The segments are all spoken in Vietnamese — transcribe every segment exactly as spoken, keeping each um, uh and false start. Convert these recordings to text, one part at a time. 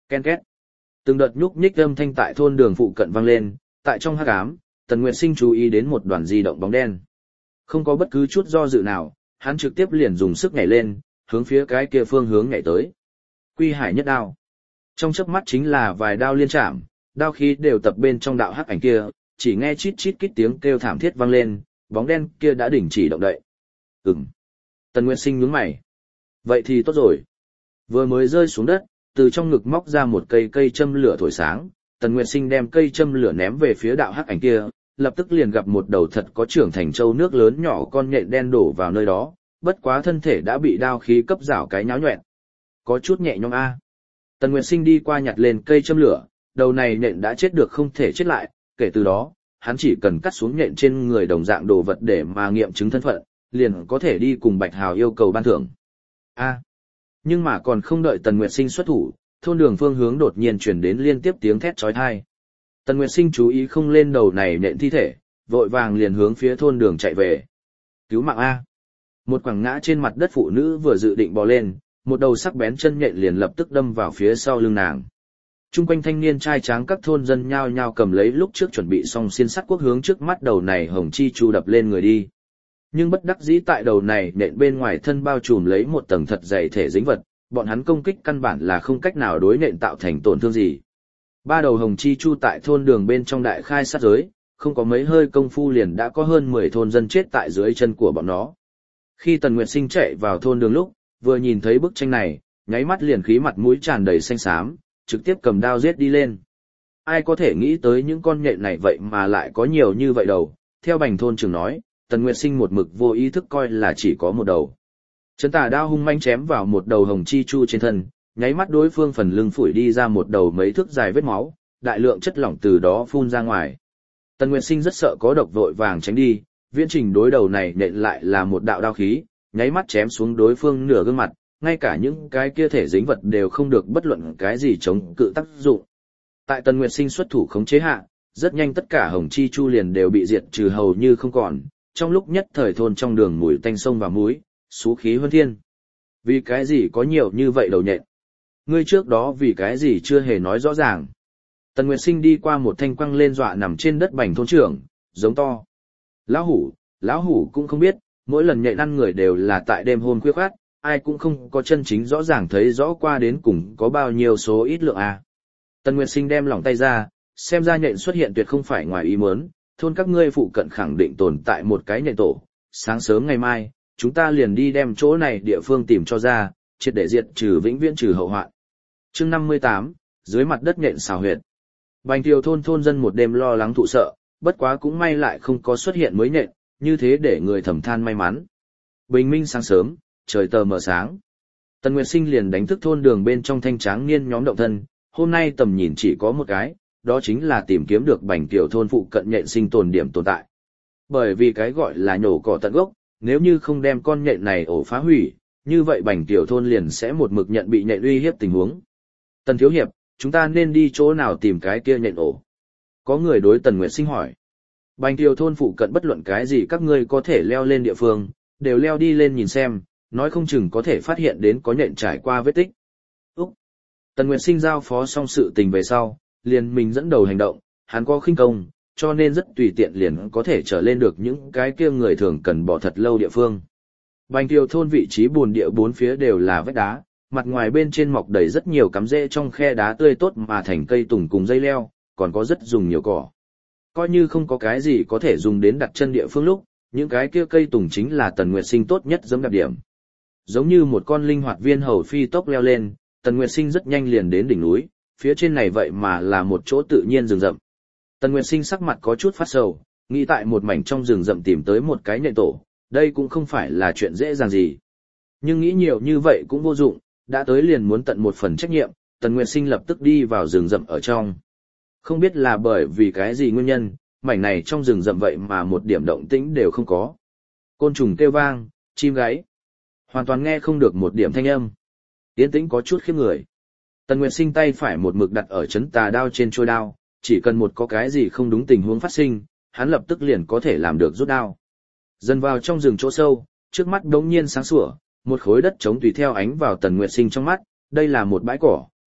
Ken két. Từng đợt nhúc nhích âm thanh tại thôn đường phụ cận vang lên, tại trong hắc ám, Tần Nguyệt Sinh chú ý đến một đoàn di động bóng đen. Không có bất cứ chút do dự nào, hắn trực tiếp liền dùng sức nhảy lên, hướng phía cái kia phương hướng nhảy tới. Quy Hải nhất đao. Trong chớp mắt chính là vài đao liên chạm, đao khí đều tập bên trong đạo hắc ảnh kia, chỉ nghe chít chít kít tiếng kêu thảm thiết vang lên, bóng đen kia đã đình chỉ động đậy. Ừm. Tần Nguyệt Sinh nhướng mày. Vậy thì tốt rồi. Vừa mới rơi xuống đất, từ trong ngực móc ra một cây cây châm lửa thổi sáng, Tần Nguyệt Sinh đem cây châm lửa ném về phía đạo hắc ảnh kia, lập tức liền gặp một đầu thật có trưởng thành châu nước lớn nhỏ con nhện đen đổ vào nơi đó, bất quá thân thể đã bị đao khí cấp rảo cái nháo nhọẹn. Có chút nhẹ nhõm a. Tần Nguyệt Sinh đi qua nhặt lên cây châm lửa, đầu này nhện đã chết được không thể chết lại, kể từ đó, hắn chỉ cần cắt xuống nhện trên người đồng dạng đồ vật để mà nghiệm chứng thân phận, liền có thể đi cùng Bạch Hào yêu cầu ban thưởng. A. Nhưng mà còn không đợi Tần Nguyệt Sinh xuất thủ, thôn đường phương hướng đột nhiên truyền đến liên tiếp tiếng thét chói tai. Tần Nguyệt Sinh chú ý không lên đầu này nhện thi thể, vội vàng liền hướng phía thôn đường chạy về. Cứu mạng a! Một quẳng ngã trên mặt đất phụ nữ vừa dự định bò lên, một đầu sắc bén chân nhện liền lập tức đâm vào phía sau lưng nàng. Trung quanh thanh niên trai tráng các thôn dân nhao nhao cầm lấy lúc trước chuẩn bị xong xiên sắt quốc hướng trước mắt đầu này hồng chi chu đập lên người đi. Nhưng bất đắc dĩ tại đầu này nện bên ngoài thân bao trùm lấy một tầng thật dày thể dính vật, bọn hắn công kích căn bản là không cách nào đối nện tạo thành tổn thương gì. Ba đầu hồng chi chu tại thôn đường bên trong đại khai sát giới, không có mấy hơi công phu liền đã có hơn mười thôn dân chết tại dưới chân của bọn nó. Khi Tần Nguyệt Sinh chạy vào thôn đường lúc, vừa nhìn thấy bức tranh này, nháy mắt liền khí mặt mũi tràn đầy xanh xám, trực tiếp cầm đao giết đi lên. Ai có thể nghĩ tới những con nhện này vậy mà lại có nhiều như vậy đầu, theo bành thôn trưởng nói, Tần Nguyệt Sinh một mực vô ý thức coi là chỉ có một đầu. Chấn tà đao hung manh chém vào một đầu hồng chi chu trên thân, nháy mắt đối phương phần lưng phủi đi ra một đầu mấy thước dài vết máu, đại lượng chất lỏng từ đó phun ra ngoài. Tần Nguyệt Sinh rất sợ có độc vội vàng tránh đi, viễn trình đối đầu này nện lại là một đạo đao khí, nháy mắt chém xuống đối phương nửa gương mặt, ngay cả những cái kia thể dính vật đều không được bất luận cái gì chống cự tác dụng. Tại Tần Nguyệt Sinh xuất thủ khống chế hạ, rất nhanh tất cả hồng chi chu liền đều bị diệt trừ hầu như không còn, trong lúc nhất thời thôn trong đường mùi tanh sông và muối, xú khí huân thiên. Vì cái gì có nhiều như vậy đầu nhện? Ngươi trước đó vì cái gì chưa hề nói rõ ràng? Tần Nguyệt Sinh đi qua một thanh quăng lên dọa nằm trên đất bành thôn trưởng, giống to. Lão hủ, lão hủ cũng không biết, mỗi lần nhện ăn người đều là tại đêm hôm khuya khoát, ai cũng không có chân chính rõ ràng thấy rõ qua đến cùng có bao nhiêu số ít lượng à. Tần Nguyệt Sinh đem lỏng tay ra, xem ra nhện xuất hiện tuyệt không phải ngoài ý muốn, thôn các ngươi phụ cận khẳng định tồn tại một cái nhện tổ, sáng sớm ngày mai, chúng ta liền đi đem chỗ này địa phương tìm cho ra, triệt để diệt trừ vĩnh viễn trừ hậu hoạn. Chương năm mươi tám, dưới mặt đất nhện xào huyệt. Bành Tiều thôn thôn dân một đêm lo lắng thụ sợ, bất quá cũng may lại không có xuất hiện mới nhện, như thế để người thầm than may mắn. Bình minh sáng sớm, trời tờ mờ sáng. Tần Nguyệt Sinh liền đánh thức thôn đường bên trong thanh tráng niên nhóm động thân, hôm nay tầm nhìn chỉ có một cái, đó chính là tìm kiếm được Bành Tiều thôn phụ cận nhện sinh tồn điểm tồn tại. Bởi vì cái gọi là nhổ cỏ tận gốc, nếu như không đem con nhện này ổ phá hủy, như vậy Bành Tiều thôn liền sẽ một mực nhận bị nhện uy hiếp tình huống. Tần thiếu hiệp, chúng ta nên đi chỗ nào tìm cái kia nhện ổ? Có người đối Tần Nguyệt Sinh hỏi. Bành Tiều thôn phụ cận bất luận cái gì các ngươi có thể leo lên địa phương, đều leo đi lên nhìn xem, nói không chừng có thể phát hiện đến có nhện trải qua vết tích. Úc! Tần Nguyệt Sinh giao phó xong sự tình về sau, liền mình dẫn đầu hành động, hắn có khinh công, cho nên rất tùy tiện liền có thể trở lên được những cái kia người thường cần bỏ thật lâu địa phương. Bành Tiều thôn vị trí bùn địa bốn phía đều là vách đá, mặt ngoài bên trên mọc đầy rất nhiều cắm rễ trong khe đá tươi tốt mà thành cây tùng cùng dây leo, còn có rất dùng nhiều cỏ. Coi như không có cái gì có thể dùng đến đặt chân địa phương lúc, những cái kia cây tùng chính là Tần Nguyệt Sinh tốt nhất giẫm đạp điểm. Giống như một con linh hoạt viên hầu phi tốc leo lên, Tần Nguyệt Sinh rất nhanh liền đến đỉnh núi, phía trên này vậy mà là một chỗ tự nhiên rừng rậm. Tần Nguyệt Sinh sắc mặt có chút phát sầu, nghĩ tại một mảnh trong rừng rậm tìm tới một cái nhện tổ, đây cũng không phải là chuyện dễ dàng gì. Nhưng nghĩ nhiều như vậy cũng vô dụng, đã tới liền muốn tận một phần trách nhiệm, Tần Nguyệt Sinh lập tức đi vào rừng rậm ở trong. Không biết là bởi vì cái gì nguyên nhân, mảnh này trong rừng rậm vậy mà một điểm động tĩnh đều không có. Côn trùng kêu vang, chim gáy, hoàn toàn nghe không được một điểm thanh âm. Yên tĩnh có chút khiếp người. Tần Nguyệt Sinh tay phải một mực đặt ở chấn tà đao trên chuôi đao, chỉ cần một có cái gì không đúng tình huống phát sinh, hắn lập tức liền có thể làm được rút đao. Dần vào trong rừng chỗ sâu, trước mắt đống nhiên sáng sủa, một khối đất trống tùy theo ánh vào Tần Nguyệt Sinh trong mắt, đây là một bãi cỏ,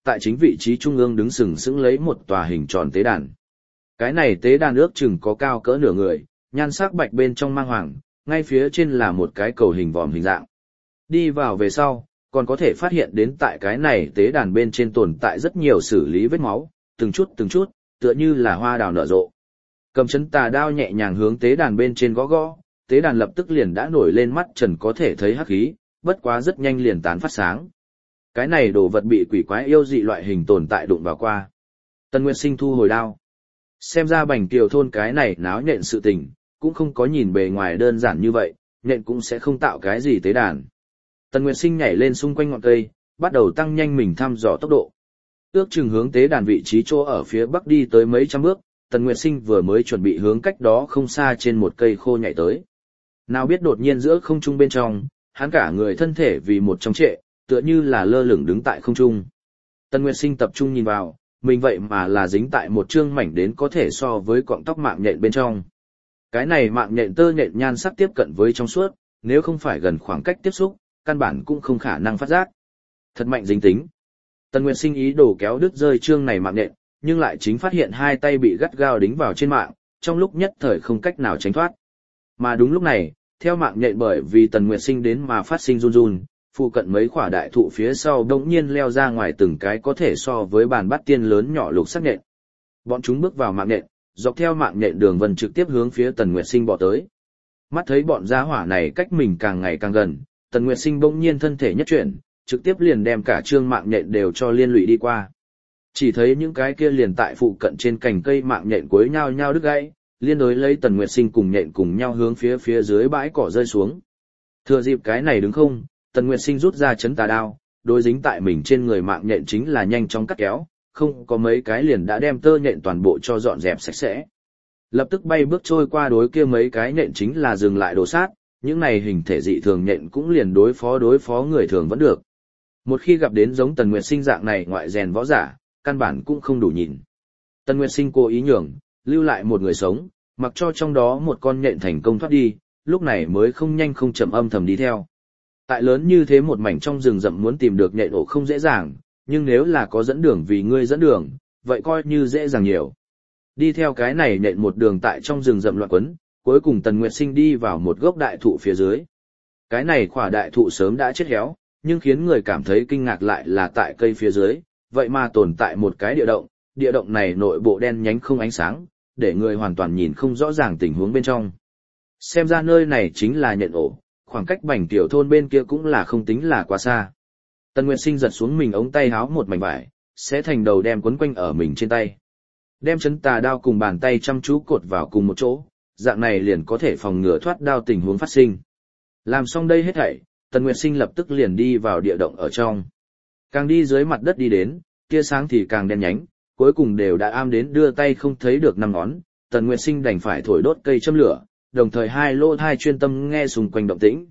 tại chính vị trí trung ương đứng sừng sững lấy một tòa hình tròn tế đàn. Cái này tế đàn ước chừng có cao cỡ nửa người, nhan sắc bạch bên trong mang hoàng, ngay phía trên là một cái cầu hình vòm hình dạng. Đi vào về sau, còn có thể phát hiện đến tại cái này tế đàn bên trên tồn tại rất nhiều xử lý vết máu, từng chút từng chút, tựa như là hoa đào nở rộ. Cầm chấn tà đao nhẹ nhàng hướng tế đàn bên trên gõ gõ, tế đàn lập tức liền đã nổi lên mắt trần có thể thấy hắc khí, bất quá rất nhanh liền tán phát sáng. Cái này đồ vật bị quỷ quái yêu dị loại hình tồn tại đụng vào qua. Tần Nguyệt Sinh thu hồi đao. Xem ra Bành Kiều thôn cái này náo nhện sự tình, cũng không có nhìn bề ngoài đơn giản như vậy, nhện cũng sẽ không tạo cái gì tế đàn. Tần Nguyệt Sinh nhảy lên xung quanh ngọn cây, bắt đầu tăng nhanh mình thăm dò tốc độ. Ước chừng hướng tế đàn vị trí chỗ ở phía bắc đi tới mấy trăm bước, Tần Nguyệt Sinh vừa mới chuẩn bị hướng cách đó không xa trên một cây khô nhảy tới. Nào biết đột nhiên giữa không trung bên trong, hắn cả người thân thể vì một trong trệ, tựa như là lơ lửng đứng tại không trung. Tần Nguyệt Sinh tập trung nhìn vào, mình vậy mà là dính tại một chương mảnh đến có thể so với cọng tóc mạng nhện bên trong. Cái này mạng nhện tơ nhện nhan sắc tiếp cận với trong suốt, nếu không phải gần khoảng cách tiếp xúc, căn bản cũng không khả năng phát giác. Thật mạnh dính tính. Tần Nguyệt Sinh ý đồ kéo đứt rơi chương này mạng nhện, nhưng lại chính phát hiện hai tay bị gắt gao đính vào trên mạng, trong lúc nhất thời không cách nào tránh thoát. Mà đúng lúc này, theo mạng nhện bởi vì Tần Nguyệt Sinh đến mà phát sinh run run, phụ cận mấy quả đại thụ phía sau đột nhiên leo ra ngoài từng cái có thể so với bàn bắt tiên lớn nhỏ lục sắc nhện. Bọn chúng bước vào mạng nhện, dọc theo mạng nhện đường vân trực tiếp hướng phía Tần Nguyệt Sinh bỏ tới. Mắt thấy bọn gia hỏa này cách mình càng ngày càng gần, Tần Nguyệt Sinh bỗng nhiên thân thể nhất chuyển, trực tiếp liền đem cả trương mạng nhện đều cho liên lụy đi qua. Chỉ thấy những cái kia liền tại phụ cận trên cành cây mạng nhện cuối nhau nhau đứt gãy, liên đối lấy Tần Nguyệt Sinh cùng nhện cùng nhau hướng phía phía dưới bãi cỏ rơi xuống. Thừa dịp cái này đứng không, Tần Nguyệt Sinh rút ra chấn tà đao, đối dính tại mình trên người mạng nhện chính là nhanh chóng cắt kéo, không có mấy cái liền đã đem tơ nhện toàn bộ cho dọn dẹp sạch sẽ. Lập tức bay bước trôi qua đối kia mấy cái nhện chính là dừng lại đồ sát, những này hình thể dị thường nhện cũng liền đối phó đối phó người thường vẫn được. Một khi gặp đến giống Tần Nguyệt Sinh dạng này ngoại rèn võ giả, căn bản cũng không đủ nhìn. Tần Nguyệt Sinh cố ý nhường, lưu lại một người sống, mặc cho trong đó một con nhện thành công thoát đi, lúc này mới không nhanh không chậm âm thầm đi theo. Tại lớn như thế một mảnh trong rừng rậm muốn tìm được nhện ổ không dễ dàng, nhưng nếu là có dẫn đường vì ngươi dẫn đường, vậy coi như dễ dàng nhiều. Đi theo cái này nhện một đường tại trong rừng rậm loạn quấn, cuối cùng Tần Nguyệt Sinh đi vào một gốc đại thụ phía dưới. Cái này khỏa đại thụ sớm đã chết héo, nhưng khiến người cảm thấy kinh ngạc lại là tại cây phía dưới, vậy mà tồn tại một cái địa động, địa động này nội bộ đen nhánh không ánh sáng, để người hoàn toàn nhìn không rõ ràng tình huống bên trong. Xem ra nơi này chính là nhện ổ, khoảng cách Bành Tiểu thôn bên kia cũng là không tính là quá xa. Tần Nguyệt Sinh giật xuống mình ống tay háo một mảnh vải, sẽ thành đầu đem quấn quanh ở mình trên tay. Đem chấn tà đao cùng bàn tay chăm chú cột vào cùng một chỗ, dạng này liền có thể phòng ngừa thoát đao tình huống phát sinh. Làm xong đây hết thảy, Tần Nguyệt Sinh lập tức liền đi vào địa động ở trong. Càng đi dưới mặt đất đi đến, tia sáng thì càng đen nhánh, cuối cùng đều đã am đến đưa tay không thấy được năm ngón, Tần Nguyệt Sinh đành phải thổi đốt cây châm lửa, đồng thời hai lỗ thai chuyên tâm nghe xung quanh động tĩnh.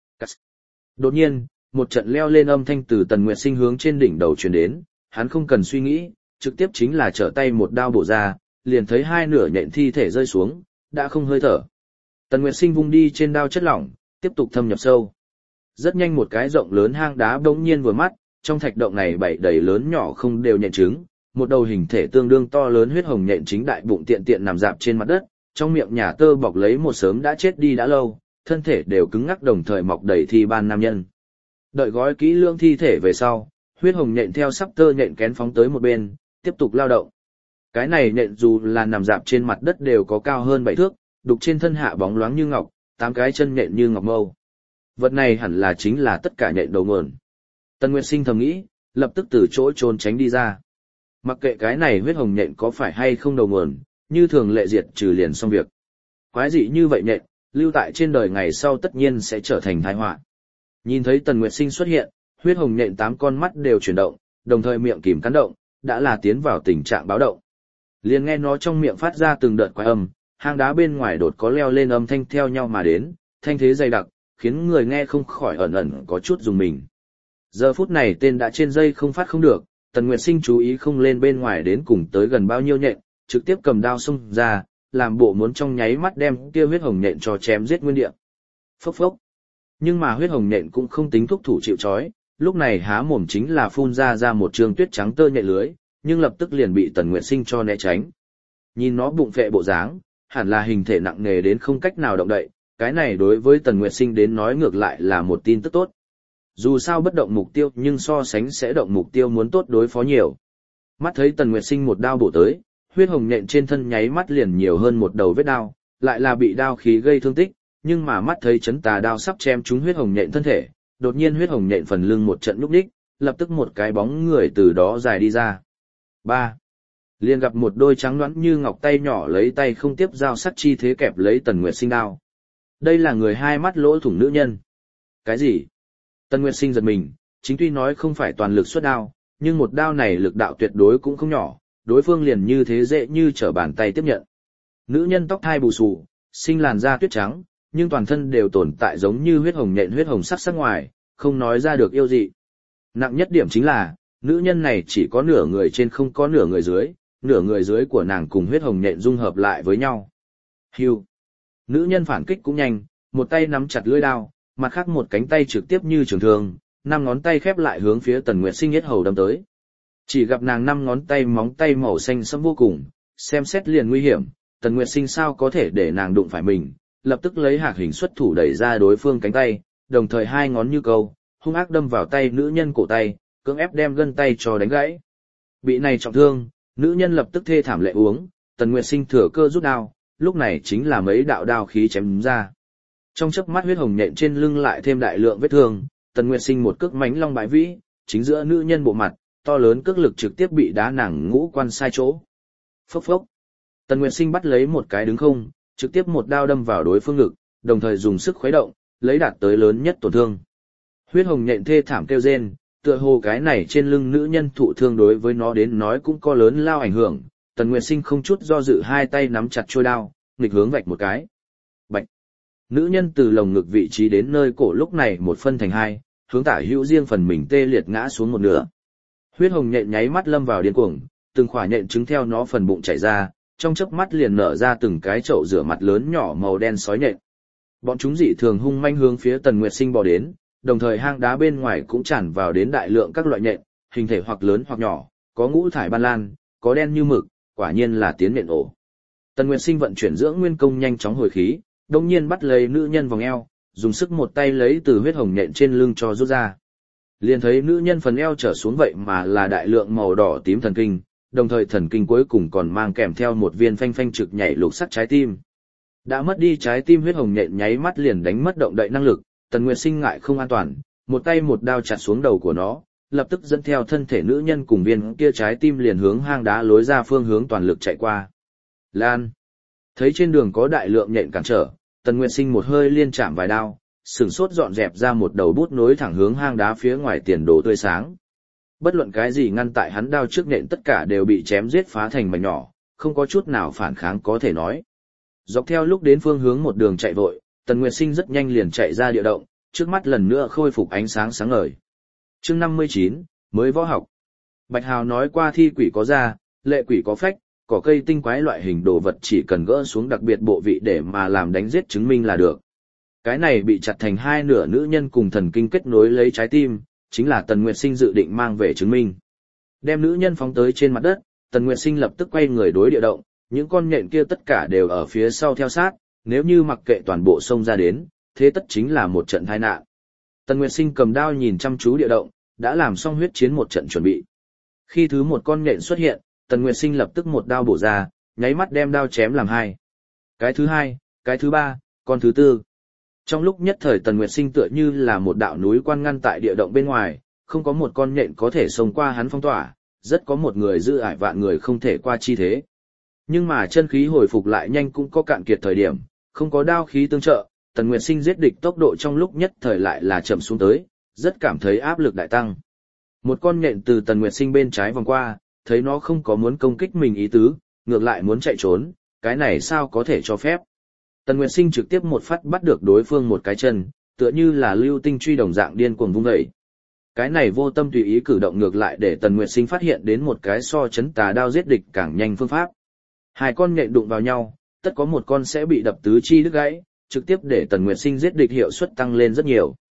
Đột nhiên, một trận leo lên âm thanh từ Tần Nguyệt Sinh hướng trên đỉnh đầu truyền đến, hắn không cần suy nghĩ, trực tiếp chính là trở tay một đao bổ ra, liền thấy hai nửa nhện thi thể rơi xuống, đã không hơi thở. Tần Nguyệt Sinh vung đi trên đao chất lỏng, tiếp tục thâm nhập sâu. Rất nhanh một cái rộng lớn hang đá bỗng nhiên vừa mắt, trong thạch động này bảy đầy lớn nhỏ không đều nhện trứng, một đầu hình thể tương đương to lớn huyết hồng nhện chính đại bụng tiện tiện nằm dạp trên mặt đất, trong miệng nhà tơ bọc lấy một sớm đã chết đi đã lâu, thân thể đều cứng ngắc đồng thời mọc đầy thi ban nam nhân. Đợi gói kỹ lưỡng thi thể về sau, huyết hồng nhện theo sắp tơ nhện kén phóng tới một bên, tiếp tục lao động. Cái này nhện dù là nằm dạp trên mặt đất đều có cao hơn bảy thước, đục trên thân hạ bóng loáng như ngọc, tám cái chân nhện như ngọc mâu. Vật này hẳn là chính là tất cả nhện đầu nguồn. Tần Nguyệt Sinh thầm nghĩ, lập tức từ chỗ trốn tránh đi ra. Mặc kệ cái này huyết hồng nhện có phải hay không đầu nguồn, như thường lệ diệt trừ liền xong việc. Quái dị như vậy nhện, lưu tại trên đời ngày sau tất nhiên sẽ trở thành tai họa. Nhìn thấy Tần Nguyệt Sinh xuất hiện, huyết hồng nhện tám con mắt đều chuyển động, đồng thời miệng kìm cắn động, đã là tiến vào tình trạng báo động. Liền nghe nó trong miệng phát ra từng đợt quái âm, hang đá bên ngoài đột có leo lên âm thanh theo nhau mà đến, thanh thế dày đặc, khiến người nghe không khỏi ẩn ẩn có chút dùng mình. Giờ phút này tên đã trên dây không phát không được, Tần Nguyệt Sinh chú ý không lên bên ngoài đến cùng tới gần bao nhiêu nhện, trực tiếp cầm đao xông ra, làm bộ muốn trong nháy mắt đem kia huyết hồng nhện cho chém giết nguyên địa. Phốc phốc. Nhưng mà huyết hồng nhện cũng không tính thúc thủ chịu trói, lúc này há mồm chính là phun ra ra một trường tuyết trắng tơ nhện lưới, nhưng lập tức liền bị Tần Nguyệt Sinh cho né tránh. Nhìn nó bụng phệ bộ dáng, hẳn là hình thể nặng nề đến không cách nào động đậy, cái này đối với Tần Nguyệt Sinh đến nói ngược lại là một tin tức tốt. Dù sao bất động mục tiêu nhưng so sánh sẽ động mục tiêu muốn tốt đối phó nhiều. Mắt thấy Tần Nguyệt Sinh một đao bổ tới, huyết hồng nhện trên thân nháy mắt liền nhiều hơn một đầu vết đao, lại là bị đao khí gây thương tích, nhưng mà mắt thấy chấn tà đao sắp chém trúng huyết hồng nhện thân thể, đột nhiên huyết hồng nhện phần lưng một trận nhúc nhích, lập tức một cái bóng người từ đó dài đi ra. Ba. Liền gặp một đôi trắng nõn như ngọc tay nhỏ lấy tay không tiếp dao sắc chi thế kẹp lấy Tần Nguyệt Sinh đao. Đây là người hai mắt lỗ thủng nữ nhân. Cái gì? Tần Nguyệt Sinh giật mình, chính tuy nói không phải toàn lực xuất đao, nhưng một đao này lực đạo tuyệt đối cũng không nhỏ, đối phương liền như thế dễ như trở bàn tay tiếp nhận. Nữ nhân tóc thai bù xù, sinh làn da tuyết trắng, nhưng toàn thân đều tồn tại giống như huyết hồng nhện huyết hồng sắc sắc ngoài, không nói ra được yêu dị. Nặng nhất điểm chính là, nữ nhân này chỉ có nửa người trên không có nửa người dưới, nửa người dưới của nàng cùng huyết hồng nhện dung hợp lại với nhau. Hưu. Nữ nhân phản kích cũng nhanh, một tay nắm chặt lưỡi đao, mặt khác một cánh tay trực tiếp như trường thương, năm ngón tay khép lại hướng phía Tần Nguyệt Sinh yết hầu đâm tới. Chỉ gặp nàng năm ngón tay móng tay màu xanh sẫm vô cùng, xem xét liền nguy hiểm, Tần Nguyệt Sinh sao có thể để nàng đụng phải mình, lập tức lấy hạc hình xuất thủ đẩy ra đối phương cánh tay, đồng thời hai ngón như câu, hung ác đâm vào tay nữ nhân cổ tay, cưỡng ép đem gân tay cho đánh gãy. Bị này trọng thương, nữ nhân lập tức thê thảm lệ uống, Tần Nguyệt Sinh thừa cơ rút đao, lúc này chính là mấy đạo đao khí chém ra. Trong chớp mắt huyết hồng nhện trên lưng lại thêm đại lượng vết thương, Tần Nguyệt Sinh một cước mánh long bãi vĩ, chính giữa nữ nhân bộ mặt, to lớn cước lực trực tiếp bị đá nàng ngũ quan sai chỗ. Phốc phốc. Tần Nguyệt Sinh bắt lấy một cái đứng không, trực tiếp một đao đâm vào đối phương ngực, đồng thời dùng sức khuấy động, lấy đạt tới lớn nhất tổn thương. Huyết hồng nhện thê thảm kêu rên, tựa hồ cái này trên lưng nữ nhân thụ thương đối với nó đến nói cũng có lớn lao ảnh hưởng. Tần Nguyệt Sinh không chút do dự hai tay nắm chặt trôi đao, nghịch hướng vạch một cái. Bạch. Nữ nhân từ lồng ngực vị trí đến nơi cổ lúc này một phân thành hai, hướng tả hữu riêng phần mình tê liệt ngã xuống một nửa. Huyết hồng nhện nháy mắt lâm vào điên cuồng, từng khỏa nhện trứng theo nó phần bụng chảy ra, trong chớp mắt liền nở ra từng cái chậu rửa mặt lớn nhỏ màu đen sói nhện. Bọn chúng dị thường hung manh hướng phía Tần Nguyệt Sinh bò đến, đồng thời hang đá bên ngoài cũng tràn vào đến đại lượng các loại nhện, hình thể hoặc lớn hoặc nhỏ, có ngũ thải ban lan, có đen như mực, quả nhiên là tiến nhện ổ. Tần Nguyệt Sinh vận chuyển dưỡng nguyên công nhanh chóng hồi khí, đồng nhiên bắt lấy nữ nhân vòng eo, dùng sức một tay lấy từ huyết hồng nhện trên lưng cho rút ra. Liền thấy nữ nhân phần eo trở xuống vậy mà là đại lượng màu đỏ tím thần kinh, đồng thời thần kinh cuối cùng còn mang kèm theo một viên phanh phanh trực nhảy lục sắc trái tim. Đã mất đi trái tim huyết hồng nhện nháy mắt liền đánh mất động đậy năng lực, Tần Nguyệt Sinh ngại không an toàn, một tay một đao chặt xuống đầu của nó, lập tức dẫn theo thân thể nữ nhân cùng viên kia trái tim liền hướng hang đá lối ra phương hướng toàn lực chạy qua. Lan. Thấy trên đường có đại lượng nhện cản trở, Tần Nguyệt Sinh một hơi liên chạm vài đao, sửng sốt dọn dẹp ra một đầu bút nối thẳng hướng hang đá phía ngoài tiền đồ tươi sáng. Bất luận cái gì ngăn tại hắn đao trước nhện tất cả đều bị chém giết phá thành mảnh nhỏ, không có chút nào phản kháng có thể nói. Dọc theo lúc đến phương hướng một đường chạy vội, Tần Nguyệt Sinh rất nhanh liền chạy ra địa động, trước mắt lần nữa khôi phục ánh sáng sáng ngời. Chương năm mươi chín, mới võ học. Bạch Hào nói qua thi quỷ có da, lệ quỷ có phách, cỏ cây tinh quái loại hình đồ vật chỉ cần gỡ xuống đặc biệt bộ vị để mà làm đánh giết chứng minh là được. Cái này bị chặt thành hai nửa nữ nhân cùng thần kinh kết nối lấy trái tim, chính là Tần Nguyệt Sinh dự định mang về chứng minh. Đem nữ nhân phóng tới trên mặt đất, Tần Nguyệt Sinh lập tức quay người đối địa động, những con nhện kia tất cả đều ở phía sau theo sát, nếu như mặc kệ toàn bộ xông ra đến, thế tất chính là một trận tai nạn. Tần Nguyệt Sinh cầm đao nhìn chăm chú địa động, đã làm xong huyết chiến một trận chuẩn bị. Khi thứ một con nhện xuất hiện, Tần Nguyệt Sinh lập tức một đao bổ ra, nháy mắt đem đao chém làm hai. Cái thứ hai, cái thứ ba, con thứ tư. Trong lúc nhất thời Tần Nguyệt Sinh tựa như là một đạo núi quan ngăn tại địa động bên ngoài, không có một con nhện có thể xông qua hắn phong tỏa, rất có một người giữ ải vạn người không thể qua chi thế. Nhưng mà chân khí hồi phục lại nhanh cũng có cạn kiệt thời điểm, không có đao khí tương trợ, Tần Nguyệt Sinh giết địch tốc độ trong lúc nhất thời lại là chậm xuống tới, rất cảm thấy áp lực đại tăng. Một con nhện từ Tần Nguyệt Sinh bên trái vòng qua, thấy nó không có muốn công kích mình ý tứ, ngược lại muốn chạy trốn, cái này sao có thể cho phép. Tần Nguyệt Sinh trực tiếp một phát bắt được đối phương một cái chân, tựa như là lưu tinh truy đồng dạng điên cuồng vung dậy. Cái này vô tâm tùy ý cử động ngược lại để Tần Nguyệt Sinh phát hiện đến một cái so chấn tà đao giết địch càng nhanh phương pháp. Hai con nhện đụng vào nhau, tất có một con sẽ bị đập tứ chi đứt gãy, trực tiếp để Tần Nguyệt Sinh giết địch hiệu suất tăng lên rất nhiều.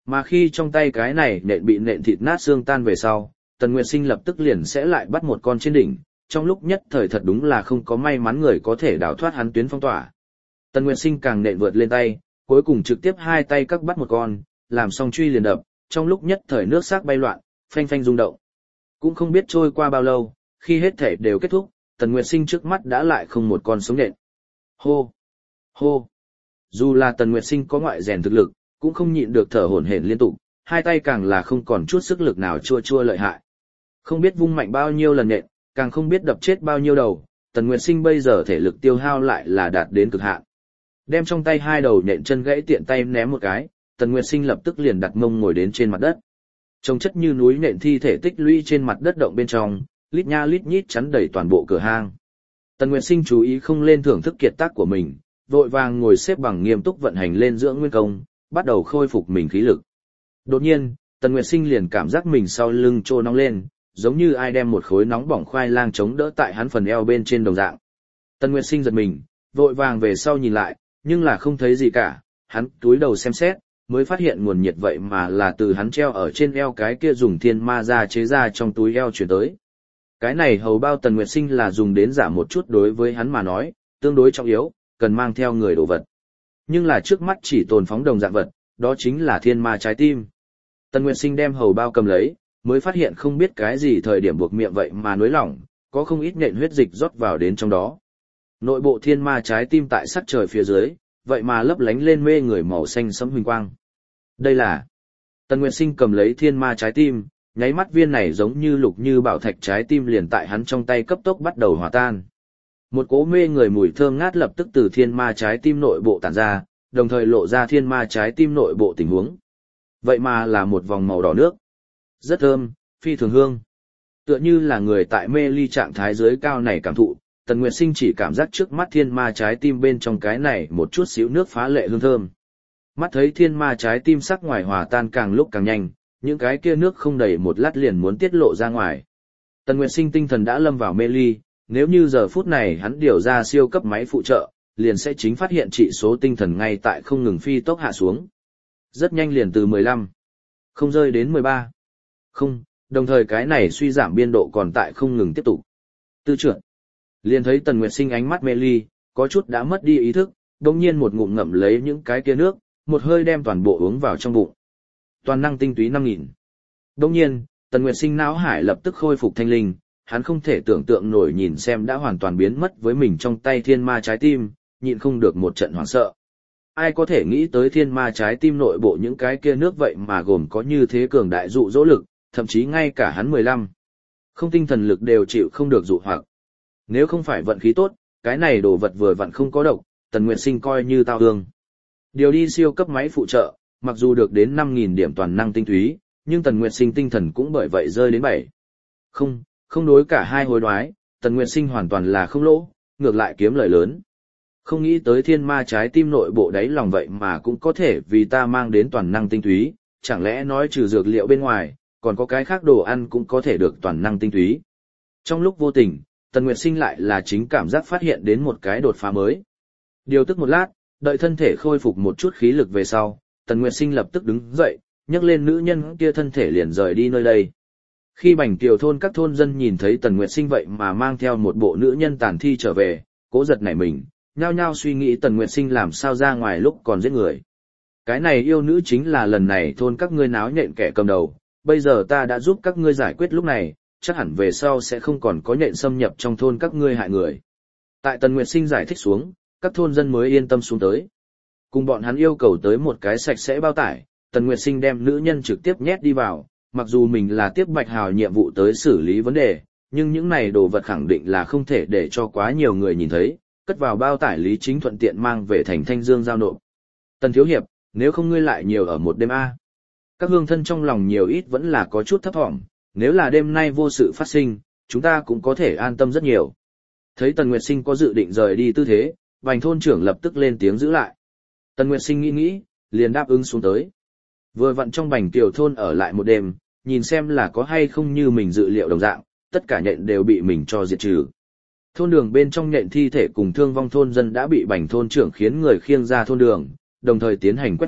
Mà khi trong tay cái này nện bị nện thịt nát xương tan về sau, Tần Nguyệt Sinh lập tức liền sẽ lại bắt một con trên đỉnh, trong lúc nhất thời thật đúng là không có may mắn người có thể đào thoát hắn tuyến phong tỏa. Tần Nguyệt Sinh càng nện vượt lên tay, cuối cùng trực tiếp hai tay cắt bắt một con, làm xong truy liền đập, trong lúc nhất thời nước xác bay loạn, phanh phanh rung động. Cũng không biết trôi qua bao lâu, khi hết thể đều kết thúc, Tần Nguyệt Sinh trước mắt đã lại không một con sống nện. Hô! Hô! Dù là Tần Nguyệt Sinh có ngoại rèn thực lực, cũng không nhịn được thở hổn hển liên tục, hai tay càng là không còn chút sức lực nào chua chua lợi hại. Không biết vung mạnh bao nhiêu lần nện, càng không biết đập chết bao nhiêu đầu, Tần Nguyệt Sinh bây giờ thể lực tiêu hao lại là đạt đến cực hạn. Đem trong tay hai đầu nện chân gãy tiện tay ném một cái, Tần Nguyệt Sinh lập tức liền đặt mông ngồi đến trên mặt đất. Trông chất như núi nện thi thể tích lũy trên mặt đất động bên trong, lít nha lít nhít chắn đầy toàn bộ cửa hang. Tần Nguyệt Sinh chú ý không lên thưởng thức kiệt tác của mình, vội vàng ngồi xếp bằng nghiêm túc vận hành lên dưỡng nguyên công, bắt đầu khôi phục mình khí lực. Đột nhiên, Tần Nguyệt Sinh liền cảm giác mình sau lưng trô nóng lên, giống như ai đem một khối nóng bỏng khoai lang chống đỡ tại hắn phần eo bên trên đồng dạng. Tần Nguyệt Sinh giật mình, vội vàng về sau nhìn lại, nhưng là không thấy gì cả, hắn túi đầu xem xét, mới phát hiện nguồn nhiệt vậy mà là từ hắn treo ở trên eo cái kia dùng thiên ma ra chế ra trong túi eo chuyển tới. Cái này hầu bao Tần Nguyệt Sinh là dùng đến giảm một chút đối với hắn mà nói, tương đối trọng yếu, cần mang theo người đồ vật. Nhưng là trước mắt chỉ tồn phóng đồng dạng vật, đó chính là thiên ma trái tim. Tần Nguyệt Sinh đem hầu bao cầm lấy, mới phát hiện không biết cái gì thời điểm buộc miệng vậy mà nối lỏng, có không ít nện huyết dịch rót vào đến trong đó. Nội bộ thiên ma trái tim tại sắc trời phía dưới, vậy mà lấp lánh lên mê người màu xanh sẫm huỳnh quang. Đây là... Tần Nguyệt Sinh cầm lấy thiên ma trái tim, nháy mắt viên này giống như lục như bảo thạch trái tim liền tại hắn trong tay cấp tốc bắt đầu hòa tan. Một cỗ mê người mùi thơm ngát lập tức từ thiên ma trái tim nội bộ tản ra, đồng thời lộ ra thiên ma trái tim nội bộ tình huống. Vậy mà là một vòng màu đỏ nước. Rất thơm, phi thường hương. Tựa như là người tại mê ly trạng thái dưới cao này cảm thụ, Tần Nguyệt Sinh chỉ cảm giác trước mắt thiên ma trái tim bên trong cái này một chút xíu nước phá lệ hương thơm. Mắt thấy thiên ma trái tim sắc ngoài hòa tan càng lúc càng nhanh, những cái kia nước không đầy một lát liền muốn tiết lộ ra ngoài. Tần Nguyệt Sinh tinh thần đã lâm vào mê ly, nếu như giờ phút này hắn điều ra siêu cấp máy phụ trợ, liền sẽ chính phát hiện trị số tinh thần ngay tại không ngừng phi tốc hạ xuống. Rất nhanh liền từ mười lăm, không rơi đến mười ba. Không, đồng thời cái này suy giảm biên độ còn tại không ngừng tiếp tục. Tư trượt. Liền thấy Tần Nguyệt Sinh ánh mắt mê ly, có chút đã mất đi ý thức, đồng nhiên một ngụm ngậm lấy những cái kia nước, một hơi đem toàn bộ uống vào trong bụng. Toàn năng tinh túy năm nghìn. Đồng nhiên, Tần Nguyệt Sinh não hải lập tức khôi phục thanh linh, hắn không thể tưởng tượng nổi nhìn xem đã hoàn toàn biến mất với mình trong tay thiên ma trái tim, nhịn không được một trận hoảng sợ. Ai có thể nghĩ tới thiên ma trái tim nội bộ những cái kia nước vậy mà gồm có như thế cường đại dụ dỗ lực, thậm chí ngay cả hắn mười lăm. Không tinh thần lực đều chịu không được dụ hoặc. Nếu không phải vận khí tốt, cái này đồ vật vừa vặn không có độc, Tần Nguyệt Sinh coi như tao hương. Điều đi siêu cấp máy phụ trợ, mặc dù được đến năm nghìn điểm toàn năng tinh túy, nhưng Tần Nguyệt Sinh tinh thần cũng bởi vậy rơi đến bảy. Không, không đối cả hai hối đoái, Tần Nguyệt Sinh hoàn toàn là không lỗ, ngược lại kiếm lợi lớn. Không nghĩ tới thiên ma trái tim nội bộ đáy lòng vậy mà cũng có thể vì ta mang đến toàn năng tinh túy, chẳng lẽ nói trừ dược liệu bên ngoài, còn có cái khác đồ ăn cũng có thể được toàn năng tinh túy. Trong lúc vô tình, Tần Nguyệt Sinh lại là chính cảm giác phát hiện đến một cái đột phá mới. Điều tức một lát, đợi thân thể khôi phục một chút khí lực về sau, Tần Nguyệt Sinh lập tức đứng dậy, nhấc lên nữ nhân kia thân thể liền rời đi nơi đây. Khi Bành Kiều thôn các thôn dân nhìn thấy Tần Nguyệt Sinh vậy mà mang theo một bộ nữ nhân tàn thi trở về, cố giật nảy mình, nhao nhao suy nghĩ Tần Nguyệt Sinh làm sao ra ngoài lúc còn giết người. Cái này yêu nữ chính là lần này thôn các ngươi náo nhện kẻ cầm đầu, bây giờ ta đã giúp các ngươi giải quyết lúc này, chắc hẳn về sau sẽ không còn có nhện xâm nhập trong thôn các ngươi hại người. Tại Tần Nguyệt Sinh giải thích xuống, các thôn dân mới yên tâm xuống tới. Cùng bọn hắn yêu cầu tới một cái sạch sẽ bao tải, Tần Nguyệt Sinh đem nữ nhân trực tiếp nhét đi vào, mặc dù mình là tiếp Bạch Hào nhiệm vụ tới xử lý vấn đề, nhưng những này đồ vật khẳng định là không thể để cho quá nhiều người nhìn thấy, cất vào bao tải Lý Chính thuận tiện mang về thành Thanh Dương giao nộp. Tần thiếu hiệp, nếu không ngươi lại nhiều ở một đêm a. Các hương thân trong lòng nhiều ít vẫn là có chút thấp thỏm, nếu là đêm nay vô sự phát sinh, chúng ta cũng có thể an tâm rất nhiều. Thấy Tần Nguyệt Sinh có dự định rời đi tư thế, Bành thôn trưởng lập tức lên tiếng giữ lại. Tần Nguyệt Sinh nghĩ nghĩ, liền đáp ứng xuống tới. Vừa vặn trong Bành Kiều thôn ở lại một đêm, nhìn xem là có hay không như mình dự liệu đồng dạng, tất cả nhện đều bị mình cho diệt trừ. Thôn đường bên trong nhện thi thể cùng thương vong thôn dân đã bị Bành thôn trưởng khiến người khiêng ra thôn đường, đồng thời tiến hành quét dọn,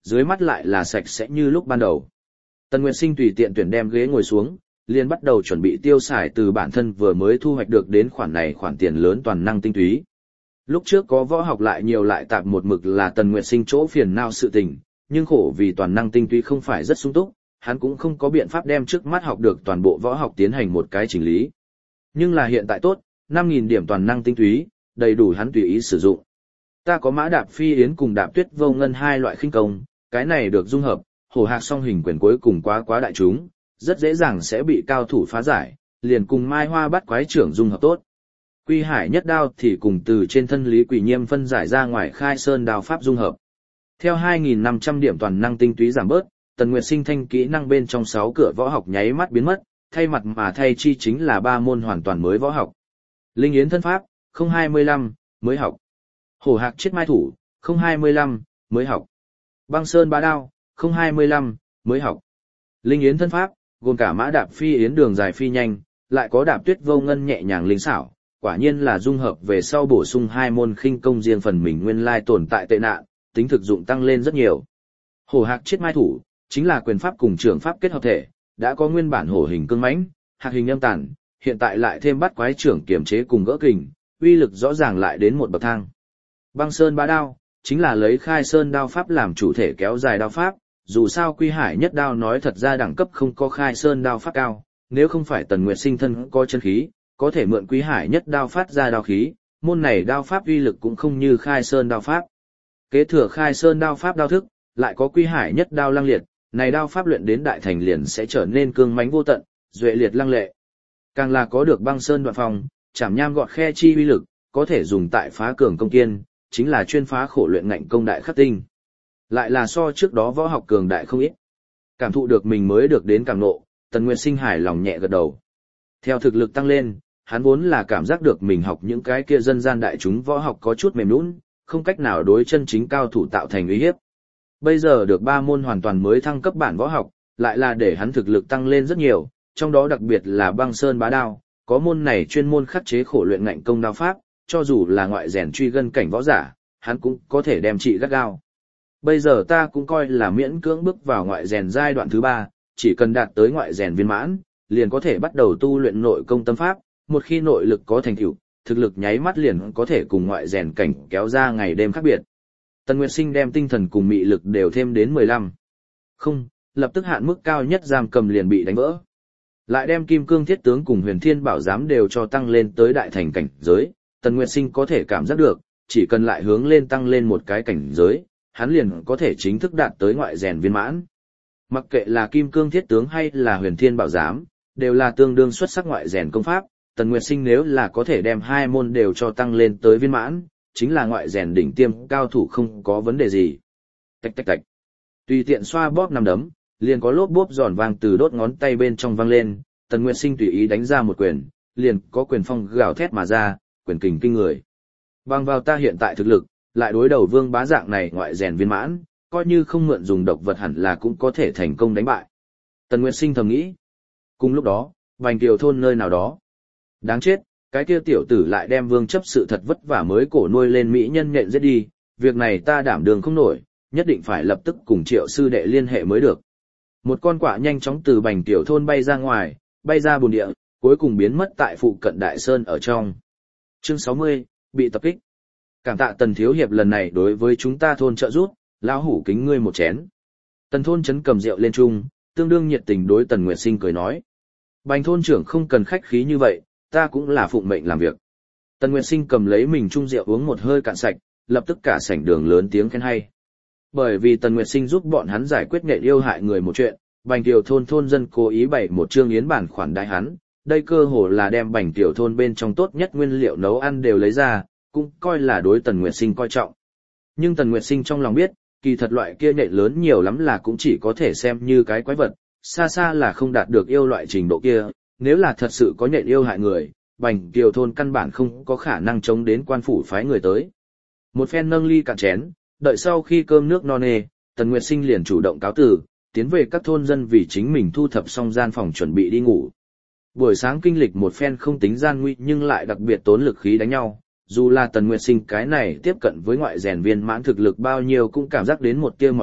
dưới mắt lại là sạch sẽ như lúc ban đầu. Tần Nguyệt Sinh tùy tiện tuyển đem ghế ngồi xuống, liền bắt đầu chuẩn bị tiêu xài từ bản thân vừa mới thu hoạch được đến khoản này khoản tiền lớn toàn năng tinh túy. Lúc trước có võ học lại nhiều lại tạp một mực là Tần Nguyệt Sinh chỗ phiền não sự tình, nhưng khổ vì toàn năng tinh túy không phải rất sung túc, hắn cũng không có biện pháp đem trước mắt học được toàn bộ võ học tiến hành một cái chỉnh lý. Nhưng là hiện tại tốt, năm nghìn điểm toàn năng tinh túy, đầy đủ hắn tùy ý sử dụng. Ta có mã đạp phi yến cùng đạp tuyết vô ngân hai loại khinh công, cái này được dung hợp, hổ hạc song hình quyền cuối cùng quá quá đại chúng, rất dễ dàng sẽ bị cao thủ phá giải, liền cùng mai hoa bắt quái trưởng dung hợp tốt. Quy hải nhất đao thì cùng từ trên thân Lý Quỷ Nhiêm phân giải ra ngoài khai sơn đao pháp dung hợp. Theo hai nghìn năm trăm điểm toàn năng tinh túy giảm bớt, Tần Nguyệt Sinh thanh kỹ năng bên trong sáu cửa võ học nháy mắt biến mất, thay mặt mà thay chi chính là ba môn hoàn toàn mới võ học. Linh Yến thân pháp, không hai lăm, mới học. Hổ hạc chiết mai thủ, không hai lăm, mới học. Băng sơn bá đao, không hai lăm, mới học. Linh Yến thân pháp, gồm cả mã đạp phi yến đường dài phi nhanh, lại có đạp tuyết vô ngân nhẹ nhàng linh xảo, quả nhiên là dung hợp về sau bổ sung hai môn khinh công riêng phần mình nguyên lai tồn tại tệ nạn, tính thực dụng tăng lên rất nhiều. Hổ hạc chiết mai thủ, chính là quyền pháp cùng trường pháp kết hợp thể, đã có nguyên bản hổ hình cương mãnh, hạc hình âm tàn, hiện tại lại thêm bắt quái trưởng kiểm chế cùng gỡ kình, uy lực rõ ràng lại đến một bậc thang. Băng sơn bá đao, chính là lấy khai sơn đao pháp làm chủ thể kéo dài đao pháp, dù sao Quy Hải nhất đao nói thật ra đẳng cấp không có khai sơn đao pháp cao, nếu không phải Tần Nguyệt Sinh thân có chân khí, có thể mượn Quy Hải nhất đao phát ra đao khí, môn này đao pháp uy lực cũng không như khai sơn đao pháp. Kế thừa khai sơn đao pháp đao thức, lại có Quy Hải nhất đao lăng liệt, này đao pháp luyện đến đại thành liền sẽ trở nên cương mãnh vô tận, duệ liệt lăng lệ. Càng là có được băng sơn đoạn phòng, chảm nham gọt khe chi uy lực, có thể dùng tại phá cường công kiên, chính là chuyên phá khổ luyện ngạnh công đại khắc tinh. Lại là so trước đó võ học cường đại không ít. Cảm thụ được mình mới được đến cảm nộ, Tần Nguyệt Sinh hài lòng nhẹ gật đầu. Theo thực lực tăng lên, hắn vốn là cảm giác được mình học những cái kia dân gian đại chúng võ học có chút mềm nhũn, không cách nào đối chân chính cao thủ tạo thành uy hiếp. Bây giờ được ba môn hoàn toàn mới thăng cấp bản võ học, lại là để hắn thực lực tăng lên rất nhiều, trong đó đặc biệt là băng sơn bá đao, có môn này chuyên môn khắc chế khổ luyện ngạnh công đao pháp, cho dù là ngoại rèn truy gân cảnh võ giả, hắn cũng có thể đem trị gắt gao. Bây giờ ta cũng coi là miễn cưỡng bước vào ngoại rèn giai đoạn thứ ba, chỉ cần đạt tới ngoại rèn viên mãn, liền có thể bắt đầu tu luyện nội công tâm pháp, một khi nội lực có thành tựu, thực lực nháy mắt liền có thể cùng ngoại rèn cảnh kéo ra ngày đêm khác biệt. Tần Nguyệt Sinh đem tinh thần cùng mị lực đều thêm đến mười lăm. Không, lập tức hạn mức cao nhất giam cầm liền bị đánh vỡ. Lại đem kim cương thiết tướng cùng huyền thiên bảo giám đều cho tăng lên tới đại thành cảnh giới, Tần Nguyệt Sinh có thể cảm giác được, chỉ cần lại hướng lên tăng lên một cái cảnh giới, hắn liền có thể chính thức đạt tới ngoại rèn viên mãn. Mặc kệ là kim cương thiết tướng hay là huyền thiên bảo giám, đều là tương đương xuất sắc ngoại rèn công pháp, Tần Nguyệt Sinh nếu là có thể đem hai môn đều cho tăng lên tới viên mãn, chính là ngoại rèn đỉnh tiêm cao thủ không có vấn đề gì. Tạch tạch tạch. Tùy tiện xoa bóp nằm đấm, liền có lốp bốp giòn vang từ đốt ngón tay bên trong vang lên, Tần Nguyệt Sinh tùy ý đánh ra một quyền, liền có quyền phong gào thét mà ra, quyền kình kinh người. Bằng vào ta hiện tại thực lực, lại đối đầu Vương Bá dạng này ngoại rèn viên mãn, coi như không mượn dùng độc vật hẳn là cũng có thể thành công đánh bại. Tần Nguyệt Sinh thầm nghĩ. Cùng lúc đó, Bành Kiều thôn nơi nào đó. Đáng chết, cái kia tiểu tử lại đem Vương chấp sự thật vất vả mới cổ nuôi lên mỹ nhân nhện giết đi, việc này ta đảm đường không nổi, nhất định phải lập tức cùng Triệu sư đệ liên hệ mới được. Một con quạ nhanh chóng từ Bành Kiều thôn bay ra ngoài, bay ra bồn địa, cuối cùng biến mất tại phụ cận Đại Sơn ở trong. Chương sáu mươi, bị tập kích. Cảm tạ Tần thiếu hiệp lần này đối với chúng ta thôn trợ giúp, lão hủ kính ngươi một chén. Tần thôn chấn cầm rượu lên chung, tương đương nhiệt tình đối Tần Nguyệt Sinh cười nói. Bành thôn trưởng không cần khách khí như vậy, ta cũng là phụng mệnh làm việc. Tần Nguyệt Sinh cầm lấy mình chung rượu uống một hơi cạn sạch, lập tức cả sảnh đường lớn tiếng khen hay. Bởi vì Tần Nguyệt Sinh giúp bọn hắn giải quyết nhện yêu hại người một chuyện, Bành Tiểu thôn thôn dân cố ý bày một trương yến bản khoản đãi hắn, đây cơ hồ là đem Bành Tiểu thôn bên trong tốt nhất nguyên liệu nấu ăn đều lấy ra, cũng coi là đối Tần Nguyệt Sinh coi trọng. Nhưng Tần Nguyệt Sinh trong lòng biết, kỳ thật loại kia nhện lớn nhiều lắm là cũng chỉ có thể xem như cái quái vật, xa xa là không đạt được yêu loại trình độ kia, nếu là thật sự có nhện yêu hại người, Bành Kiều thôn căn bản không có khả năng chống đến quan phủ phái người tới. Một phen nâng ly cạn chén, đợi sau khi cơm nước no nê, Tần Nguyệt Sinh liền chủ động cáo từ, tiến về các thôn dân vì chính mình thu thập xong gian phòng chuẩn bị đi ngủ. Buổi sáng kinh lịch một phen không tính gian nguy nhưng lại đặc biệt tốn lực khí đánh nhau, dù là Tần Nguyệt Sinh cái này tiếp cận với ngoại rèn viên mãn thực lực bao nhiêu cũng cảm giác đến một tia mỏi mệt,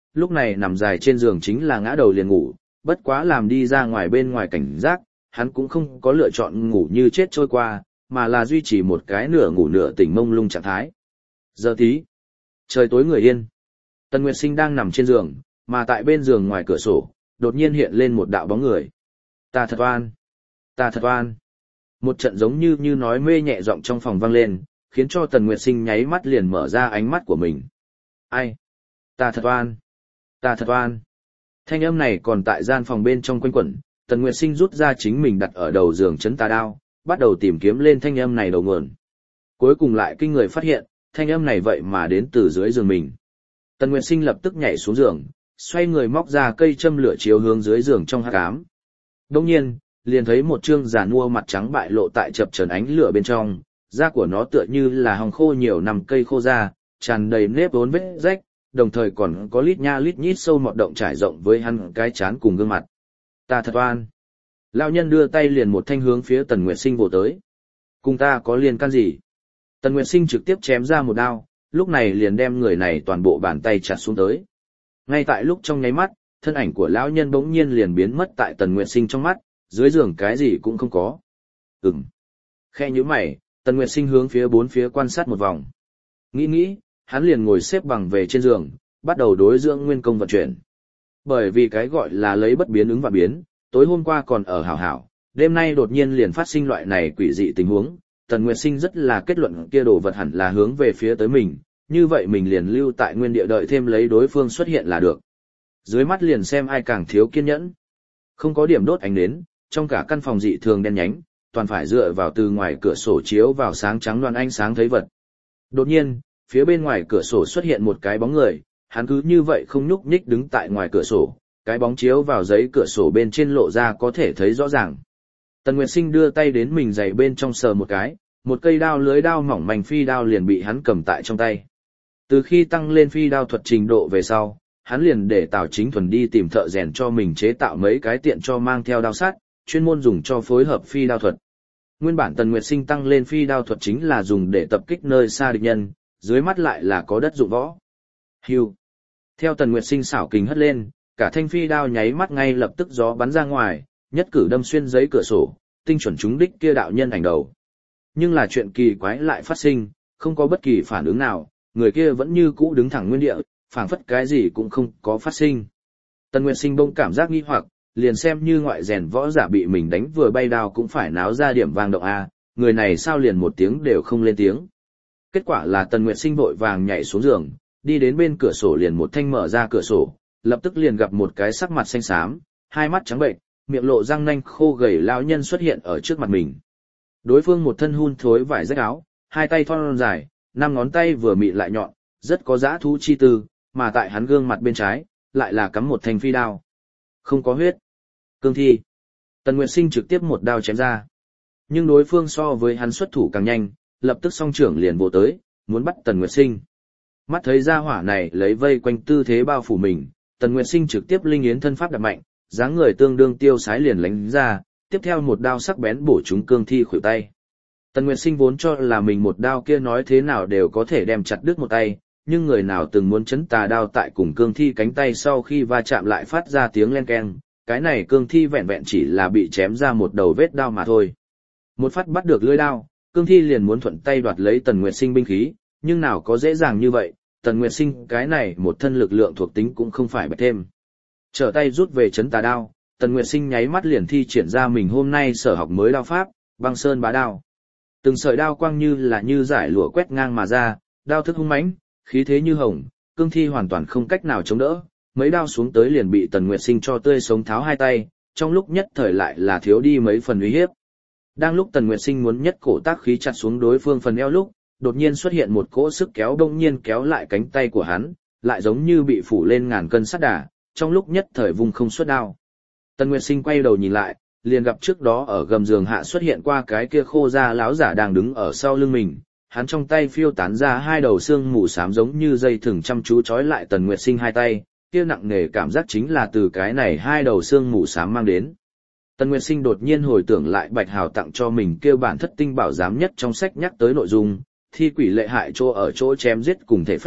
lúc này nằm dài trên giường chính là ngã đầu liền ngủ, bất quá làm đi ra ngoài bên ngoài cảnh giác, hắn cũng không có lựa chọn ngủ như chết trôi qua, mà là duy trì một cái nửa ngủ nửa tỉnh mông lung trạng thái. Giờ tí, trời tối người yên. Tần Nguyệt Sinh đang nằm trên giường, mà tại bên giường ngoài cửa sổ, đột nhiên hiện lên một đạo bóng người. Ta thật oan, ta thật oan. Một trận giống như như nói mê nhẹ giọng trong phòng vang lên, khiến cho Tần Nguyệt Sinh nháy mắt liền mở ra ánh mắt của mình. Ai? Ta thật oan, ta thật oan. Thanh âm này còn tại gian phòng bên trong quanh quẩn, Tần Nguyệt Sinh rút ra chính mình đặt ở đầu giường chấn tà đao, bắt đầu tìm kiếm lên thanh âm này đầu nguồn. Cuối cùng lại kinh người phát hiện, thanh âm này vậy mà đến từ dưới giường mình. Tần Nguyệt Sinh lập tức nhảy xuống giường, xoay người móc ra cây châm lửa chiếu hướng dưới giường trong hắc ám. Đương nhiên, liền thấy một trương già nua mặt trắng bại lộ tại chập chờn ánh lửa bên trong, da của nó tựa như là hồng khô nhiều năm cây khô da, tràn đầy nếp vốn vết rách, đồng thời còn có lít nha lít nhít sâu mọt động trải rộng với hắn cái trán cùng gương mặt. Ta thật oan. Lão nhân đưa tay liền một thanh hướng phía Tần Nguyệt Sinh vồ tới. Cùng ta có liên can gì? Tần Nguyệt Sinh trực tiếp chém ra một đao, lúc này liền đem người này toàn bộ bàn tay chặt xuống tới. Ngay tại lúc trong nháy mắt, thân ảnh của lão nhân bỗng nhiên liền biến mất tại Tần Nguyệt Sinh trong mắt, dưới giường cái gì cũng không có. Ừm. Khe nhíu mày, Tần Nguyệt Sinh hướng phía bốn phía quan sát một vòng. Nghĩ nghĩ, hắn liền ngồi xếp bằng về trên giường, bắt đầu đối dưỡng nguyên công vận chuyển. Bởi vì cái gọi là lấy bất biến ứng và biến, tối hôm qua còn ở hảo hảo, đêm nay đột nhiên liền phát sinh loại này quỷ dị tình huống, Tần Nguyệt Sinh rất là kết luận kia đồ vật hẳn là hướng về phía tới mình, như vậy mình liền lưu tại nguyên địa đợi thêm lấy đối phương xuất hiện là được. Dưới mắt liền xem ai càng thiếu kiên nhẫn. Không có điểm đốt ánh nến, trong cả căn phòng dị thường đen nhánh, toàn phải dựa vào từ ngoài cửa sổ chiếu vào sáng trắng loan ánh sáng thấy vật. Đột nhiên, phía bên ngoài cửa sổ xuất hiện một cái bóng người, hắn cứ như vậy không nhúc nhích đứng tại ngoài cửa sổ, cái bóng chiếu vào giấy cửa sổ bên trên lộ ra có thể thấy rõ ràng. Tần Nguyệt Sinh đưa tay đến mình giày bên trong sờ một cái, một cây đao lưới đao mỏng manh phi đao liền bị hắn cầm tại trong tay. Từ khi tăng lên phi đao thuật trình độ về sau, hắn liền để Tào Chính Thuần đi tìm thợ rèn cho mình chế tạo mấy cái tiện cho mang theo đao sắt, chuyên môn dùng cho phối hợp phi đao thuật. Nguyên bản Tần Nguyệt Sinh tăng lên phi đao thuật chính là dùng để tập kích nơi xa địch nhân, dưới mắt lại là có đất dụng võ. Hưu. Theo Tần Nguyệt Sinh xảo kình hất lên, cả thanh phi đao nháy mắt ngay lập tức gió bắn ra ngoài, nhất cử đâm xuyên giấy cửa sổ, tinh chuẩn trúng đích kia đạo nhân ảnh đầu. Nhưng là chuyện kỳ quái lại phát sinh, không có bất kỳ phản ứng nào, người kia vẫn như cũ đứng thẳng nguyên địa, phảng phất cái gì cũng không có phát sinh. Tần Nguyệt Sinh bỗng cảm giác nghi hoặc, liền xem như ngoại rèn võ giả bị mình đánh vừa bay đao cũng phải náo ra điểm vang động a, người này sao liền một tiếng đều không lên tiếng. Kết quả là Tần Nguyệt Sinh vội vàng nhảy xuống giường, đi đến bên cửa sổ liền một thanh mở ra cửa sổ, lập tức liền gặp một cái sắc mặt xanh xám, hai mắt trắng bệnh, miệng lộ răng nanh khô gầy lão nhân xuất hiện ở trước mặt mình. Đối phương một thân hun thối vải rách áo, hai tay thon dài, năm ngón tay vừa mịn lại nhọn, rất có dã thú chi tư, mà tại hắn gương mặt bên trái, lại là cắm một thanh phi đao. Không có huyết. Cương thi. Tần Nguyệt Sinh trực tiếp một đao chém ra. Nhưng đối phương so với hắn xuất thủ càng nhanh, lập tức song trưởng liền vồ tới, muốn bắt Tần Nguyệt Sinh. Mắt thấy ra hỏa này lấy vây quanh tư thế bao phủ mình, Tần Nguyệt Sinh trực tiếp linh yến thân pháp đạp mạnh, dáng người tương đương tiêu sái liền lánh ra, tiếp theo một đao sắc bén bổ trúng cương thi khuỷu tay. Tần Nguyệt Sinh vốn cho là mình một đao kia nói thế nào đều có thể đem chặt đứt một tay, nhưng người nào từng muốn chấn tà đao tại cùng cương thi cánh tay sau khi va chạm lại phát ra tiếng len keng, cái này cương thi vẹn vẹn chỉ là bị chém ra một đầu vết đao mà thôi. Một phát bắt được lưỡi đao, cương thi liền muốn thuận tay đoạt lấy Tần Nguyệt Sinh binh khí, nhưng nào có dễ dàng như vậy, Tần Nguyệt Sinh cái này một thân lực lượng thuộc tính cũng không phải bạch thêm. Trở tay rút về chấn tà đao, Tần Nguyệt Sinh nháy mắt liền thi triển ra mình hôm nay sở học mới đao pháp, băng sơn bá đao. Từng sợi đao quang như là như giải lụa quét ngang mà ra, đao thức hung mãnh, khí thế như hồng, cương thi hoàn toàn không cách nào chống đỡ, mấy đao xuống tới liền bị Tần Nguyệt Sinh cho tươi sống tháo hai tay, trong lúc nhất thời lại là thiếu đi mấy phần uy hiếp. Đang lúc Tần Nguyệt Sinh muốn nhất cổ tác khí chặt xuống đối phương phần eo lúc, đột nhiên xuất hiện một cỗ sức kéo đông nhiên kéo lại cánh tay của hắn, lại giống như bị phủ lên ngàn cân sắt đà, trong lúc nhất thời vùng không xuất đao. Tần Nguyệt Sinh quay đầu nhìn lại, liền gặp trước đó ở gầm giường hạ xuất hiện qua cái kia khô da láo giả đang đứng ở sau lưng mình, hắn trong tay phiêu tán ra hai đầu xương mù xám giống như dây thừng chăm chú trói lại Tần Nguyệt Sinh hai tay, kia nặng nề cảm giác chính là từ cái này hai đầu xương mù xám mang đến. Tần Nguyệt Sinh đột nhiên hồi tưởng lại Bạch Hào tặng cho mình kêu bản thất tinh bảo giám nhất trong sách nhắc tới nội dung, thi quỷ lệ hại chỗ ở chỗ chém giết cùng thể phách,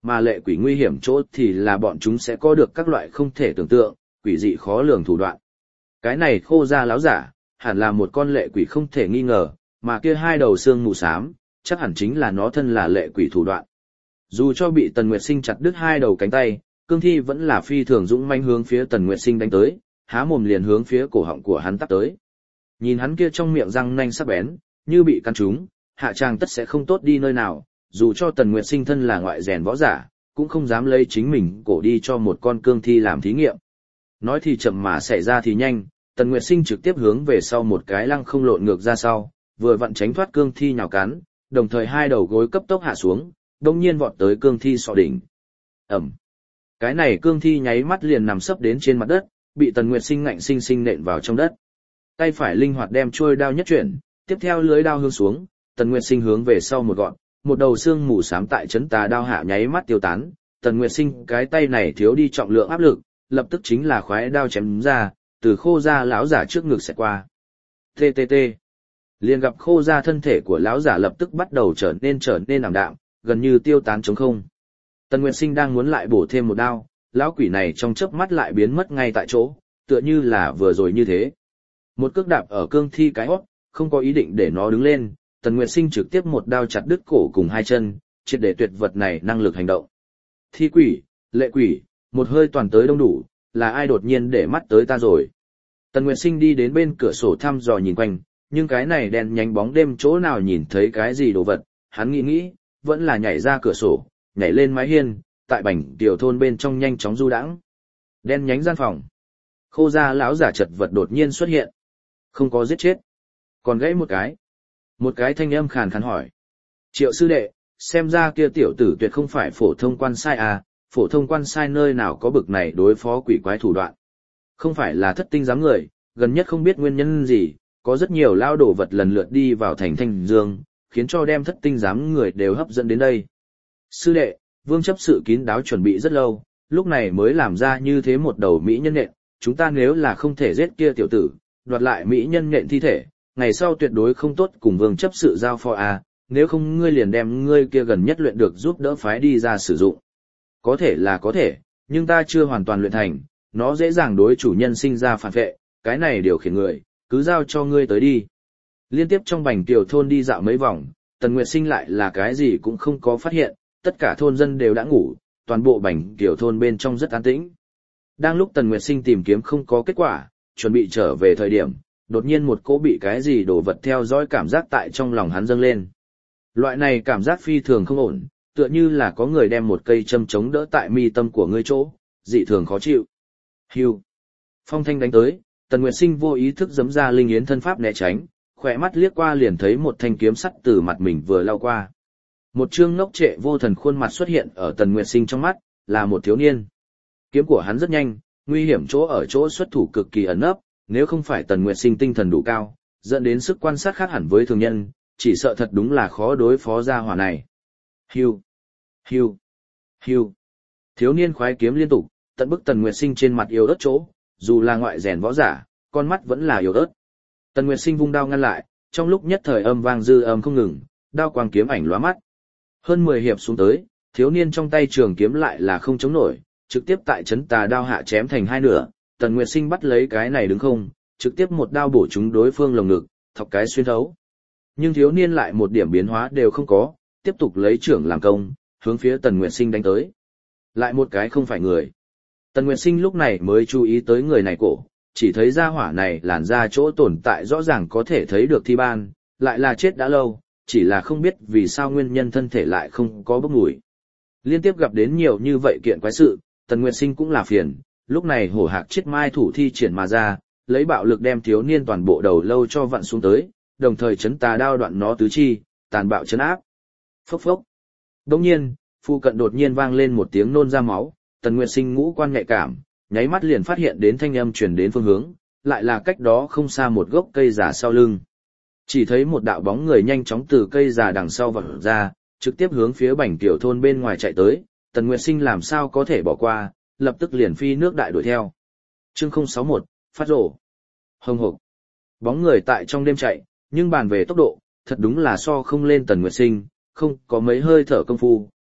mà lệ quỷ nguy hiểm chỗ thì là bọn chúng sẽ có được các loại không thể tưởng tượng, quỷ dị khó lường thủ đoạn. Cái này Khô gia láo giả, hẳn là một con lệ quỷ không thể nghi ngờ, mà kia hai đầu xương mù xám, chắc hẳn chính là nó thân là lệ quỷ thủ đoạn. Dù cho bị Tần Nguyệt Sinh chặt đứt hai đầu cánh tay, cương thi vẫn là phi thường dũng manh hướng phía Tần Nguyệt Sinh đánh tới, há mồm liền hướng phía cổ họng của hắn tắp tới. Nhìn hắn kia trong miệng răng nanh sắc bén, như bị căn trúng, hạ tràng tất sẽ không tốt đi nơi nào, dù cho Tần Nguyệt Sinh thân là ngoại rèn võ giả, cũng không dám lấy chính mình cổ đi cho một con cương thi làm thí nghiệm. Nói thì chậm mà xảy ra thì nhanh, Tần Nguyệt Sinh trực tiếp hướng về sau một cái lăng không lộn ngược ra sau, vừa vặn tránh thoát cương thi nhào cắn, đồng thời hai đầu gối cấp tốc hạ xuống, đồng nhiên vọt tới cương thi sọ đỉnh. Ẩm. Cái này cương thi nháy mắt liền nằm sấp đến trên mặt đất, bị Tần Nguyệt Sinh ngạnh sinh sinh nện vào trong đất. Tay phải linh hoạt đem chuôi đao nhất chuyển, tiếp theo lưới đao hướng xuống, Tần Nguyệt Sinh hướng về sau một gọn, một đầu xương mù xám tại chấn tà đao hạ nháy mắt tiêu tán. Tần Nguyệt Sinh cái tay này thiếu đi trọng lượng áp lực, lập tức chính là khoái đao chém ra, từ Khô gia lão giả trước ngực xẹt qua. T T T. Liền gặp Khô gia thân thể của lão giả lập tức bắt đầu trở nên trở nên ảm đạm, gần như tiêu tán trống không. Tần Nguyệt Sinh đang muốn lại bổ thêm một đao, lão quỷ này trong chớp mắt lại biến mất ngay tại chỗ, tựa như là vừa rồi như thế. Một cước đạp ở cương thi cái hót, không có ý định để nó đứng lên, Tần Nguyệt Sinh trực tiếp một đao chặt đứt cổ cùng hai chân, triệt để tuyệt vật này năng lực hành động. Thi quỷ, lệ quỷ, một hơi toàn tới đông đủ, là ai đột nhiên để mắt tới ta rồi. Tần Nguyệt Sinh đi đến bên cửa sổ thăm dò nhìn quanh, nhưng cái này đèn nhánh bóng đêm chỗ nào nhìn thấy cái gì đồ vật, hắn nghĩ nghĩ, vẫn là nhảy ra cửa sổ, nhảy lên mái hiên, tại bành tiểu thôn bên trong nhanh chóng du đãng. Đen nhánh gian phòng. Khô gia lão giả chật vật đột nhiên xuất hiện. Không có giết chết, còn gãy một cái. Một cái thanh âm khàn khàn hỏi. Triệu sư đệ, xem ra kia tiểu tử tuyệt không phải phổ thông quan sai à, phổ thông quan sai nơi nào có bực này đối phó quỷ quái thủ đoạn. Không phải là thất tinh giám người, gần nhất không biết nguyên nhân gì, có rất nhiều lao đổ vật lần lượt đi vào thành Thanh Dương, khiến cho đem thất tinh giám người đều hấp dẫn đến đây. Sư đệ, vương chấp sự kín đáo chuẩn bị rất lâu, lúc này mới làm ra như thế một đầu mỹ nhân nện, chúng ta nếu là không thể giết kia tiểu tử, đoạt lại mỹ nhân nện thi thể, ngày sau tuyệt đối không tốt cùng vương chấp sự giao phó à, nếu không ngươi liền đem ngươi kia gần nhất luyện được giúp đỡ phái đi ra sử dụng. Có thể là có thể, nhưng ta chưa hoàn toàn luyện thành, nó dễ dàng đối chủ nhân sinh ra phản vệ, cái này điều khiển người, cứ giao cho ngươi tới đi. Liên tiếp trong bành tiểu thôn đi dạo mấy vòng, Tần Nguyệt Sinh lại là cái gì cũng không có phát hiện, tất cả thôn dân đều đã ngủ, toàn bộ bành tiểu thôn bên trong rất an tĩnh. Đang lúc Tần Nguyệt Sinh tìm kiếm không có kết quả, chuẩn bị trở về thời điểm, đột nhiên một cỗ bị cái gì đổ vật theo dõi cảm giác tại trong lòng hắn dâng lên. Loại này cảm giác phi thường không ổn, tựa như là có người đem một cây châm chống đỡ tại mi tâm của ngươi chỗ, dị thường khó chịu. Hưu. Phong thanh đánh tới, Tần Nguyệt Sinh vô ý thức giấm ra linh yến thân pháp né tránh, khỏe mắt liếc qua liền thấy một thanh kiếm sắt từ mặt mình vừa lao qua. Một trương ngốc trệ vô thần khuôn mặt xuất hiện ở Tần Nguyệt Sinh trong mắt, là một thiếu niên. Kiếm của hắn rất nhanh, nguy hiểm chỗ ở chỗ xuất thủ cực kỳ ẩn nấp, nếu không phải Tần Nguyệt Sinh tinh thần đủ cao, dẫn đến sức quan sát khác hẳn với thường nhân, chỉ sợ thật đúng là khó đối phó ra hỏa này. Hưu, hưu, hưu. Thiếu niên khoái kiếm liên tục, tận bức Tần Nguyệt Sinh trên mặt yếu ớt chỗ, dù là ngoại rèn võ giả, con mắt vẫn là yếu ớt. Tần Nguyệt Sinh vung đao ngăn lại, trong lúc nhất thời âm vang dư âm không ngừng, đao quang kiếm ảnh lóa mắt. Hơn mười hiệp xuống tới, thiếu niên trong tay trường kiếm lại là không chống nổi, trực tiếp tại chấn tà đao hạ chém thành hai nửa. Tần Nguyệt Sinh bắt lấy cái này đứng không, trực tiếp một đao bổ trúng đối phương lồng ngực, thọc cái xuyên thấu. Nhưng thiếu niên lại một điểm biến hóa đều không có, tiếp tục lấy trưởng làm công, hướng phía Tần Nguyệt Sinh đánh tới. Lại một cái không phải người. Tần Nguyệt Sinh lúc này mới chú ý tới người này cổ, chỉ thấy da hỏa này làn da chỗ tồn tại rõ ràng có thể thấy được thi ban, lại là chết đã lâu, chỉ là không biết vì sao nguyên nhân thân thể lại không có bốc mùi. Liên tiếp gặp đến nhiều như vậy kiện quái sự, Tần Nguyệt Sinh cũng là phiền, lúc này hổ hạc chiết mai thủ thi triển mà ra, lấy bạo lực đem thiếu niên toàn bộ đầu lâu cho vặn xuống tới, đồng thời chấn tà đao đoạn nó tứ chi, tàn bạo chấn áp. Phốc phốc. Đồng nhiên, phụ cận đột nhiên vang lên một tiếng nôn ra máu, Tần Nguyệt Sinh ngũ quan nhạy cảm, nháy mắt liền phát hiện đến thanh âm truyền đến phương hướng, lại là cách đó không xa một gốc cây già sau lưng. Chỉ thấy một đạo bóng người nhanh chóng từ cây già đằng sau vọt ra, trực tiếp hướng phía bành tiểu thôn bên ngoài chạy tới, Tần Nguyệt Sinh làm sao có thể bỏ qua, lập tức liền phi nước đại đuổi theo. Chương không sáu mốt, phát rổ. Hồng hộc. Bóng người tại trong đêm chạy, nhưng bàn về tốc độ, thật đúng là so không lên Tần Nguyệt Sinh, không có mấy hơi thở công phu,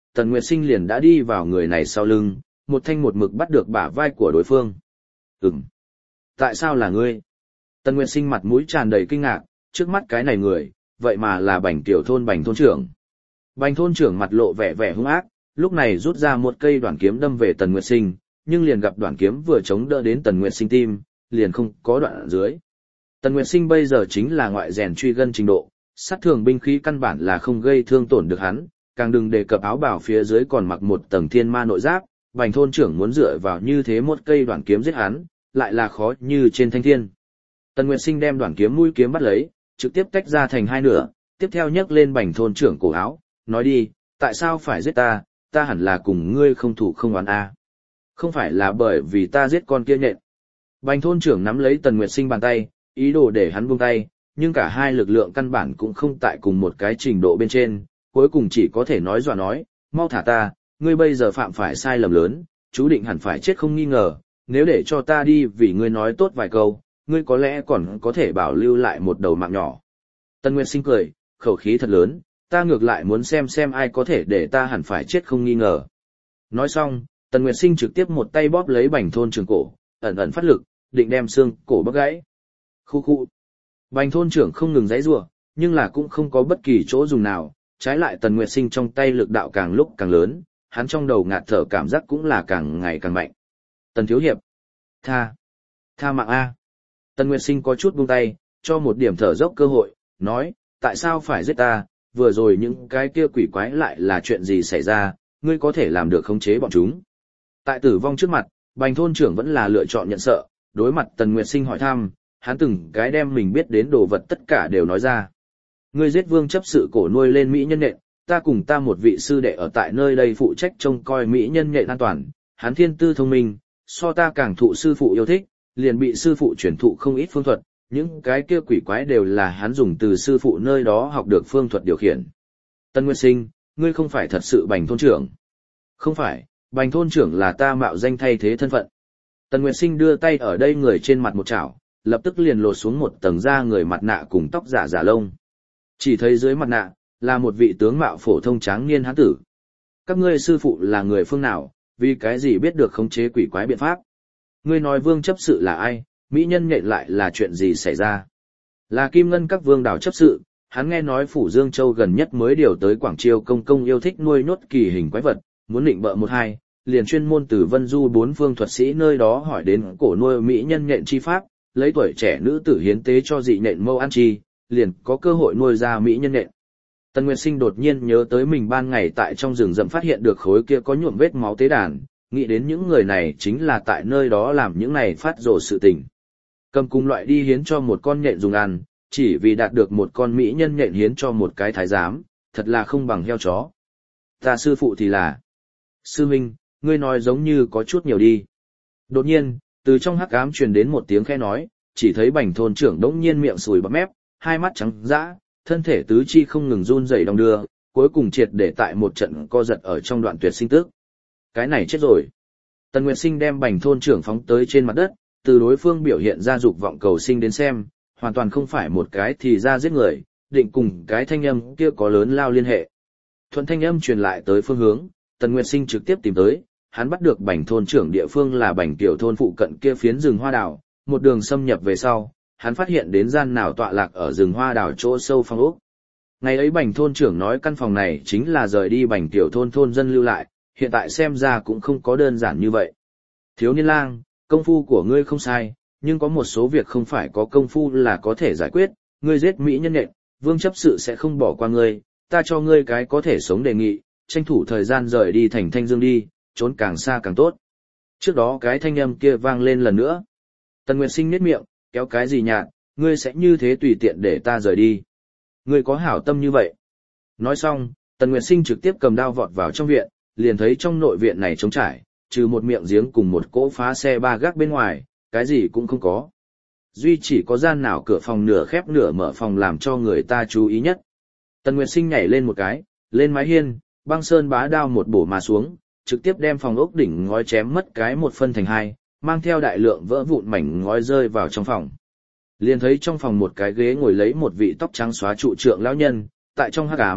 Tần Nguyệt Sinh liền đã đi vào người này sau lưng, một thanh một mực bắt được bả vai của đối phương. Ừm. Tại sao là ngươi? Tần Nguyệt Sinh mặt mũi tràn đầy kinh ngạc, trước mắt cái này người, vậy mà là Bành tiểu thôn Bành thôn trưởng. Bành thôn trưởng mặt lộ vẻ vẻ hung ác, lúc này rút ra một cây đoạn kiếm đâm về Tần Nguyệt Sinh, nhưng liền gặp đoạn kiếm vừa chống đỡ đến Tần Nguyệt Sinh tim, liền không có đoạn ở dưới. Tần Nguyệt Sinh bây giờ chính là ngoại rèn truy gân trình độ, sát thường binh khí căn bản là không gây thương tổn được hắn, càng đừng đề cập áo bào phía dưới còn mặc một tầng thiên ma nội giáp, Bành thôn trưởng muốn dựa vào như thế một cây đoạn kiếm giết hắn, lại là khó như trên thanh thiên. Tần Nguyệt Sinh đem đoạn kiếm mũi kiếm bắt lấy, trực tiếp tách ra thành hai nửa, tiếp theo nhấc lên Bành thôn trưởng cổ áo, nói đi, tại sao phải giết ta, ta hẳn là cùng ngươi không thủ không oán a. Không phải là bởi vì ta giết con kia nhện. Bành thôn trưởng nắm lấy Tần Nguyệt Sinh bàn tay, ý đồ để hắn buông tay, nhưng cả hai lực lượng căn bản cũng không tại cùng một cái trình độ bên trên, cuối cùng chỉ có thể nói dọa nói, mau thả ta, ngươi bây giờ phạm phải sai lầm lớn, chú định hẳn phải chết không nghi ngờ, nếu để cho ta đi vì ngươi nói tốt vài câu, ngươi có lẽ còn có thể bảo lưu lại một đầu mạng nhỏ. Tần Nguyệt Sinh cười, khẩu khí thật lớn, ta ngược lại muốn xem xem ai có thể để ta hẳn phải chết không nghi ngờ. Nói xong, Tần Nguyệt Sinh trực tiếp một tay bóp lấy Bành thôn trưởng cổ, ẩn ẩn phát lực, định đem xương cổ bóc gãy. Khu khu. Bành thôn trưởng không ngừng giãy giụa, nhưng là cũng không có bất kỳ chỗ dùng nào, trái lại Tần Nguyệt Sinh trong tay lực đạo càng lúc càng lớn, hắn trong đầu ngạt thở cảm giác cũng là càng ngày càng mạnh. Tần thiếu hiệp, tha, tha mạng a. Tần Nguyệt Sinh có chút buông tay, cho một điểm thở dốc cơ hội, nói, tại sao phải giết ta, vừa rồi những cái kia quỷ quái lại là chuyện gì xảy ra, ngươi có thể làm được khống chế bọn chúng. Tại tử vong trước mặt, Bành thôn trưởng vẫn là lựa chọn nhận sợ, đối mặt Tần Nguyệt Sinh hỏi thăm, hắn từng cái đem mình biết đến đồ vật tất cả đều nói ra. Ngươi giết vương chấp sự cổ nuôi lên mỹ nhân nhện, ta cùng ta một vị sư đệ ở tại nơi đây phụ trách trông coi mỹ nhân nhện an toàn, hắn thiên tư thông minh, so ta càng thụ sư phụ yêu thích, liền bị sư phụ truyền thụ không ít phương thuật, những cái kia quỷ quái đều là hắn dùng từ sư phụ nơi đó học được phương thuật điều khiển. Tần Nguyệt Sinh, ngươi không phải thật sự Bành thôn trưởng. Không phải, Bành thôn trưởng là ta mạo danh thay thế thân phận. Tần Nguyệt Sinh đưa tay ở đây người trên mặt một chảo, lập tức liền lột xuống một tầng da người mặt nạ cùng tóc giả giả lông. Chỉ thấy dưới mặt nạ, là một vị tướng mạo phổ thông tráng niên hán tử. Các ngươi sư phụ là người phương nào, vì cái gì biết được khống chế quỷ quái biện pháp? Ngươi nói vương chấp sự là ai, mỹ nhân nhện lại là chuyện gì xảy ra? Là Kim Ngân các vương đảo chấp sự, hắn nghe nói phủ Dương Châu gần nhất mới điều tới Quảng Chiêu công công yêu thích nuôi nhốt kỳ hình quái vật, muốn định bợ một hai, liền chuyên môn từ Vân Du bốn phương thuật sĩ nơi đó hỏi đến cổ nuôi mỹ nhân nhện chi pháp, lấy tuổi trẻ nữ tử hiến tế cho dị nhện mâu ăn chi, liền có cơ hội nuôi ra mỹ nhân nhện. Tần Nguyệt Sinh đột nhiên nhớ tới mình ban ngày tại trong rừng rậm phát hiện được khối kia có nhuộm vết máu tế đàn, nghĩ đến những người này chính là tại nơi đó làm những này phát rồ sự tình. Cầm cùng loại đi hiến cho một con nhện dùng ăn, chỉ vì đạt được một con mỹ nhân nhện hiến cho một cái thái giám, thật là không bằng heo chó. Ta sư phụ thì là... Sư Minh, ngươi nói giống như có chút nhiều đi. Đột nhiên, từ trong hắc ám truyền đến một tiếng khẽ nói, chỉ thấy Bành thôn trưởng đống nhiên miệng sùi bắp mép, hai mắt trắng dã, thân thể tứ chi không ngừng run rẩy đong đưa, cuối cùng triệt để tại một trận co giật ở trong đoạn tuyệt sinh tức. Cái này chết rồi. Tần Nguyệt Sinh đem Bành thôn trưởng phóng tới trên mặt đất, từ đối phương biểu hiện ra dục vọng cầu sinh đến xem, hoàn toàn không phải một cái thì ra giết người, định cùng cái thanh âm kia có lớn lao liên hệ. Thuận thanh âm truyền lại tới phương hướng, Tần Nguyệt Sinh trực tiếp tìm tới, hắn bắt được Bành thôn trưởng địa phương là Bành tiểu thôn phụ cận kia phiến rừng hoa đào, một đường xâm nhập về sau, hắn phát hiện đến gian nào tọa lạc ở rừng hoa đào chỗ sâu phong ốc. Ngày ấy Bành thôn trưởng nói căn phòng này chính là rời đi Bành tiểu thôn thôn dân lưu lại, hiện tại xem ra cũng không có đơn giản như vậy. Thiếu niên lang, công phu của ngươi không sai, nhưng có một số việc không phải có công phu là có thể giải quyết, ngươi giết mỹ nhân nhện, vương chấp sự sẽ không bỏ qua ngươi, ta cho ngươi cái có thể sống đề nghị, tranh thủ thời gian rời đi thành Thanh Dương đi, trốn càng xa càng tốt. Trước đó cái thanh âm kia vang lên lần nữa. Tần Nguyệt Sinh nhếch miệng, kéo cái gì nhạt, ngươi sẽ như thế tùy tiện để ta rời đi. Ngươi có hảo tâm như vậy. Nói xong, Tần Nguyệt Sinh trực tiếp cầm đao vọt vào trong viện, liền thấy trong nội viện này trống trải, trừ một miệng giếng cùng một cỗ phá xe ba gác bên ngoài, cái gì cũng không có. Duy chỉ có gian nào cửa phòng nửa khép nửa mở phòng làm cho người ta chú ý nhất. Tần Nguyệt Sinh nhảy lên một cái, lên mái hiên, băng sơn bá đao một bổ mà xuống, trực tiếp đem phòng ốc đỉnh ngói chém mất cái một phân thành hai, mang theo đại lượng vỡ vụn mảnh ngói rơi vào trong phòng. Liền thấy trong phòng một cái ghế ngồi lấy một vị tóc trắng xóa trụ trượng lão nhân, tại trong hắc ám,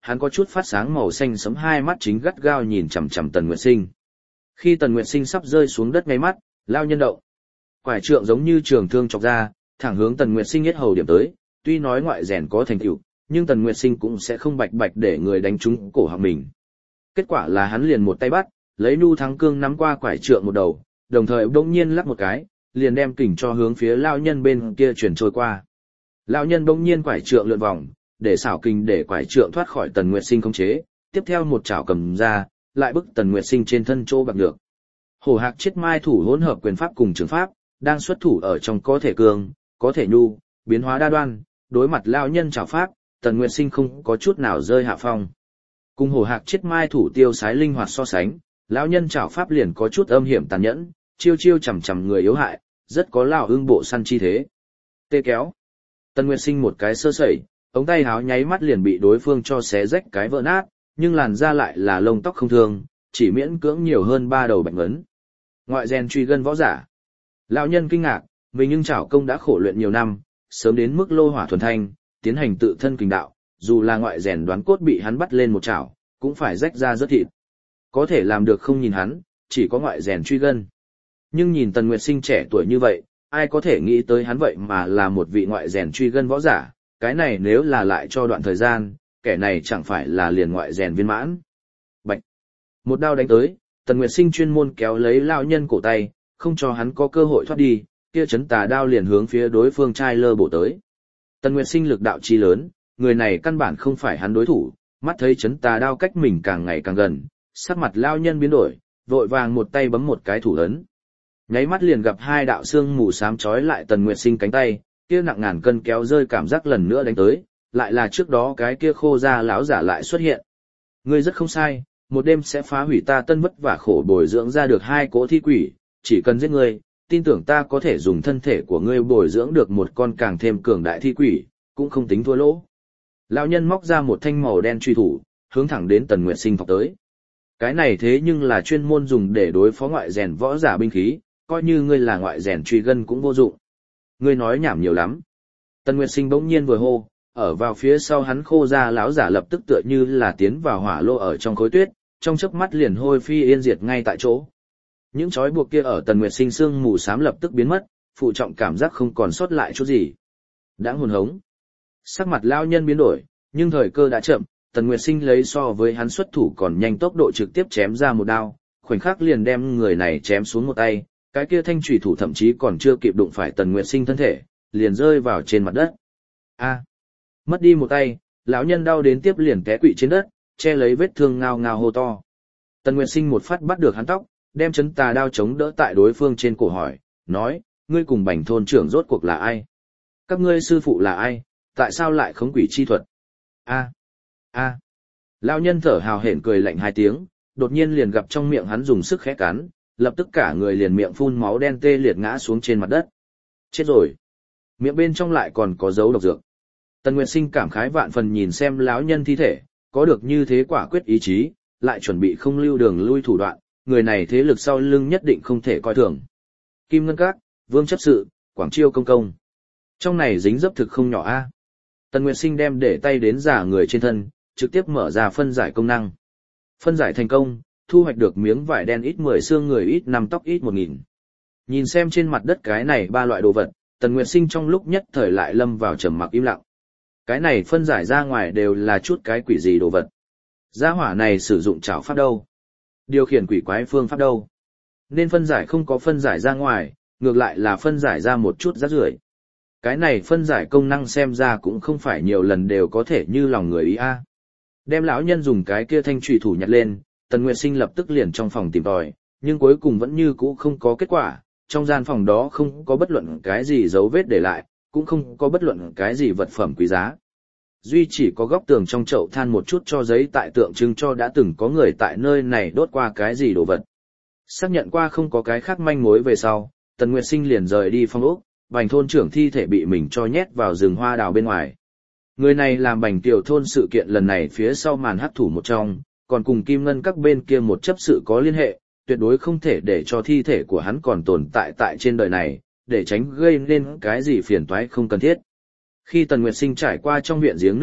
hắn có chút phát sáng màu xanh sẫm hai mắt chính gắt gao nhìn chằm chằm Tần Nguyệt Sinh. Khi Tần Nguyệt Sinh sắp rơi xuống đất ngay mắt, lao nhân động. Quải trượng giống như trường thương chọc ra, thẳng hướng Tần Nguyệt Sinh yết hầu điểm tới, tuy nói ngoại rèn có thành tựu, nhưng Tần Nguyệt Sinh cũng sẽ không bạch bạch để người đánh trúng cổ họng mình. Kết quả là hắn liền một tay bắt, lấy nu thắng cương nắm qua quải trượng một đầu, đồng thời bỗng nhiên lắc một cái, liền đem kình cho hướng phía lao nhân bên kia chuyển trôi qua. Lao nhân bỗng nhiên quải trượng lượn vòng, để xảo kình để quải trượng thoát khỏi Tần Nguyệt Sinh khống chế, tiếp theo một chảo cầm ra, lại bức Tần Nguyệt Sinh trên thân chỗ bạc được. Hổ Hạc Chiết Mai thủ hỗn hợp quyền pháp cùng trường pháp, đang xuất thủ ở trong có thể cường, có thể nhu, biến hóa đa đoan, đối mặt lao nhân chảo pháp, Tần Nguyệt Sinh không có chút nào rơi hạ phong. Cùng Hổ Hạc Chiết Mai thủ tiêu sái linh hoạt so sánh, lão nhân chảo pháp liền có chút âm hiểm tàn nhẫn, chiêu chiêu chằm chằm người yếu hại, rất có lão ương bộ săn chi thế. Tê kéo. Tần Nguyệt Sinh một cái sơ sẩy, ống tay háo nháy mắt liền bị đối phương cho xé rách cái vỡ nát, nhưng làn da lại là lông tóc không thương, chỉ miễn cưỡng nhiều hơn ba đầu bệnh ấn. Ngoại rèn truy gân võ giả. Lão nhân kinh ngạc, mình nhưng chảo công đã khổ luyện nhiều năm, sớm đến mức lô hỏa thuần thanh, tiến hành tự thân kình đạo, dù là ngoại rèn đoán cốt bị hắn bắt lên một chảo, cũng phải rách ra rất thịt. Có thể làm được không nhìn hắn, chỉ có ngoại rèn truy gân. Nhưng nhìn Tần Nguyệt Sinh trẻ tuổi như vậy, ai có thể nghĩ tới hắn vậy mà là một vị ngoại rèn truy gân võ giả, cái này nếu là lại cho đoạn thời gian, kẻ này chẳng phải là liền ngoại rèn viên mãn. Bạch! Một đao đánh tới, Tần Nguyệt Sinh chuyên môn kéo lấy lão nhân cổ tay, không cho hắn có cơ hội thoát đi, kia chấn tà đao liền hướng phía đối phương trai lơ bổ tới. Tần Nguyệt Sinh lực đạo chi lớn, người này căn bản không phải hắn đối thủ, mắt thấy chấn tà đao cách mình càng ngày càng gần, sắc mặt lão nhân biến đổi, vội vàng một tay bấm một cái thủ ấn. Nháy mắt liền gặp hai đạo xương mù xám trói lại Tần Nguyệt Sinh cánh tay, kia nặng ngàn cân kéo rơi cảm giác lần nữa đánh tới, lại là trước đó cái kia khô ra lão giả lại xuất hiện. Ngươi rất không sai, một đêm sẽ phá hủy ta tân vất vả khổ bồi dưỡng ra được hai cỗ thi quỷ, chỉ cần giết ngươi, tin tưởng ta có thể dùng thân thể của ngươi bồi dưỡng được một con càng thêm cường đại thi quỷ, cũng không tính thua lỗ. Lão nhân móc ra một thanh màu đen truy thủ, hướng thẳng đến Tần Nguyệt Sinh phóng tới. Cái này thế nhưng là chuyên môn dùng để đối phó ngoại rèn võ giả binh khí, coi như ngươi là ngoại rèn truy gân cũng vô dụng. Ngươi nói nhảm nhiều lắm. Tần Nguyệt Sinh bỗng nhiên vừa hô, ở vào phía sau hắn khô ra lão giả lập tức tựa như là tiến vào hỏa lô ở trong khối tuyết, trong chớp mắt liền hôi phi yên diệt ngay tại chỗ. Những chói buộc kia ở Tần Nguyệt Sinh xương mù xám lập tức biến mất, phụ trọng cảm giác không còn sót lại chút gì. Đãng hồn hống. Sắc mặt lão nhân biến đổi, nhưng thời cơ đã chậm, Tần Nguyệt Sinh lấy so với hắn xuất thủ còn nhanh tốc độ trực tiếp chém ra một đao, khoảnh khắc liền đem người này chém xuống một tay, cái kia thanh chủy thủ thậm chí còn chưa kịp đụng phải Tần Nguyệt Sinh thân thể, liền rơi vào trên mặt đất. A, mất đi một tay, lão nhân đau đến tiếp liền té quỵ trên đất, che lấy vết thương ngao ngao hô to. Tần Nguyệt Sinh một phát bắt được hắn tóc, đem chấn tà đao chống đỡ tại đối phương trên cổ hỏi, nói, ngươi cùng Bành thôn trưởng rốt cuộc là ai? Các ngươi sư phụ là ai? Tại sao lại khống quỷ chi thuật? A, a. Lão nhân thở hào hển cười lạnh hai tiếng, đột nhiên liền gặp trong miệng hắn dùng sức khẽ cắn, lập tức cả người liền miệng phun máu đen tê liệt ngã xuống trên mặt đất. Chết rồi. Miệng bên trong lại còn có dấu độc dược. Tần Nguyệt Sinh cảm khái vạn phần nhìn xem lão nhân thi thể, có được như thế quả quyết ý chí, lại chuẩn bị không lưu đường lui thủ đoạn, người này thế lực sau lưng nhất định không thể coi thường. Kim Ngân Các, Vương chấp sự, Quảng Chiêu công công. Trong này dính dấp thực không nhỏ a. Tần Nguyệt Sinh đem để tay đến giả người trên thân, trực tiếp mở ra phân giải công năng. Phân giải thành công, thu hoạch được miếng vải đen ít mười xương người ít năm tóc ít một nghìn. Nhìn xem trên mặt đất cái này ba loại đồ vật, Tần Nguyệt Sinh trong lúc nhất thời lại lâm vào trầm mặc im lặng. Cái này phân giải ra ngoài đều là chút cái quỷ gì đồ vật. Gia hỏa này sử dụng trảo pháp đâu? Điều khiển quỷ quái phương pháp đâu? Nên phân giải không có phân giải ra ngoài, ngược lại là phân giải ra một chút rác rưởi. Cái này phân giải công năng xem ra cũng không phải nhiều lần đều có thể như lòng người ý a. Đem lão nhân dùng cái kia thanh trùy thủ nhặt lên, Tần Nguyệt Sinh lập tức liền trong phòng tìm tòi, nhưng cuối cùng vẫn như cũ không có kết quả, trong gian phòng đó không có bất luận cái gì dấu vết để lại, cũng không có bất luận cái gì vật phẩm quý giá. Duy chỉ có góc tường trong chậu than một chút cho giấy tại tượng trưng cho đã từng có người tại nơi này đốt qua cái gì đồ vật. Xác nhận qua không có cái khác manh mối về sau, Tần Nguyệt Sinh liền rời đi phong ốc, Bành thôn trưởng thi thể bị mình cho nhét vào rừng hoa đào bên ngoài. Người này làm Bành tiểu thôn sự kiện lần này phía sau màn hắc thủ một trong, còn cùng Kim Ngân các bên kia một chấp sự có liên hệ, tuyệt đối không thể để cho thi thể của hắn còn tồn tại tại trên đời này, để tránh gây nên cái gì phiền toái không cần thiết. Khi Tần Nguyệt Sinh trải qua trong viện giếng nước lúc,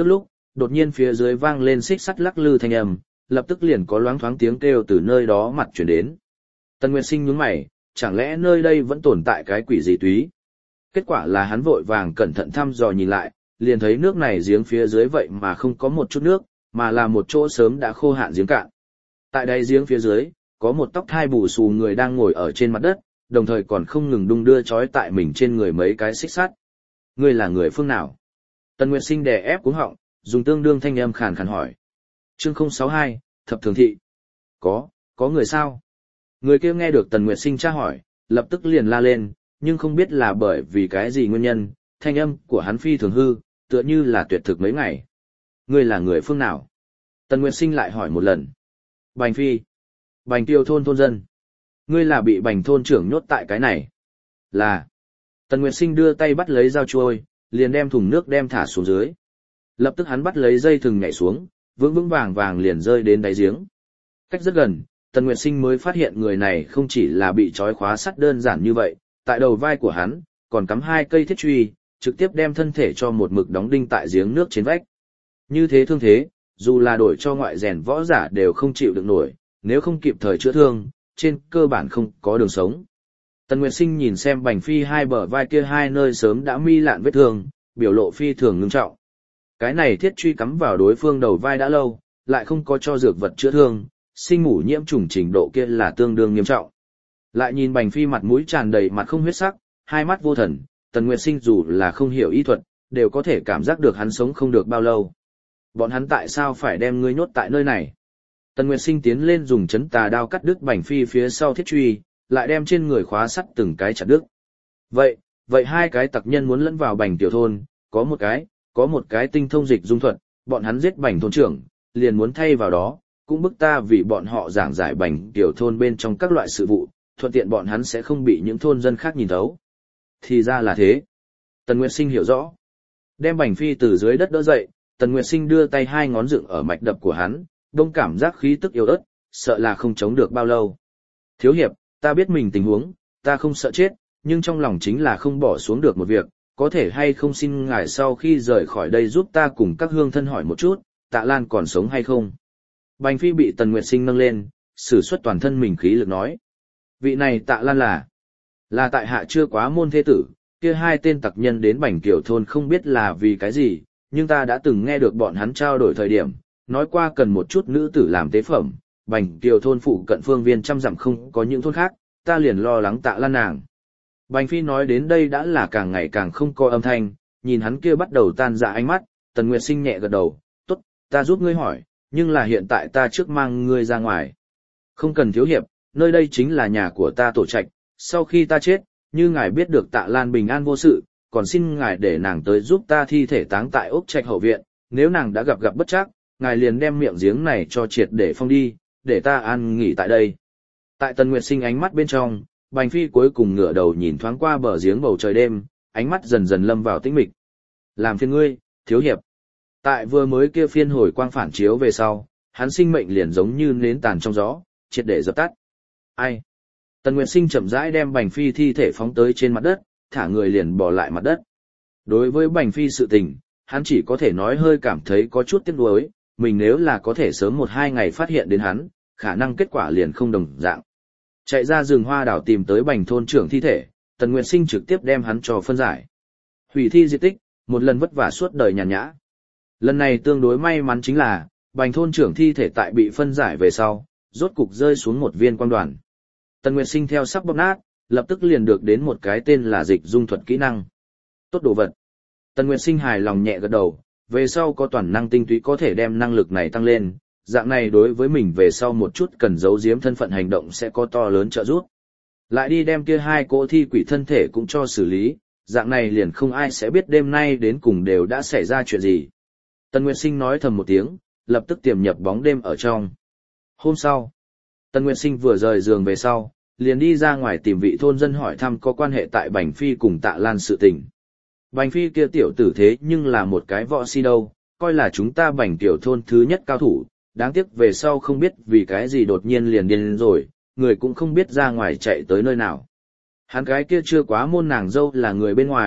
đột nhiên phía dưới vang lên xích sắt lắc lư thanh âm, lập tức liền có loáng thoáng tiếng kêu từ nơi đó mặt chuyển đến. Tần Nguyệt Sinh nhướng mày, chẳng lẽ nơi đây vẫn tồn tại cái quỷ gì túy? Kết quả là hắn vội vàng cẩn thận thăm dò nhìn lại, liền thấy nước này giếng phía dưới vậy mà không có một chút nước, mà là một chỗ sớm đã khô hạn giếng cạn. Tại đây giếng phía dưới, có một tóc thai bù xù người đang ngồi ở trên mặt đất, đồng thời còn không ngừng đung đưa trói tại mình trên người mấy cái xích sắt. Ngươi là người phương nào? Tần Nguyệt Sinh đè ép cuống họng, dùng tương đương thanh âm khàn khàn hỏi. Chương không sáu hai, Thập Thường Thị. Có, có người sao? Người kia nghe được Tần Nguyệt Sinh tra hỏi, lập tức liền la lên, nhưng không biết là bởi vì cái gì nguyên nhân, thanh âm của hắn phi thường hư, tựa như là tuyệt thực mấy ngày. Ngươi là người phương nào? Tần Nguyệt Sinh lại hỏi một lần. Bành Phi. Bành Tiêu thôn thôn dân. Ngươi là bị Bành thôn trưởng nhốt tại cái này. Là. Tần Nguyệt Sinh đưa tay bắt lấy dao trôi, liền đem thùng nước đem thả xuống dưới. Lập tức hắn bắt lấy dây thừng nhảy xuống, vững vững vàng vàng liền rơi đến đáy giếng. Cách rất gần, Tần Nguyệt Sinh mới phát hiện người này không chỉ là bị trói khóa sắt đơn giản như vậy, tại đầu vai của hắn, còn cắm hai cây thiết truy, trực tiếp đem thân thể cho một mực đóng đinh tại giếng nước trên vách. Như thế thương thế, dù là đổi cho ngoại rèn võ giả đều không chịu được nổi, nếu không kịp thời chữa thương, trên cơ bản không có đường sống. Tần Nguyệt Sinh nhìn xem Bành Phi hai bờ vai kia hai nơi sớm đã mi lạn vết thương, biểu lộ phi thường ngưng trọng. Cái này thiết truy cắm vào đối phương đầu vai đã lâu, lại không có cho dược vật chữa thương, sinh mủ nhiễm trùng trình độ kia là tương đương nghiêm trọng. Lại nhìn Bành Phi mặt mũi tràn đầy mặt không huyết sắc, hai mắt vô thần, Tần Nguyệt Sinh dù là không hiểu y thuật, đều có thể cảm giác được hắn sống không được bao lâu. Bọn hắn tại sao phải đem ngươi nhốt tại nơi này? Tần Nguyệt Sinh tiến lên dùng chấn tà đao cắt đứt Bành Phi phía sau thiết truy, lại đem trên người khóa sắt từng cái chặt đứt. Vậy, vậy hai cái tặc nhân muốn lẫn vào Bành tiểu thôn, có một cái, có một cái tinh thông dịch dung thuật, bọn hắn giết Bành thôn trưởng, liền muốn thay vào đó, cũng bức ta vì bọn họ giảng giải Bành tiểu thôn bên trong các loại sự vụ, thuận tiện bọn hắn sẽ không bị những thôn dân khác nhìn thấu. Thì ra là thế. Tần Nguyệt Sinh hiểu rõ. Đem Bành Phi từ dưới đất đỡ dậy, Tần Nguyệt Sinh đưa tay hai ngón dựng ở mạch đập của hắn, đông cảm giác khí tức yếu ớt, sợ là không chống được bao lâu. Thiếu hiệp, ta biết mình tình huống, ta không sợ chết, nhưng trong lòng chính là không bỏ xuống được một việc, có thể hay không xin ngài sau khi rời khỏi đây giúp ta cùng các hương thân hỏi một chút, Tạ Lan còn sống hay không? Bành Phi bị Tần Nguyệt Sinh nâng lên, sử xuất toàn thân mình khí lực nói. Vị này Tạ Lan là, là tại hạ chưa quá môn thế tử, kia hai tên tặc nhân đến Bành Kiều thôn không biết là vì cái gì, nhưng ta đã từng nghe được bọn hắn trao đổi thời điểm, nói qua cần một chút nữ tử làm tế phẩm, Bành Kiều thôn phụ cận phương viên trăm dặm không có những thôn khác, ta liền lo lắng Tạ Lan nàng. Bành Phi nói đến đây đã là càng ngày càng không có âm thanh, nhìn hắn kia bắt đầu tan dạ ánh mắt, Tần Nguyệt Sinh nhẹ gật đầu, tốt, ta giúp ngươi hỏi, nhưng là hiện tại ta trước mang ngươi ra ngoài. Không cần thiếu hiệp, nơi đây chính là nhà của ta tổ trạch, sau khi ta chết, như ngài biết được Tạ Lan bình an vô sự, còn xin ngài để nàng tới giúp ta thi thể táng tại ốc trạch hậu viện, nếu nàng đã gặp gặp bất trắc, ngài liền đem miệng giếng này cho triệt để phong đi, để ta an nghỉ tại đây. Tại Tần Nguyệt Sinh ánh mắt bên trong, Bành Phi cuối cùng ngửa đầu nhìn thoáng qua bờ giếng bầu trời đêm, ánh mắt dần dần lâm vào tĩnh mịch. Làm phiền ngươi, thiếu hiệp. Tại vừa mới kia phiên hồi quang phản chiếu về sau, hắn sinh mệnh liền giống như nến tàn trong gió, triệt để dập tắt. Ai? Tần Nguyệt Sinh chậm rãi đem Bành Phi thi thể phóng tới trên mặt đất, thả người liền bỏ lại mặt đất. Đối với Bành Phi sự tình, hắn chỉ có thể nói hơi cảm thấy có chút tiếc nuối, mình nếu là có thể sớm một hai ngày phát hiện đến hắn, khả năng kết quả liền không đồng dạng. Chạy ra rừng hoa đảo tìm tới Bành thôn trưởng thi thể, Tần Nguyệt Sinh trực tiếp đem hắn cho phân giải. Hủy thi diệt tích, một lần vất vả suốt đời nhàn nhã. Lần này tương đối may mắn chính là, Bành thôn trưởng thi thể tại bị phân giải về sau, rốt cục rơi xuống một viên quang đoàn. Tần Nguyệt Sinh theo sắc bóp nát, lập tức liền được đến một cái tên là dịch dung thuật kỹ năng. Tốt đồ vật. Tần Nguyệt Sinh hài lòng nhẹ gật đầu, về sau có toàn năng tinh túy có thể đem năng lực này tăng lên, dạng này đối với mình về sau một chút cần giấu giếm thân phận hành động sẽ có to lớn trợ giúp. Lại đi đem kia hai cỗ thi quỷ thân thể cũng cho xử lý, dạng này liền không ai sẽ biết đêm nay đến cùng đều đã xảy ra chuyện gì. Tần Nguyệt Sinh nói thầm một tiếng, lập tức tiềm nhập bóng đêm ở trong. Hôm sau, Tần Nguyệt Sinh vừa rời giường về sau, liền đi ra ngoài tìm vị thôn dân hỏi thăm có quan hệ tại Bành Phi cùng Tạ Lan sự tình. Bành Phi kia tiểu tử thế nhưng là một cái võ si đâu, coi là chúng ta Bành tiểu thôn thứ nhất cao thủ, đáng tiếc về sau không biết vì cái gì đột nhiên liền điên rồi, người cũng không biết ra ngoài chạy tới nơi nào. Hắn cái kia chưa quá môn nàng dâu là người bên ngoài,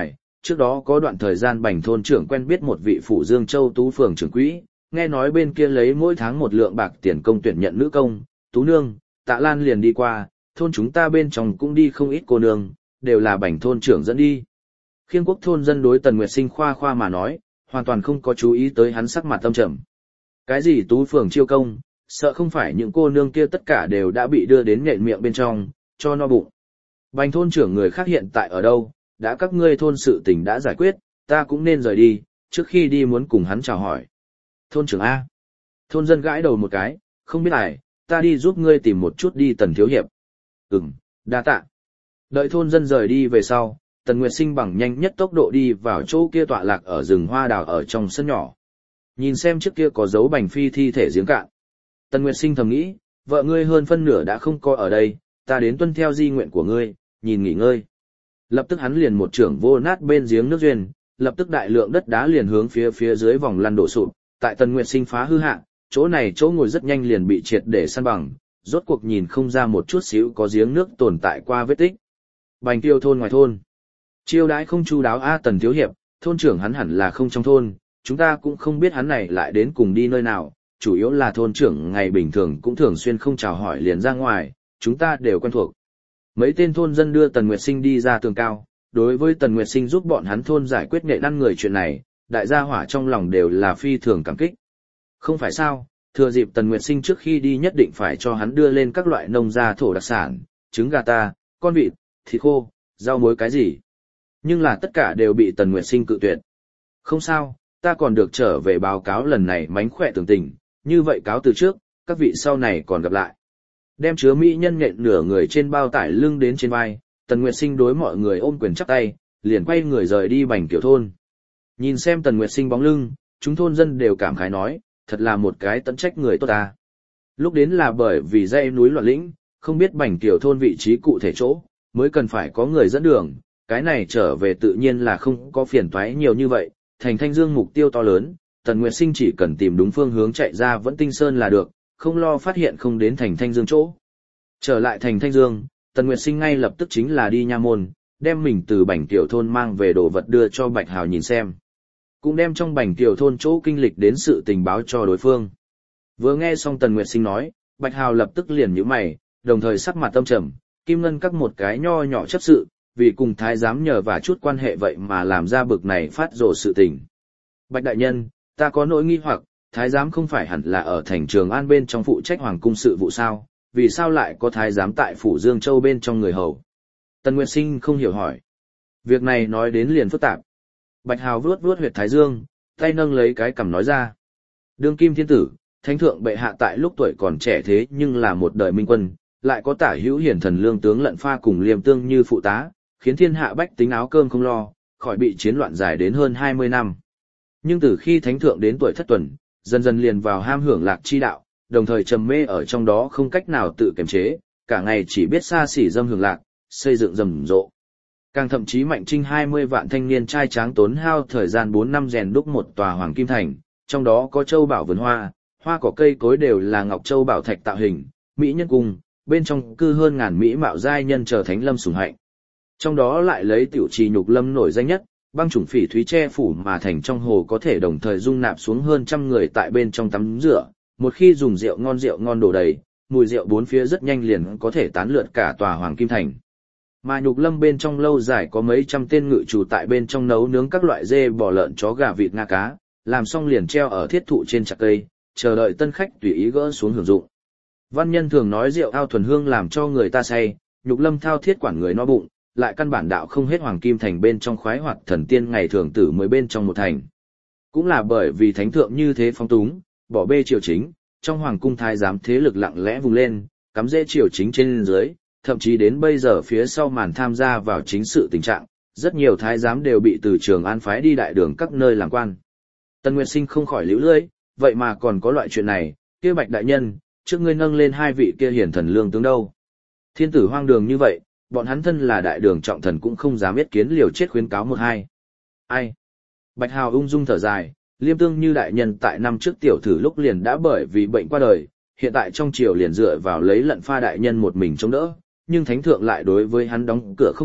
trước đó có đoạn thời gian Bành thôn trưởng quen biết một vị phủ Dương Châu Tú phường trưởng quỹ, nghe nói bên kia lấy mỗi tháng một lượng bạc tiền công tuyển nhận nữ công, Tú nương, Tạ Lan liền đi qua, thôn chúng ta bên trong cũng đi không ít cô nương, đều là Bành thôn trưởng dẫn đi. Khiêng Quốc thôn dân đối Tần Nguyệt Sinh khoa khoa mà nói, hoàn toàn không có chú ý tới hắn sắc mặt tâm trầm. Cái gì Tú phường chiêu công, sợ không phải những cô nương kia tất cả đều đã bị đưa đến nhện miệng bên trong, cho no bụng. Bành thôn trưởng người khác hiện tại ở đâu, đã các ngươi thôn sự tình đã giải quyết, ta cũng nên rời đi, trước khi đi muốn cùng hắn chào hỏi. Thôn trưởng A. Thôn dân gãi đầu một cái, không biết ai, ta đi giúp ngươi tìm một chút đi Tần thiếu hiệp. Ừm, đa tạ. Đợi thôn dân rời đi về sau, Tần Nguyệt Sinh bằng nhanh nhất tốc độ đi vào chỗ kia tọa lạc ở rừng hoa đào ở trong sân nhỏ. Nhìn xem trước kia có dấu Bành Phi thi thể giếng cạn. Tần Nguyệt Sinh thầm nghĩ, vợ ngươi hơn phân nửa đã không coi ở đây, ta đến tuân theo di nguyện của ngươi, nhìn nghỉ ngơi. Lập tức hắn liền một trưởng vô nát bên giếng nước duyên, lập tức đại lượng đất đá liền hướng phía phía dưới vòng lăn đổ sụp, tại Tần Nguyệt Sinh phá hư hạ, chỗ này chỗ ngồi rất nhanh liền bị triệt để san bằng, rốt cuộc nhìn không ra một chút xíu có giếng nước tồn tại qua vết tích. Bành Tiêu thôn ngoài thôn. Chiêu đãi không chu đáo a Tần thiếu hiệp, thôn trưởng hắn hẳn là không trong thôn, chúng ta cũng không biết hắn này lại đến cùng đi nơi nào, chủ yếu là thôn trưởng ngày bình thường cũng thường xuyên không chào hỏi liền ra ngoài, chúng ta đều quen thuộc. Mấy tên thôn dân đưa Tần Nguyệt Sinh đi ra tường cao, đối với Tần Nguyệt Sinh giúp bọn hắn thôn giải quyết nghệ năn người chuyện này, đại gia hỏa trong lòng đều là phi thường cảm kích. Không phải sao, thừa dịp Tần Nguyệt Sinh trước khi đi nhất định phải cho hắn đưa lên các loại nông gia thổ đặc sản, trứng gà ta, con vịt, thịt khô, rau muối cái gì. Nhưng là tất cả đều bị Tần Nguyệt Sinh cự tuyệt. Không sao, ta còn được trở về báo cáo lần này mánh khỏe tường tình, như vậy cáo từ trước, các vị sau này còn gặp lại. Đem chứa mỹ nhân nhện nửa người trên bao tải lưng đến trên vai, Tần Nguyệt Sinh đối mọi người ôm quyền chắp tay, liền quay người rời đi Bành Tiểu thôn. Nhìn xem Tần Nguyệt Sinh bóng lưng, chúng thôn dân đều cảm khái nói, thật là một cái tận trách người tốt ta. Lúc đến là bởi vì dãy núi loạn lĩnh, không biết Bành Tiểu thôn vị trí cụ thể chỗ, mới cần phải có người dẫn đường, cái này trở về tự nhiên là không có phiền toái nhiều như vậy, thành Thanh Dương mục tiêu to lớn, Tần Nguyệt Sinh chỉ cần tìm đúng phương hướng chạy ra Vẫn Tinh Sơn là được, không lo phát hiện không đến thành Thanh Dương chỗ. Trở lại thành Thanh Dương, Tần Nguyệt Sinh ngay lập tức chính là đi nha môn, đem mình từ Bành Tiểu thôn mang về đồ vật đưa cho Bạch Hào nhìn xem. Cũng đem trong Bành Tiểu thôn chỗ kinh lịch đến sự tình báo cho đối phương. Vừa nghe xong Tần Nguyệt Sinh nói, Bạch Hào lập tức liền nhíu mày, đồng thời sắc mặt tâm trầm, Kim Ngân các một cái nho nhỏ chấp sự, vì cùng thái giám nhờ và chút quan hệ vậy mà làm ra bực này phát rồ sự tình. Bạch đại nhân, ta có nỗi nghi hoặc, thái giám không phải hẳn là ở thành Trường An bên trong phụ trách hoàng cung sự vụ sao, vì sao lại có thái giám tại phủ Dương Châu bên trong người hầu? Tần Nguyệt Sinh không hiểu hỏi. Việc này nói đến liền phức tạp. Bạch Hào vuốt vuốt huyệt thái dương, tay nâng lấy cái cằm nói ra. Đương kim thiên tử, thánh thượng bệ hạ tại lúc tuổi còn trẻ thế nhưng là một đời minh quân, lại có tả hữu hiển thần lương tướng lận pha cùng liêm tương như phụ tá, khiến thiên hạ bách tính áo cơm không lo, khỏi bị chiến loạn dài đến hơn hai mươi năm. Nhưng từ khi thánh thượng đến tuổi thất tuần, dần dần liền vào ham hưởng lạc chi đạo, đồng thời trầm mê ở trong đó không cách nào tự kiềm chế, cả ngày chỉ biết xa xỉ dâm hưởng lạc, xây dựng rầm rộ. Càng thậm chí Mạnh Trinh hai mươi vạn thanh niên trai tráng tốn hao thời gian bốn năm rèn đúc một tòa hoàng kim thành, trong đó có châu bảo vườn hoa, hoa cỏ cây cối đều là ngọc châu bảo thạch tạo hình, mỹ nhân cung, bên trong cư hơn ngàn mỹ mạo giai nhân chờ thánh lâm sủng hạnh. Trong đó lại lấy tiểu trì Nhục Lâm nổi danh nhất, băng chủng phỉ thúy che phủ mà thành trong hồ có thể đồng thời dung nạp xuống hơn trăm người tại bên trong tắm rửa, một khi dùng rượu ngon rượu ngon đổ đầy, mùi rượu bốn phía rất nhanh liền có thể tán lượn cả tòa hoàng kim thành. Mà Nhục Lâm bên trong lâu dài có mấy trăm tên ngự chủ tại bên trong nấu nướng các loại dê bò lợn chó gà vịt nga cá, làm xong liền treo ở thiết thụ trên chặt cây, chờ đợi tân khách tùy ý gỡ xuống hưởng dụng. Văn nhân thường nói rượu ao thuần hương làm cho người ta say, Nhục Lâm thao thiết quản người no bụng, lại căn bản đạo không hết hoàng kim thành bên trong khoái hoạt thần tiên ngày thường tử mới bên trong một thành. Cũng là bởi vì thánh thượng như thế phong túng, bỏ bê triều chính, trong hoàng cung thái giám thế lực lặng lẽ vùng lên, cắm rễ triều chính trên dưới, thậm chí đến bây giờ phía sau màn tham gia vào chính sự tình trạng, rất nhiều thái giám đều bị từ Trường An phái đi đại đường các nơi làm quan. Tần Nguyệt Sinh không khỏi liễu lưỡi, vậy mà còn có loại chuyện này, kia Bạch đại nhân, trước ngươi nâng lên hai vị kia hiển thần lương tướng đâu? Thiên tử hoang đường như vậy, bọn hắn thân là đại đường trọng thần cũng không dám yết kiến liều chết khuyến cáo một hai. Ai? Bạch Hào ung dung thở dài, Liêm Tương Như đại nhân tại năm trước tiểu thử lúc liền đã bởi vì bệnh qua đời, hiện tại trong triều liền dựa vào lấy Lận Pha đại nhân một mình chống đỡ, nhưng thánh thượng lại đối với hắn đóng cửa không gặp,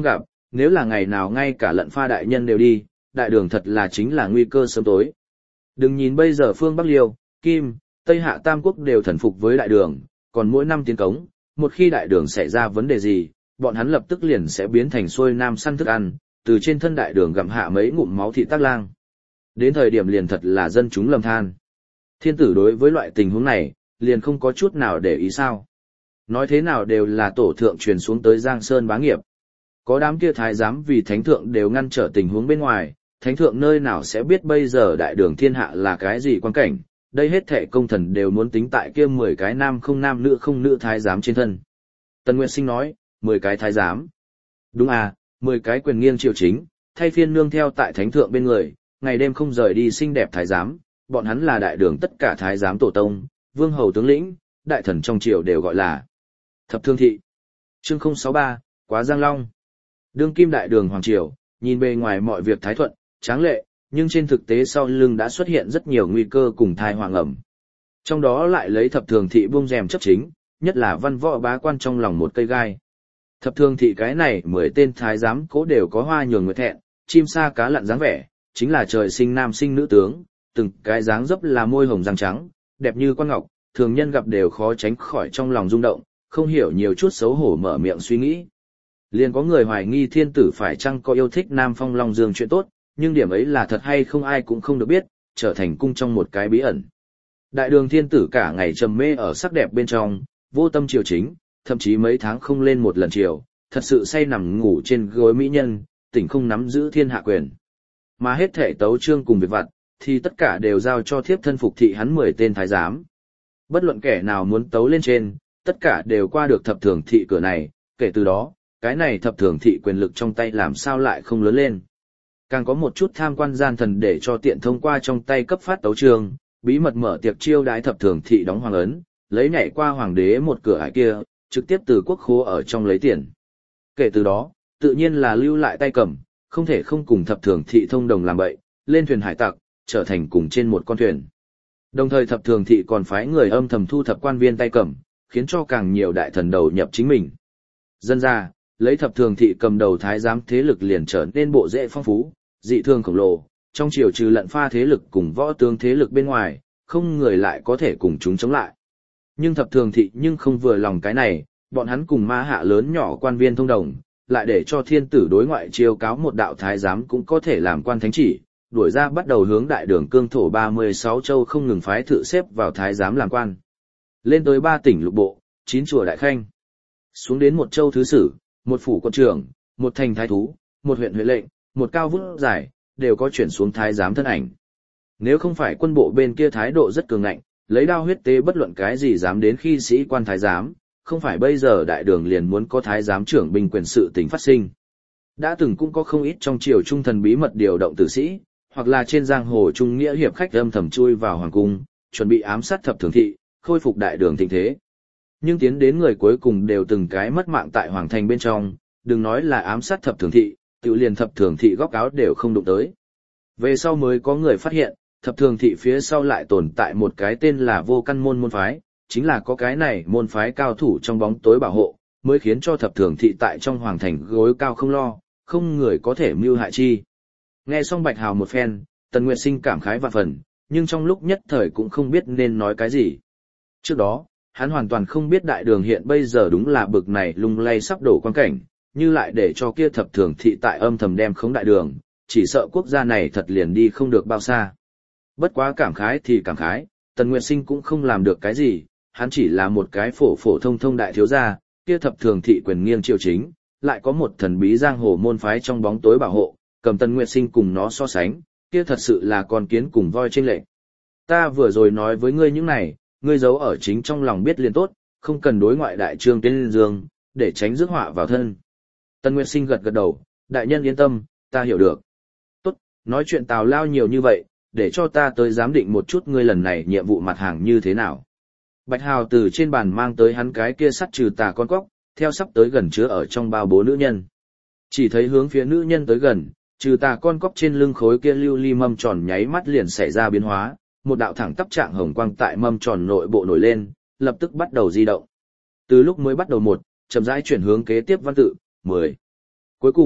nếu là ngày nào ngay cả lận pha đại nhân đều đi, đại đường thật là chính là nguy cơ sớm tối. Đừng nhìn bây giờ phương Bắc Liêu, Kim, Tây Hạ Tam Quốc đều thần phục với đại đường, còn mỗi năm tiến cống, một khi đại đường xảy ra vấn đề gì, bọn hắn lập tức liền sẽ biến thành xuôi nam săn thức ăn, từ trên thân đại đường gặm hạ mấy ngụm máu thịt tác lang. Đến thời điểm liền thật là dân chúng lầm than. Thiên tử đối với loại tình huống này, liền không có chút nào để ý sao. Nói thế nào đều là tổ thượng truyền xuống tới Giang Sơn bá nghiệp. Có đám kia thái giám vì thánh thượng đều ngăn trở tình huống bên ngoài, thánh thượng nơi nào sẽ biết bây giờ đại đường thiên hạ là cái gì quan cảnh, đây hết thệ công thần đều muốn tính tại kia mười cái nam không nam nữ không nữ thái giám trên thân. Tần Nguyệt Sinh nói, mười cái thái giám. Đúng à, mười cái quyền nghiêng triều chính, thay phiên nương theo tại thánh thượng bên người, ngày đêm không rời đi xinh đẹp thái giám, bọn hắn là đại đường tất cả thái giám tổ tông, vương hầu tướng lĩnh, đại thần trong triều đều gọi là thập thương thị. Chương không sáu ba, quá Giang Long. Đương kim đại đường hoàng triều, nhìn bề ngoài mọi việc thái thuận, tráng lệ, nhưng trên thực tế sau lưng đã xuất hiện rất nhiều nguy cơ cùng thai hoàng ẩm. Trong đó lại lấy thập thường thị buông rèm chấp chính, nhất là văn võ bá quan trong lòng một cây gai. Thập thường thị cái này mười tên thái giám cố đều có hoa nhường người thẹn, chim sa cá lặn dáng vẻ, chính là trời sinh nam sinh nữ tướng, từng cái dáng dấp là môi hồng răng trắng, đẹp như quan ngọc, thường nhân gặp đều khó tránh khỏi trong lòng rung động, không hiểu nhiều chút xấu hổ mở miệng suy nghĩ. Liền có người hoài nghi thiên tử phải chăng có yêu thích Nam Phong Long Dương chuyện tốt, nhưng điểm ấy là thật hay không ai cũng không được biết, trở thành cung trong một cái bí ẩn. Đại đường thiên tử cả ngày trầm mê ở sắc đẹp bên trong, vô tâm triều chính, thậm chí mấy tháng không lên một lần triều, thật sự say nằm ngủ trên gối mỹ nhân, tỉnh không nắm giữ thiên hạ quyền. Mà hết thể tấu chương cùng việc vặt, thì tất cả đều giao cho thiếp thân phục thị hắn mười tên thái giám. Bất luận kẻ nào muốn tấu lên trên, tất cả đều qua được thập thường thị cửa này, kể từ đó, cái này thập thường thị quyền lực trong tay làm sao lại không lớn lên. Càng có một chút tham quan gian thần để cho tiện thông qua trong tay cấp phát tấu chương, bí mật mở tiệc chiêu đãi thập thường thị đóng hoàng ấn, lấy nhảy qua hoàng đế một cửa ải kia, trực tiếp từ quốc khố ở trong lấy tiền. Kể từ đó, tự nhiên là lưu lại tay cầm, không thể không cùng thập thường thị thông đồng làm bậy, lên thuyền hải tặc, trở thành cùng trên một con thuyền. Đồng thời thập thường thị còn phái người âm thầm thu thập quan viên tay cầm, khiến cho càng nhiều đại thần đầu nhập chính mình. Dân ra, lấy thập thường thị cầm đầu thái giám thế lực liền trở nên bộ rễ phong phú, dị thường khổng lồ, trong triều trừ lận pha thế lực cùng võ tướng thế lực bên ngoài, không người lại có thể cùng chúng chống lại. Nhưng thập thường thị nhưng không vừa lòng cái này, bọn hắn cùng ma hạ lớn nhỏ quan viên thông đồng, lại để cho thiên tử đối ngoại chiêu cáo một đạo thái giám cũng có thể làm quan thánh chỉ, đuổi ra bắt đầu hướng đại đường cương thổ ba mươi sáu châu không ngừng phái thự xếp vào thái giám làm quan. Lên tới ba tỉnh lục bộ, chín chùa đại khanh. Xuống đến một châu thứ sử, một phủ quận trưởng, một thành thái thú, một huyện huyện lệnh, một cao vút giải, đều có chuyển xuống thái giám thân ảnh. Nếu không phải quân bộ bên kia thái độ rất cường ngạnh, lấy đao huyết tế bất luận cái gì dám đến khi sĩ quan thái giám, không phải bây giờ đại đường liền muốn có thái giám trưởng binh quyền sự tình phát sinh. Đã từng cũng có không ít trong triều trung thần bí mật điều động tử sĩ, hoặc là trên giang hồ trung nghĩa hiệp khách âm thầm chui vào hoàng cung, chuẩn bị ám sát thập thường thị, khôi phục đại đường thịnh thế. Nhưng tiến đến người cuối cùng đều từng cái mất mạng tại hoàng thành bên trong, đừng nói là ám sát thập thường thị, tự liền thập thường thị góc áo đều không đụng tới. Về sau mới có người phát hiện, thập thường thị phía sau lại tồn tại một cái tên là vô căn môn môn phái, chính là có cái này môn phái cao thủ trong bóng tối bảo hộ, mới khiến cho thập thường thị tại trong hoàng thành gối cao không lo, không người có thể mưu hại chi. Nghe xong Bạch Hào một phen, Tần Nguyệt Sinh cảm khái vạn phần, nhưng trong lúc nhất thời cũng không biết nên nói cái gì. Trước đó, hắn hoàn toàn không biết đại đường hiện bây giờ đúng là bực này lung lay sắp đổ quan cảnh, như lại để cho kia thập thường thị tại âm thầm đem khống đại đường, chỉ sợ quốc gia này thật liền đi không được bao xa. Bất quá cảm khái thì cảm khái, Tần Nguyệt Sinh cũng không làm được cái gì, hắn chỉ là một cái phổ phổ thông thông đại thiếu gia, kia thập thường thị quyền nghiêng triều chính, lại có một thần bí giang hồ môn phái trong bóng tối bảo hộ, cầm Tần Nguyệt Sinh cùng nó so sánh, kia thật sự là con kiến cùng voi trên lệnh. Ta vừa rồi nói với ngươi những này, ngươi giấu ở chính trong lòng biết liền tốt, không cần đối ngoại đại trương tên dương, để tránh rước họa vào thân. Tần Nguyệt Sinh gật gật đầu, đại nhân yên tâm, ta hiểu được. Tốt, nói chuyện tào lao nhiều như vậy, để cho ta tới giám định một chút ngươi lần này nhiệm vụ mặt hàng như thế nào. Bạch Hào từ trên bàn mang tới hắn cái kia sắt trừ tà con cóc, theo sắp tới gần chứa ở trong bao bố nữ nhân. Chỉ thấy hướng phía nữ nhân tới gần, trừ tà con cóc trên lưng khối kia lưu ly mâm tròn nháy mắt liền xảy ra biến hóa, một đạo thẳng tắp trạng hồng quang tại mâm tròn nội bộ nổi lên, lập tức bắt đầu di động. Từ lúc mới bắt đầu một, chậm rãi chuyển hướng kế tiếp văn tự, mười. Cuối cùng,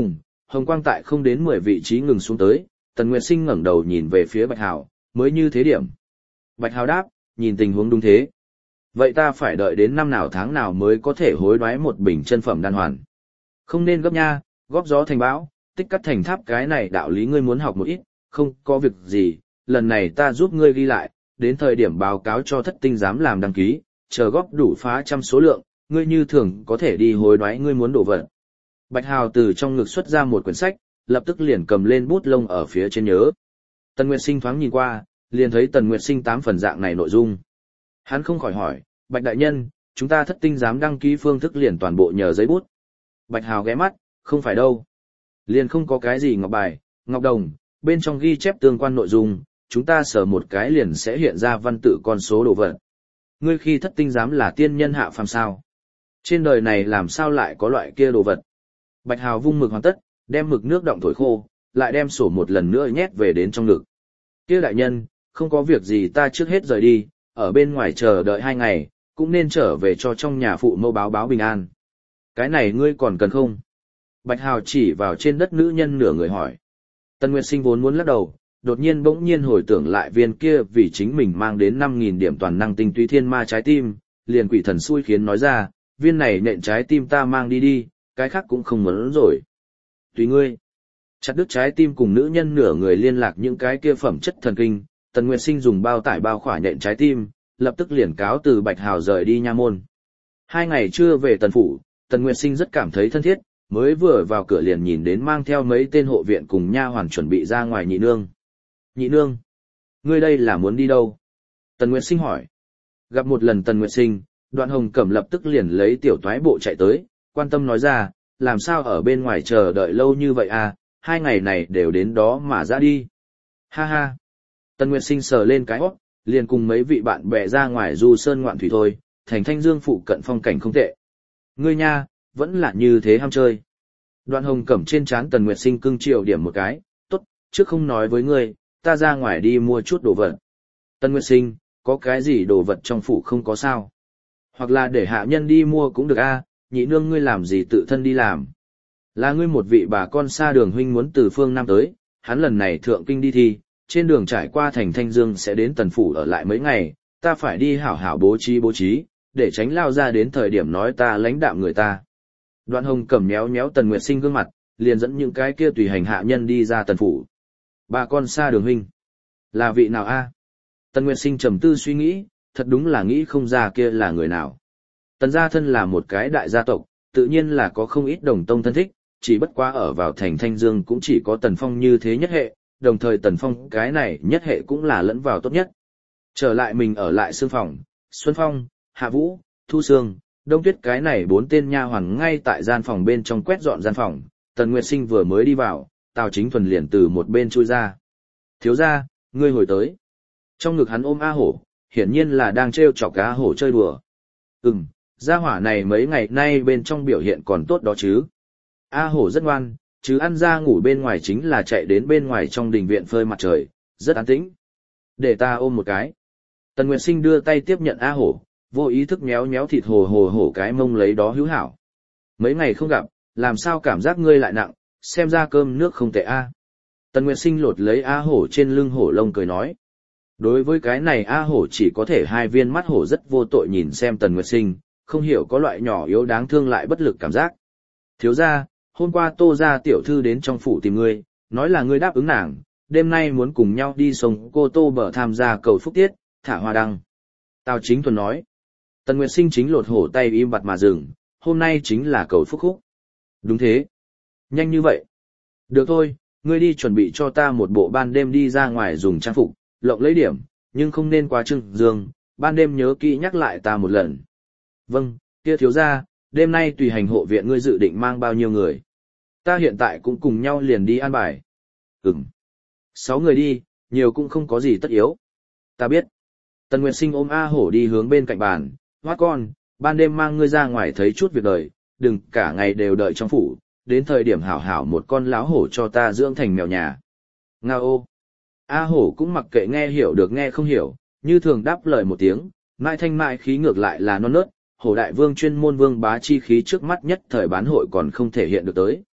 Hồng quang tại không đến mười vị trí ngừng xuống tới, Tần Nguyệt Sinh ngẩng đầu nhìn về phía Bạch Hào, mới như thế điểm. Bạch Hào đáp, nhìn tình huống đúng thế. Vậy ta phải đợi đến năm nào tháng nào mới có thể hối đoái một bình chân phẩm đan hoàn. Không nên gấp nha, góp gió thành bão, tích cắt thành tháp, cái này đạo lý ngươi muốn học một ít, không có việc gì, lần này ta giúp ngươi ghi lại, đến thời điểm báo cáo cho thất tinh giám làm đăng ký, chờ góp đủ phá trăm số lượng, ngươi như thường có thể đi hối đoái ngươi muốn đổ vật. Bạch Hào từ trong ngực xuất ra một quyển sách, lập tức liền cầm lên bút lông ở phía trên nhớ. Tần Nguyệt Sinh thoáng nhìn qua, liền thấy Tần Nguyệt Sinh tám phần dạng này nội dung. Hắn không khỏi hỏi, Bạch đại nhân, chúng ta thất tinh giám đăng ký phương thức liền toàn bộ nhờ giấy bút. Bạch Hào ghé mắt, không phải đâu. Liền không có cái gì ngọc bài, ngọc đồng, bên trong ghi chép tương quan nội dung, chúng ta sờ một cái liền sẽ hiện ra văn tự con số đồ vật. Ngươi khi thất tinh giám là tiên nhân hạ phàm sao? Trên đời này làm sao lại có loại kia đồ vật? Bạch Hào vung mực hoàn tất, đem mực nước động thổi khô, lại đem sổ một lần nữa nhét về đến trong ngực. Kia đại nhân, không có việc gì ta trước hết rời đi, ở bên ngoài chờ đợi hai ngày, cũng nên trở về cho trong nhà phụ mẫu báo báo bình an. Cái này ngươi còn cần không? Bạch Hào chỉ vào trên đất nữ nhân nửa người hỏi. Tần Nguyệt Sinh vốn muốn lắc đầu, đột nhiên bỗng nhiên hồi tưởng lại viên kia vì chính mình mang đến năm nghìn điểm toàn năng tinh túy thiên ma trái tim, liền quỷ thần xui khiến nói ra, viên này nện trái tim ta mang đi đi, cái khác cũng không muốn rồi. Tùy ngươi. Chặt đứt trái tim cùng nữ nhân nửa người liên lạc những cái kia phẩm chất thần kinh, Tần Nguyệt Sinh dùng bao tải bao khỏa nện trái tim, lập tức liền cáo từ Bạch Hào rời đi nha môn. Hai ngày chưa về Tần phủ, Tần Nguyệt Sinh rất cảm thấy thân thiết, mới vừa vào cửa liền nhìn đến mang theo mấy tên hộ viện cùng nha hoàn chuẩn bị ra ngoài nhị nương. Nhị nương, ngươi đây là muốn đi đâu? Tần Nguyệt Sinh hỏi. Gặp một lần Tần Nguyệt Sinh, Đoạn Hồng Cẩm lập tức liền lấy tiểu toái bộ chạy tới, quan tâm nói ra, làm sao ở bên ngoài chờ đợi lâu như vậy à, hai ngày này đều đến đó mà ra đi. Ha ha. Tần Nguyệt Sinh sờ lên cái hót, liền cùng mấy vị bạn bè ra ngoài du sơn ngoạn thủy thôi, thành Thanh Dương phụ cận phong cảnh không tệ. Ngươi nha, vẫn là như thế ham chơi. Đoạn Hồng Cẩm trên trán Tần Nguyệt Sinh cưng chiều điểm một cái, tốt, trước không nói với ngươi, ta ra ngoài đi mua chút đồ vật. Tần Nguyệt Sinh, có cái gì đồ vật trong phủ không có sao? Hoặc là để hạ nhân đi mua cũng được a, nhị nương ngươi làm gì tự thân đi làm? Là ngươi một vị bà con xa đường huynh muốn từ phương Nam tới, hắn lần này thượng kinh đi thi, trên đường trải qua thành Thanh Dương sẽ đến Tần phủ ở lại mấy ngày, ta phải đi hảo hảo bố trí bố trí, để tránh lao ra đến thời điểm nói ta lãnh đạm người ta. Đoạn Hồng Cẩm méo méo Tần Nguyệt Sinh gương mặt, liền dẫn những cái kia tùy hành hạ nhân đi ra Tần phủ. Bà con xa đường huynh, là vị nào a? Tần Nguyệt Sinh trầm tư suy nghĩ, thật đúng là nghĩ không ra kia là người nào. Tần gia thân là một cái đại gia tộc, tự nhiên là có không ít đồng tông thân thích, chỉ bất quá ở vào thành Thanh Dương cũng chỉ có Tần Phong như thế nhất hệ, đồng thời Tần Phong cái này nhất hệ cũng là lẫn vào tốt nhất. Trở lại mình ở lại sương phòng, Xuân Phong, Hạ Vũ, Thu Sương, Đông Tuyết cái này bốn tên nha hoàn ngay tại gian phòng bên trong quét dọn gian phòng, Tần Nguyệt Sinh vừa mới đi vào, Tào Chính Thuần liền từ một bên chui ra. Thiếu gia, ngươi hồi tới. Trong ngực hắn ôm A Hổ, hiển nhiên là đang trêu chọc A Hổ chơi đùa. Ừm, gia hỏa này mấy ngày nay bên trong biểu hiện còn tốt đó chứ. A Hổ rất ngoan, chứ ăn ra ngủ bên ngoài chính là chạy đến bên ngoài trong đình viện phơi mặt trời, rất an tĩnh. Để ta ôm một cái. Tần Nguyệt Sinh đưa tay tiếp nhận A Hổ, vô ý thức méo méo thịt hồ hồ hổ cái mông lấy đó hữu hảo. Mấy ngày không gặp, làm sao cảm giác ngươi lại nặng, xem ra cơm nước không tệ a. Tần Nguyệt Sinh lột lấy A Hổ trên lưng hổ lông cười nói. Đối với cái này A Hổ chỉ có thể hai viên mắt hổ rất vô tội nhìn xem Tần Nguyệt Sinh, không hiểu có loại nhỏ yếu đáng thương lại bất lực cảm giác. Thiếu gia, hôm qua Tô gia tiểu thư đến trong phủ tìm ngươi, nói là ngươi đáp ứng nàng, đêm nay muốn cùng nhau đi sông Cô Tô bờ tham gia cầu phúc tiết, thả hoa đăng. Tào Chính Thuần nói. Tần Nguyệt Sinh chính lột hổ tay im bặt mà dừng, hôm nay chính là cầu phúc khúc. Đúng thế. Nhanh như vậy. Được thôi, ngươi đi chuẩn bị cho ta một bộ ban đêm đi ra ngoài dùng trang phục, lộng lấy điểm, nhưng không nên quá trưng dương, ban đêm nhớ kỹ nhắc lại ta một lần. Vâng, kia thiếu gia, đêm nay tùy hành hộ viện ngươi dự định mang bao nhiêu người. Ta hiện tại cũng cùng nhau liền đi an bài. Ừm. Sáu người đi, nhiều cũng không có gì tất yếu. Ta biết. Tần Nguyệt Sinh ôm A Hổ đi hướng bên cạnh bàn, hoát con, ban đêm mang ngươi ra ngoài thấy chút việc đời, đừng cả ngày đều đợi trong phủ, đến thời điểm hảo hảo một con láo hổ cho ta dưỡng thành mèo nhà. Nga ô. A Hổ cũng mặc kệ nghe hiểu được nghe không hiểu, như thường đáp lời một tiếng, mãi thanh mại khí ngược lại là non nớt, Hổ đại vương chuyên môn vương bá chi khí trước mắt nhất thời bán hội còn không thể hiện được tới.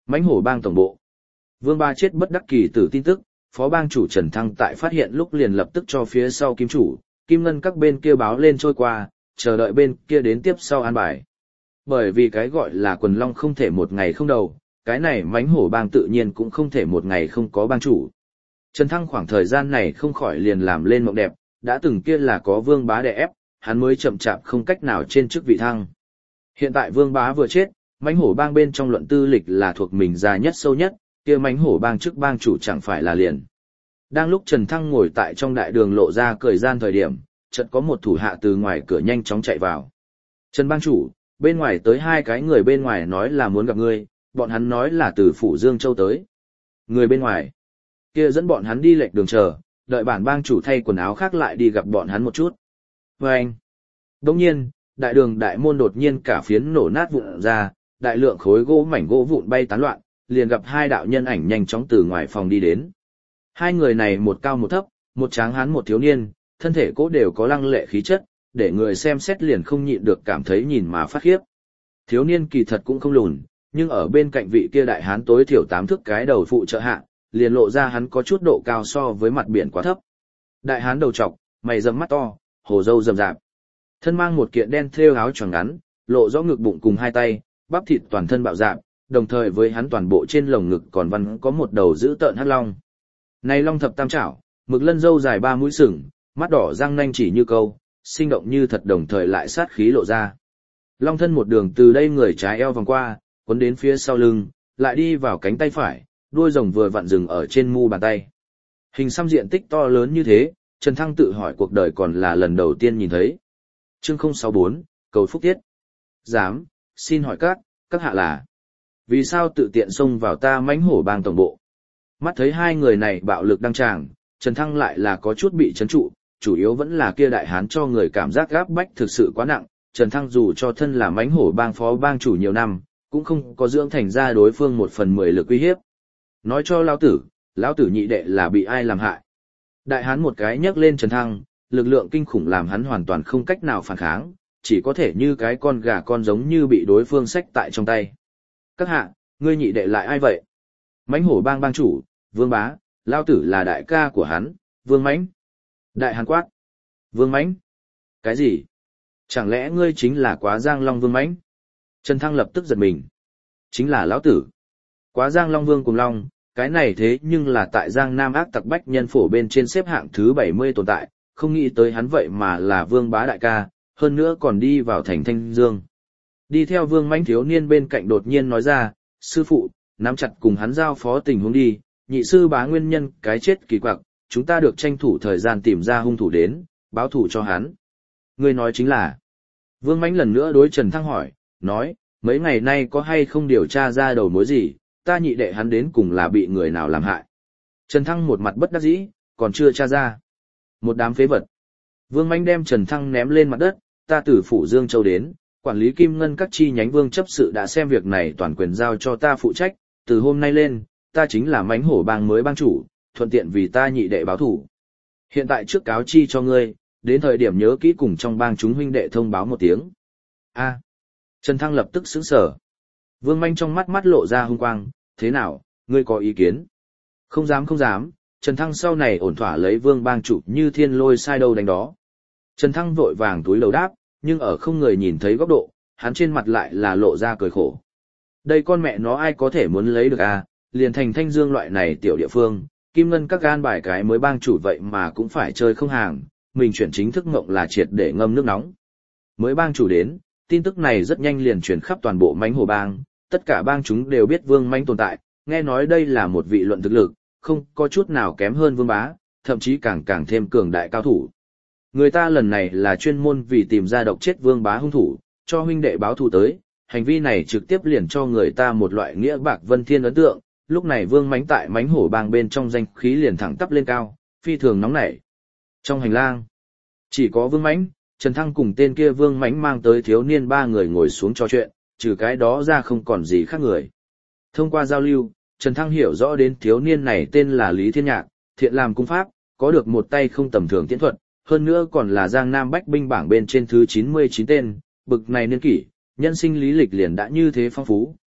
Mãnh hổ bang tổng bộ. Vương Ba chết bất đắc kỳ tử tin tức, phó bang chủ Trần Thăng tại phát hiện lúc liền lập tức cho phía sau kim chủ, kim ngân các bên kia báo lên trôi qua, chờ đợi bên kia đến tiếp sau an bài. Bởi vì cái gọi là quần long không thể một ngày không đầu, cái này mãnh hổ bang tự nhiên cũng không thể một ngày không có bang chủ. Trần Thăng khoảng thời gian này không khỏi liền làm lên mộng đẹp, đã từng kia là có Vương Bá đè ép, hắn mới chậm chạp không cách nào trên chức vị thăng. Hiện tại Vương Bá vừa chết, mãnh hổ bang bên trong luận tư lịch là thuộc mình già nhất sâu nhất, kia mãnh hổ bang chức bang chủ chẳng phải là liền. Đang lúc Trần Thăng ngồi tại trong đại đường lộ ra cười gian thời điểm, chợt có một thủ hạ từ ngoài cửa nhanh chóng chạy vào. Trần bang chủ, bên ngoài tới hai cái người bên ngoài nói là muốn gặp ngươi, bọn hắn nói là từ phủ Dương Châu tới. Người bên ngoài, kia dẫn bọn hắn đi lệch đường chờ, đợi bản bang chủ thay quần áo khác lại đi gặp bọn hắn một chút. Và anh, đồng nhiên, đại đường đại môn đột nhiên cả phiến nổ nát vụn ra, đại lượng khối gỗ mảnh gỗ vụn bay tán loạn, liền gặp hai đạo nhân ảnh nhanh chóng từ ngoài phòng đi đến. Hai người này một cao một thấp, một tráng hán một thiếu niên, thân thể cỗ đều có lăng lệ khí chất, để người xem xét liền không nhịn được cảm thấy nhìn mà phát khiếp. Thiếu niên kỳ thật cũng không lùn, nhưng ở bên cạnh vị kia đại hán tối thiểu tám thước cái đầu phụ trợ hạ, liền lộ ra hắn có chút độ cao so với mặt biển quá thấp. Đại hán đầu trọc, mày rậm mắt to, hồ râu rậm rạp. Thân mang một kiện đen thêu áo choàng ngắn, lộ rõ ngực bụng cùng hai tay, bắp thịt toàn thân bạo dạn, đồng thời với hắn toàn bộ trên lồng ngực còn văn có một đầu dữ tợn hắc long. Này long thập tam trảo, mực lân râu dài ba mũi sừng, mắt đỏ răng nanh chỉ như câu, sinh động như thật đồng thời lại sát khí lộ ra. Long thân một đường từ đây người trái eo vòng qua, cuốn đến phía sau lưng, lại đi vào cánh tay phải, đuôi rồng vừa vặn dừng ở trên mu bàn tay. Hình xăm diện tích to lớn như thế, Trần Thăng tự hỏi cuộc đời còn là lần đầu tiên nhìn thấy. Chương không sáu bốn, cầu phúc tiết. Dám, xin hỏi các, các hạ là. Vì sao tự tiện xông vào ta mãnh hổ bang tổng bộ? Mắt thấy hai người này bạo lực đăng tràng, Trần Thăng lại là có chút bị chấn trụ, chủ yếu vẫn là kia đại hán cho người cảm giác gáp bách thực sự quá nặng. Trần Thăng dù cho thân là mãnh hổ bang phó bang chủ nhiều năm, cũng không có dưỡng thành ra đối phương một phần mười lực uy hiếp. Nói cho lão tử, lão tử nhị đệ là bị ai làm hại. Đại hán một cái nhấc lên Trần Thăng, lực lượng kinh khủng làm hắn hoàn toàn không cách nào phản kháng, chỉ có thể như cái con gà con giống như bị đối phương xách tại trong tay. Các hạ, ngươi nhị đệ lại ai vậy? Mãnh hổ bang bang chủ, Vương Bá, lão tử là đại ca của hắn, Vương Mãnh. Đại hán quát. Vương Mãnh? Cái gì? Chẳng lẽ ngươi chính là Quá Giang Long Vương Mãnh? Trần Thăng lập tức giật mình. Chính là lão tử. Quá Giang Long Vương cùng Long, cái này thế nhưng là tại Giang Nam ác tặc bách nhân phổ bên trên xếp hạng thứ bảy mươi tồn tại, không nghĩ tới hắn vậy mà là Vương Bá đại ca, hơn nữa còn đi vào thành Thanh Dương. Đi theo Vương Mãnh thiếu niên bên cạnh đột nhiên nói ra, sư phụ, nắm chặt cùng hắn giao phó tình huống đi, nhị sư bá nguyên nhân cái chết kỳ quặc, chúng ta được tranh thủ thời gian tìm ra hung thủ đến, báo thủ cho hắn. Ngươi nói chính là. Vương Mãnh lần nữa đối Trần Thăng hỏi, nói, mấy ngày nay có hay không điều tra ra đầu mối gì, ta nhị đệ hắn đến cùng là bị người nào làm hại. Trần Thăng một mặt bất đắc dĩ, còn chưa tra ra. Một đám phế vật. Vương Mãnh đem Trần Thăng ném lên mặt đất, ta từ phủ Dương Châu đến, quản lý kim ngân các chi nhánh Vương chấp sự đã xem việc này toàn quyền giao cho ta phụ trách, từ hôm nay lên, ta chính là mãnh hổ bang mới bang chủ, thuận tiện vì ta nhị đệ báo thủ. Hiện tại trước cáo chi cho ngươi, đến thời điểm nhớ kỹ cùng trong bang chúng huynh đệ thông báo một tiếng. A. Trần Thăng lập tức sững sờ. Vương Manh trong mắt mắt lộ ra hung quang, thế nào, ngươi có ý kiến? Không dám không dám, Trần Thăng sau này ổn thỏa lấy Vương bang chủ như thiên lôi sai đâu đánh đó. Trần Thăng vội vàng túi lầu đáp, nhưng ở không người nhìn thấy góc độ, hắn trên mặt lại là lộ ra cười khổ. Đây con mẹ nó ai có thể muốn lấy được à, liền thành Thanh Dương loại này tiểu địa phương, kim ngân các gan bài cái mới bang chủ vậy mà cũng phải chơi không hàng, mình chuyển chính thức mộng là triệt để ngâm nước nóng. Mới bang chủ đến, tin tức này rất nhanh liền truyền khắp toàn bộ mãnh hổ bang, tất cả bang chúng đều biết Vương Mãnh tồn tại, nghe nói đây là một vị luận thực lực, không có chút nào kém hơn Vương Bá, thậm chí càng càng thêm cường đại cao thủ. Người ta lần này là chuyên môn vì tìm ra độc chết Vương Bá hung thủ, cho huynh đệ báo thù tới, hành vi này trực tiếp liền cho người ta một loại nghĩa bạc vân thiên ấn tượng, lúc này Vương Mãnh tại mãnh hổ bang bên trong danh khí liền thẳng tắp lên cao, phi thường nóng nảy. Trong hành lang, chỉ có Vương Mãnh, Trần Thăng cùng tên kia Vương Mãnh mang tới thiếu niên ba người ngồi xuống trò chuyện, trừ cái đó ra không còn gì khác người. Thông qua giao lưu, Trần Thăng hiểu rõ đến thiếu niên này tên là Lý Thiên Nhạc, thiện làm cung pháp, có được một tay không tầm thường tiễn thuật, hơn nữa còn là Giang Nam Bách binh bảng bên trên thứ chín mươi chín tên, bực này niên kỷ, nhân sinh lý lịch liền đã như thế phong phú,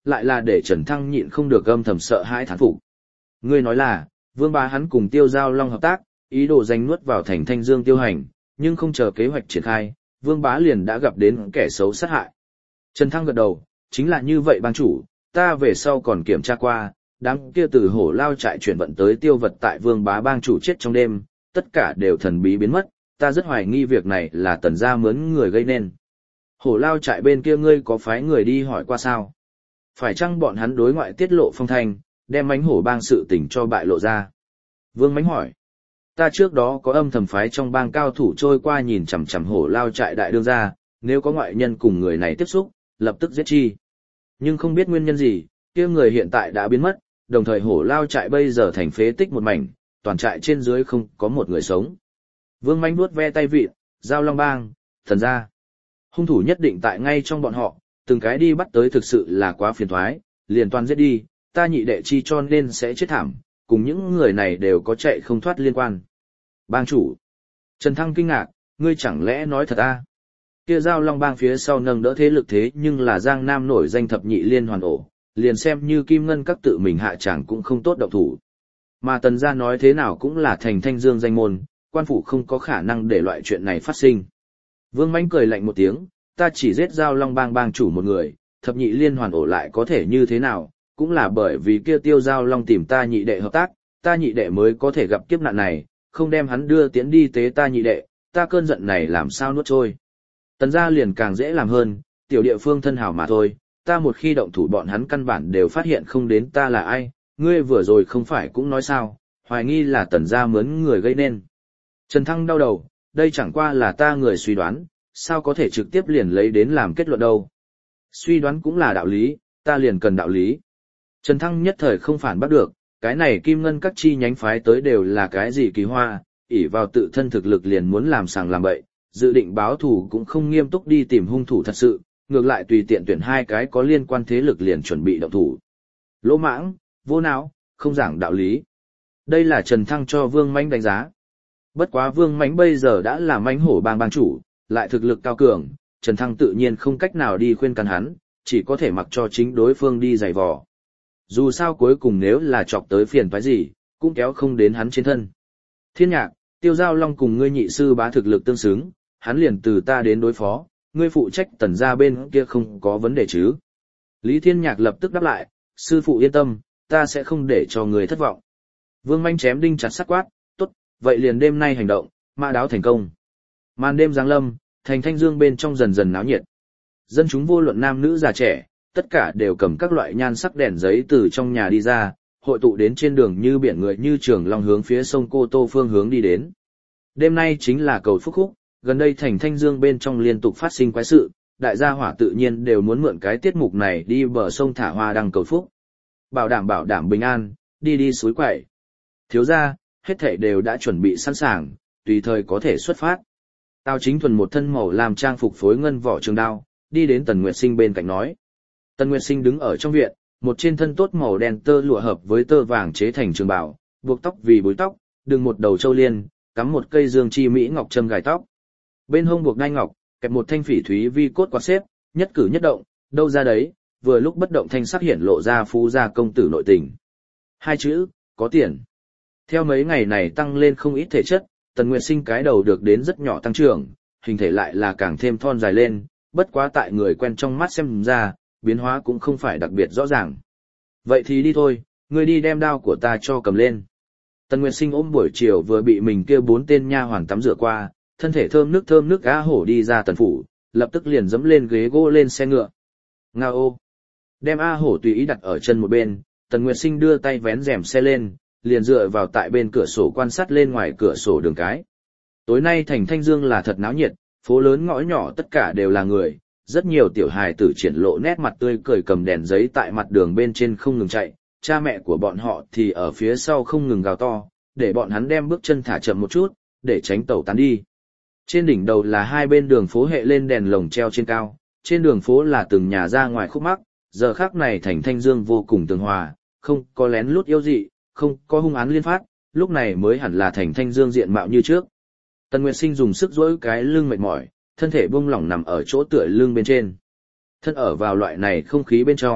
lại là để Trần Thăng nhịn không được âm thầm sợ hãi thán phục. Ngươi nói là, Vương Bá hắn cùng Tiêu Giao Long hợp tác, ý đồ giành nuốt vào thành Thanh Dương tiêu hành, nhưng không chờ kế hoạch triển khai, Vương Bá liền đã gặp đến kẻ xấu sát hại. Trần Thăng gật đầu, chính là như vậy bang chủ, ta về sau còn kiểm tra qua, đám kia từ hổ lao trại chuyển vận tới tiêu vật tại Vương Bá bang chủ chết trong đêm, tất cả đều thần bí biến mất, ta rất hoài nghi việc này là Tần gia mướn người gây nên. Hổ lao trại bên kia ngươi có phái người đi hỏi qua sao? Phải chăng bọn hắn đối ngoại tiết lộ phong thanh, đem mánh hổ bang sự tình cho bại lộ ra? Vương Mánh hỏi. Ta trước đó có âm thầm phái trong bang cao thủ trôi qua nhìn chằm chằm hổ lao trại đại đương gia, nếu có ngoại nhân cùng người này tiếp xúc, lập tức giết chi. Nhưng không biết nguyên nhân gì, kia người hiện tại đã biến mất, đồng thời hổ lao trại bây giờ thành phế tích một mảnh, toàn trại trên dưới không có một người sống. Vương Mánh vuốt ve tay vịn, Giao Long bang, thần gia. Hung thủ nhất định tại ngay trong bọn họ, từng cái đi bắt tới thực sự là quá phiền toái, liền toàn giết đi, ta nhị đệ chi cho nên sẽ chết thảm, cùng những người này đều có chạy không thoát liên quan. Bang chủ. Trần Thăng kinh ngạc, ngươi chẳng lẽ nói thật à? Kia Giao Long bang phía sau nâng đỡ thế lực thế nhưng là Giang Nam nổi danh thập nhị liên hoàn ổ, liền xem như Kim Ngân các tự mình hạ chẳng cũng không tốt động thủ. Mà Tần gia nói thế nào cũng là thành Thanh Dương danh môn, quan phủ không có khả năng để loại chuyện này phát sinh. Vương Mánh cười lạnh một tiếng, ta chỉ giết Giao Long bang bang chủ một người, thập nhị liên hoàn ổ lại có thể như thế nào, cũng là bởi vì kia Tiêu Giao Long tìm ta nhị đệ hợp tác, ta nhị đệ mới có thể gặp kiếp nạn này, không đem hắn đưa tiến đi tế ta nhị đệ, ta cơn giận này làm sao nuốt trôi. Tần gia liền càng dễ làm hơn, tiểu địa phương thân hảo mà thôi, ta một khi động thủ bọn hắn căn bản đều phát hiện không đến ta là ai, ngươi vừa rồi không phải cũng nói sao, hoài nghi là Tần gia mướn người gây nên. Trần Thăng đau đầu, đây chẳng qua là ta người suy đoán, sao có thể trực tiếp liền lấy đến làm kết luận đâu. Suy đoán cũng là đạo lý, ta liền cần đạo lý. Trần Thăng nhất thời không phản bắt được, cái này Kim Ngân các chi nhánh phái tới đều là cái gì kỳ hoa, ỷ vào tự thân thực lực liền muốn làm sàng làm bậy, dự định báo thù cũng không nghiêm túc đi tìm hung thủ thật sự, ngược lại tùy tiện tuyển hai cái có liên quan thế lực liền chuẩn bị động thủ. Lỗ mãng, vô não, không giảng đạo lý. Đây là Trần Thăng cho Vương Mánh đánh giá. Bất quá Vương Mánh bây giờ đã là mánh hổ bang bang chủ, lại thực lực cao cường, Trần Thăng tự nhiên không cách nào đi khuyên can hắn, chỉ có thể mặc cho chính đối phương đi giày vò. Dù sao cuối cùng nếu là chọc tới phiền toái gì, cũng kéo không đến hắn trên thân. Thiên Nhạc, Tiêu Giao Long cùng ngươi nhị sư bá thực lực tương xứng, hắn liền từ ta đến đối phó, ngươi phụ trách Tần gia bên kia không có vấn đề chứ. Lý Thiên Nhạc lập tức đáp lại, sư phụ yên tâm, ta sẽ không để cho người thất vọng. Vương Manh chém đinh chặt sắt quát, tốt, vậy liền đêm nay hành động, mã đáo thành công. Màn đêm giáng lâm, thành Thanh Dương bên trong dần dần náo nhiệt. Dân chúng vô luận nam nữ già trẻ, tất cả đều cầm các loại nhan sắc đèn giấy từ trong nhà đi ra, hội tụ đến trên đường như biển người như trường long hướng phía sông Cô Tô phương hướng đi đến. Đêm nay chính là cầu phúc khúc, gần đây thành Thanh Dương bên trong liên tục phát sinh quái sự, đại gia hỏa tự nhiên đều muốn mượn cái tiết mục này đi bờ sông thả hoa đăng cầu phúc. Bảo đảm bảo đảm bình an, đi đi suối quẩy. Thiếu gia, hết thảy đều đã chuẩn bị sẵn sàng, tùy thời có thể xuất phát. Tào Chính Thuần một thân màu làm trang phục phối ngân vỏ trường đao, đi đến Tần Nguyệt Sinh bên cạnh nói. Tần Nguyệt Sinh đứng ở trong viện, một trên thân tốt màu đen tơ lụa hợp với tơ vàng chế thành trường bào, buộc tóc vì búi tóc, đừng một đầu châu liên, cắm một cây dương chi mỹ ngọc châm gài tóc. Bên hông buộc đai ngọc, kẹp một thanh phỉ thúy vi cốt quạt xếp, nhất cử nhất động, đâu ra đấy, vừa lúc bất động thanh sắc hiển lộ ra phú gia công tử nội tình. Hai chữ, có tiền. Theo mấy ngày này tăng lên không ít thể chất, Tần Nguyệt Sinh cái đầu được đến rất nhỏ tăng trưởng, hình thể lại là càng thêm thon dài lên, bất quá tại người quen trong mắt xem ra, biến hóa cũng không phải đặc biệt rõ ràng. Vậy thì đi thôi, ngươi đi đem đao của ta cho cầm lên. Tần Nguyệt Sinh ôm buổi chiều vừa bị mình kêu bốn tên nha hoàn tắm rửa qua, thân thể thơm nước thơm nước á hổ đi ra tần phủ, lập tức liền dẫm lên ghế gỗ lên xe ngựa. Nga ô! Đem A hổ tùy ý đặt ở chân một bên, Tần Nguyệt Sinh đưa tay vén rèm xe lên, liền dựa vào tại bên cửa sổ quan sát lên ngoài cửa sổ đường cái. Tối nay thành Thanh Dương là thật náo nhiệt, phố lớn ngõ nhỏ tất cả đều là người, rất nhiều tiểu hài tử triển lộ nét mặt tươi cười cầm đèn giấy tại mặt đường bên trên không ngừng chạy, cha mẹ của bọn họ thì ở phía sau không ngừng gào to, để bọn hắn đem bước chân thả chậm một chút, để tránh tẩu tán đi. Trên đỉnh đầu là hai bên đường phố hệ lên đèn lồng treo trên cao, trên đường phố là từng nhà ra ngoài khúc mắc, giờ khắc này thành Thanh Dương vô cùng tường hòa, không có lén lút yêu dị, không có hung án liên phát, lúc này mới hẳn là thành Thanh Dương diện mạo như trước. Tần Nguyệt Sinh dùng sức duỗi cái lưng mệt mỏi, thân thể buông lỏng nằm ở chỗ tựa lưng bên trên. Thân ở vào loại này không khí bên trong,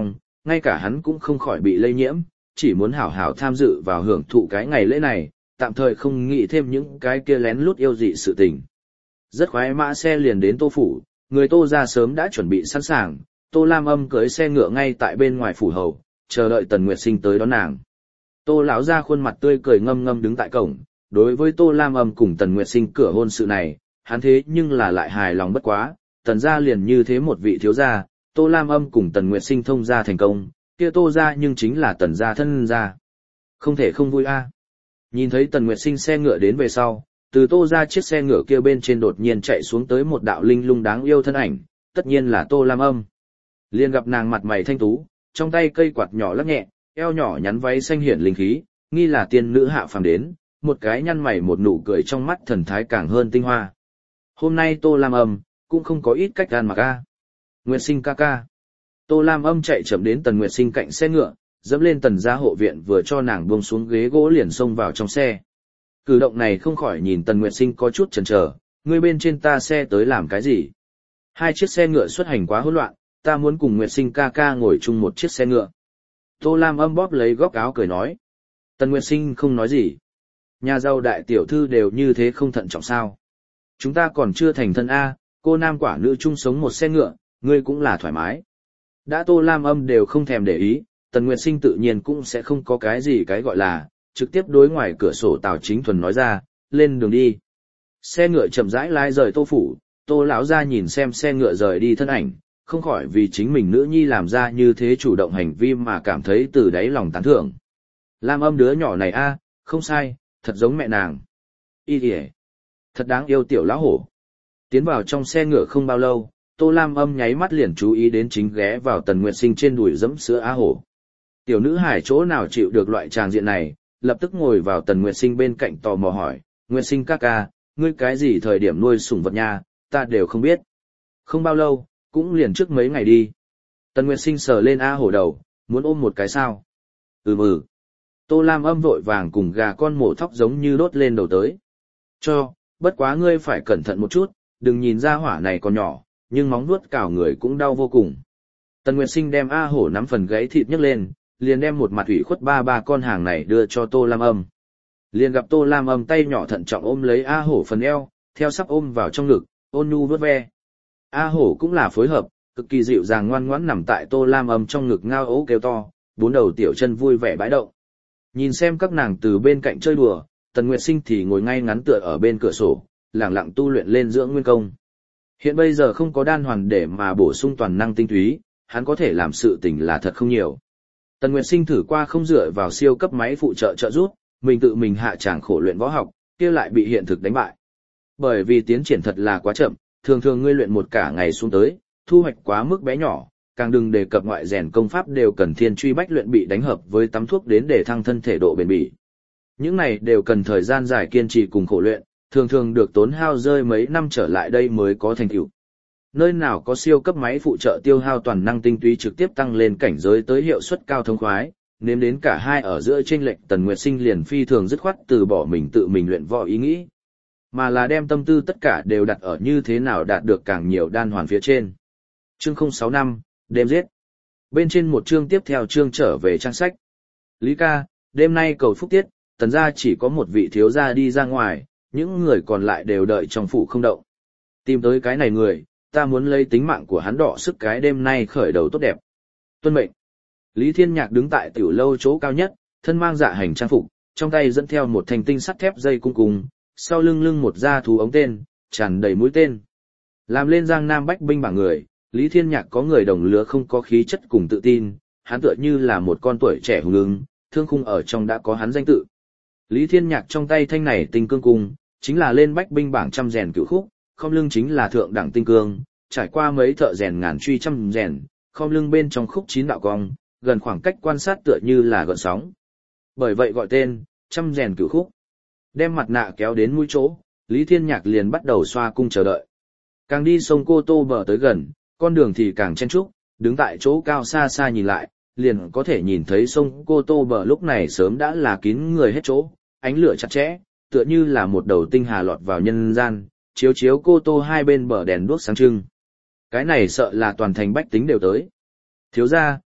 ngay cả hắn cũng không khỏi bị lây nhiễm, chỉ muốn hảo hảo tham dự vào hưởng thụ cái ngày lễ này, tạm thời không nghĩ thêm những cái kia lén lút yêu dị sự tình. Rất khoái mã xe liền đến Tô phủ, người Tô ra sớm đã chuẩn bị sẵn sàng, Tô Lam Âm cưỡi xe ngựa ngay tại bên ngoài phủ hầu, chờ đợi Tần Nguyệt Sinh tới đón nàng. Tô lão ra khuôn mặt tươi cười ngâm ngâm đứng tại cổng, đối với Tô Lam Âm cùng Tần Nguyệt Sinh cửa hôn sự này, hắn thế nhưng là lại hài lòng bất quá, Tần gia liền như thế một vị thiếu gia, Tô Lam Âm cùng Tần Nguyệt Sinh thông gia thành công, kia Tô gia nhưng chính là Tần gia thân gia. Không thể không vui a. Nhìn thấy Tần Nguyệt Sinh xe ngựa đến về sau, từ Tô gia chiếc xe ngựa kia bên trên đột nhiên chạy xuống tới một đạo linh lung đáng yêu thân ảnh, tất nhiên là Tô Lam Âm. Liền gặp nàng mặt mày thanh tú, trong tay cây quạt nhỏ lắc nhẹ, eo nhỏ nhắn váy xanh hiển linh khí, nghi là tiên nữ hạ phàm đến, một cái nhăn mày một nụ cười trong mắt thần thái càng hơn tinh hoa. Hôm nay Tô Lam Âm cũng không có ít cách gan mà ca. Nguyệt Sinh ca ca. Tô Lam Âm chạy chậm đến Tần Nguyệt Sinh cạnh xe ngựa, dẫm lên Tần gia hộ viện vừa cho nàng buông xuống ghế gỗ liền xông vào trong xe. Cử động này không khỏi nhìn Tần Nguyệt Sinh có chút chần chờ, ngươi bên trên ta xe tới làm cái gì? Hai chiếc xe ngựa xuất hành quá hỗn loạn, ta muốn cùng Nguyệt Sinh ca ca ngồi chung một chiếc xe ngựa. Tô Lam Âm bóp lấy góc áo cười nói. Tần Nguyệt Sinh không nói gì. Nhà giàu đại tiểu thư đều như thế không thận trọng sao? Chúng ta còn chưa thành thân a, cô nam quả nữ chung sống một xe ngựa, ngươi cũng là thoải mái. Đã Tô Lam Âm đều không thèm để ý, Tần Nguyệt Sinh tự nhiên cũng sẽ không có cái gì cái gọi là, trực tiếp đối ngoài cửa sổ Tào Chính Thuần nói ra, lên đường đi. Xe ngựa chậm rãi lái rời Tô phủ, Tô lão gia nhìn xem xe ngựa rời đi thân ảnh, không khỏi vì chính mình nữ nhi làm ra như thế chủ động hành vi mà cảm thấy từ đáy lòng tán thưởng. Lam Âm đứa nhỏ này a, không sai, thật giống mẹ nàng. Y kìa, thật đáng yêu tiểu lão hổ. Tiến vào trong xe ngựa không bao lâu, Tô Lam Âm nháy mắt liền chú ý đến chính ghé vào Tần Nguyệt Sinh trên đùi dẫm sữa á hổ. Tiểu nữ hải chỗ nào chịu được loại tràng diện này, lập tức ngồi vào Tần Nguyệt Sinh bên cạnh tò mò hỏi, Nguyệt Sinh ca ca, ngươi cái gì thời điểm nuôi sủng vật nha, ta đều không biết. Không bao lâu, cũng liền trước mấy ngày đi. Tần Nguyệt Sinh sờ lên á hổ đầu, muốn ôm một cái sao? Ừm ừ. Tô Lam Âm vội vàng cùng gà con mổ thóc giống như đốt lên đầu tới. Cho, bất quá ngươi phải cẩn thận một chút, đừng nhìn ra hỏa này còn nhỏ, nhưng móng vuốt cào người cũng đau vô cùng. Tần Nguyệt Sinh đem A hổ nắm phần gáy thịt nhấc lên, liền đem một mặt ủy khuất ba ba con hàng này đưa cho Tô Lam Âm. Liền gặp Tô Lam Âm tay nhỏ thận trọng ôm lấy A hổ phần eo, theo sắp ôm vào trong ngực, ôn nhu vớt ve. A hổ cũng là phối hợp, cực kỳ dịu dàng ngoan ngoãn nằm tại Tô Lam Âm trong ngực ngao ố kêu to, bốn đầu tiểu chân vui vẻ bãi động. Nhìn xem các nàng từ bên cạnh chơi đùa, Tần Nguyệt Sinh thì ngồi ngay ngắn tựa ở bên cửa sổ, lặng lặng tu luyện lên dưỡng nguyên công. Hiện bây giờ không có đan hoàn để mà bổ sung toàn năng tinh túy, hắn có thể làm sự tình là thật không nhiều. Tần Nguyệt Sinh thử qua không dựa vào siêu cấp máy phụ trợ trợ giúp, mình tự mình hạ tràng khổ luyện võ học, kia lại bị hiện thực đánh bại. Bởi vì tiến triển thật là quá chậm, thường thường ngươi luyện một cả ngày xuống tới, thu hoạch quá mức bé nhỏ, càng đừng đề cập ngoại rèn công pháp đều cần thiên truy bách luyện bị đánh hợp với tắm thuốc đến để thăng thân thể độ bền bỉ. Những này đều cần thời gian dài kiên trì cùng khổ luyện, thường thường được tốn hao rơi mấy năm trở lại đây mới có thành tựu. Nơi nào có siêu cấp máy phụ trợ tiêu hao toàn năng tinh túy trực tiếp tăng lên cảnh giới tới hiệu suất cao thông khoái, nếm đến cả hai ở giữa chênh lệch, Tần Nguyệt Sinh liền phi thường dứt khoát từ bỏ mình tự mình luyện võ ý nghĩ, mà là đem tâm tư tất cả đều đặt ở như thế nào đạt được càng nhiều đan hoàn phía trên. Chương không sáu năm, đêm giết. Bên trên một chương tiếp theo chương trở về trang sách. Lý ca, đêm nay cầu phúc tiết, Tần gia chỉ có một vị thiếu gia đi ra ngoài, những người còn lại đều đợi trong phủ không động. Tìm tới cái này người, ta muốn lấy tính mạng của hắn đọ sức cái đêm nay khởi đầu tốt đẹp. Tuân mệnh. Lý Thiên Nhạc đứng tại tiểu lâu chỗ cao nhất, thân mang dạ hành trang phục, trong tay dẫn theo một thanh tinh sắt thép dây cung cung, sau lưng lưng một da thú ống tên, tràn đầy mũi tên. Làm lên Giang Nam bách binh bảng người, Lý Thiên Nhạc có người đồng lứa không có khí chất cùng tự tin, hắn tựa như là một con tuổi trẻ hùng ứng, thương khung ở trong đã có hắn danh tự. Lý Thiên Nhạc trong tay thanh này tinh cương cung, chính là lên bách binh bảng trăm rèn cửu khúc, khom lưng chính là thượng đẳng tinh cương, trải qua mấy thợ rèn ngàn truy trăm rèn, khom lưng bên trong khúc chín đạo cong, gần khoảng cách quan sát tựa như là gợn sóng. Bởi vậy gọi tên, trăm rèn cửu khúc. Đem mặt nạ kéo đến mũi chỗ, Lý Thiên Nhạc liền bắt đầu xoa cung chờ đợi. Càng đi sông Cô Tô bờ tới gần, con đường thì càng chen trúc, đứng tại chỗ cao xa xa nhìn lại, liền có thể nhìn thấy sông Cô Tô bờ lúc này sớm đã là kín người hết chỗ, ánh lửa chặt chẽ, tựa như là một đầu tinh hà lọt vào nhân gian, chiếu chiếu Cô Tô hai bên bờ đèn đuốc sáng trưng. Cái này sợ là toàn thành bách tính đều tới. Thiếu gia,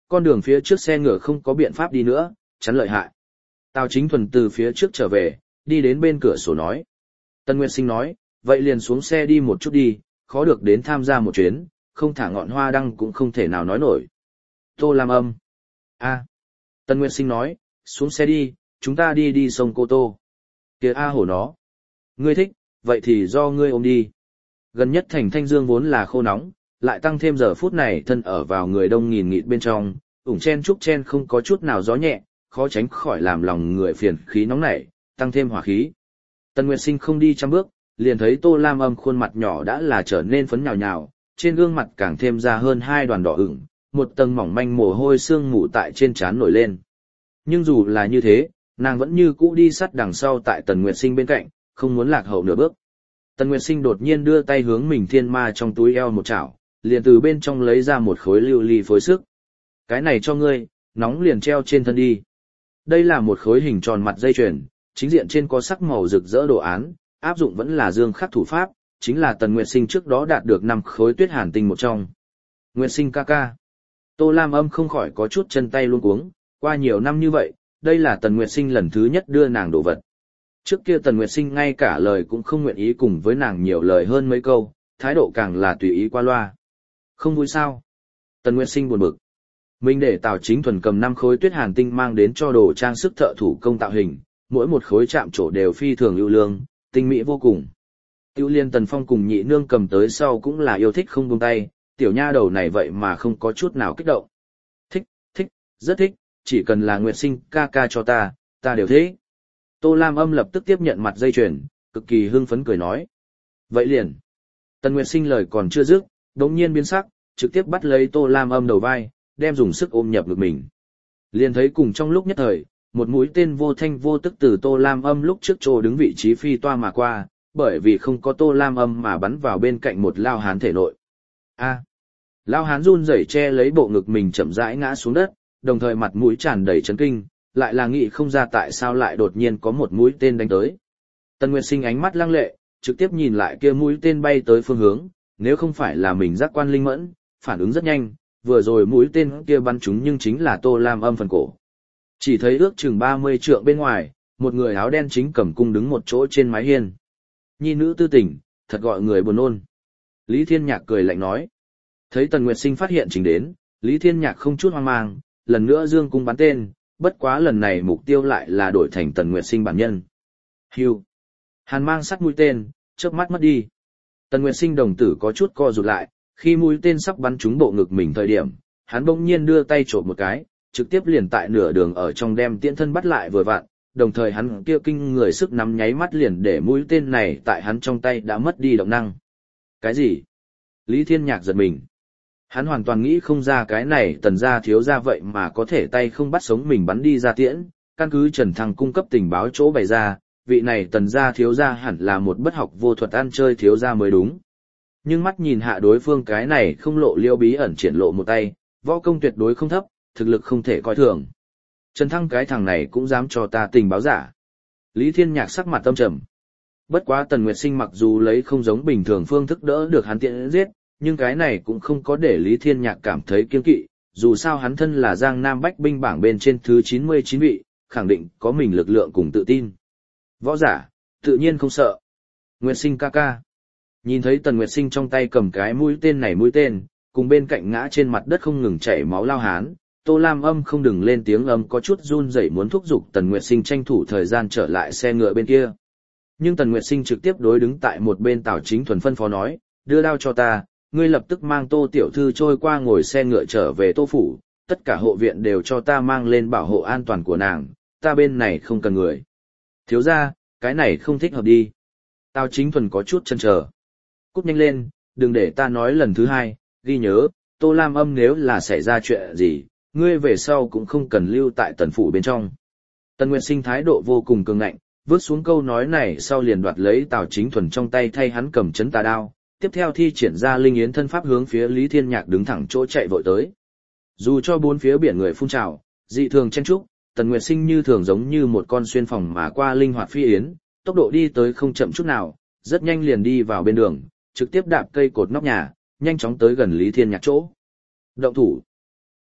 con đường phía trước xe ngựa không có biện pháp đi nữa, chắn lợi hại. Tào Chính Thuần từ phía trước trở về, đi đến bên cửa sổ nói. Tần Nguyệt Sinh nói, vậy liền xuống xe đi một chút đi, khó được đến tham gia một chuyến, không thả ngọn hoa đăng cũng không thể nào nói nổi. Tô Lam Âm. A. Tần Nguyệt Sinh nói, xuống xe đi, chúng ta đi đi sông Cô Tô. Kìa A hổ nó. Ngươi thích, vậy thì do ngươi ôm đi. Gần nhất thành Thanh Dương vốn là khô nóng, lại tăng thêm giờ phút này thân ở vào người đông nghìn nghịt bên trong, ủng chen trúc chen không có chút nào gió nhẹ, khó tránh khỏi làm lòng người phiền khí nóng nảy, tăng thêm hỏa khí. Tần Nguyệt Sinh không đi trăm bước, liền thấy Tô Lam Âm khuôn mặt nhỏ đã là trở nên phấn nhào nhào, trên gương mặt càng thêm ra hơn hai đoàn đỏ ửng, một tầng mỏng manh mồ hôi sương mù tại trên trán nổi lên. Nhưng dù là như thế, nàng vẫn như cũ đi sát đằng sau tại Tần Nguyệt Sinh bên cạnh, không muốn lạc hậu nửa bước. Tần Nguyệt Sinh đột nhiên đưa tay hướng mình thiên ma trong túi eo một chảo, liền từ bên trong lấy ra một khối lưu ly phối sức. Cái này cho ngươi, nóng liền treo trên thân đi. Đây là một khối hình tròn mặt dây chuyền, chính diện trên có sắc màu rực rỡ đồ án, áp dụng vẫn là dương khắc thủ pháp, chính là Tần Nguyệt Sinh trước đó đạt được năm khối tuyết hàn tinh một trong. Nguyệt Sinh ca ca. Tô Lam Âm không khỏi có chút chân tay luống cuống, qua nhiều năm như vậy, đây là Tần Nguyệt Sinh lần thứ nhất đưa nàng đồ vật. Trước kia Tần Nguyệt Sinh ngay cả lời cũng không nguyện ý cùng với nàng nhiều lời hơn mấy câu, thái độ càng là tùy ý qua loa. Không vui sao? Tần Nguyệt Sinh buồn bực. Mình để Tào Chính Thuần cầm năm khối tuyết hàn tinh mang đến cho đồ trang sức thợ thủ công tạo hình, mỗi một khối chạm trổ đều phi thường ưu lương, tinh mỹ vô cùng. Tiêu Liên Tần Phong cùng nhị nương cầm tới sau cũng là yêu thích không buông tay, tiểu nha đầu này vậy mà không có chút nào kích động. Thích, thích, rất thích, chỉ cần là Nguyệt Sinh ca ca cho ta, ta đều thích. Tô Lam Âm lập tức tiếp nhận mặt dây chuyền, cực kỳ hưng phấn cười nói. Vậy liền. Tần Nguyệt Sinh lời còn chưa dứt, đống nhiên biến sắc, trực tiếp bắt lấy Tô Lam Âm đầu vai, đem dùng sức ôm nhập ngực mình. Liền thấy cùng trong lúc nhất thời, một mũi tên vô thanh vô tức từ Tô Lam Âm lúc trước chỗ đứng vị trí phi toa mà qua, bởi vì không có Tô Lam Âm mà bắn vào bên cạnh một lao hán thể nội. A. Lao hán run rẩy che lấy bộ ngực mình chậm rãi ngã xuống đất, đồng thời mặt mũi tràn đầy chấn kinh, lại là nghĩ không ra tại sao lại đột nhiên có một mũi tên đánh tới. Tần Nguyệt Sinh ánh mắt lăng lệ, trực tiếp nhìn lại kia mũi tên bay tới phương hướng, nếu không phải là mình giác quan linh mẫn, phản ứng rất nhanh, vừa rồi mũi tên kia bắn trúng nhưng chính là Tô Lam Âm phần cổ. Chỉ thấy ước chừng ba mươi trượng bên ngoài, một người áo đen chính cầm cung đứng một chỗ trên mái hiên. Nhi nữ tư tình, thật gọi người buồn nôn. Lý Thiên Nhạc cười lạnh nói. Thấy Tần Nguyệt Sinh phát hiện chính đến, Lý Thiên Nhạc không chút hoang mang, lần nữa dương cung bắn tên, bất quá lần này mục tiêu lại là đổi thành Tần Nguyệt Sinh bản nhân. Hưu. Hàn mang sắt mũi tên, chớp mắt mất đi. Tần Nguyệt Sinh đồng tử có chút co rụt lại, khi mũi tên sắp bắn trúng bộ ngực mình thời điểm, hắn bỗng nhiên đưa tay chộp một cái, trực tiếp liền tại nửa đường ở trong đem tiễn thân bắt lại vừa vặn, đồng thời hắn kia kinh người sức nắm nháy mắt liền để mũi tên này tại hắn trong tay đã mất đi động năng. Cái gì? Lý Thiên Nhạc giật mình. Hắn hoàn toàn nghĩ không ra cái này Tần gia thiếu gia vậy mà có thể tay không bắt sống mình bắn đi ra tiễn, căn cứ Trần Thăng cung cấp tình báo chỗ bày ra, vị này Tần gia thiếu gia hẳn là một bất học vô thuật ăn chơi thiếu gia mới đúng. Nhưng mắt nhìn hạ đối phương cái này không lộ liêu bí ẩn triển lộ một tay, võ công tuyệt đối không thấp, thực lực không thể coi thường. Trần Thăng cái thằng này cũng dám cho ta tình báo giả. Lý Thiên Nhạc sắc mặt tâm trầm. Bất quá Tần Nguyệt Sinh mặc dù lấy không giống bình thường phương thức đỡ được hắn tiện giết, nhưng cái này cũng không có để Lý Thiên Nhạc cảm thấy kiêng kỵ, dù sao hắn thân là Giang Nam Bách binh bảng bên trên thứ chín mươi chín vị, khẳng định có mình lực lượng cùng tự tin. Võ giả, tự nhiên không sợ. Nguyệt Sinh ca ca. Nhìn thấy Tần Nguyệt Sinh trong tay cầm cái mũi tên này mũi tên, cùng bên cạnh ngã trên mặt đất không ngừng chảy máu lao hán, Tô Lam Âm không đừng lên tiếng âm có chút run rẩy muốn thúc giục Tần Nguyệt Sinh tranh thủ thời gian trở lại xe ngựa bên kia. Nhưng Tần Nguyệt Sinh trực tiếp đối đứng tại một bên Tào Chính Thuần phân phó nói, đưa đao cho ta, ngươi lập tức mang Tô tiểu thư trôi qua ngồi xe ngựa trở về Tô phủ, tất cả hộ viện đều cho ta mang lên bảo hộ an toàn của nàng, ta bên này không cần người. Thiếu ra, cái này không thích hợp đi. Tào Chính Thuần có chút chần chờ. Cút nhanh lên, đừng để ta nói lần thứ hai, ghi nhớ, Tô Lam Âm nếu là xảy ra chuyện gì, ngươi về sau cũng không cần lưu tại Tần phủ bên trong. Tần Nguyệt Sinh thái độ vô cùng cường ngạnh, vứt xuống câu nói này sau liền đoạt lấy Tào Chính Thuần trong tay thay hắn cầm chấn tà đao, tiếp theo thi triển ra linh yến thân pháp hướng phía Lý Thiên Nhạc đứng thẳng chỗ chạy vội tới. Dù cho bốn phía biển người phun trào, dị thường chen trúc, Tần Nguyệt Sinh như thường giống như một con xuyên phòng mà qua linh hoạt phi yến, tốc độ đi tới không chậm chút nào, rất nhanh liền đi vào bên đường, trực tiếp đạp cây cột nóc nhà, nhanh chóng tới gần Lý Thiên Nhạc chỗ. Động thủ.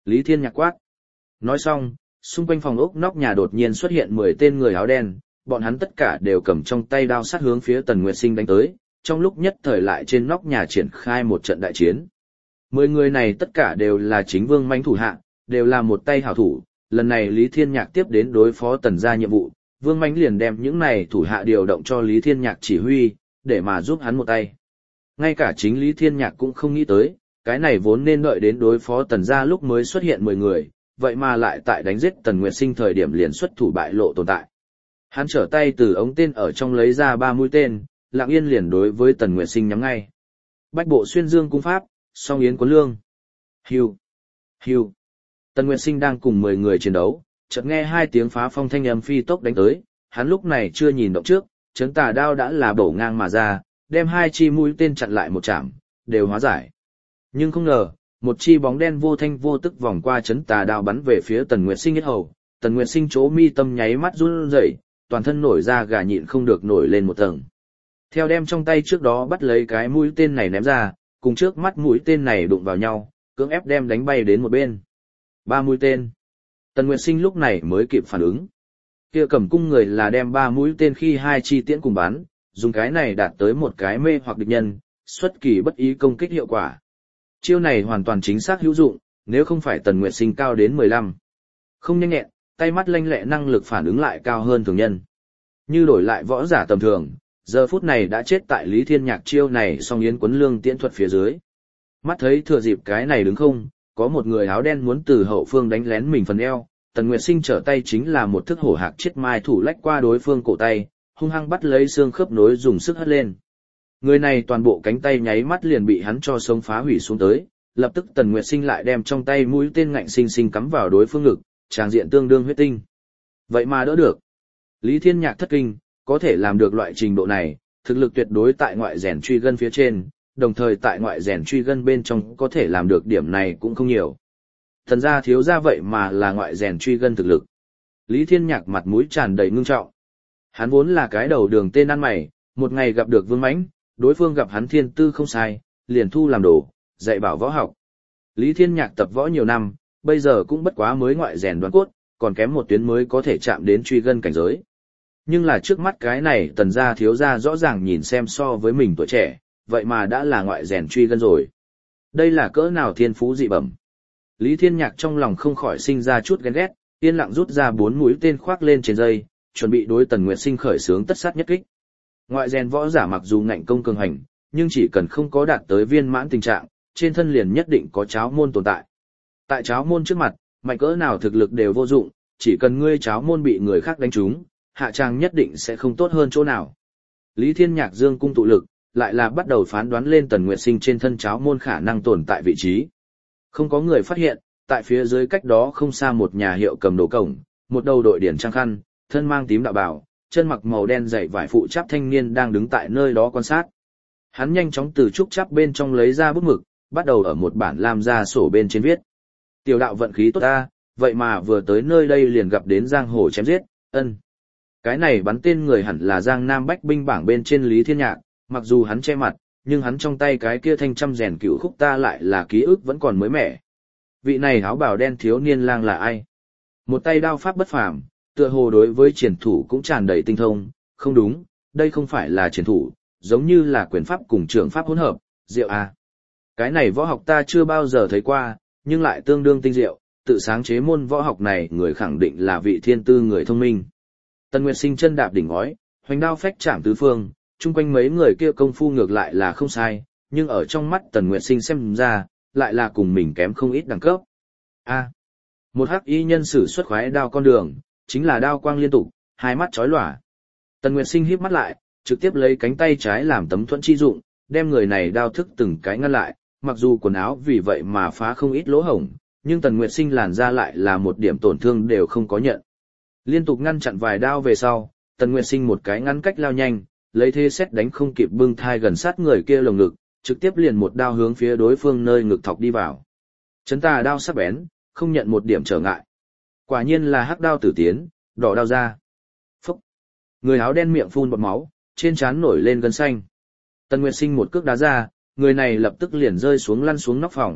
Lý Thiên Nhạc quát. Nói xong, xung quanh phòng ốc nóc nhà đột nhiên xuất hiện mười tên người áo đen, bọn hắn tất cả đều cầm trong tay đao sát hướng phía Tần Nguyệt Sinh đánh tới, trong lúc nhất thời lại trên nóc nhà triển khai một trận đại chiến. Mười người này tất cả đều là chính Vương Mãnh thủ hạ, đều là một tay hảo thủ, lần này Lý Thiên Nhạc tiếp đến đối phó Tần gia nhiệm vụ, Vương Mãnh liền đem những này thủ hạ điều động cho Lý Thiên Nhạc chỉ huy, để mà giúp hắn một tay. Ngay cả chính Lý Thiên Nhạc cũng không nghĩ tới, cái này vốn nên đợi đến đối phó Tần gia lúc mới xuất hiện mười người, vậy mà lại tại đánh giết Tần Nguyệt Sinh thời điểm liền xuất thủ bại lộ tồn tại. Hắn trở tay từ ống tên ở trong lấy ra ba mũi tên, lặng yên liền đối với Tần Nguyệt Sinh nhắm ngay. Bách bộ xuyên dương cung pháp, song yến cuốn lương. Hiu, hiu. Tần Nguyệt Sinh đang cùng mười người chiến đấu, chợt nghe hai tiếng phá phong thanh âm phi tốc đánh tới, hắn lúc này chưa nhìn động trước, chấn tà đao đã là bổ ngang mà ra, đem hai chi mũi tên chặn lại một chạm, đều hóa giải. Nhưng không ngờ, một chi bóng đen vô thanh vô tức vòng qua chấn tà đao bắn về phía Tần Nguyệt Sinh yết hầu, Tần Nguyệt Sinh chỗ mi tâm nháy mắt run rẩy, toàn thân nổi ra gà nhịn không được nổi lên một tầng. Theo đem trong tay trước đó bắt lấy cái mũi tên này ném ra, cùng trước mắt mũi tên này đụng vào nhau, cưỡng ép đem đánh bay đến một bên. Ba mũi tên. Tần Nguyệt Sinh lúc này mới kịp phản ứng. Kia cầm cung người là đem ba mũi tên khi hai chi tiễn cùng bắn, dùng cái này đạt tới một cái mê hoặc địch nhân, xuất kỳ bất ý công kích hiệu quả. Chiêu này hoàn toàn chính xác hữu dụng, nếu không phải Tần Nguyệt Sinh cao đến mười lăm. Không nhanh nhẹn, tay mắt lanh lẹ năng lực phản ứng lại cao hơn thường nhân. Như đổi lại võ giả tầm thường, giờ phút này đã chết tại Lý Thiên Nhạc chiêu này song yến quấn lương tiễn thuật phía dưới. Mắt thấy thừa dịp cái này đứng không, có một người áo đen muốn từ hậu phương đánh lén mình phần eo, Tần Nguyệt Sinh trở tay chính là một thức hổ hạc chết mai thủ lách qua đối phương cổ tay, hung hăng bắt lấy xương khớp nối dùng sức hất lên. Người này toàn bộ cánh tay nháy mắt liền bị hắn cho sống phá hủy xuống tới, lập tức Tần Nguyệt Sinh lại đem trong tay mũi tên ngạnh sinh sinh cắm vào đối phương ngực, tràng diện tương đương huyết tinh. Vậy mà đỡ được. Lý Thiên Nhạc thất kinh, có thể làm được loại trình độ này, thực lực tuyệt đối tại ngoại rèn truy gân phía trên, đồng thời tại ngoại rèn truy gân bên trong có thể làm được điểm này cũng không nhiều. Thần gia thiếu gia vậy mà là ngoại rèn truy gân thực lực. Lý Thiên Nhạc mặt mũi tràn đầy ngưng trọng. Hắn vốn là cái đầu đường tên ăn mày, một ngày gặp được Vương Mãnh, đối phương gặp hắn thiên tư không sai, liền thu làm đồ, dạy bảo võ học. Lý Thiên Nhạc tập võ nhiều năm, bây giờ cũng bất quá mới ngoại rèn đoán cốt, còn kém một tuyến mới có thể chạm đến truy gân cảnh giới. Nhưng là trước mắt cái này Tần gia thiếu gia rõ ràng nhìn xem so với mình tuổi trẻ, vậy mà đã là ngoại rèn truy gân rồi. Đây là cỡ nào thiên phú dị bẩm. Lý Thiên Nhạc trong lòng không khỏi sinh ra chút ghen ghét, yên lặng rút ra bốn mũi tên khoác lên trên dây, chuẩn bị đối Tần Nguyệt Sinh khởi xướng tất sát nhất kích. Ngoại rèn võ giả mặc dù ngạnh công cường hành, nhưng chỉ cần không có đạt tới viên mãn tình trạng, trên thân liền nhất định có cháo môn tồn tại. Tại cháo môn trước mặt, mạnh cỡ nào thực lực đều vô dụng, chỉ cần ngươi cháo môn bị người khác đánh trúng, hạ tràng nhất định sẽ không tốt hơn chỗ nào. Lý Thiên Nhạc dương cung tụ lực, lại là bắt đầu phán đoán lên Tần Nguyệt Sinh trên thân cháo môn khả năng tồn tại vị trí. Không có người phát hiện, tại phía dưới cách đó không xa một nhà hiệu cầm đồ cổng, một đầu đội điển trang khăn, thân mang tím đạo bào, chân mặc màu đen dày vải phụ chắp thanh niên đang đứng tại nơi đó quan sát. Hắn nhanh chóng từ trúc chắp bên trong lấy ra bút mực, bắt đầu ở một bản lam ra sổ bên trên viết. Tiểu đạo vận khí tốt ta, vậy mà vừa tới nơi đây liền gặp đến giang hồ chém giết, ân. Cái này bắn tên người hẳn là Giang Nam Bách binh bảng bên trên Lý Thiên Nhạc, mặc dù hắn che mặt, nhưng hắn trong tay cái kia thanh trăm rèn cửu khúc ta lại là ký ức vẫn còn mới mẻ. Vị này áo bào đen thiếu niên lang là ai? Một tay đao pháp bất phàm, tựa hồ đối với triển thủ cũng tràn đầy tinh thông, không đúng, đây không phải là triển thủ, giống như là quyền pháp cùng trường pháp hỗn hợp, diệu à. Cái này võ học ta chưa bao giờ thấy qua, nhưng lại tương đương tinh diệu, tự sáng chế môn võ học này người khẳng định là vị thiên tư người thông minh. Tần Nguyệt Sinh chân đạp đỉnh ngói, hoành đao phách chạm tứ phương, chung quanh mấy người kia công phu ngược lại là không sai, nhưng ở trong mắt Tần Nguyệt Sinh xem ra, lại là cùng mình kém không ít đẳng cấp. A. Một hắc y nhân sử xuất khoái đao con đường, chính là đao quang liên tục, hai mắt chói lòa. Tần Nguyệt Sinh híp mắt lại, trực tiếp lấy cánh tay trái làm tấm thuẫn chi dụng, đem người này đao thức từng cái ngăn lại, mặc dù quần áo vì vậy mà phá không ít lỗ hổng, nhưng Tần Nguyệt Sinh làn ra lại là một điểm tổn thương đều không có nhận. Liên tục ngăn chặn vài đao về sau, Tần Nguyệt Sinh một cái ngăn cách lao nhanh, lấy thế xét đánh không kịp bưng thai gần sát người kia lồng ngực, trực tiếp liền một đao hướng phía đối phương nơi ngực thọc đi vào. Chấn tà đao sắc bén, không nhận một điểm trở ngại. Quả nhiên là hắc đao tử tiến, đỏ đao ra. Phúc! Người áo đen miệng phun bọt máu, trên trán nổi lên gân xanh. Tần Nguyệt Sinh một cước đá ra, người này lập tức liền rơi xuống lăn xuống nóc phòng,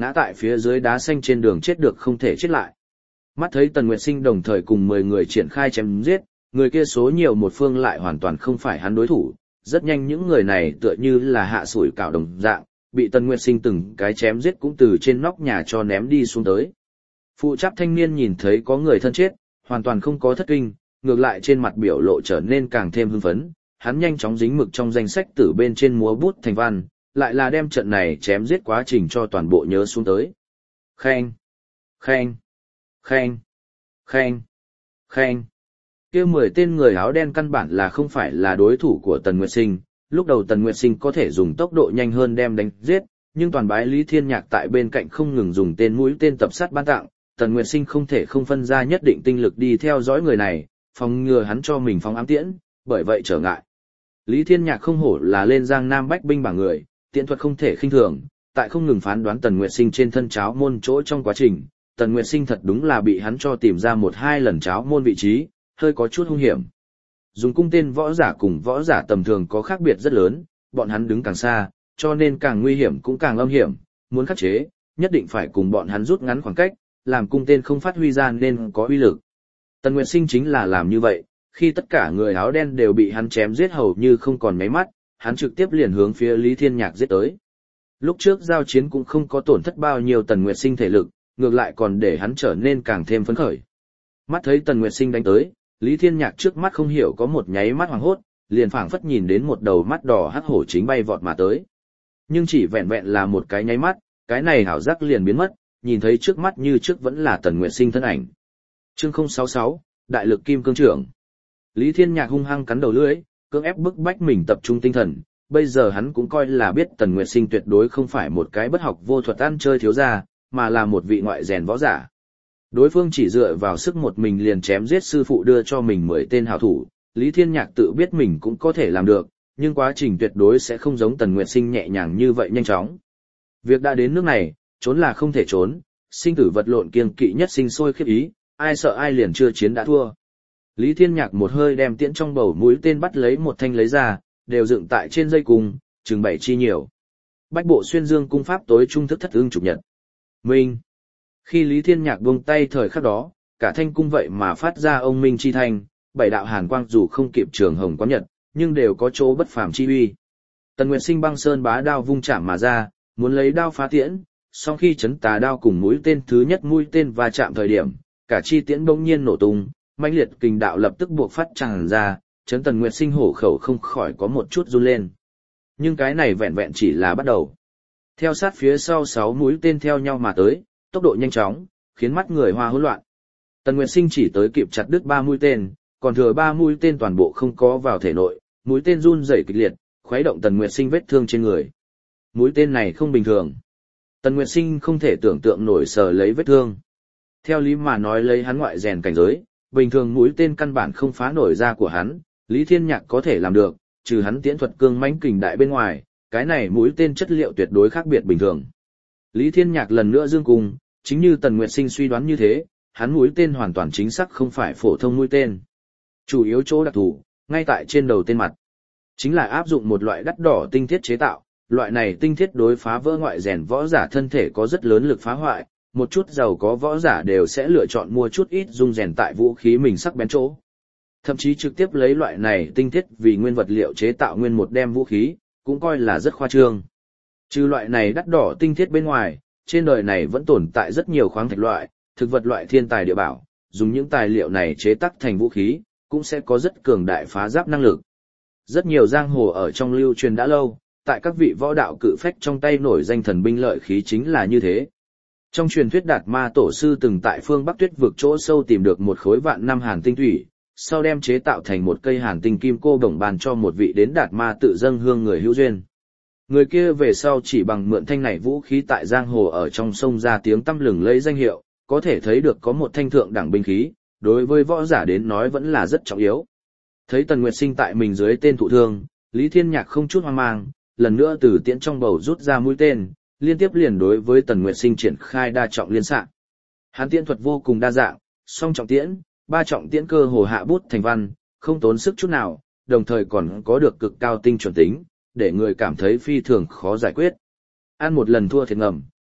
ngã tại phía dưới đá xanh trên đường chết được không thể chết lại. Mắt thấy Tần Nguyệt Sinh đồng thời cùng mười người triển khai chém giết, người kia số nhiều một phương lại hoàn toàn không phải hắn đối thủ, rất nhanh những người này tựa như là hạ sủi cảo đồng dạng, bị Tần Nguyệt Sinh từng cái chém giết cũng từ trên nóc nhà cho ném đi xuống tới. Phụ trách thanh niên nhìn thấy có người thân chết, hoàn toàn không có thất kinh, ngược lại trên mặt biểu lộ trở nên càng thêm hưng phấn, hắn nhanh chóng dính mực trong danh sách từ bên trên múa bút thành văn, lại là đem trận này chém giết quá trình cho toàn bộ nhớ xuống tới. Khen, khen, khen, khen, khen. Kia mười tên người áo đen căn bản là không phải là đối thủ của Tần Nguyệt Sinh, lúc đầu Tần Nguyệt Sinh có thể dùng tốc độ nhanh hơn đem đánh giết, nhưng toàn bái Lý Thiên Nhạc tại bên cạnh không ngừng dùng tên mũi tên tập sát ban tặng, Tần Nguyệt Sinh không thể không phân ra nhất định tinh lực đi theo dõi người này, phòng ngừa hắn cho mình phóng ám tiễn, bởi vậy trở ngại. Lý Thiên Nhạc không hổ là lên Giang Nam bách binh bảng người, tiễn thuật không thể khinh thường, tại không ngừng phán đoán Tần Nguyệt Sinh trên thân cháo môn chỗ trong quá trình, Tần Nguyệt Sinh thật đúng là bị hắn cho tìm ra một hai lần cháo môn vị trí, hơi có chút hung hiểm. Dùng cung tên võ giả cùng võ giả tầm thường có khác biệt rất lớn, bọn hắn đứng càng xa, cho nên càng nguy hiểm cũng càng âm hiểm, muốn khắc chế, nhất định phải cùng bọn hắn rút ngắn khoảng cách, làm cung tên không phát huy ra nên có uy lực. Tần Nguyệt Sinh chính là làm như vậy, khi tất cả người áo đen đều bị hắn chém giết hầu như không còn mấy mắt, hắn trực tiếp liền hướng phía Lý Thiên Nhạc giết tới. Lúc trước giao chiến cũng không có tổn thất bao nhiêu Tần Nguyệt Sinh thể lực, ngược lại còn để hắn trở nên càng thêm phấn khởi. Mắt thấy Tần Nguyệt Sinh đánh tới, Lý Thiên Nhạc trước mắt không hiểu có một nháy mắt hoảng hốt, liền phảng phất nhìn đến một đầu mắt đỏ hắc hổ chính bay vọt mà tới. Nhưng chỉ vẹn vẹn là một cái nháy mắt, cái này hảo giác liền biến mất, nhìn thấy trước mắt như trước vẫn là Tần Nguyệt Sinh thân ảnh. Chương không sáu sáu, Đại lực kim cương trưởng. Lý Thiên Nhạc hung hăng cắn đầu lưỡi, cưỡng ép bức bách mình tập trung tinh thần, bây giờ hắn cũng coi là biết Tần Nguyệt Sinh tuyệt đối không phải một cái bất học vô thuật ăn chơi thiếu gia, mà là một vị ngoại rèn võ giả. Đối phương chỉ dựa vào sức một mình liền chém giết sư phụ đưa cho mình mười tên hảo thủ, Lý Thiên Nhạc tự biết mình cũng có thể làm được, nhưng quá trình tuyệt đối sẽ không giống Tần Nguyệt Sinh nhẹ nhàng như vậy nhanh chóng. Việc đã đến nước này, trốn là không thể trốn, sinh tử vật lộn kiêng kỵ nhất sinh sôi khiếp ý, ai sợ ai liền chưa chiến đã thua. Lý Thiên Nhạc một hơi đem tiễn trong bầu mũi tên bắt lấy một thanh lấy ra, đều dựng tại trên dây cung, chừng bảy chi nhiều. Bách bộ xuyên dương cung pháp tối trung thức thất ưng trục nhật. Minh. Khi Lý Thiên Nhạc buông tay thời khắc đó, cả thanh cung vậy mà phát ra ông minh chi thanh, bảy đạo hàn quang dù không kịp trường hồng quán nhật, nhưng đều có chỗ bất phàm chi uy. Tần Nguyệt Sinh băng sơn bá đao vung chạm mà ra, muốn lấy đao phá tiễn, song khi chấn tà đao cùng mũi tên thứ nhất mũi tên va chạm thời điểm, cả chi tiễn bỗng nhiên nổ tung, mãnh liệt kình đạo lập tức buộc phát tràn ra, chấn Tần Nguyệt Sinh hổ khẩu không khỏi có một chút run lên. Nhưng cái này vẹn vẹn chỉ là bắt đầu. Theo sát phía sau sáu mũi tên theo nhau mà tới, tốc độ nhanh chóng, khiến mắt người hoa hỗn loạn. Tần Nguyệt Sinh chỉ tới kịp chặt đứt ba mũi tên, còn thừa ba mũi tên toàn bộ không có vào thể nội, mũi tên run rẩy kịch liệt, khuấy động Tần Nguyệt Sinh vết thương trên người. Mũi tên này không bình thường. Tần Nguyệt Sinh không thể tưởng tượng nổi sờ lấy vết thương. Theo lý mà nói lấy hắn ngoại rèn cảnh giới, bình thường mũi tên căn bản không phá nổi da của hắn, Lý Thiên Nhạc có thể làm được, trừ hắn tiễn thuật cương mãnh kình đại bên ngoài, cái này mũi tên chất liệu tuyệt đối khác biệt bình thường. Lý Thiên Nhạc lần nữa dương cung, chính như Tần Nguyệt Sinh suy đoán như thế, hắn mũi tên hoàn toàn chính xác không phải phổ thông mũi tên. Chủ yếu chỗ đặc thù, ngay tại trên đầu tên mặt. Chính là áp dụng một loại đắt đỏ tinh thiết chế tạo, loại này tinh thiết đối phá vỡ ngoại rèn võ giả thân thể có rất lớn lực phá hoại, một chút giàu có võ giả đều sẽ lựa chọn mua chút ít dung rèn tại vũ khí mình sắc bén chỗ. Thậm chí trực tiếp lấy loại này tinh thiết vì nguyên vật liệu chế tạo nguyên một đem vũ khí, cũng coi là rất khoa trương. Trừ loại này đắt đỏ tinh thiết bên ngoài, trên đời này vẫn tồn tại rất nhiều khoáng thạch loại, thực vật loại thiên tài địa bảo, dùng những tài liệu này chế tác thành vũ khí, cũng sẽ có rất cường đại phá giáp năng lực. Rất nhiều giang hồ ở trong lưu truyền đã lâu, tại các vị võ đạo cự phách trong tay nổi danh thần binh lợi khí chính là như thế. Trong truyền thuyết Đạt Ma tổ sư từng tại phương Bắc Tuyết vực chỗ sâu tìm được một khối vạn năm hàn tinh thủy, sau đem chế tạo thành một cây hàn tinh kim cô đồng bàn cho một vị đến Đạt Ma tự dâng hương người hữu duyên. Người kia về sau chỉ bằng mượn thanh này vũ khí tại giang hồ ở trong sông ra tiếng tăm lừng lấy danh hiệu, có thể thấy được có một thanh thượng đẳng binh khí, đối với võ giả đến nói vẫn là rất trọng yếu. Thấy Tần Nguyệt Sinh tại mình dưới tên thụ thương, Lý Thiên Nhạc không chút hoang mang, lần nữa từ tiễn trong bầu rút ra mũi tên, liên tiếp liền đối với Tần Nguyệt Sinh triển khai đa trọng liên xạ. Hắn tiễn thuật vô cùng đa dạng, song trọng tiễn, ba trọng tiễn cơ hồ hạ bút thành văn, không tốn sức chút nào, đồng thời còn có được cực cao tinh chuẩn tính, để người cảm thấy phi thường khó giải quyết. Ăn một lần thua thiệt ngầm,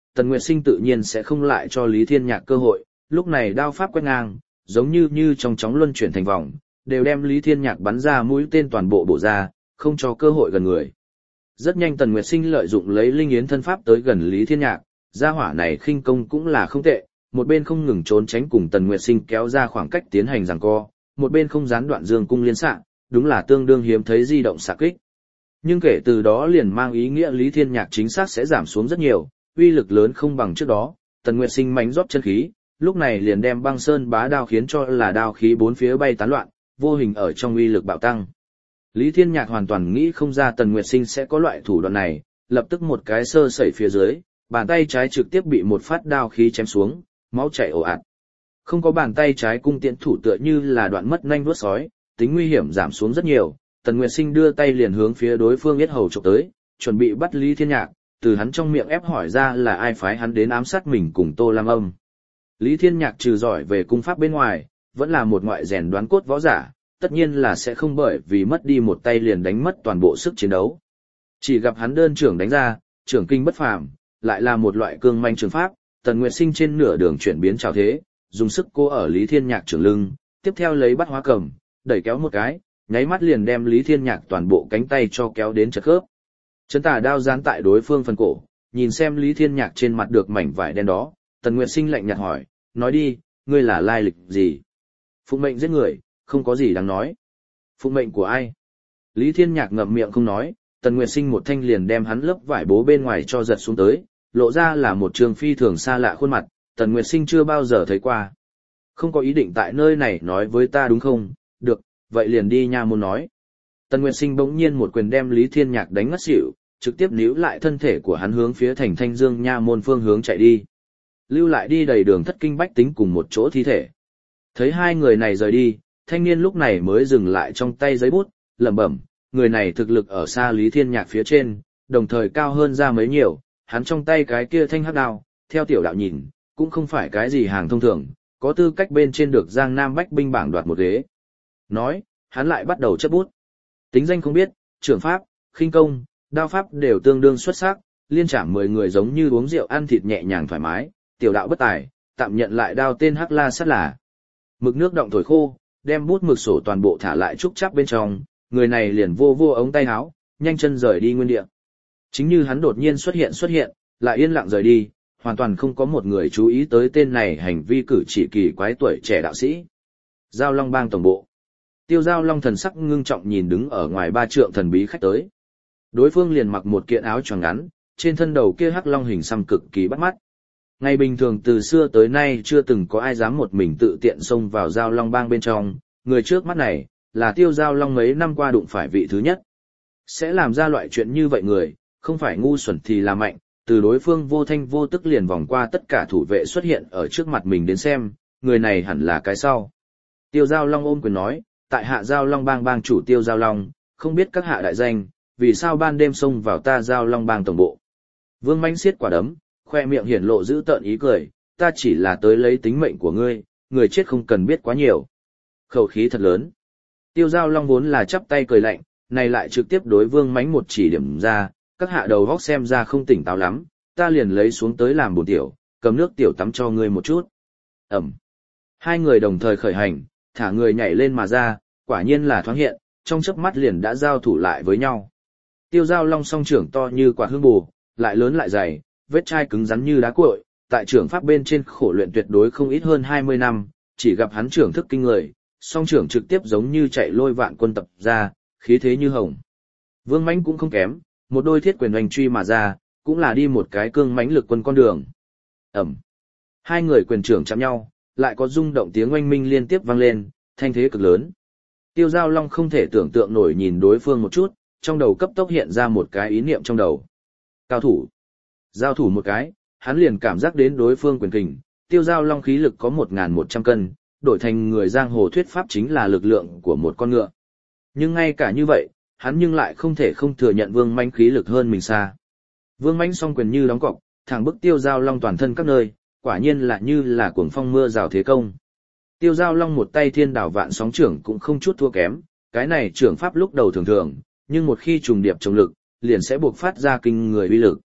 Tần Nguyệt Sinh tự nhiên sẽ không lại cho Lý Thiên Nhạc cơ hội, lúc này đao pháp quét ngang, giống như như trong chóng luân chuyển thành vòng, đều đem Lý Thiên Nhạc bắn ra mũi tên toàn bộ bổ ra, không cho cơ hội gần người. Rất nhanh Tần Nguyệt Sinh lợi dụng lấy linh yến thân pháp tới gần Lý Thiên Nhạc, gia hỏa này khinh công cũng là không tệ, một bên không ngừng trốn tránh cùng Tần Nguyệt Sinh kéo ra khoảng cách tiến hành giằng co, một bên không gián đoạn dương cung liên xạ, đúng là tương đương hiếm thấy di động xạ kích. Nhưng kể từ đó liền mang ý nghĩa Lý Thiên Nhạc chính xác sẽ giảm xuống rất nhiều, uy lực lớn không bằng trước đó, Tần Nguyệt Sinh mánh rót chân khí, lúc này liền đem băng sơn bá đao khiến cho là đao khí bốn phía bay tán loạn, vô hình ở trong uy lực bạo tăng. Lý Thiên Nhạc hoàn toàn nghĩ không ra Tần Nguyệt Sinh sẽ có loại thủ đoạn này, lập tức một cái sơ sẩy phía dưới, bàn tay trái trực tiếp bị một phát đao khí chém xuống, máu chảy ồ ạt. Không có bàn tay trái cung tiễn thủ tựa như là đoạn mất nhanh vuốt sói, tính nguy hiểm giảm xuống rất nhiều. Tần Nguyệt Sinh đưa tay liền hướng phía đối phương yết hầu chụp tới, chuẩn bị bắt Lý Thiên Nhạc, từ hắn trong miệng ép hỏi ra là ai phái hắn đến ám sát mình cùng Tô Lam Âm. Lý Thiên Nhạc trừ giỏi về cung pháp bên ngoài, vẫn là một ngoại rèn đoán cốt võ giả, tất nhiên là sẽ không bởi vì mất đi một tay liền đánh mất toàn bộ sức chiến đấu. Chỉ gặp hắn đơn trưởng đánh ra, trưởng kinh bất phàm, lại là một loại cương manh trường pháp, Tần Nguyệt Sinh trên nửa đường chuyển biến trào thế, dùng sức cô ở Lý Thiên Nhạc trường lưng, tiếp theo lấy bắt hóa cầm, đẩy kéo một cái, nháy mắt liền đem Lý Thiên Nhạc toàn bộ cánh tay cho kéo đến chật khớp. Chấn tà đao dán tại đối phương phần cổ, nhìn xem Lý Thiên Nhạc trên mặt được mảnh vải đen đó, Tần Nguyệt Sinh lạnh nhạt hỏi, nói đi, ngươi là lai lịch gì? Phụng mệnh giết người, không có gì đáng nói. Phụng mệnh của ai? Lý Thiên Nhạc ngậm miệng không nói, Tần Nguyệt Sinh một thanh liền đem hắn lớp vải bố bên ngoài cho giật xuống tới, lộ ra là một trường phi thường xa lạ khuôn mặt, Tần Nguyệt Sinh chưa bao giờ thấy qua. Không có ý định tại nơi này nói với ta đúng không? Được, vậy liền đi nha môn nói. Tần Nguyệt Sinh bỗng nhiên một quyền đem Lý Thiên Nhạc đánh ngất xỉu, trực tiếp níu lại thân thể của hắn hướng phía thành Thanh Dương nha môn phương hướng chạy đi. Lưu lại đi đầy đường thất kinh bách tính cùng một chỗ thi thể. Thấy hai người này rời đi, thanh niên lúc này mới dừng lại trong tay giấy bút, lẩm bẩm, người này thực lực ở xa Lý Thiên Nhạc phía trên, đồng thời cao hơn ra mấy nhiều, hắn trong tay cái kia thanh hắc đao, theo tiểu đạo nhìn, cũng không phải cái gì hàng thông thường, có tư cách bên trên được Giang Nam Bách binh bảng đoạt một ghế. Nói, hắn lại bắt đầu chấp bút. Tính danh không biết, trưởng pháp, khinh công, đao pháp đều tương đương xuất sắc, liên trảm mười người giống như uống rượu ăn thịt nhẹ nhàng thoải mái, tiểu đạo bất tài, tạm nhận lại đao tên Hắc La Sát là. Mực nước động thổi khô, đem bút mực sổ toàn bộ thả lại trúc chắp bên trong, người này liền vô vô ống tay áo, nhanh chân rời đi nguyên địa. Chính như hắn đột nhiên xuất hiện xuất hiện, lại yên lặng rời đi, hoàn toàn không có một người chú ý tới tên này hành vi cử chỉ kỳ quái tuổi trẻ đạo sĩ. Giao Long Bang tổng bộ. Tiêu Giao Long thần sắc ngưng trọng nhìn đứng ở ngoài ba trượng thần bí khách tới. Đối phương liền mặc một kiện áo choàng ngắn, trên thân đầu kia hắc long hình xăm cực kỳ bắt mắt. Ngày bình thường từ xưa tới nay chưa từng có ai dám một mình tự tiện xông vào Giao Long Bang bên trong, người trước mắt này, là Tiêu Giao Long mấy năm qua đụng phải vị thứ nhất. Sẽ làm ra loại chuyện như vậy người, không phải ngu xuẩn thì là mạnh, từ đối phương vô thanh vô tức liền vòng qua tất cả thủ vệ xuất hiện ở trước mặt mình đến xem, người này hẳn là cái sau. Tiêu Giao Long ôm quyền nói, tại hạ Giao Long Bang bang chủ Tiêu Giao Long, không biết các hạ đại danh, vì sao ban đêm xông vào ta Giao Long Bang tổng bộ. Vương Mãnh siết quả đấm, khoe miệng hiển lộ dữ tợn ý cười, ta chỉ là tới lấy tính mệnh của ngươi, người chết không cần biết quá nhiều. Khẩu khí thật lớn. Tiêu Giao Long vốn là chắp tay cười lạnh, này lại trực tiếp đối Vương Mãnh một chỉ điểm ra, các hạ đầu góc xem ra không tỉnh táo lắm, ta liền lấy xuống tới làm bồn tiểu, cầm nước tiểu tắm cho ngươi một chút. Ẩm. Hai người đồng thời khởi hành, thả người nhảy lên mà ra, quả nhiên là thoáng hiện, trong chớp mắt liền đã giao thủ lại với nhau. Tiêu Giao Long song trưởng to như quả hương bù, lại lớn lại dày, vết chai cứng rắn như đá cuội, tại trưởng pháp bên trên khổ luyện tuyệt đối không ít hơn hai mươi năm, chỉ gặp hắn trưởng thức kinh người, song trưởng trực tiếp giống như chạy lôi vạn quân tập ra, khí thế như hồng. Vương Mãnh cũng không kém, một đôi thiết quyền oanh truy mà ra, cũng là đi một cái cương mãnh lực quân con đường. Ẩm. Hai người quyền trưởng chạm nhau, lại có rung động tiếng oanh minh liên tiếp vang lên, thanh thế cực lớn. Tiêu Giao Long không thể tưởng tượng nổi nhìn đối phương một chút, trong đầu cấp tốc hiện ra một cái ý niệm trong đầu. Cao thủ. Giao thủ một cái, hắn liền cảm giác đến đối phương quyền kình, Tiêu Giao Long khí lực có một nghìn một trăm cân, đổi thành người giang hồ thuyết pháp chính là lực lượng của một con ngựa. Nhưng ngay cả như vậy, hắn nhưng lại không thể không thừa nhận Vương Mãnh khí lực hơn mình xa. Vương Mãnh song quyền như đóng cọc, thẳng bức Tiêu Giao Long toàn thân các nơi, quả nhiên là như là cuồng phong mưa rào thế công. Tiêu Giao Long một tay thiên đảo vạn sóng trưởng cũng không chút thua kém, cái này trưởng pháp lúc đầu thường thường, nhưng một khi trùng điệp trùng lực, liền sẽ buộc phát ra kinh người uy lực.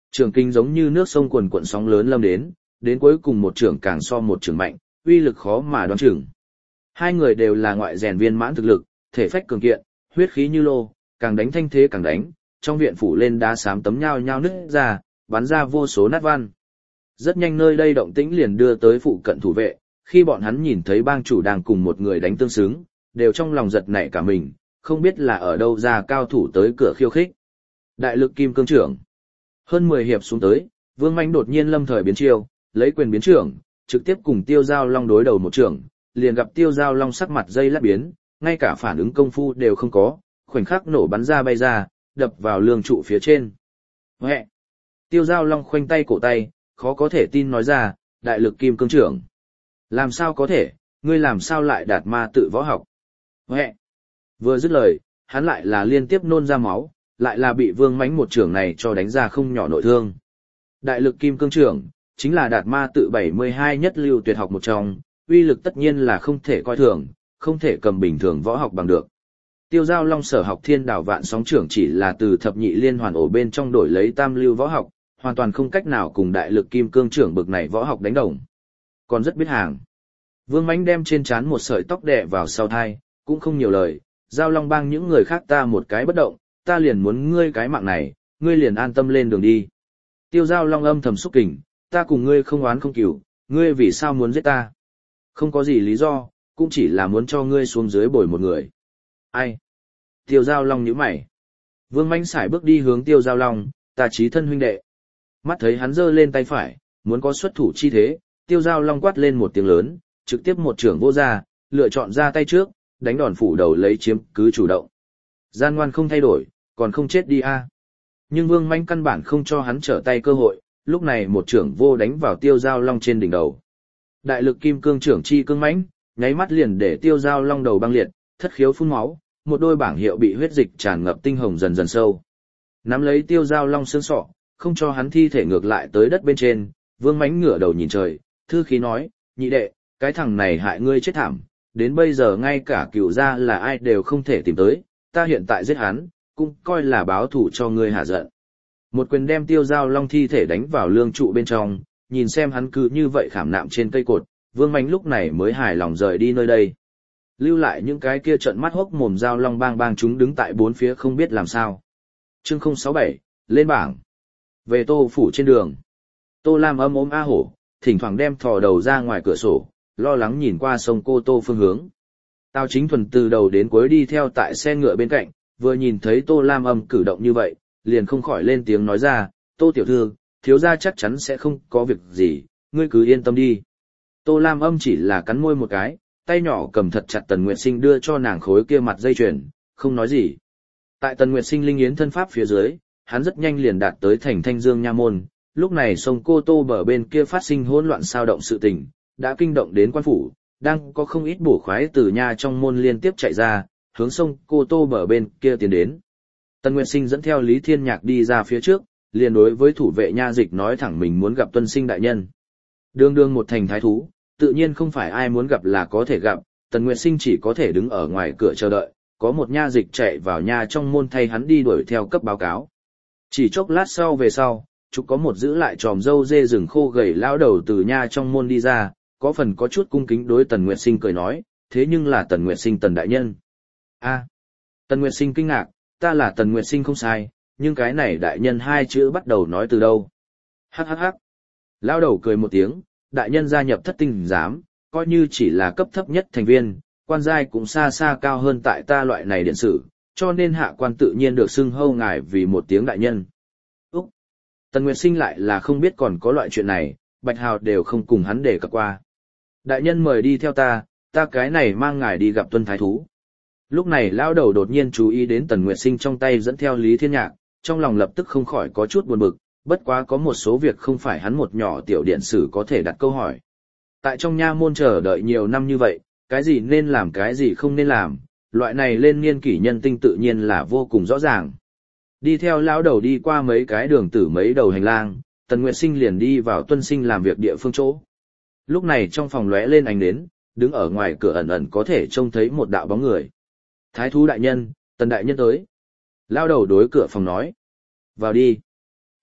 Trường kinh giống như nước sông quần cuộn sóng lớn lâm đến, đến cuối cùng một trưởng càng so một trưởng mạnh, uy lực khó mà đoán chừng. Hai người đều là ngoại rèn viên mãn thực lực, thể phách cường kiện, huyết khí như lô, càng đánh thanh thế càng đánh, trong viện phủ lên đá xám tấm nhao nhao nứt ra, bắn ra vô số nát văn. Rất nhanh nơi đây động tĩnh liền đưa tới phụ cận thủ vệ, khi bọn hắn nhìn thấy bang chủ đang cùng một người đánh tương xứng, đều trong lòng giật nảy cả mình, không biết là ở đâu ra cao thủ tới cửa khiêu khích. Đại lực kim cương trưởng. Hơn mười hiệp xuống tới, Vương Manh đột nhiên lâm thời biến chiêu, lấy quyền biến trưởng, trực tiếp cùng Tiêu Giao Long đối đầu một trưởng, liền gặp Tiêu Giao Long sắc mặt dây lát biến, ngay cả phản ứng công phu đều không có, khoảnh khắc nổ bắn ra bay ra, đập vào lương trụ phía trên. Huệ! Tiêu Giao Long khoanh tay cổ tay, khó có thể tin nói ra, đại lực kim cương trưởng. Làm sao có thể, ngươi làm sao lại đạt ma tự võ học? Huệ! Vừa dứt lời, hắn lại là liên tiếp nôn ra máu, lại là bị Vương Mánh một trưởng này cho đánh ra không nhỏ nội thương. Đại lực kim cương trưởng, chính là đạt ma tự bảy mươi hai nhất lưu tuyệt học một trong, uy lực tất nhiên là không thể coi thường, không thể cầm bình thường võ học bằng được. Tiêu Giao Long sở học thiên đảo vạn sóng trưởng chỉ là từ thập nhị liên hoàn ổ bên trong đổi lấy tam lưu võ học, hoàn toàn không cách nào cùng đại lực kim cương trưởng bực này võ học đánh đồng. Còn rất biết hàng. Vương Mánh đem trên trán một sợi tóc đè vào sau thai, cũng không nhiều lời, Giao Long bang những người khác ta một cái bất động, ta liền muốn ngươi cái mạng này, ngươi liền an tâm lên đường đi. Tiêu Giao Long âm thầm xúc kình, ta cùng ngươi không oán không cừu, ngươi vì sao muốn giết ta? Không có gì lý do, cũng chỉ là muốn cho ngươi xuống dưới bồi một người. Ai? Tiêu Giao Long nhíu mày. Vương Mánh sải bước đi hướng Tiêu Giao Long, ta chí thân huynh đệ. Mắt thấy hắn giơ lên tay phải, muốn có xuất thủ chi thế, Tiêu Giao Long quát lên một tiếng lớn, trực tiếp một trưởng vô ra, lựa chọn ra tay trước, đánh đòn phủ đầu lấy chiếm cứ chủ động. Gian ngoan không thay đổi, còn không chết đi a. Nhưng Vương Mánh căn bản không cho hắn trở tay cơ hội, lúc này một trưởng vô đánh vào Tiêu Giao Long trên đỉnh đầu. Đại lực kim cương trưởng chi cương mãnh, nháy mắt liền để Tiêu Giao Long đầu băng liệt, thất khiếu phun máu, một đôi bảng hiệu bị huyết dịch tràn ngập tinh hồng dần dần sâu. Nắm lấy Tiêu Giao Long xương sọ, không cho hắn thi thể ngược lại tới đất bên trên, Vương Mánh ngửa đầu nhìn trời, thư khí nói, nhị đệ, cái thằng này hại ngươi chết thảm, đến bây giờ ngay cả cựu gia là ai đều không thể tìm tới, ta hiện tại giết hắn, cũng coi là báo thù cho ngươi hạ giận. Một quyền đem Tiêu Giao Long thi thể đánh vào lương trụ bên trong, nhìn xem hắn cứ như vậy khảm nạm trên cây cột, Vương Mánh lúc này mới hài lòng rời đi nơi đây. Lưu lại những cái kia trợn mắt hốc mồm Giao Long bang bang chúng đứng tại bốn phía không biết làm sao. Chương không sáu bảy, lên bảng. Về Tô phủ trên đường. Tô Lam ôm ôm A Hổ, thỉnh thoảng đem thò đầu ra ngoài cửa sổ, lo lắng nhìn qua sông Cô Tô phương hướng. Tào Chính Thuần từ đầu đến cuối đi theo tại xe ngựa bên cạnh, vừa nhìn thấy Tô Lam âm cử động như vậy, liền không khỏi lên tiếng nói ra, Tô tiểu thư, thiếu gia chắc chắn sẽ không có việc gì, ngươi cứ yên tâm đi. Tô Lam âm chỉ là cắn môi một cái, tay nhỏ cầm thật chặt Tần Nguyệt Sinh đưa cho nàng khối kia mặt dây chuyền, không nói gì. Tại Tần Nguyệt Sinh linh yến thân pháp phía dưới, hắn rất nhanh liền đạt tới thành Thanh Dương nha môn, lúc này sông Cô Tô bờ bên kia phát sinh hỗn loạn sao động sự tình, đã kinh động đến quan phủ, đang có không ít bổ khoái từ nha trong môn liên tiếp chạy ra, hướng sông Cô Tô bờ bên kia tiến đến. Tần Nguyệt Sinh dẫn theo Lý Thiên Nhạc đi ra phía trước, liền đối với thủ vệ nha dịch nói thẳng mình muốn gặp Tuân Sinh đại nhân. Đương đương một thành thái thú, tự nhiên không phải ai muốn gặp là có thể gặp, Tần Nguyệt Sinh chỉ có thể đứng ở ngoài cửa chờ đợi, có một nha dịch chạy vào nha trong môn thay hắn đi đuổi theo cấp báo cáo. Chỉ chốc lát sau về sau, chúc có một giữ lại tròm dâu dê rừng khô gầy lão đầu từ nha trong môn đi ra, có phần có chút cung kính đối Tần Nguyệt Sinh cười nói, thế nhưng là Tần Nguyệt Sinh Tần đại nhân. A, Tần Nguyệt Sinh kinh ngạc, ta là Tần Nguyệt Sinh không sai, nhưng cái này đại nhân hai chữ bắt đầu nói từ đâu? Hắc hắc hắc. Lão đầu cười một tiếng, đại nhân gia nhập thất tinh giám, coi như chỉ là cấp thấp nhất thành viên, quan giai cũng xa xa cao hơn tại ta loại này điện sử, cho nên hạ quan tự nhiên được xưng hâu ngài vì một tiếng đại nhân. Úc! Tần Nguyệt Sinh lại là không biết còn có loại chuyện này, Bạch Hào đều không cùng hắn để cập qua. Đại nhân mời đi theo ta, ta cái này mang ngài đi gặp Tuân Thái Thú. Lúc này lão đầu đột nhiên chú ý đến Tần Nguyệt Sinh trong tay dẫn theo Lý Thiên Nhạc, trong lòng lập tức không khỏi có chút buồn bực, bất quá có một số việc không phải hắn một nhỏ tiểu điện sử có thể đặt câu hỏi. Tại trong nha môn chờ đợi nhiều năm như vậy, cái gì nên làm cái gì không nên làm, loại này lên niên kỷ nhân tinh tự nhiên là vô cùng rõ ràng. Đi theo lão đầu đi qua mấy cái đường tử mấy đầu hành lang, Tần Nguyệt Sinh liền đi vào Tuân Sinh làm việc địa phương chỗ. Lúc này trong phòng lóe lên ánh nến, đứng ở ngoài cửa ẩn ẩn có thể trông thấy một đạo bóng người. Thái thú đại nhân, Tần đại nhân tới. Lão đầu đối cửa phòng nói. Vào đi.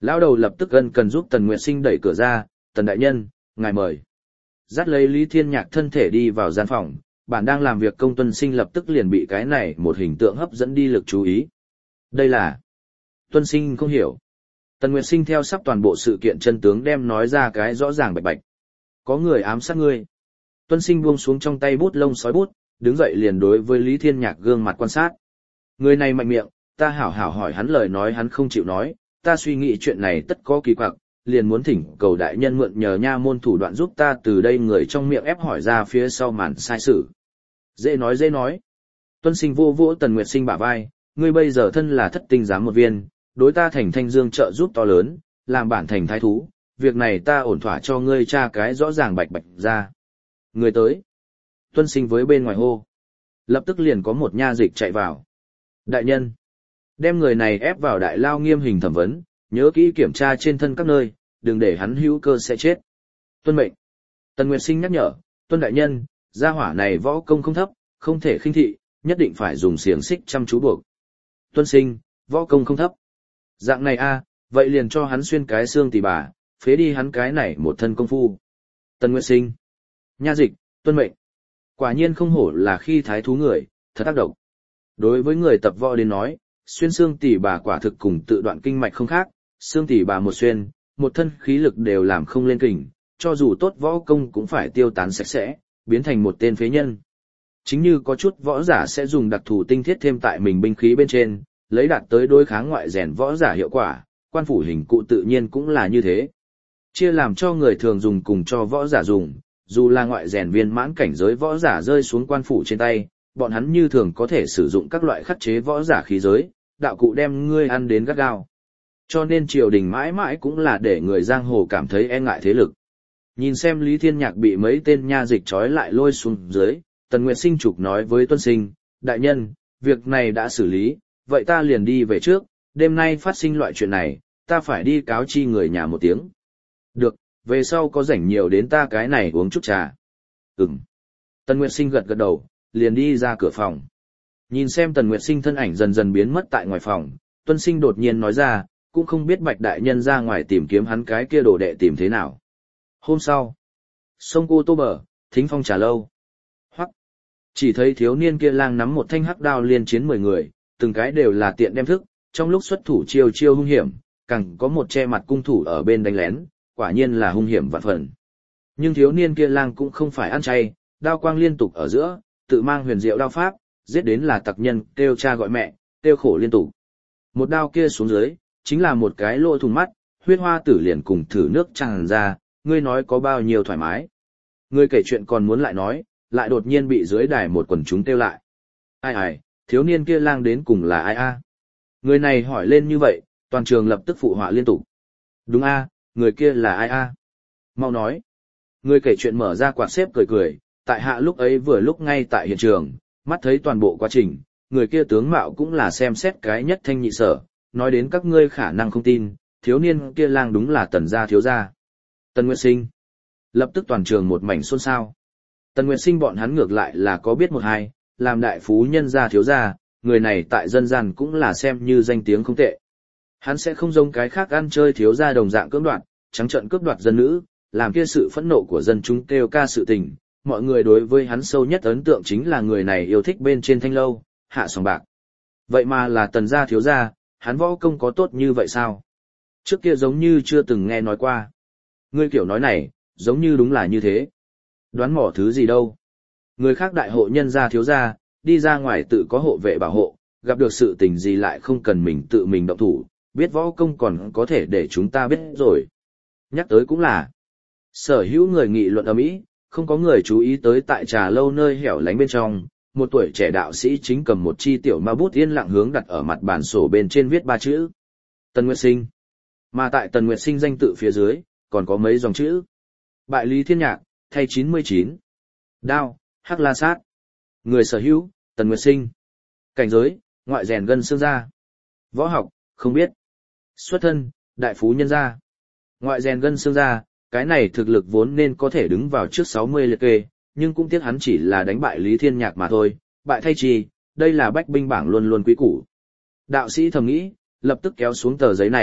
Lão đầu lập tức ân cần giúp Tần Nguyệt Sinh đẩy cửa ra, "Tần đại nhân, ngài mời." Dắt lấy Lý Thiên Nhạc thân thể đi vào gian phòng, bản đang làm việc Công Tuân Sinh lập tức liền bị cái này một hình tượng hấp dẫn đi lực chú ý. Đây là... Tuân Sinh không hiểu. Tần Nguyệt Sinh theo sắp toàn bộ sự kiện chân tướng đem nói ra cái rõ ràng bạch bạch. Có người ám sát ngươi. Tuân Sinh buông xuống trong tay bút lông sói bút, đứng dậy liền đối với Lý Thiên Nhạc gương mặt quan sát. Người này mạnh miệng, ta hảo hảo hỏi hắn lời nói hắn không chịu nói, ta suy nghĩ chuyện này tất có kỳ quặc, liền muốn thỉnh cầu đại nhân mượn nhờ nha môn thủ đoạn giúp ta từ đây người trong miệng ép hỏi ra phía sau màn sai sự. Dễ nói dễ nói. Tuân Sinh vô vỗ Tần Nguyệt Sinh bả vai, ngươi bây giờ thân là thất tinh giám một viên, đối ta thành thanh dương trợ giúp to lớn, làm bản thành thái thú, việc này ta ổn thỏa cho ngươi tra cái rõ ràng bạch bạch ra. Người tới. Tuân Sinh với bên ngoài hô. Lập tức liền có một nha dịch chạy vào. Đại nhân. Đem người này ép vào đại lao nghiêm hình thẩm vấn, nhớ kỹ kiểm tra trên thân các nơi, đừng để hắn hữu cơ sẽ chết. Tuân mệnh. Tần Nguyệt Sinh nhắc nhở, Tuân đại nhân, gia hỏa này võ công không thấp, không thể khinh thị, nhất định phải dùng xiềng xích chăm chú buộc. Tuân Sinh, võ công không thấp. Dạng này a, vậy liền cho hắn xuyên cái xương tỉ bà, phế đi hắn cái này một thân công phu. Tần Nguyệt Sinh. Nha dịch, tuân mệnh. Quả nhiên không hổ là khi thái thú người, thật ác độc. Đối với người tập võ đến nói, xuyên xương tỉ bà quả thực cùng tự đoạn kinh mạch không khác, xương tỉ bà một xuyên, một thân khí lực đều làm không lên kình, cho dù tốt võ công cũng phải tiêu tán sạch sẽ, biến thành một tên phế nhân. Chính như có chút võ giả sẽ dùng đặc thù tinh thiết thêm tại mình binh khí bên trên, lấy đạt tới đối kháng ngoại rèn võ giả hiệu quả, quan phủ hình cụ tự nhiên cũng là như thế. Chia làm cho người thường dùng cùng cho võ giả dùng, dù là ngoại rèn viên mãn cảnh giới võ giả rơi xuống quan phủ trên tay, bọn hắn như thường có thể sử dụng các loại khắc chế võ giả khí giới, đạo cụ đem ngươi ăn đến gắt gao. Cho nên triều đình mãi mãi cũng là để người giang hồ cảm thấy e ngại thế lực. Nhìn xem Lý Thiên Nhạc bị mấy tên nha dịch trói lại lôi xuống dưới, Tần Nguyệt Sinh trục nói với Tuân Sinh, đại nhân, việc này đã xử lý, vậy ta liền đi về trước, đêm nay phát sinh loại chuyện này, ta phải đi cáo chi người nhà một tiếng. Được, về sau có rảnh nhiều đến ta cái này uống chút trà. Ừm. Tần Nguyệt Sinh gật gật đầu, liền đi ra cửa phòng. Nhìn xem Tần Nguyệt Sinh thân ảnh dần dần biến mất tại ngoài phòng, Tuân Sinh đột nhiên nói ra, cũng không biết Bạch đại nhân ra ngoài tìm kiếm hắn cái kia đồ đệ tìm thế nào. Hôm sau, sông Cô Tô Bờ, thính phong trà lâu. Hoắc, chỉ thấy thiếu niên kia lang nắm một thanh hắc đao liên chiến mười người, từng cái đều là tiện đem thức, trong lúc xuất thủ chiêu chiêu hung hiểm, càng có một che mặt cung thủ ở bên đánh lén, quả nhiên là hung hiểm vạn phần. Nhưng thiếu niên kia lang cũng không phải ăn chay, đao quang liên tục ở giữa, tự mang huyền diệu đao pháp, giết đến là tặc nhân, kêu cha gọi mẹ, kêu khổ liên tục. Một đao kia xuống dưới, chính là một cái lỗ thủng mắt, huyết hoa tử liền cùng thử nước tràn ra, ngươi nói có bao nhiêu thoải mái. Ngươi kể chuyện còn muốn lại nói, lại đột nhiên bị dưới đài một quần chúng kêu lại. Ai ai, thiếu niên kia lang đến cùng là ai a? Người này hỏi lên như vậy, toàn trường lập tức phụ họa liên tục. Đúng a, người kia là ai a? Mau nói. Người kể chuyện mở ra quạt xếp cười cười, tại hạ lúc ấy vừa lúc ngay tại hiện trường, mắt thấy toàn bộ quá trình, người kia tướng mạo cũng là xem xét cái nhất thanh nhị sở, nói đến các ngươi khả năng không tin, thiếu niên kia lang đúng là Tần gia thiếu gia. Tần Nguyệt Sinh. Lập tức toàn trường một mảnh xôn xao. Tần Nguyệt Sinh bọn hắn ngược lại là có biết một hai, làm đại phú nhân gia thiếu gia, người này tại dân gian cũng là xem như danh tiếng không tệ. Hắn sẽ không giống cái khác ăn chơi thiếu gia đồng dạng cưỡng đoạt, trắng trợn cướp đoạt dân nữ, làm kia sự phẫn nộ của dân chúng kêu ca sự tình. Mọi người đối với hắn sâu nhất ấn tượng chính là người này yêu thích bên trên thanh lâu, hạ sòng bạc. Vậy mà là Tần gia thiếu gia, hắn võ công có tốt như vậy sao? Trước kia giống như chưa từng nghe nói qua. Ngươi kiểu nói này, giống như đúng là như thế. Đoán mò thứ gì đâu. Người khác đại hộ nhân gia thiếu gia, đi ra ngoài tự có hộ vệ bảo hộ, gặp được sự tình gì lại không cần mình tự mình động thủ, biết võ công còn có thể để chúng ta biết rồi. Nhắc tới cũng là, sở hữu người nghị luận ầm ĩ, không có người chú ý tới tại trà lâu nơi hẻo lánh bên trong, một tuổi trẻ đạo sĩ chính cầm một chi tiểu ma bút yên lặng hướng đặt ở mặt bàn sổ bên trên viết ba chữ. Tần Nguyệt Sinh. Mà tại Tần Nguyệt Sinh danh tự phía dưới, còn có mấy dòng chữ. Bại Lý Thiên Nhạc, thay chín mươi chín. Đao, Hắc La Sát. Người sở hữu, Tần Nguyệt Sinh. Cảnh giới, ngoại rèn gân xương da. Võ học, không biết. Xuất thân, đại phú nhân gia. Ngoại rèn gân xương da, cái này thực lực vốn nên có thể đứng vào trước sáu mươi liệt kê, nhưng cũng tiếc hắn chỉ là đánh bại Lý Thiên Nhạc mà thôi, bại thay chi, đây là bách binh bảng luôn luôn quý củ. Đạo sĩ thầm nghĩ, lập tức kéo xuống tờ giấy này,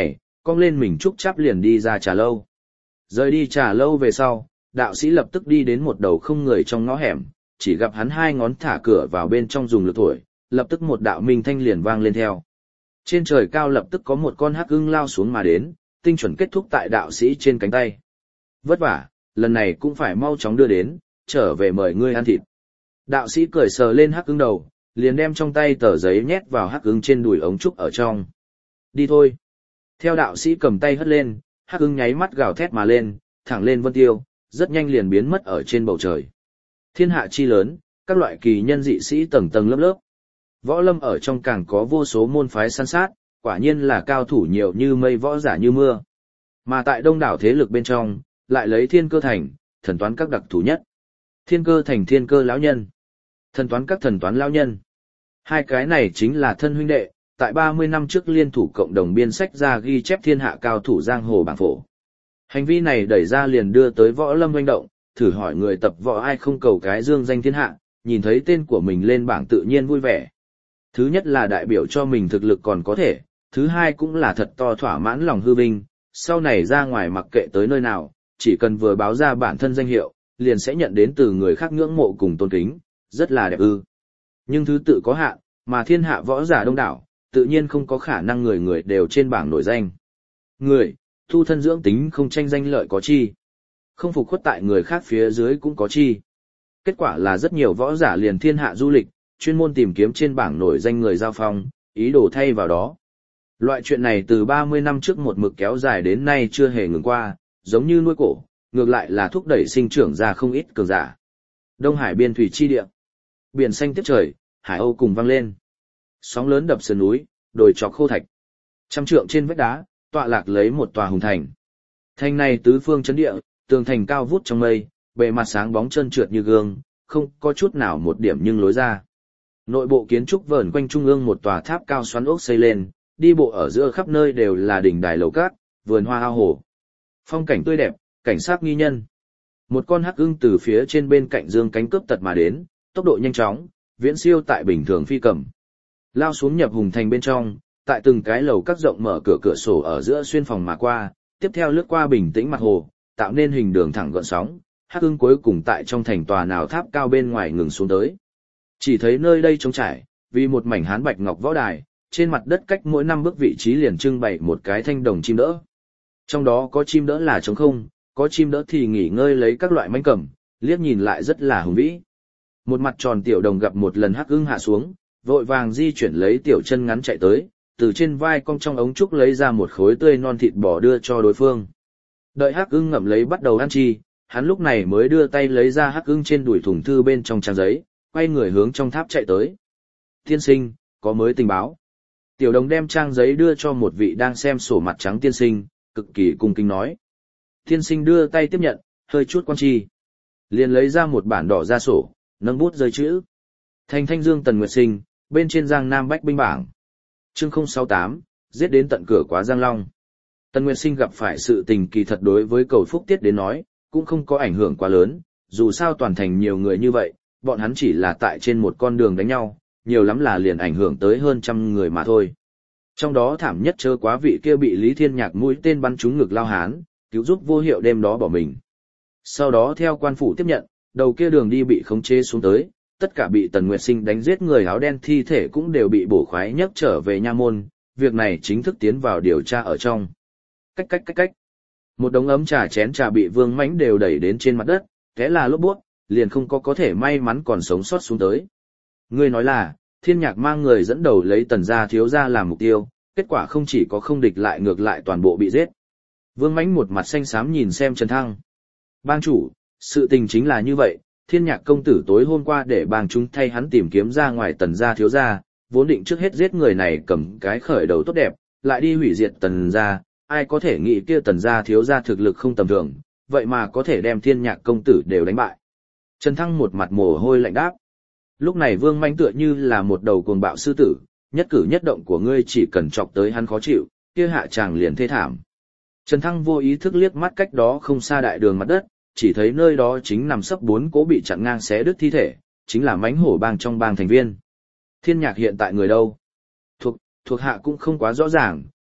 cong lên mình trúc chắp liền đi ra trà lâu. Rời đi trà lâu về sau, đạo sĩ lập tức đi đến một đầu không người trong ngõ hẻm, chỉ gặp hắn hai ngón thả cửa vào bên trong dùng lực thổi, lập tức một đạo minh thanh liền vang lên theo. Trên trời cao lập tức có một con hắc ưng lao xuống mà đến, tinh chuẩn kết thúc tại đạo sĩ trên cánh tay. Vất vả, lần này cũng phải mau chóng đưa đến, trở về mời ngươi ăn thịt. Đạo sĩ cười sờ lên hắc ưng đầu, liền đem trong tay tờ giấy nhét vào hắc ưng trên đùi ống trúc ở trong. Đi thôi. Theo đạo sĩ cầm tay hất lên, hắc ưng nháy mắt gào thét mà lên, thẳng lên vân tiêu, rất nhanh liền biến mất ở trên bầu trời. Thiên hạ chi lớn, các loại kỳ nhân dị sĩ tầng tầng lớp lớp. Võ lâm ở trong càng có vô số môn phái săn sát, quả nhiên là cao thủ nhiều như mây, võ giả như mưa. Mà tại đông đảo thế lực bên trong, lại lấy thiên cơ thành, thần toán các đặc thù nhất. Thiên cơ thành thiên cơ lão nhân, thần toán các thần toán lão nhân. Hai cái này chính là thân huynh đệ, tại ba mươi năm trước liên thủ cộng đồng biên sách ra ghi chép thiên hạ cao thủ giang hồ bảng phổ. Hành vi này đẩy ra liền đưa tới võ lâm hoành động, thử hỏi người tập võ ai không cầu cái dương danh thiên hạ, nhìn thấy tên của mình lên bảng tự nhiên vui vẻ. Thứ nhất là đại biểu cho mình thực lực còn có thể, thứ hai cũng là thật to thỏa mãn lòng hư vinh, sau này ra ngoài mặc kệ tới nơi nào, chỉ cần vừa báo ra bản thân danh hiệu, liền sẽ nhận đến từ người khác ngưỡng mộ cùng tôn kính, rất là đẹp ư. Nhưng thứ tự có hạn, mà thiên hạ võ giả đông đảo, tự nhiên không có khả năng người người đều trên bảng nổi danh. Người, thu thân dưỡng tính không tranh danh lợi có chi. Không phục khuất tại người khác phía dưới cũng có chi. Kết quả là rất nhiều võ giả liền thiên hạ du lịch, chuyên môn tìm kiếm trên bảng nổi danh người giao phong, ý đồ thay vào đó. Loại chuyện này từ ba mươi năm trước một mực kéo dài đến nay chưa hề ngừng qua, giống như nuôi cổ, ngược lại là thúc đẩy sinh trưởng ra không ít cường giả. Đông Hải biên thủy chi địa. Biển xanh tiếp trời, hải âu cùng vang lên. Sóng lớn đập sườn núi, đồi trọc khô thạch. Trăm trượng trên vách đá, tọa lạc lấy một tòa hùng thành. Thành này tứ phương chấn địa, tường thành cao vút trong mây, bề mặt sáng bóng trơn trượt như gương, không có chút nào một điểm nhưng lối ra. Nội bộ kiến trúc vờn quanh trung ương một tòa tháp cao xoắn ốc xây lên, đi bộ ở giữa khắp nơi đều là đỉnh đài lầu cát, vườn hoa ao hồ. Phong cảnh tươi đẹp, cảnh sắc nghi nhân. Một con hắc ưng từ phía trên bên cạnh dương cánh cướp tật mà đến, tốc độ nhanh chóng, viễn siêu tại bình thường phi cầm. Lao xuống nhập hùng thành bên trong, tại từng cái lầu các rộng mở cửa cửa sổ ở giữa xuyên phòng mà qua, tiếp theo lướt qua bình tĩnh mặt hồ, tạo nên hình đường thẳng gợn sóng, hắc ưng cuối cùng tại trong thành tòa nào tháp cao bên ngoài ngừng xuống tới. Chỉ thấy nơi đây trống trải, vì một mảnh hán bạch ngọc võ đài, trên mặt đất cách mỗi năm bước vị trí liền trưng bày một cái thanh đồng chim đỡ. Trong đó có chim đỡ là trống không, có chim đỡ thì nghỉ ngơi lấy các loại manh cầm, liếc nhìn lại rất là hùng vĩ. Một mặt tròn tiểu đồng gặp một lần hắc ưng hạ xuống, vội vàng di chuyển lấy tiểu chân ngắn chạy tới, từ trên vai cong trong ống trúc lấy ra một khối tươi non thịt bò đưa cho đối phương. Đợi hắc ưng ngậm lấy bắt đầu ăn chi, hắn lúc này mới đưa tay lấy ra hắc ưng trên đùi thùng thư bên trong trang giấy, quay người hướng trong tháp chạy tới. Tiên sinh, có mới tình báo. Tiểu đồng đem trang giấy đưa cho một vị đang xem sổ mặt trắng tiên sinh, cực kỳ cung kính nói. Tiên sinh đưa tay tiếp nhận, hơi chút quan chi. Liền lấy ra một bản đỏ ra sổ, nâng bút rơi chữ. Thành Thanh Dương Tần Nguyệt Sinh, bên trên Giang Nam Bách binh bảng. Chương không sáu tám, giết đến tận cửa quá Giang Long. Tần Nguyệt Sinh gặp phải sự tình kỳ thật đối với Cầu Phúc Tiết đến nói, cũng không có ảnh hưởng quá lớn, dù sao toàn thành nhiều người như vậy, bọn hắn chỉ là tại trên một con đường đánh nhau, nhiều lắm là liền ảnh hưởng tới hơn trăm người mà thôi. Trong đó thảm nhất chớ quá vị kia bị Lý Thiên Nhạc mũi tên bắn trúng ngực lao hán, cứu giúp vô hiệu đêm đó bỏ mình. Sau đó theo quan phủ tiếp nhận, đầu kia đường đi bị khống chế xuống tới, tất cả bị Tần Nguyệt Sinh đánh giết người áo đen thi thể cũng đều bị bổ khoái nhấc trở về nha môn, việc này chính thức tiến vào điều tra ở trong. Cách cách cách cách. Một đống ấm trà chén trà bị Vương Mãnh đều đẩy đến trên mặt đất, thế là lốp bút, liền không có có thể may mắn còn sống sót xuống tới. Ngươi nói là, Thiên Nhạc mang người dẫn đầu lấy Tần gia thiếu gia làm mục tiêu, kết quả không chỉ có không địch lại ngược lại toàn bộ bị giết. Vương Mãnh một mặt xanh xám nhìn xem Trần Thăng. Bang chủ, sự tình chính là như vậy, Thiên Nhạc công tử tối hôm qua để bang chúng thay hắn tìm kiếm ra ngoài Tần gia thiếu gia, vốn định trước hết giết người này cầm cái khởi đầu tốt đẹp, lại đi hủy diệt Tần gia, ai có thể nghĩ kia Tần gia thiếu gia thực lực không tầm thường, vậy mà có thể đem Thiên Nhạc công tử đều đánh bại. Trần Thăng một mặt mồ hôi lạnh đáp. Lúc này Vương Mãnh tựa như là một đầu cuồng bạo sư tử, nhất cử nhất động của ngươi chỉ cần chọc tới hắn khó chịu, kia hạ chàng liền thê thảm. Trần Thăng vô ý thức liếc mắt cách đó không xa đại đường mặt đất, chỉ thấy nơi đó chính nằm sấp bốn cố bị chặn ngang xé đứt thi thể, chính là mãnh hổ bang trong bang thành viên. Thiên Nhạc hiện tại người đâu? Thuộc, thuộc hạ cũng không quá rõ ràng,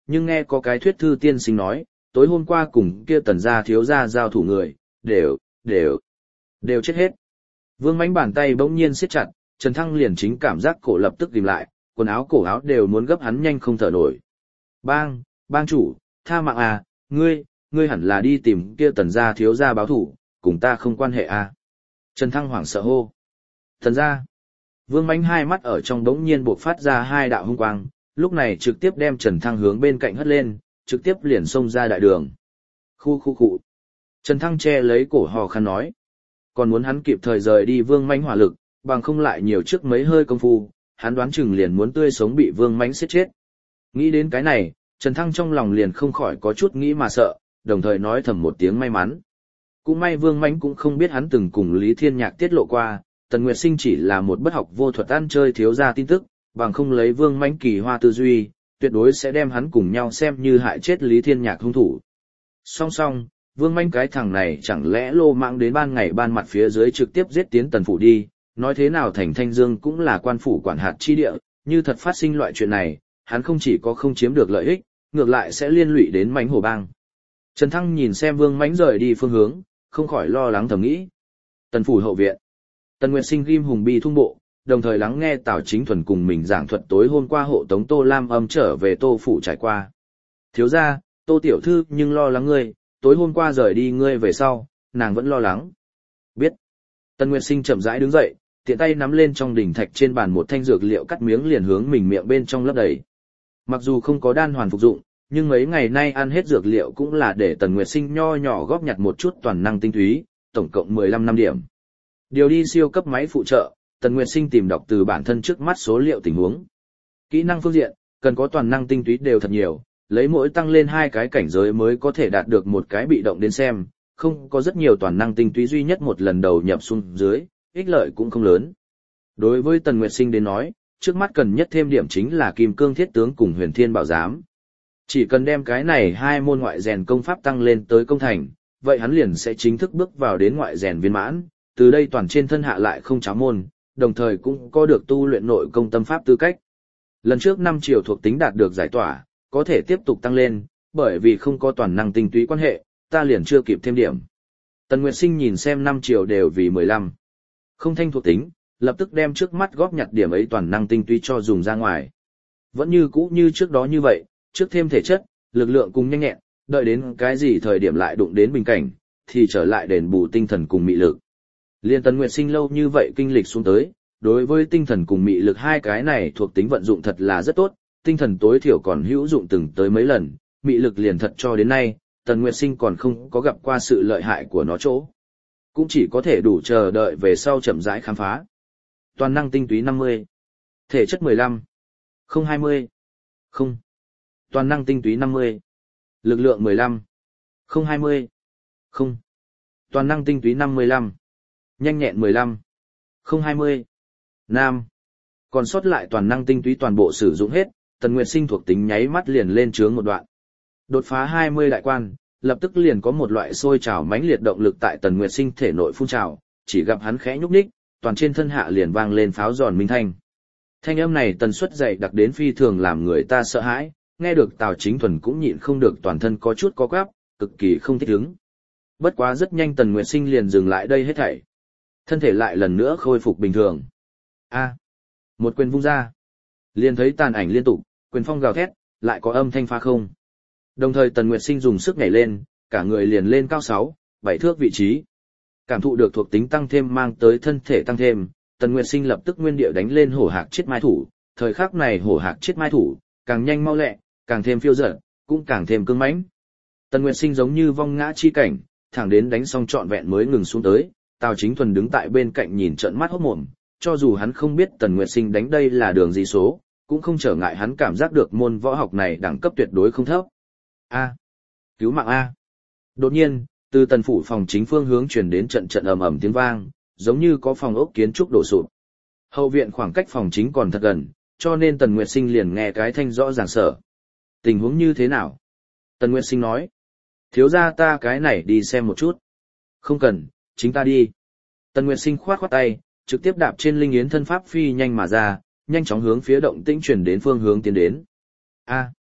nhưng nghe có cái thuyết thư tiên sinh nói, tối hôm qua cùng kia tần gia thiếu gia giao thủ người, đều, đều, đều chết hết. Vương Mánh bàn tay bỗng nhiên siết chặt, Trần Thăng liền chính cảm giác cổ lập tức ghim lại, quần áo cổ áo đều muốn gấp hắn nhanh không thở nổi. Bang, bang chủ, tha mạng à, ngươi, ngươi hẳn là đi tìm kia tần gia thiếu gia báo thủ, cùng ta không quan hệ à. Trần Thăng hoảng sợ hô. Tần gia. Vương Mánh hai mắt ở trong đống nhiên buộc phát ra hai đạo hung quang, lúc này trực tiếp đem Trần Thăng hướng bên cạnh hất lên, trực tiếp liền xông ra đại đường. Khu khu khu. Trần Thăng che lấy cổ hò khăn nói. Còn muốn hắn kịp thời rời đi Vương Mánh hỏa lực, bằng không lại nhiều trước mấy hơi công phu, hắn đoán chừng liền muốn tươi sống bị Vương Mánh giết chết. Nghĩ đến cái này, Trần Thăng trong lòng liền không khỏi có chút nghĩ mà sợ, đồng thời nói thầm một tiếng may mắn. Cũng may Vương Mánh cũng không biết hắn từng cùng Lý Thiên Nhạc tiết lộ qua, Tần Nguyệt Sinh chỉ là một bất học vô thuật ăn chơi thiếu ra tin tức, bằng không lấy Vương Mánh kỳ hoa tư duy, tuyệt đối sẽ đem hắn cùng nhau xem như hại chết Lý Thiên Nhạc hung thủ. Song song, Vương Mánh cái thằng này chẳng lẽ lô mạng đến ban ngày ban mặt phía dưới trực tiếp giết tiến Tần phủ đi, nói thế nào thành Thanh Dương cũng là quan phủ quản hạt chi địa, như thật phát sinh loại chuyện này, hắn không chỉ có không chiếm được lợi ích, ngược lại sẽ liên lụy đến Mánh Hổ Bang. Trần Thăng nhìn xem Vương Mánh rời đi phương hướng, không khỏi lo lắng thầm nghĩ. Tần phủ hậu viện. Tần Nguyệt Sinh ghim hùng bi thung bộ, đồng thời lắng nghe Tào Chính Thuần cùng mình giảng thuật tối hôm qua hộ tống Tô Lam Âm trở về Tô phủ trải qua. Thiếu gia, Tô tiểu thư nhưng lo lắng ngươi, tối hôm qua rời đi ngươi về sau, nàng vẫn lo lắng. Biết. Tần Nguyệt Sinh chậm rãi đứng dậy, tiện tay nắm lên trong đỉnh thạch trên bàn một thanh dược liệu cắt miếng liền hướng mình miệng bên trong lấp đầy. Mặc dù không có đan hoàn phục dụng, nhưng mấy ngày nay ăn hết dược liệu cũng là để Tần Nguyệt Sinh nho nhỏ góp nhặt một chút toàn năng tinh túy, tổng cộng mười lăm năm điểm. Điều đi siêu cấp máy phụ trợ, Tần Nguyệt Sinh tìm đọc từ bản thân trước mắt số liệu tình huống. Kỹ năng phương diện, cần có toàn năng tinh túy đều thật nhiều, lấy mỗi tăng lên hai cái cảnh giới mới có thể đạt được một cái bị động đến xem, không có rất nhiều toàn năng tinh túy duy nhất một lần đầu nhập xuống dưới, ích lợi cũng không lớn. Đối với Tần Nguyệt Sinh đến nói, trước mắt cần nhất thêm điểm chính là Kim Cương Thiết Tướng cùng Huyền Thiên Bảo Giám. Chỉ cần đem cái này hai môn ngoại rèn công pháp tăng lên tới công thành, vậy hắn liền sẽ chính thức bước vào đến ngoại rèn viên mãn, từ đây toàn trên thân hạ lại không cháo môn, đồng thời cũng có được tu luyện nội công tâm pháp tư cách. Lần trước năm chiều thuộc tính đạt được giải tỏa, có thể tiếp tục tăng lên, bởi vì không có toàn năng tinh túy quan hệ, ta liền chưa kịp thêm điểm. Tần Nguyệt Sinh nhìn xem năm chiều đều vì mười lăm. Không thanh thuộc tính, lập tức đem trước mắt góp nhặt điểm ấy toàn năng tinh túy cho dùng ra ngoài. Vẫn như cũ như trước đó như vậy, trước thêm thể chất, lực lượng cùng nhanh nhẹn, đợi đến cái gì thời điểm lại đụng đến bình cảnh, thì trở lại đền bù tinh thần cùng mị lực. Liên Tần Nguyệt Sinh lâu như vậy kinh lịch xuống tới, đối với tinh thần cùng mị lực hai cái này thuộc tính vận dụng thật là rất tốt, tinh thần tối thiểu còn hữu dụng từng tới mấy lần, mị lực liền thật cho đến nay, Tần Nguyệt Sinh còn không có gặp qua sự lợi hại của nó chỗ. Cũng chỉ có thể đủ chờ đợi về sau chậm rãi khám phá. Toàn năng tinh túy năm mươi, thể chất mười lăm, không hai mươi, không. Toàn năng tinh túy năm mươi, lực lượng mười lăm, không hai mươi, không. Toàn năng tinh túy năm mươi lăm, nhanh nhẹn mười lăm, không hai mươi, nam. Còn sót lại toàn năng tinh túy toàn bộ sử dụng hết, Tần Nguyệt Sinh thuộc tính nháy mắt liền lên trướng một đoạn. Đột phá hai mươi đại quan, lập tức liền có một loại sôi trào mãnh liệt động lực tại Tần Nguyệt Sinh thể nội phun trào, chỉ gặp hắn khẽ nhúc nhích, toàn trên thân hạ liền vang lên pháo giòn minh thanh. Thanh âm này tần suất dày đặc đến phi thường làm người ta sợ hãi, nghe được Tào Chính Thuần cũng nhịn không được toàn thân có chút co quắp, cực kỳ không thích ứng. Bất quá rất nhanh Tần Nguyệt Sinh liền dừng lại đây hết thảy. Thân thể lại lần nữa khôi phục bình thường. A, một quyền vung ra, liền thấy tàn ảnh liên tục, quyền phong gào thét, lại có âm thanh phá không. Đồng thời Tần Nguyệt Sinh dùng sức nhảy lên, cả người liền lên cao sáu, bảy thước vị trí. Cảm thụ được thuộc tính tăng thêm mang tới thân thể tăng thêm, Tần Nguyệt Sinh lập tức nguyên địa đánh lên hổ hạc chết mai thủ, thời khắc này hổ hạc chết mai thủ, càng nhanh mau lẹ, càng thêm phiêu dở, cũng càng thêm cứng mãnh. Tần Nguyệt Sinh giống như vong ngã chi cảnh, thẳng đến đánh xong trọn vẹn mới ngừng xuống tới, Tào Chính Thuần đứng tại bên cạnh nhìn trợn mắt hốt mồm, cho dù hắn không biết Tần Nguyệt Sinh đánh đây là đường gì số, cũng không trở ngại hắn cảm giác được môn võ học này đẳng cấp tuyệt đối không thấp. A, cứu mạng A. Đột nhiên, từ Tần phủ phòng chính phương hướng truyền đến trận trận ầm ầm tiếng vang, giống như có phòng ốc kiến trúc đổ sụp. Hậu viện khoảng cách phòng chính còn thật gần, cho nên Tần Nguyệt Sinh liền nghe cái thanh rõ ràng sở. Tình huống như thế nào? Tần Nguyệt Sinh nói. Thiếu gia ta cái này đi xem một chút. Không cần, chính ta đi. Tần Nguyệt Sinh khoát khoát tay, trực tiếp đạp trên linh yến thân pháp phi nhanh mà ra, nhanh chóng hướng phía động tĩnh chuyển đến phương hướng tiến đến. A,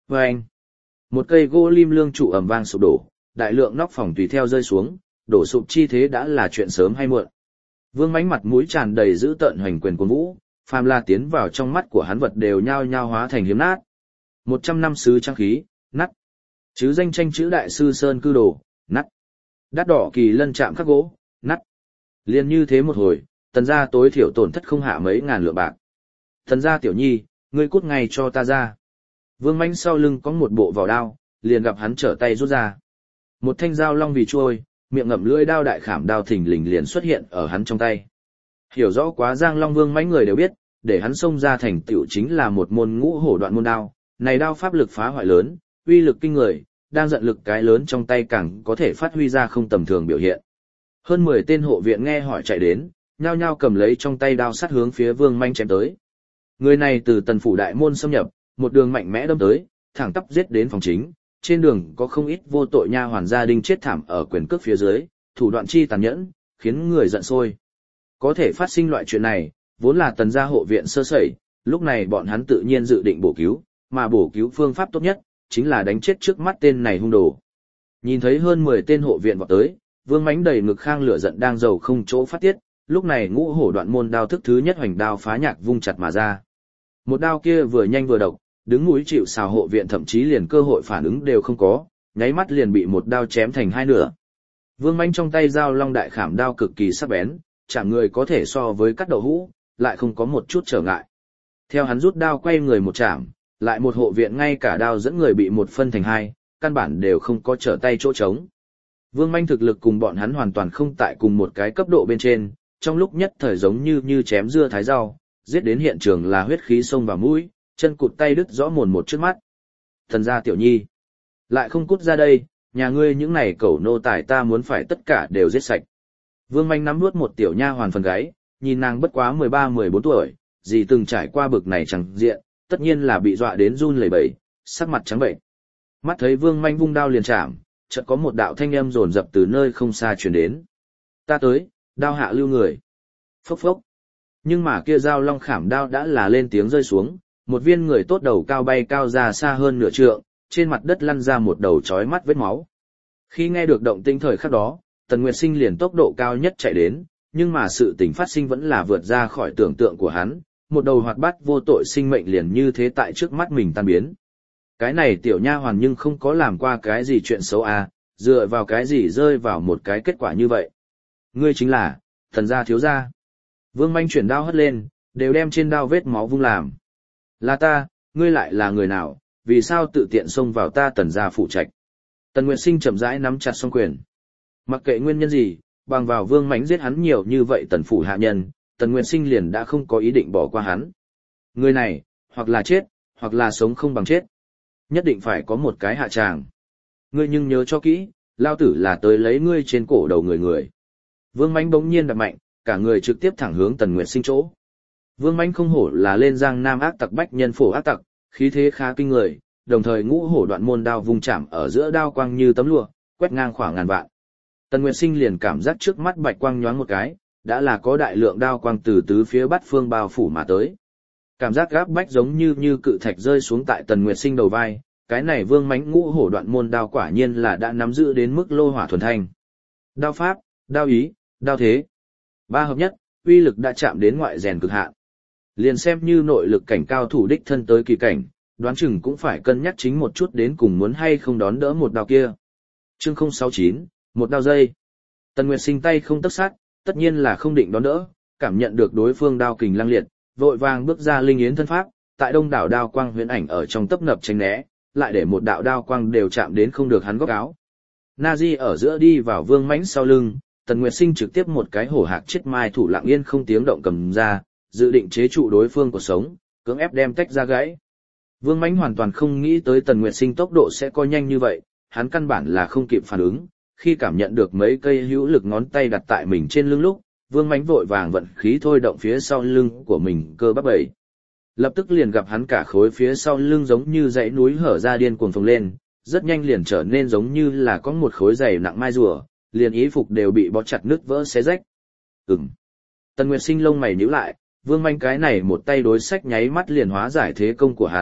Và anh, một cây gỗ lim lương trụ ầm vang sụp đổ, đại lượng nóc phòng tùy theo rơi xuống, đổ sụp chi thế đã là chuyện sớm hay muộn. Vương Mánh mặt mũi tràn đầy dữ tợn hoành quyền cuồng vũ, phàm là tiến vào trong mắt của hắn vật đều nhao nhao hóa thành hiếm nát. Một trăm năm sứ trang khí, nắt. Chứ danh tranh chữ đại sư sơn cư đồ, nắt. Đắt đỏ kỳ lân chạm khắc gỗ, nắt. Liên như thế một hồi, tần gia tối thiểu tổn thất không hạ mấy ngàn lượng bạc. Tần gia tiểu nhi, ngươi cút ngay cho ta ra. Vương Mánh sau lưng có một bộ vỏ đao, liền gặp hắn trở tay rút ra. Một thanh dao long vì trôi, miệng ngậm lưỡi đao đại khảm đao thình lình liền xuất hiện ở hắn trong tay. Hiểu rõ quá Giang Long Vương Mánh người đều biết, để hắn xông ra thành tựu chính là một môn ngũ hổ đoạn môn đao, này đao pháp lực phá hoại lớn, uy lực kinh người, đang giận lực cái lớn trong tay càng có thể phát huy ra không tầm thường biểu hiện. Hơn mười tên hộ viện nghe hỏi chạy đến, nhao nhao cầm lấy trong tay đao sắt hướng phía Vương Mánh chém tới. Người này từ tần phủ đại môn xâm nhập, một đường mạnh mẽ đâm tới, thẳng tắp giết đến phòng chính, trên đường có không ít vô tội nha hoàn gia đình chết thảm ở quyền cước phía dưới, thủ đoạn chi tàn nhẫn, khiến người giận sôi. Có thể phát sinh loại chuyện này, vốn là tần gia hộ viện sơ sẩy, lúc này bọn hắn tự nhiên dự định bổ cứu, mà bổ cứu phương pháp tốt nhất, chính là đánh chết trước mắt tên này hung đồ. Nhìn thấy hơn mười tên hộ viện vọt tới, Vương Mánh đầy ngực khang lửa giận đang dầu không chỗ phát tiết, lúc này ngũ hổ đoạn môn đao thức thứ nhất hoành đao phá nhạc vung chặt mà ra. Một đao kia vừa nhanh vừa độc, đứng núi chịu sào hộ viện thậm chí liền cơ hội phản ứng đều không có, nháy mắt liền bị một đao chém thành hai nửa. Vương Mánh trong tay dao long đại khảm đao cực kỳ sắc bén, chẳng người có thể so với cắt đậu hũ, lại không có một chút trở ngại. Theo hắn rút đao quay người một chạm, lại một hộ viện ngay cả đao dẫn người bị một phân thành hai, căn bản đều không có trở tay chỗ trống. Vương Manh thực lực cùng bọn hắn hoàn toàn không tại cùng một cái cấp độ bên trên, trong lúc nhất thời giống như như chém dưa thái rau, giết đến hiện trường là huyết khí xông vào mũi, chân cụt tay đứt rõ mồn một trước mắt. Thần gia tiểu nhi, lại không cút ra đây, nhà ngươi những này cẩu nô tài ta muốn phải tất cả đều giết sạch. Vương Manh nắm nuốt một tiểu nha hoàn phần gáy, nhìn nàng bất quá mười ba mười bốn tuổi, gì từng trải qua bực này chẳng diện, tất nhiên là bị dọa đến run lẩy bẩy, sắc mặt trắng bệnh. Mắt thấy Vương Manh vung đao liền chạm, chợt có một đạo thanh âm dồn dập từ nơi không xa truyền đến. Ta tới, đao hạ lưu người. Phốc phốc. Nhưng mà kia dao long khảm đao đã là lên tiếng rơi xuống, một viên người tốt đầu cao bay cao ra xa hơn nửa trượng, trên mặt đất lăn ra một đầu chói mắt vết máu. Khi nghe được động tĩnh thời khắc đó, Tần Nguyệt Sinh liền tốc độ cao nhất chạy đến, nhưng mà sự tình phát sinh vẫn là vượt ra khỏi tưởng tượng của hắn, một đầu hoạt bát vô tội sinh mệnh liền như thế tại trước mắt mình tan biến. Cái này tiểu nha hoàn nhưng không có làm qua cái gì chuyện xấu à, dựa vào cái gì rơi vào một cái kết quả như vậy. Ngươi chính là, Tần gia thiếu gia. Vương Manh chuyển đao hất lên, đều đem trên đao vết máu vung làm. Là ta, ngươi lại là người nào, vì sao tự tiện xông vào ta Tần gia phụ trạch. Tần Nguyệt Sinh chậm rãi nắm chặt song quyền. Mặc kệ nguyên nhân gì, bằng vào Vương Mánh giết hắn nhiều như vậy Tần phủ hạ nhân, Tần Nguyệt Sinh liền đã không có ý định bỏ qua hắn. Người này, hoặc là chết, hoặc là sống không bằng chết. Nhất định phải có một cái hạ tràng. Ngươi nhưng nhớ cho kỹ, lao tử là tới lấy ngươi trên cổ đầu người người. Vương Mánh bỗng nhiên đập mạnh, cả người trực tiếp thẳng hướng Tần Nguyệt Sinh chỗ. Vương Mánh không hổ là lên Giang Nam ác tặc bách nhân phổ ác tặc, khí thế khá kinh người, đồng thời ngũ hổ đoạn môn đao vung chạm ở giữa đao quang như tấm lụa, quét ngang khoảng ngàn vạn. Tần Nguyệt Sinh liền cảm giác trước mắt bạch quang nhoáng một cái, đã là có đại lượng đao quang từ tứ phía bát phương bao phủ mà tới. Cảm giác gáp bách giống như như cự thạch rơi xuống tại Tần Nguyệt Sinh đầu vai, cái này Vương Mánh ngũ hổ đoạn môn đao quả nhiên là đã nắm giữ đến mức lô hỏa thuần thanh. Đao pháp, đao ý, đao thế, ba hợp nhất, uy lực đã chạm đến ngoại rèn cực hạn. Liền xem như nội lực cảnh cao thủ đích thân tới kỳ cảnh, đoán chừng cũng phải cân nhắc chính một chút đến cùng muốn hay không đón đỡ một đao kia. Chương không sáu chín, một đao dây. Tần Nguyệt Sinh tay không tấc sát, tất nhiên là không định đón đỡ, cảm nhận được đối phương đao kình lăng liệt, vội vàng bước ra linh yến thân pháp, tại đông đảo đao quang huyễn ảnh ở trong tấp nập tránh né, lại để một đạo đao quang đều chạm đến không được hắn góc áo. Nazi ở giữa đi vào Vương Mánh sau lưng, Tần Nguyệt Sinh trực tiếp một cái hổ hạc chết mai thủ lặng yên không tiếng động cầm ra, dự định chế trụ đối phương của sống, cưỡng ép đem tách ra gãy. Vương Mánh hoàn toàn không nghĩ tới Tần Nguyệt Sinh tốc độ sẽ có nhanh như vậy, hắn căn bản là không kịp phản ứng, khi cảm nhận được mấy cây hữu lực ngón tay đặt tại mình trên lưng lúc, Vương Mánh vội vàng vận khí thôi động phía sau lưng của mình cơ bắp bẩy. Lập tức liền gặp hắn cả khối phía sau lưng giống như dãy núi hở ra điên cuồng phồng lên, rất nhanh liền trở nên giống như là có một khối dày nặng mai rùa, liền y phục đều bị bó chặt nứt vỡ xé rách. Ừm. Tần Nguyệt Sinh lông mày nhíu lại, Vương Mánh cái này một tay đối sách nháy mắt liền hóa giải thế công của hắn,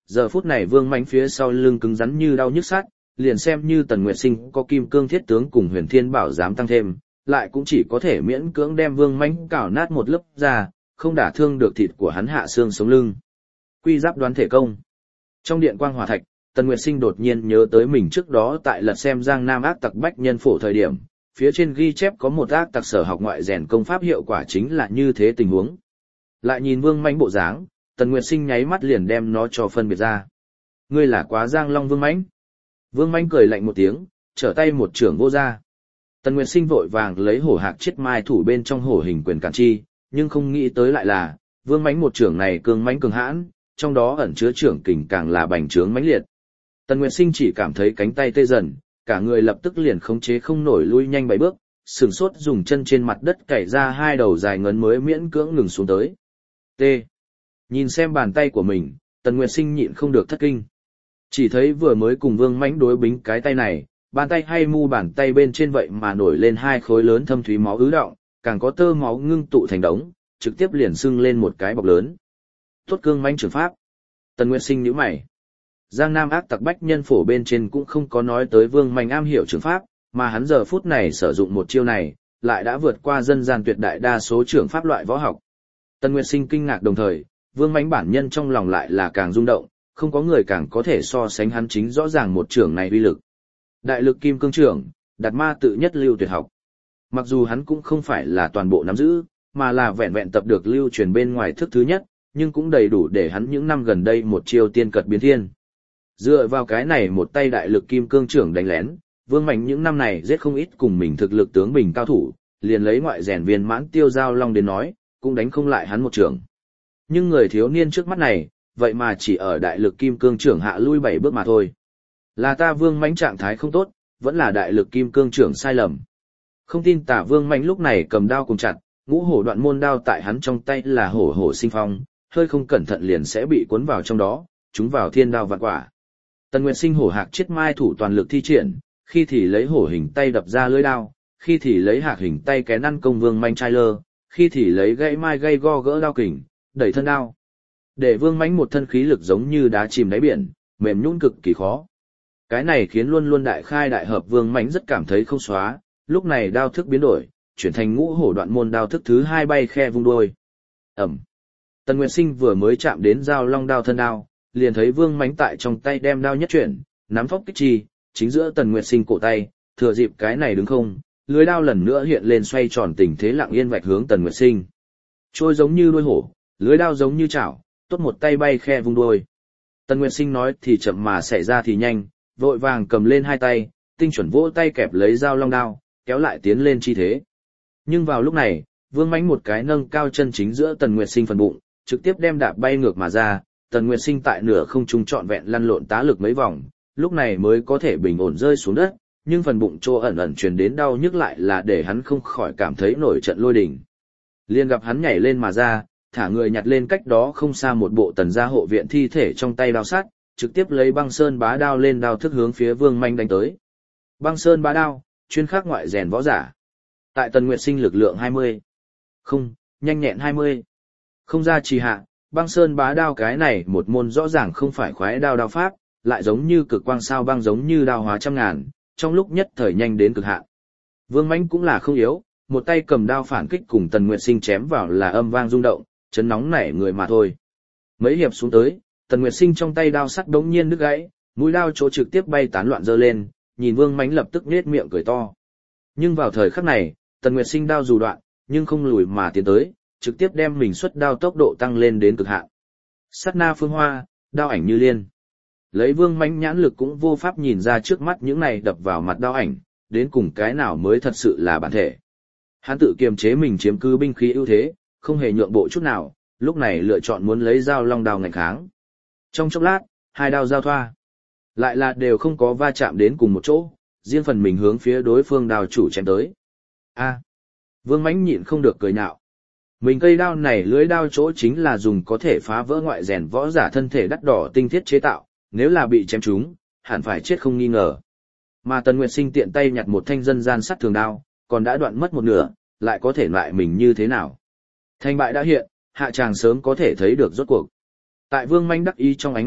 giờ phút này Vương Mãnh phía sau lưng cứng rắn như đau nhức sát, liền xem như Tần Nguyệt Sinh có kim cương thiết tướng cùng Huyền Thiên Bảo dám tăng thêm, lại cũng chỉ có thể miễn cưỡng đem Vương Mãnh cào nát một lớp ra, không đả thương được thịt của hắn hạ xương sống lưng. Quy giáp đoán thể công. Trong điện quang hỏa thạch, Tần Nguyệt Sinh đột nhiên nhớ tới mình trước đó tại lật xem Giang Nam ác tặc bách nhân phổ thời điểm, phía trên ghi chép có một ác tặc sở học ngoại rèn công pháp hiệu quả chính là như thế tình huống. Lại nhìn Vương Mãnh bộ dáng, Tần Nguyệt Sinh nháy mắt liền đem nó cho phân biệt ra. Ngươi là quá Giang Long Vương Mãnh. Vương Mãnh cười lạnh một tiếng, trở tay một trưởng vô ra. Tần Nguyệt Sinh vội vàng lấy hổ hạc chiết mai thủ bên trong hổ hình quyền cản chi, nhưng không nghĩ tới lại là, Vương Mãnh một trưởng này cường mãnh cường hãn, trong đó ẩn chứa trưởng kình càng là bành trướng mãnh liệt. Tần Nguyệt Sinh chỉ cảm thấy cánh tay tê dần, cả người lập tức liền khống chế không nổi lui nhanh bảy bước, sừng sốt dùng chân trên mặt đất cày ra hai đầu dài ngấn mới miễn cưỡng ngừng xuống tới. T. Nhìn xem bàn tay của mình, Tần Nguyệt Sinh nhịn không được thất kinh. Chỉ thấy vừa mới cùng Vương Mãnh đối bính cái tay này, bàn tay hay mu bàn tay bên trên vậy mà nổi lên hai khối lớn thâm thúy máu ứ đọng, càng có tơ máu ngưng tụ thành đống, trực tiếp liền sưng lên một cái bọc lớn. Tốt cương mãnh trường pháp. Tần Nguyệt Sinh nhíu mày. Giang Nam ác tặc bách nhân phổ bên trên cũng không có nói tới Vương Mãnh am hiểu trường pháp, mà hắn giờ phút này sử dụng một chiêu này, lại đã vượt qua dân gian tuyệt đại đa số trường pháp loại võ học. Tần Nguyệt Sinh kinh ngạc đồng thời, Vương Mãnh bản nhân trong lòng lại là càng rung động, không có người càng có thể so sánh hắn chính rõ ràng một trường này uy lực. Đại lực kim cương trưởng, đạt ma tự nhất lưu tuyệt học. Mặc dù hắn cũng không phải là toàn bộ nắm giữ, mà là vẹn vẹn tập được lưu truyền bên ngoài thức thứ nhất, nhưng cũng đầy đủ để hắn những năm gần đây một chiêu tiên cật biến thiên. Dựa vào cái này một tay đại lực kim cương trưởng đánh lén, Vương Mãnh những năm này giết không ít cùng mình thực lực tướng bình cao thủ, liền lấy ngoại rèn viên mãn tiêu giao long đến nói, cũng đánh không lại hắn một trưởng. Nhưng người thiếu niên trước mắt này, vậy mà chỉ ở đại lực kim cương trưởng hạ lui bảy bước mà thôi. Là ta Vương Mãnh trạng thái không tốt, vẫn là đại lực kim cương trưởng sai lầm. Không tin tả Vương Mãnh lúc này cầm đao cùng chặt, ngũ hổ đoạn môn đao tại hắn trong tay là hổ hổ sinh phong, hơi không cẩn thận liền sẽ bị cuốn vào trong đó, chúng vào thiên đao vạn quả. Tần Nguyệt Sinh hổ hạc chiết mai thủ toàn lực thi triển, khi thì lấy hổ hình tay đập ra lưỡi đao, khi thì lấy hạc hình tay kén ăn công Vương Mãnh trai lơ, khi thì lấy gãy mai gây go gỡ đao kình, đẩy thân đao. Để Vương Mãnh một thân khí lực giống như đá chìm đáy biển, mềm nhũn cực kỳ khó. Cái này khiến luôn luôn đại khai đại hợp Vương Mãnh rất cảm thấy không xóa, lúc này đao thức biến đổi, chuyển thành ngũ hổ đoạn môn đao thức thứ hai bay khe vung đuôi. Ẩm. Tần Nguyệt Sinh vừa mới chạm đến dao long đao thân đao, liền thấy Vương Mãnh tại trong tay đem đao nhất chuyển, nắm phốc kích chi, chính giữa Tần Nguyệt Sinh cổ tay, thừa dịp cái này đứng không, lưới đao lần nữa hiện lên xoay tròn tình thế lặng yên vạch hướng Tần Nguyệt Sinh. Trôi giống như đuôi hổ, lưới đao giống như chảo, tốt một tay bay khe vung đuôi. Tần Nguyệt Sinh nói thì chậm mà xảy ra thì nhanh, vội vàng cầm lên hai tay, tinh chuẩn vỗ tay kẹp lấy dao long đao, kéo lại tiến lên chi thế. Nhưng vào lúc này, Vương Mãnh một cái nâng cao chân chính giữa Tần Nguyệt Sinh phần bụng, trực tiếp đem đạp bay ngược mà ra, Tần Nguyệt Sinh tại nửa không trung trọn vẹn lăn lộn tá lực mấy vòng, lúc này mới có thể bình ổn rơi xuống đất, nhưng phần bụng chỗ ẩn ẩn truyền đến đau nhức lại là để hắn không khỏi cảm thấy nổi trận lôi đình. Liền gặp hắn nhảy lên mà ra, thả người nhặt lên cách đó không xa một bộ Tần gia hộ viện thi thể trong tay đao sắt, trực tiếp lấy băng sơn bá đao lên đao thức hướng phía Vương Mãnh đánh tới. Băng sơn bá đao, chuyên khắc ngoại rèn võ giả. Tại Tần Nguyệt Sinh lực lượng hai mươi. Không, nhanh nhẹn hai mươi. Không ra trì hạ, băng sơn bá đao cái này một môn rõ ràng không phải khoái đao đao pháp, lại giống như cực quang sao băng giống như đao hóa trăm ngàn, trong lúc nhất thời nhanh đến cực hạn. Vương Mãnh cũng là không yếu, một tay cầm đao phản kích cùng Tần Nguyệt Sinh chém vào là âm vang rung động, chấn nóng nảy người mà thôi. Mấy hiệp xuống tới, Tần Nguyệt Sinh trong tay đao sắt đống nhiên đứt gãy, mũi đao chỗ trực tiếp bay tán loạn dơ lên, nhìn Vương Mãnh lập tức nhếch miệng cười to. Nhưng vào thời khắc này, Tần Nguyệt Sinh đao dù đoạn, nhưng không lùi mà tiến tới, trực tiếp đem mình xuất đao tốc độ tăng lên đến cực hạn. Sát na phương hoa, đao ảnh như liên. Lấy Vương Mãnh nhãn lực cũng vô pháp nhìn ra trước mắt những này đập vào mặt đao ảnh, đến cùng cái nào mới thật sự là bản thể. Hắn tự kiềm chế mình chiếm cứ binh khí ưu thế, không hề nhượng bộ chút nào, lúc này lựa chọn muốn lấy dao long đao ngạnh kháng. Trong chốc lát, hai đao giao thoa, lại là đều không có va chạm đến cùng một chỗ, riêng phần mình hướng phía đối phương đao chủ chém tới. A, Vương Mãnh nhịn không được cười nhạo. Mình cây đao này lưới đao chỗ chính là dùng có thể phá vỡ ngoại rèn võ giả thân thể đắt đỏ tinh thiết chế tạo, nếu là bị chém trúng, hẳn phải chết không nghi ngờ. Mà Tần Nguyệt Sinh tiện tay nhặt một thanh dân gian sắt thường đao, còn đã đoạn mất một nửa, lại có thể loại mình như thế nào? Thành bại đã hiện, hạ tràng sớm có thể thấy được rốt cuộc. Tại Vương Mãnh đắc ý trong ánh mắt,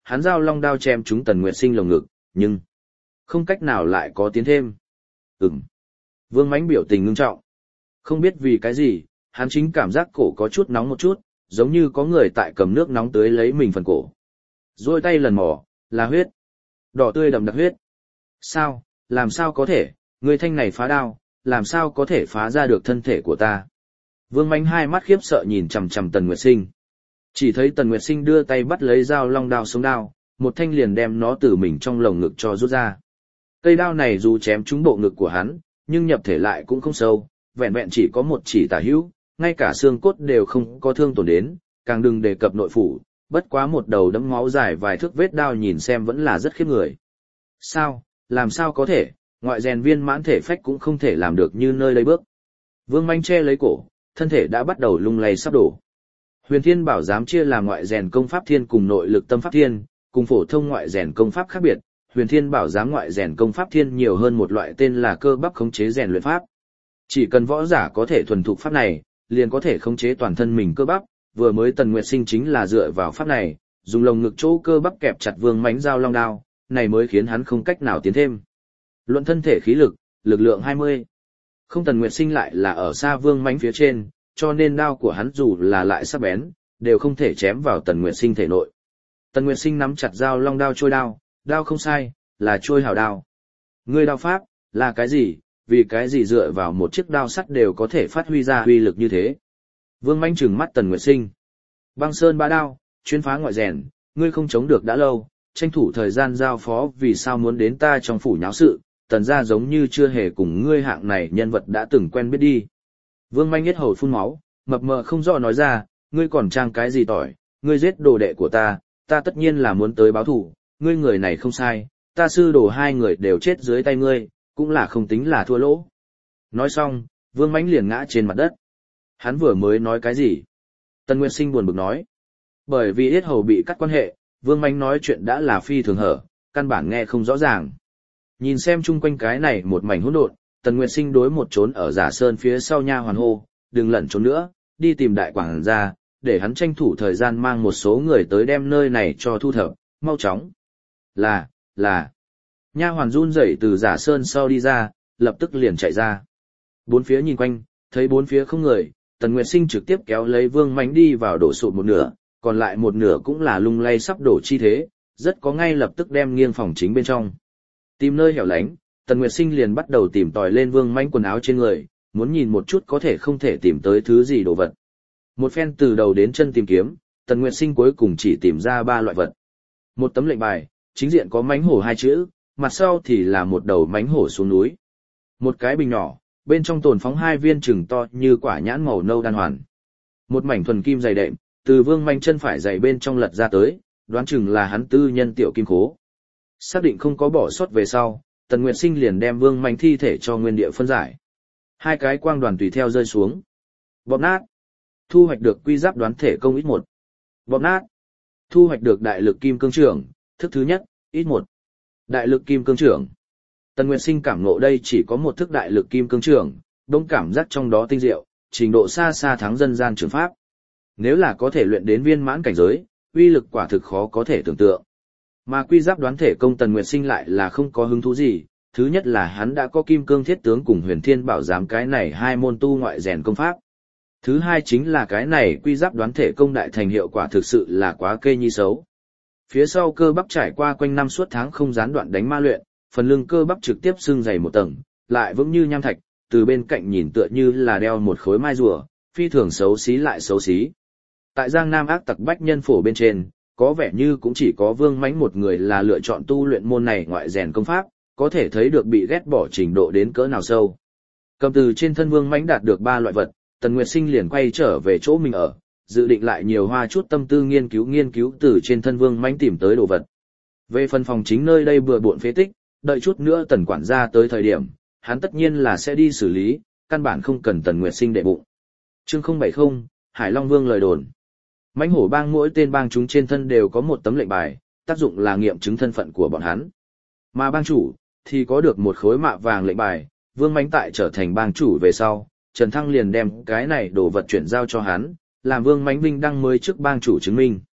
hắn giao long đao chém trúng Tần Nguyệt Sinh lồng ngực, nhưng không cách nào lại có tiến thêm. Ừm. Vương Mánh biểu tình ngưng trọng. Không biết vì cái gì, hắn chính cảm giác cổ có chút nóng một chút, giống như có người tại cầm nước nóng tưới lấy mình phần cổ. Rồi tay lần mò, là huyết. Đỏ tươi đậm đặc huyết. Sao, làm sao có thể, người thanh này phá đao, làm sao có thể phá ra được thân thể của ta. Vương Mánh hai mắt khiếp sợ nhìn chằm chằm Tần Nguyệt Sinh. Chỉ thấy Tần Nguyệt Sinh đưa tay bắt lấy dao long đao sống đao, một thanh liền đem nó từ mình trong lồng ngực cho rút ra. Cây đao này dù chém trúng bộ ngực của hắn, nhưng nhập thể lại cũng không sâu, vẹn vẹn chỉ có một chỉ tả hữu, ngay cả xương cốt đều không có thương tổn đến, càng đừng đề cập nội phủ, bất quá một đầu đẫm máu dài vài thước vết đao nhìn xem vẫn là rất khiếp người. Sao, làm sao có thể, ngoại rèn viên mãn thể phách cũng không thể làm được như nơi lấy bước. Vương Manh che lấy cổ, thân thể đã bắt đầu lung lay sắp đổ. Huyền Thiên Bảo Giám chia làm ngoại rèn công pháp thiên cùng nội lực tâm pháp thiên, cùng phổ thông ngoại rèn công pháp khác biệt. Huyền Thiên Bảo Giám ngoại rèn công pháp thiên nhiều hơn một loại tên là cơ bắp khống chế rèn luyện pháp. Chỉ cần võ giả có thể thuần thục pháp này, liền có thể khống chế toàn thân mình cơ bắp. Vừa mới Tần Nguyệt Sinh chính là dựa vào pháp này, dùng lồng ngực chỗ cơ bắp kẹp chặt Vương Mánh dao long đao, này mới khiến hắn không cách nào tiến thêm. Luận thân thể khí lực, lực lượng hai mươi. Không, Tần Nguyệt Sinh lại là ở xa Vương Mánh phía trên, cho nên đao của hắn dù là lại sắc bén, đều không thể chém vào Tần Nguyệt Sinh thể nội. Tần Nguyệt Sinh nắm chặt dao long đao trôi đao, đao không sai, là trôi hảo đao. Ngươi đao pháp, là cái gì, vì cái gì dựa vào một chiếc đao sắt đều có thể phát huy ra uy lực như thế. Vương Manh trừng mắt Tần Nguyệt Sinh. Băng sơn ba đao, chuyên phá ngoại rèn, ngươi không chống được đã lâu, tranh thủ thời gian giao phó vì sao muốn đến ta trong phủ nháo sự, Tần gia giống như chưa hề cùng ngươi hạng này nhân vật đã từng quen biết đi. Vương Manh nhất hầu phun máu, mập mờ không rõ nói ra, ngươi còn trang cái gì tỏi, ngươi giết đồ đệ của ta, ta tất nhiên là muốn tới báo thủ, ngươi người này không sai, ta sư đồ hai người đều chết dưới tay ngươi, cũng là không tính là thua lỗ. Nói xong, Vương Mánh liền ngã trên mặt đất. Hắn vừa mới nói cái gì? Tần Nguyệt Sinh buồn bực nói. Bởi vì yết hầu bị cắt quan hệ, Vương Mánh nói chuyện đã là phi thường hở, căn bản nghe không rõ ràng. Nhìn xem chung quanh cái này một mảnh hỗn độn, Tần Nguyệt Sinh đối một trốn ở Giả Sơn phía sau nha hoàn hô, đừng lẩn trốn nữa, đi tìm đại quảng ra, để hắn tranh thủ thời gian mang một số người tới đem nơi này cho thu thập, mau chóng. Là, là. Nha hoàn run rẩy từ Giả Sơn sau đi ra, lập tức liền chạy ra. Bốn phía nhìn quanh, thấy bốn phía không người, Tần Nguyệt Sinh trực tiếp kéo lấy Vương Mánh đi vào đổ sụt một nửa, còn lại một nửa cũng là lung lay sắp đổ chi thế, rất có ngay lập tức đem nghiêng phòng chính bên trong. Tìm nơi hẻo lánh, Tần Nguyệt Sinh liền bắt đầu tìm tòi lên Vương Mánh quần áo trên người, muốn nhìn một chút có thể không thể tìm tới thứ gì đồ vật. Một phen từ đầu đến chân tìm kiếm, Tần Nguyệt Sinh cuối cùng chỉ tìm ra ba loại vật. Một tấm lệnh bài, chính diện có mánh hổ hai chữ, mặt sau thì là một đầu mánh hổ xuống núi. Một cái bình nhỏ, bên trong tồn phóng hai viên chừng to như quả nhãn màu nâu đan hoàn. Một mảnh thuần kim dày đệm, từ Vương Mánh chân phải dày bên trong lật ra tới, đoán chừng là hắn tư nhân tiểu kim khố. Xác định không có bỏ sót về sau, Tần Nguyệt Sinh liền đem Vương Mánh thi thể cho nguyên địa phân giải. Hai cái quang đoàn tùy theo rơi xuống. Bóp nát. Thu hoạch được quy giáp đoán thể công ít một. Bóp nát. Thu hoạch được đại lực kim cương trưởng, thức thứ nhất, ít một. Đại lực kim cương trưởng. Tần Nguyệt Sinh cảm ngộ đây chỉ có một thức đại lực kim cương trưởng, đông cảm giác trong đó tinh diệu, trình độ xa xa thắng dân gian trường pháp. Nếu là có thể luyện đến viên mãn cảnh giới, uy lực quả thực khó có thể tưởng tượng. Mà quy giáp đoán thể công Tần Nguyệt Sinh lại là không có hứng thú gì, thứ nhất là hắn đã có kim cương thiết tướng cùng huyền thiên bảo giám cái này hai môn tu ngoại rèn công pháp. Thứ hai chính là cái này quy giáp đoán thể công đại thành hiệu quả thực sự là quá kê nhi xấu. Phía sau cơ bắp trải qua quanh năm suốt tháng không gián đoạn đánh ma luyện, phần lưng cơ bắp trực tiếp xương dày một tầng, lại vững như nham thạch, từ bên cạnh nhìn tựa như là đeo một khối mai rùa, phi thường xấu xí lại xấu xí. Tại Giang Nam ác tặc bách nhân phổ bên trên, có vẻ như cũng chỉ có Vương Mánh một người là lựa chọn tu luyện môn này ngoại rèn công pháp, có thể thấy được bị ghét bỏ trình độ đến cỡ nào sâu. Cầm từ trên thân Vương Mánh đạt được ba loại vật, Tần Nguyệt Sinh liền quay trở về chỗ mình ở, dự định lại nhiều hoa chút tâm tư nghiên cứu nghiên cứu từ trên thân Vương Mánh tìm tới đồ vật. Về phần phòng chính nơi đây bừa bộn phế tích, đợi chút nữa Tần quản gia tới thời điểm, hắn tất nhiên là sẽ đi xử lý, căn bản không cần Tần Nguyệt Sinh đệ bụng. Chương không bảy không, Hải Long Vương lời đồn. Mãnh hổ bang mỗi tên bang chúng trên thân đều có một tấm lệnh bài, tác dụng là nghiệm chứng thân phận của bọn hắn. Mà bang chủ thì có được một khối mạ vàng lệnh bài, Vương Mánh tại trở thành bang chủ về sau, Trần Thăng liền đem cái này đồ vật chuyển giao cho hắn, làm Vương Mánh vinh đăng mới trước bang chủ chứng minh.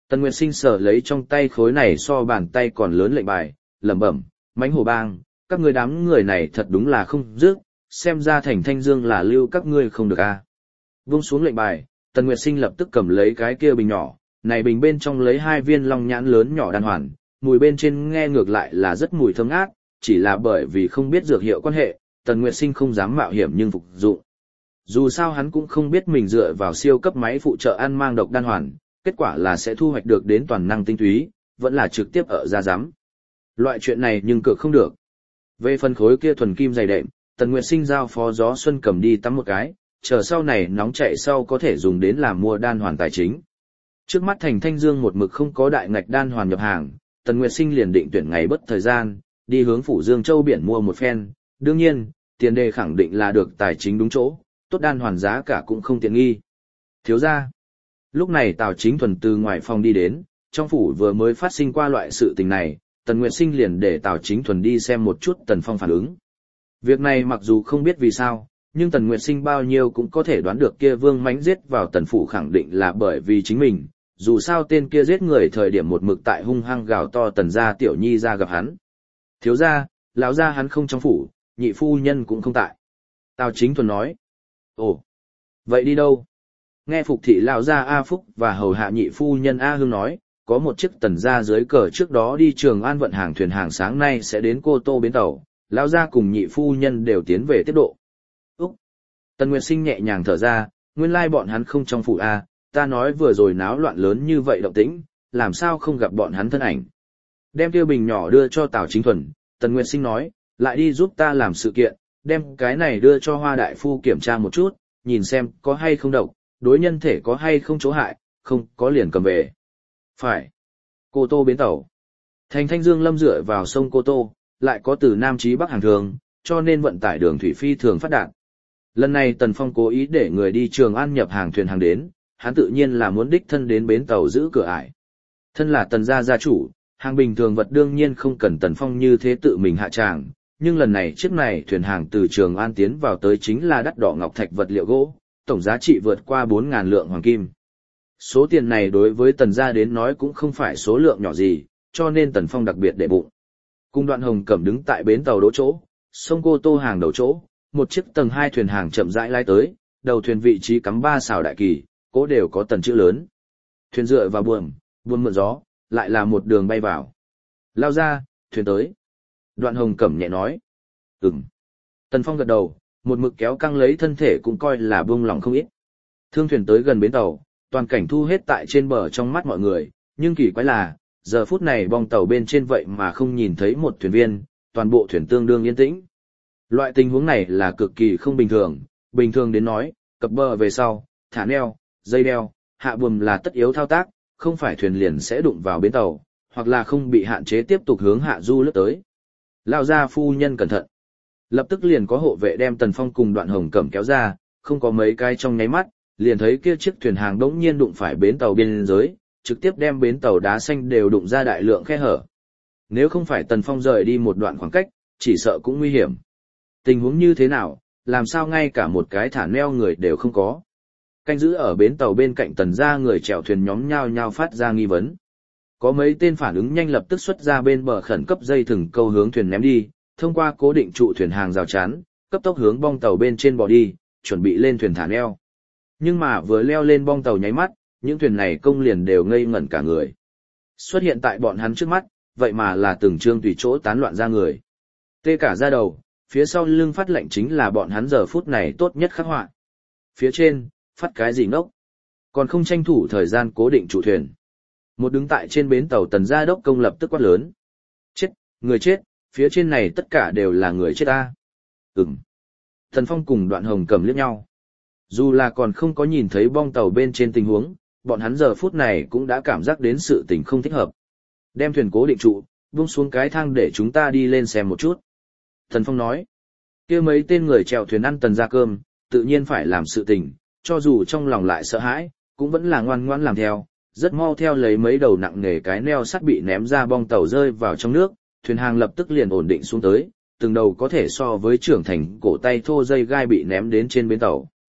Tần Nguyệt Sinh sở lấy trong tay khối này so bàn tay còn lớn lệnh bài, lẩm bẩm, mãnh hổ bang, các ngươi đám người này thật đúng là không dứt, xem ra thành Thanh Dương là lưu các ngươi không được a. À. Vung xuống lệnh bài, Tần Nguyệt Sinh lập tức cầm lấy cái kia bình nhỏ, này bình bên trong lấy hai viên long nhãn lớn nhỏ đan hoàn, mùi bên trên nghe ngược lại là rất mùi thơm ngát, chỉ là bởi vì không biết dược hiệu quan hệ, Tần Nguyệt Sinh không dám mạo hiểm nhưng phục dụng. Dù sao hắn cũng không biết mình dựa vào siêu cấp máy phụ trợ ăn mang độc đan hoàn, kết quả là sẽ thu hoạch được đến toàn năng tinh túy, vẫn là trực tiếp ở ra giám. Loại chuyện này nhưng cược không được. Về phần khối kia thuần kim dày đệm, Tần Nguyệt Sinh giao phó Gió Xuân cầm đi tắm một cái, chờ sau này nóng chạy sau có thể dùng đến làm mua đan hoàn tài chính. Trước mắt thành Thanh Dương một mực không có đại ngạch đan hoàn nhập hàng, Tần Nguyệt Sinh liền định tuyển ngày bất thời gian, đi hướng phủ Dương Châu biển mua một phen, đương nhiên, tiền đề khẳng định là được tài chính đúng chỗ, tốt đan hoàn giá cả cũng không tiện nghi. Thiếu gia. Lúc này Tào Chính Thuần từ ngoài phòng đi đến, trong phủ vừa mới phát sinh qua loại sự tình này, Tần Nguyệt Sinh liền để Tào Chính Thuần đi xem một chút Tần Phong phản ứng. Việc này mặc dù không biết vì sao, nhưng Tần Nguyệt Sinh bao nhiêu cũng có thể đoán được kia Vương Mãnh giết vào Tần phủ khẳng định là bởi vì chính mình, dù sao tên kia giết người thời điểm một mực tại hung hăng gào to Tần gia tiểu nhi ra gặp hắn. Thiếu gia, lão gia hắn không trong phủ, nhị phu nhân cũng không tại. Tào Chính Thuần nói. Ồ, vậy đi đâu? Nghe Phục thị lão gia A Phúc và hầu hạ nhị phu nhân A Hương nói, có một chiếc Tần gia dưới cờ trước đó đi Trường An vận hàng thuyền hàng sáng nay sẽ đến Cô Tô bến tàu, lão gia cùng nhị phu nhân đều tiến về tiết độ. Úc! Tần Nguyệt Sinh nhẹ nhàng thở ra, nguyên lai bọn hắn không trong phủ A, ta nói vừa rồi náo loạn lớn như vậy động tĩnh, làm sao không gặp bọn hắn thân ảnh. Đem tiêu bình nhỏ đưa cho Tào Chính Thuần, Tần Nguyệt Sinh nói, lại đi giúp ta làm sự kiện, đem cái này đưa cho Hoa đại phu kiểm tra một chút, nhìn xem có hay không độc, đối nhân thể có hay không chỗ hại, không có liền cầm về. Phải. Cô Tô bến tàu. Thành Thanh Dương lâm dựa vào sông Cô Tô, lại có từ Nam chí Bắc hàng thường, cho nên vận tải đường thủy phi thường phát đạt. Lần này Tần Phong cố ý để người đi Trường An nhập hàng thuyền hàng đến, hắn tự nhiên là muốn đích thân đến bến tàu giữ cửa ải. Thân là Tần gia gia chủ, hàng bình thường vật đương nhiên không cần Tần Phong như thế tự mình hạ tràng, nhưng lần này chiếc này thuyền hàng từ Trường An tiến vào tới chính là đắt đỏ ngọc thạch vật liệu gỗ, tổng giá trị vượt qua bốn nghìn lượng hoàng kim. Số tiền này đối với Tần gia đến nói cũng không phải số lượng nhỏ gì, cho nên Tần Phong đặc biệt để bụng. Cung Đoạn Hồng Cẩm đứng tại bến tàu đỗ chỗ, sông Cô Tô hàng đầu chỗ, một chiếc tầng hai thuyền hàng chậm rãi lái tới, đầu thuyền vị trí cắm ba sào đại kỳ, cố đều có tần chữ lớn. Thuyền dựa vào buồm, buồm mượn gió, lại là một đường bay vào. Lao ra, thuyền tới. Đoạn Hồng Cẩm nhẹ nói. Ừm. Tần Phong gật đầu, một mực kéo căng lấy thân thể cũng coi là buông lòng không ít. Thương thuyền tới gần bến tàu, toàn cảnh thu hết tại trên bờ trong mắt mọi người, nhưng kỳ quái là, giờ phút này bong tàu bên trên vậy mà không nhìn thấy một thuyền viên, toàn bộ thuyền tương đương yên tĩnh. Loại tình huống này là cực kỳ không bình thường, bình thường đến nói, cập bờ về sau, thả neo, dây đeo, hạ buồm là tất yếu thao tác, không phải thuyền liền sẽ đụng vào bến tàu, hoặc là không bị hạn chế tiếp tục hướng hạ du lướt tới. Lao ra phu nhân cẩn thận. Lập tức liền có hộ vệ đem Tần Phong cùng Đoạn Hồng Cẩm kéo ra, không có mấy cái trong nháy mắt, liền thấy kia chiếc thuyền hàng đống nhiên đụng phải bến tàu biên giới, trực tiếp đem bến tàu đá xanh đều đụng ra đại lượng khe hở. Nếu không phải Tần Phong rời đi một đoạn khoảng cách, chỉ sợ cũng nguy hiểm. Tình huống như thế nào, làm sao ngay cả một cái thả neo người đều không có. Canh giữ ở bến tàu bên cạnh Tần gia người chèo thuyền nhóm nhao nhao phát ra nghi vấn. Có mấy tên phản ứng nhanh lập tức xuất ra bên bờ khẩn cấp dây thừng câu hướng thuyền ném đi, thông qua cố định trụ thuyền hàng rào chắn, cấp tốc hướng bong tàu bên trên bò đi, chuẩn bị lên thuyền thả neo. Nhưng mà vừa leo lên bong tàu nháy mắt, những thuyền này công liền đều ngây ngẩn cả người. Xuất hiện tại bọn hắn trước mắt, vậy mà là từng trương tùy chỗ tán loạn ra người. Tê cả da đầu, phía sau lưng phát lệnh chính là bọn hắn giờ phút này tốt nhất khắc họa. Phía trên, phát cái gì ngốc? Còn không tranh thủ thời gian cố định trụ thuyền. Một đứng tại trên bến tàu Tần gia đốc công lập tức quát lớn. Chết, người chết, phía trên này tất cả đều là người chết ta. Ừm. Tần Phong cùng Đoạn Hồng Cẩm liếc nhau. Dù là còn không có nhìn thấy bong tàu bên trên tình huống, bọn hắn giờ phút này cũng đã cảm giác đến sự tình không thích hợp. Đem thuyền cố định trụ, buông xuống cái thang để chúng ta đi lên xem một chút. Tần Phong nói. Kia mấy tên người chèo thuyền ăn Tần gia cơm, tự nhiên phải làm sự tình, cho dù trong lòng lại sợ hãi, cũng vẫn là ngoan ngoãn làm theo. Rất mau theo lấy mấy đầu nặng nề cái neo sắt bị ném ra bong tàu rơi vào trong nước, thuyền hàng lập tức liền ổn định xuống tới, từng đầu có thể so với trưởng thành cổ tay thô dây gai bị ném đến trên bến tàu.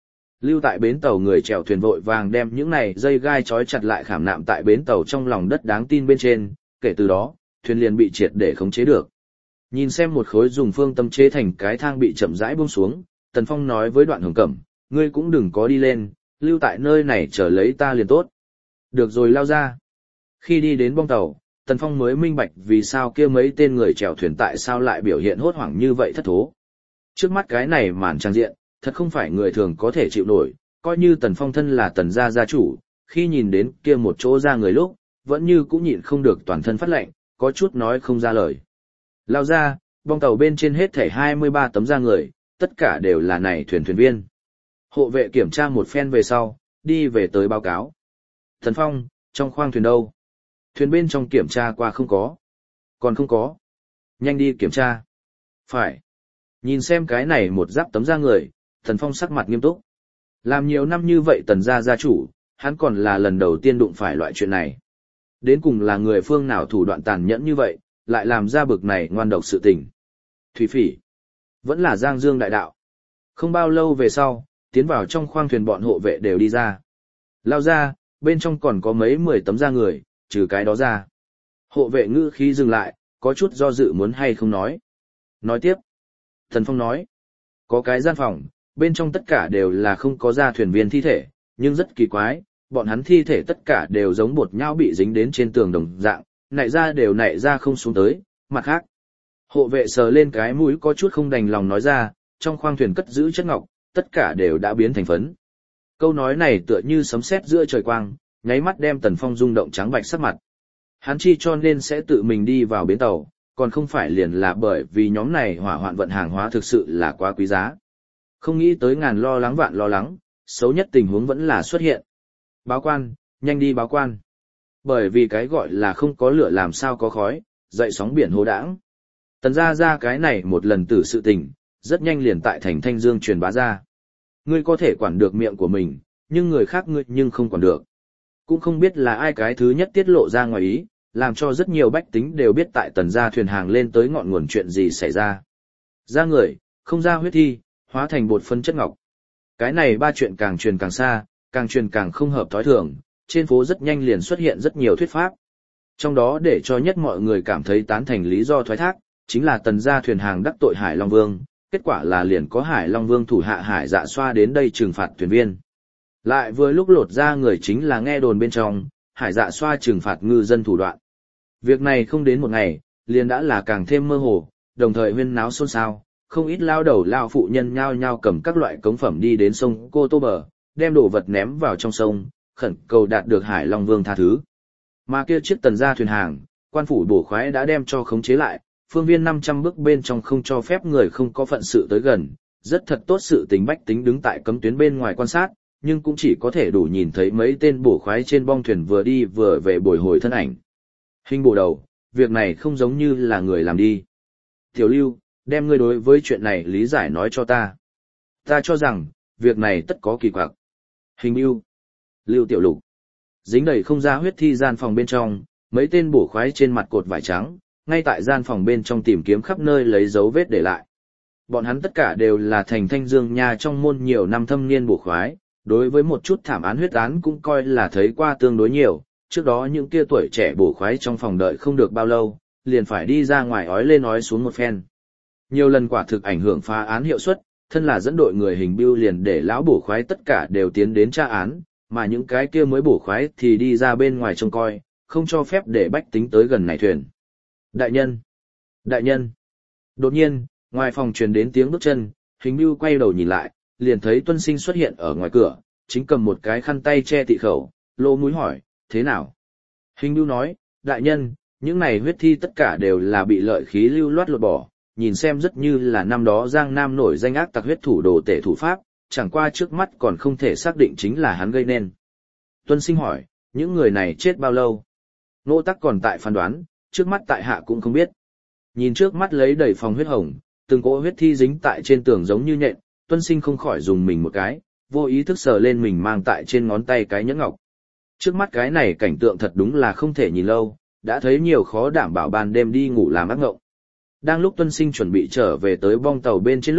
Lưu tại bến tàu người chèo thuyền vội vàng đem những này dây gai trói chặt lại khảm nạm tại bến tàu trong lòng đất đáng tin bên trên, kể từ đó, thuyền liền bị triệt để khống chế được. Nhìn xem một khối dùng phương tâm chế thành cái thang bị chậm rãi buông xuống, Tần Phong nói với Đoạn Hồng Cẩm, ngươi cũng đừng có đi lên, lưu tại nơi này chờ lấy ta liền tốt. Được rồi, lao ra. Khi đi đến bong tàu, Tần Phong mới minh bạch vì sao kia mấy tên người chèo thuyền tại sao lại biểu hiện hốt hoảng như vậy thất thố. Trước mắt cái này màn trang diện, thật không phải người thường có thể chịu nổi, coi như Tần Phong thân là Tần gia gia chủ, khi nhìn đến kia một chỗ ra người lúc, vẫn như cũng nhịn không được toàn thân phát lạnh, có chút nói không ra lời. Lao ra, bong tàu bên trên hết thảy hai mươi ba tấm da người, tất cả đều là này thuyền thuyền viên. Hộ vệ kiểm tra một phen về sau, đi về tới báo cáo. Tần Phong, trong khoang thuyền đâu? Thuyền bên trong kiểm tra qua không có. Còn không có. Nhanh đi kiểm tra. Phải. Nhìn xem cái này một giáp tấm da người, Tần Phong sắc mặt nghiêm túc. Làm nhiều năm như vậy Tần gia gia chủ, hắn còn là lần đầu tiên đụng phải loại chuyện này. Đến cùng là người phương nào thủ đoạn tàn nhẫn như vậy, lại làm ra bực này ngoan độc sự tình. Thủy Phỉ. Vẫn là Giang Dương đại đạo. Không bao lâu về sau, tiến vào trong khoang thuyền bọn hộ vệ đều đi ra. Lao ra, bên trong còn có mấy mười tấm da người, trừ cái đó ra. Hộ vệ ngữ khí dừng lại, có chút do dự muốn hay không nói. Nói tiếp. Thần Phong nói. Có cái gian phòng, bên trong tất cả đều là không có da thuyền viên thi thể, nhưng rất kỳ quái, bọn hắn thi thể tất cả đều giống bột nhau bị dính đến trên tường đồng dạng, nảy ra đều nảy ra không xuống tới, mặt khác. Hộ vệ sờ lên cái mũi có chút không đành lòng nói ra, trong khoang thuyền cất giữ chất ngọc, tất cả đều đã biến thành phấn. Câu nói này tựa như sấm sét giữa trời quang, nháy mắt đem Tần Phong rung động trắng bạch sắc mặt. Hắn chi cho nên sẽ tự mình đi vào bến tàu, còn không phải liền là bởi vì nhóm này hỏa hoạn vận hàng hóa thực sự là quá quý giá. Không nghĩ tới ngàn lo lắng vạn lo lắng, xấu nhất tình huống vẫn là xuất hiện. Báo quan, nhanh đi báo quan. Bởi vì cái gọi là không có lửa làm sao có khói, dậy sóng biển hô đãng. Tần gia ra cái này một lần tử sự tình, rất nhanh liền tại thành Thanh Dương truyền bá ra. Ngươi có thể quản được miệng của mình, nhưng người khác ngươi nhưng không quản được. Cũng không biết là ai cái thứ nhất tiết lộ ra ngoài ý, làm cho rất nhiều bách tính đều biết tại Tần gia thuyền hàng lên tới ngọn nguồn chuyện gì xảy ra. Ra người, không ra huyết thi, hóa thành bột phân chất ngọc. Cái này ba chuyện càng truyền càng xa, càng truyền càng không hợp thói thường, trên phố rất nhanh liền xuất hiện rất nhiều thuyết pháp. Trong đó để cho nhất mọi người cảm thấy tán thành lý do thoái thác, chính là Tần gia thuyền hàng đắc tội Hải Long Vương, kết quả là liền có Hải Long Vương thủ hạ Hải Dạ Xoa đến đây trừng phạt thuyền viên. Lại vừa lúc lột ra người chính là nghe đồn bên trong, Hải Dạ Xoa trừng phạt ngư dân thủ đoạn. Việc này không đến một ngày, liền đã là càng thêm mơ hồ, đồng thời huyên náo xôn xao, không ít lao đầu lao phụ nhân nhao nhao cầm các loại cống phẩm đi đến sông Cô Tô Bờ, đem đồ vật ném vào trong sông, khẩn cầu đạt được Hải Long Vương tha thứ. Mà kia chiếc Tần gia thuyền hàng, quan phủ bổ khoái đã đem cho khống chế lại, phương viên năm trăm bước bên trong không cho phép người không có phận sự tới gần, rất thật tốt sự tình bách tính đứng tại cấm tuyến bên ngoài quan sát, nhưng cũng chỉ có thể đủ nhìn thấy mấy tên bổ khoái trên bong thuyền vừa đi vừa về bồi hồi thân ảnh. Hình bổ đầu, việc này không giống như là người làm đi. Tiểu Lưu, đem ngươi đối với chuyện này lý giải nói cho ta. Ta cho rằng, việc này tất có kỳ quặc. Hình Lưu, Lưu Tiểu Lục, dính đầy không ra huyết thi gian phòng bên trong, mấy tên bổ khoái trên mặt cột vải trắng, ngay tại gian phòng bên trong tìm kiếm khắp nơi lấy dấu vết để lại. Bọn hắn tất cả đều là thành Thanh Dương nha trong môn nhiều năm thâm niên bổ khoái, đối với một chút thảm án huyết án cũng coi là thấy qua tương đối nhiều, trước đó những kia tuổi trẻ bổ khoái trong phòng đợi không được bao lâu, liền phải đi ra ngoài ói lên ói xuống một phen. Nhiều lần quả thực ảnh hưởng phá án hiệu suất, thân là dẫn đội người hình bưu liền để lão bổ khoái tất cả đều tiến đến tra án, mà những cái kia mới bổ khoái thì đi ra bên ngoài trông coi, không cho phép để bách tính tới gần này thuyền. Đại nhân! Đại nhân! Đột nhiên, ngoài phòng truyền đến tiếng bước chân, hình bưu quay đầu nhìn lại, liền thấy Tuân Sinh xuất hiện ở ngoài cửa, chính cầm một cái khăn tay che tị khẩu, lỗ mũi hỏi, thế nào? Hình bưu nói, đại nhân, những này huyết thi tất cả đều là bị lợi khí lưu loát lột bỏ, nhìn xem rất như là năm đó Giang Nam nổi danh ác tặc huyết thủ đồ tể thủ pháp, chẳng qua trước mắt còn không thể xác định chính là hắn gây nên. Tuân Sinh hỏi, những người này chết bao lâu? Nô Tắc còn tại phán đoán, trước mắt tại hạ cũng không biết. Nhìn trước mắt lấy đầy phòng huyết hồng, từng cỗ huyết thi dính tại trên tường giống như nhện, Tuân Sinh không khỏi dùng mình một cái, vô ý thức sờ lên mình mang tại trên ngón tay cái nhẫn ngọc. Trước mắt cái này cảnh tượng thật đúng là không thể nhìn lâu, đã thấy nhiều khó đảm bảo ban đêm đi ngủ làm ác ngộng. Đang lúc Tuân Sinh chuẩn bị trở về tới bong tàu bên trên lúc,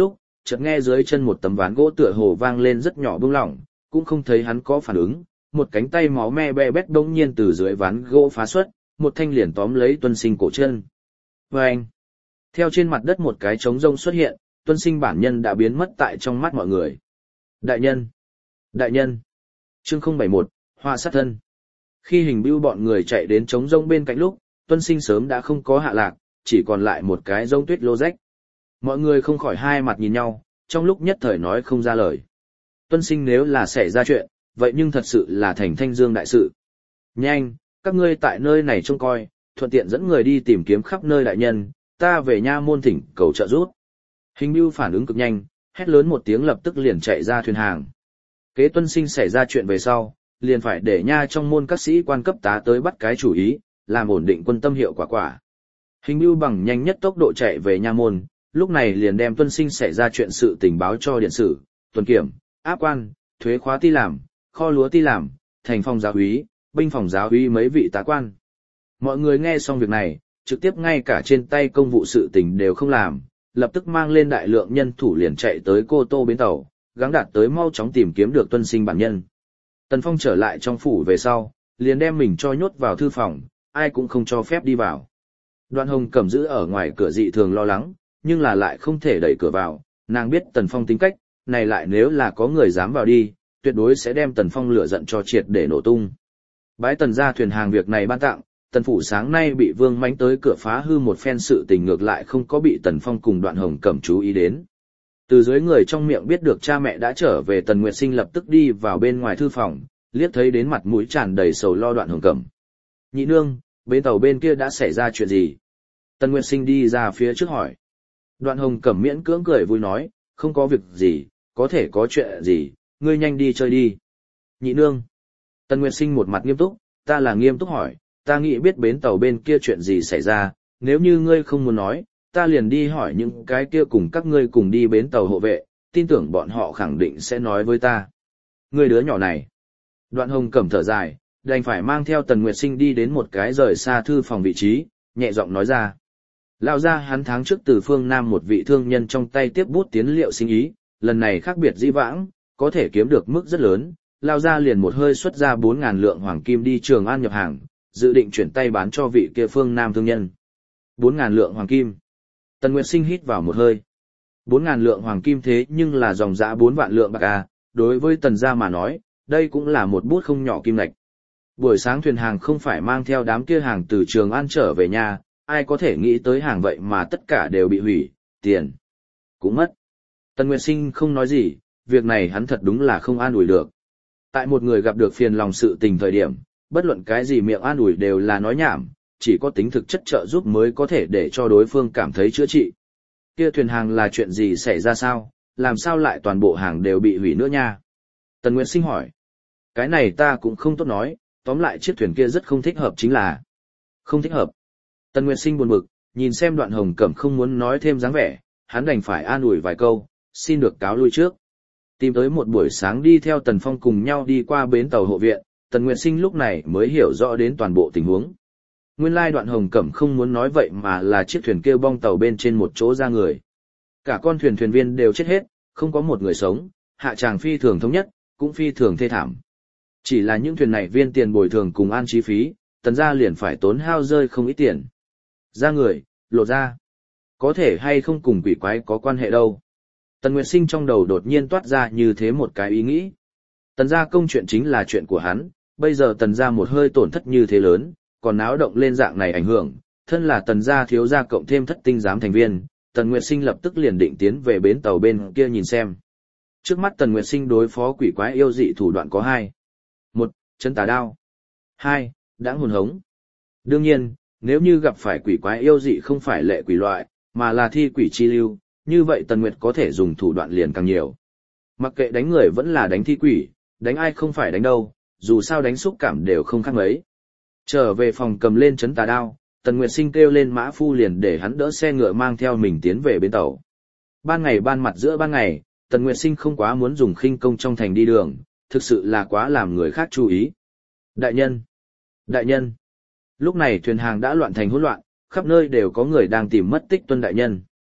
chợt nghe dưới chân một tấm ván gỗ tựa hồ vang lên rất nhỏ bung lỏng, cũng không thấy hắn có phản ứng, một cánh tay máu me be bét đông nhiên từ dưới ván gỗ phá xuất, một thanh liền tóm lấy Tuân Sinh cổ chân. Và anh, theo trên mặt đất một cái trống rông xuất hiện, Tuân Sinh bản nhân đã biến mất tại trong mắt mọi người. Đại nhân! Đại nhân! Chương không bảy mốt, Hoa sát thân. Khi hình bưu bọn người chạy đến trống rông bên cạnh lúc, Tuân Sinh sớm đã không có hạ lạc, chỉ còn lại một cái rông tuyết lô rách. Mọi người không khỏi hai mặt nhìn nhau, trong lúc nhất thời nói không ra lời. Tuân Sinh nếu là xảy ra chuyện, vậy nhưng thật sự là thành Thanh Dương đại sự. Nhanh, các ngươi tại nơi này trông coi, thuận tiện dẫn người đi tìm kiếm khắp nơi đại nhân, ta về nha môn thỉnh cầu trợ giúp. Hình bưu phản ứng cực nhanh, hét lớn một tiếng lập tức liền chạy ra thuyền hàng. Kế Tuân Sinh xảy ra chuyện về sau, liền phải để nha trong môn các sĩ quan cấp tá tới bắt cái chủ ý, làm ổn định quân tâm hiệu quả quả. Hình bưu bằng nhanh nhất tốc độ chạy về nha môn, lúc này liền đem Tuân Sinh xảy ra chuyện sự tình báo cho điện sử, tuần kiểm, áp quan, thuế khóa ti làm, kho lúa ti làm, thành phòng giáo úy, binh phòng giáo úy mấy vị tá quan. Mọi người nghe xong việc này, trực tiếp ngay cả trên tay công vụ sự tình đều không làm, lập tức mang lên đại lượng nhân thủ liền chạy tới Cô Tô bến tàu, gắng đạt tới mau chóng tìm kiếm được Tuân Sinh bản nhân. Tần Phong trở lại trong phủ về sau, liền đem mình cho nhốt vào thư phòng, ai cũng không cho phép đi vào. Đoạn Hồng cầm giữ ở ngoài cửa dị thường lo lắng, nhưng là lại không thể đẩy cửa vào, nàng biết Tần Phong tính cách, này lại nếu là có người dám vào đi, tuyệt đối sẽ đem Tần Phong lửa giận cho triệt để nổ tung. Bái Tần ra thuyền hàng việc này ban tặng, Tần phủ sáng nay bị Vương Mánh tới cửa phá hư một phen sự tình ngược lại không có bị Tần Phong cùng Đoạn Hồng Cẩm chú ý đến. Từ dưới người trong miệng biết được cha mẹ đã trở về, Tần Nguyệt Sinh lập tức đi vào bên ngoài thư phòng, liếc thấy đến mặt mũi tràn đầy sầu lo Đoạn Hồng Cẩm. Nhị nương, bên tàu bên kia đã xảy ra chuyện gì? Tần Nguyệt Sinh đi ra phía trước hỏi. Đoạn Hồng Cẩm miễn cưỡng cười vui nói, không có việc gì, có thể có chuyện gì, ngươi nhanh đi chơi đi. Nhị nương. Tần Nguyệt Sinh một mặt nghiêm túc, ta là nghiêm túc hỏi, ta nghĩ biết bến tàu bên kia chuyện gì xảy ra, nếu như ngươi không muốn nói, ta liền đi hỏi những cái kia cùng các ngươi cùng đi bến tàu hộ vệ, tin tưởng bọn họ khẳng định sẽ nói với ta. Ngươi đứa nhỏ này. Đoạn Hồng Cẩm thở dài, đành phải mang theo Tần Nguyệt Sinh đi đến một cái rời xa thư phòng vị trí, nhẹ giọng nói ra. Lão gia hắn tháng trước từ phương Nam một vị thương nhân trong tay tiếp bút tiến liệu sinh ý, lần này khác biệt dĩ vãng, có thể kiếm được mức rất lớn, Lão gia liền một hơi xuất ra bốn ngàn lượng hoàng kim đi Trường An nhập hàng, dự định chuyển tay bán cho vị kia phương Nam thương nhân. Bốn ngàn lượng hoàng kim. Tần Nguyệt Sinh hít vào một hơi. Bốn ngàn lượng hoàng kim thế nhưng là dòng dã bốn vạn lượng bạc à, đối với Tần gia mà nói, đây cũng là một bút không nhỏ kim lạch. Buổi sáng thuyền hàng không phải mang theo đám kia hàng từ Trường An trở về nhà, ai có thể nghĩ tới hàng vậy mà tất cả đều bị hủy, tiền cũng mất. Tần Nguyệt Sinh không nói gì, việc này hắn thật đúng là không an ủi được. Tại một người gặp được phiền lòng sự tình thời điểm, bất luận cái gì miệng an ủi đều là nói nhảm, chỉ có tính thực chất trợ giúp mới có thể để cho đối phương cảm thấy chữa trị. Kia thuyền hàng là chuyện gì xảy ra sao, làm sao lại toàn bộ hàng đều bị hủy nữa nha? Tần Nguyệt Sinh hỏi. Cái này ta cũng không tốt nói, tóm lại chiếc thuyền kia rất không thích hợp chính là. Không thích hợp. Tần Nguyệt Sinh buồn bực, nhìn xem Đoạn Hồng Cẩm không muốn nói thêm dáng vẻ, hắn đành phải an ủi vài câu, xin được cáo lui trước. Tìm tới một buổi sáng đi theo Tần Phong cùng nhau đi qua bến tàu hộ viện, Tần Nguyệt Sinh lúc này mới hiểu rõ đến toàn bộ tình huống. Nguyên lai Đoạn Hồng Cẩm không muốn nói vậy mà là chiếc thuyền kia bong tàu bên trên một chỗ ra người. Cả con thuyền thuyền viên đều chết hết, không có một người sống, hạ tràng phi thường thống nhất, cũng phi thường thê thảm. Chỉ là những thuyền này viên tiền bồi thường cùng an chi phí, Tần gia liền phải tốn hao rơi không ít tiền. Ra người, lộ ra. Có thể hay không cùng quỷ quái có quan hệ đâu. Tần Nguyệt Sinh trong đầu đột nhiên toát ra như thế một cái ý nghĩ. Tần gia công chuyện chính là chuyện của hắn, bây giờ Tần gia một hơi tổn thất như thế lớn, còn náo động lên dạng này ảnh hưởng, thân là Tần gia thiếu gia cộng thêm thất tinh giám thành viên, Tần Nguyệt Sinh lập tức liền định tiến về bến tàu bên kia nhìn xem. Trước mắt Tần Nguyệt Sinh đối phó quỷ quái yêu dị thủ đoạn có hai. Một, chân tà đao. Hai, đãng hồn hống. Đương nhiên, nếu như gặp phải quỷ quái yêu dị không phải lệ quỷ loại, mà là thi quỷ chi lưu, như vậy Tần Nguyệt có thể dùng thủ đoạn liền càng nhiều. Mặc kệ đánh người vẫn là đánh thi quỷ, đánh ai không phải đánh đâu, dù sao đánh xúc cảm đều không khác mấy. Trở về phòng cầm lên chấn tà đao, Tần Nguyệt Sinh kêu lên mã phu liền để hắn đỡ xe ngựa mang theo mình tiến về bến tàu. Ban ngày ban mặt giữa ban ngày, Tần Nguyệt Sinh không quá muốn dùng khinh công trong thành đi đường, thực sự là quá làm người khác chú ý. Đại nhân! Đại nhân! Lúc này thuyền hàng đã loạn thành hỗn loạn, khắp nơi đều có người đang tìm mất tích Tuân đại nhân.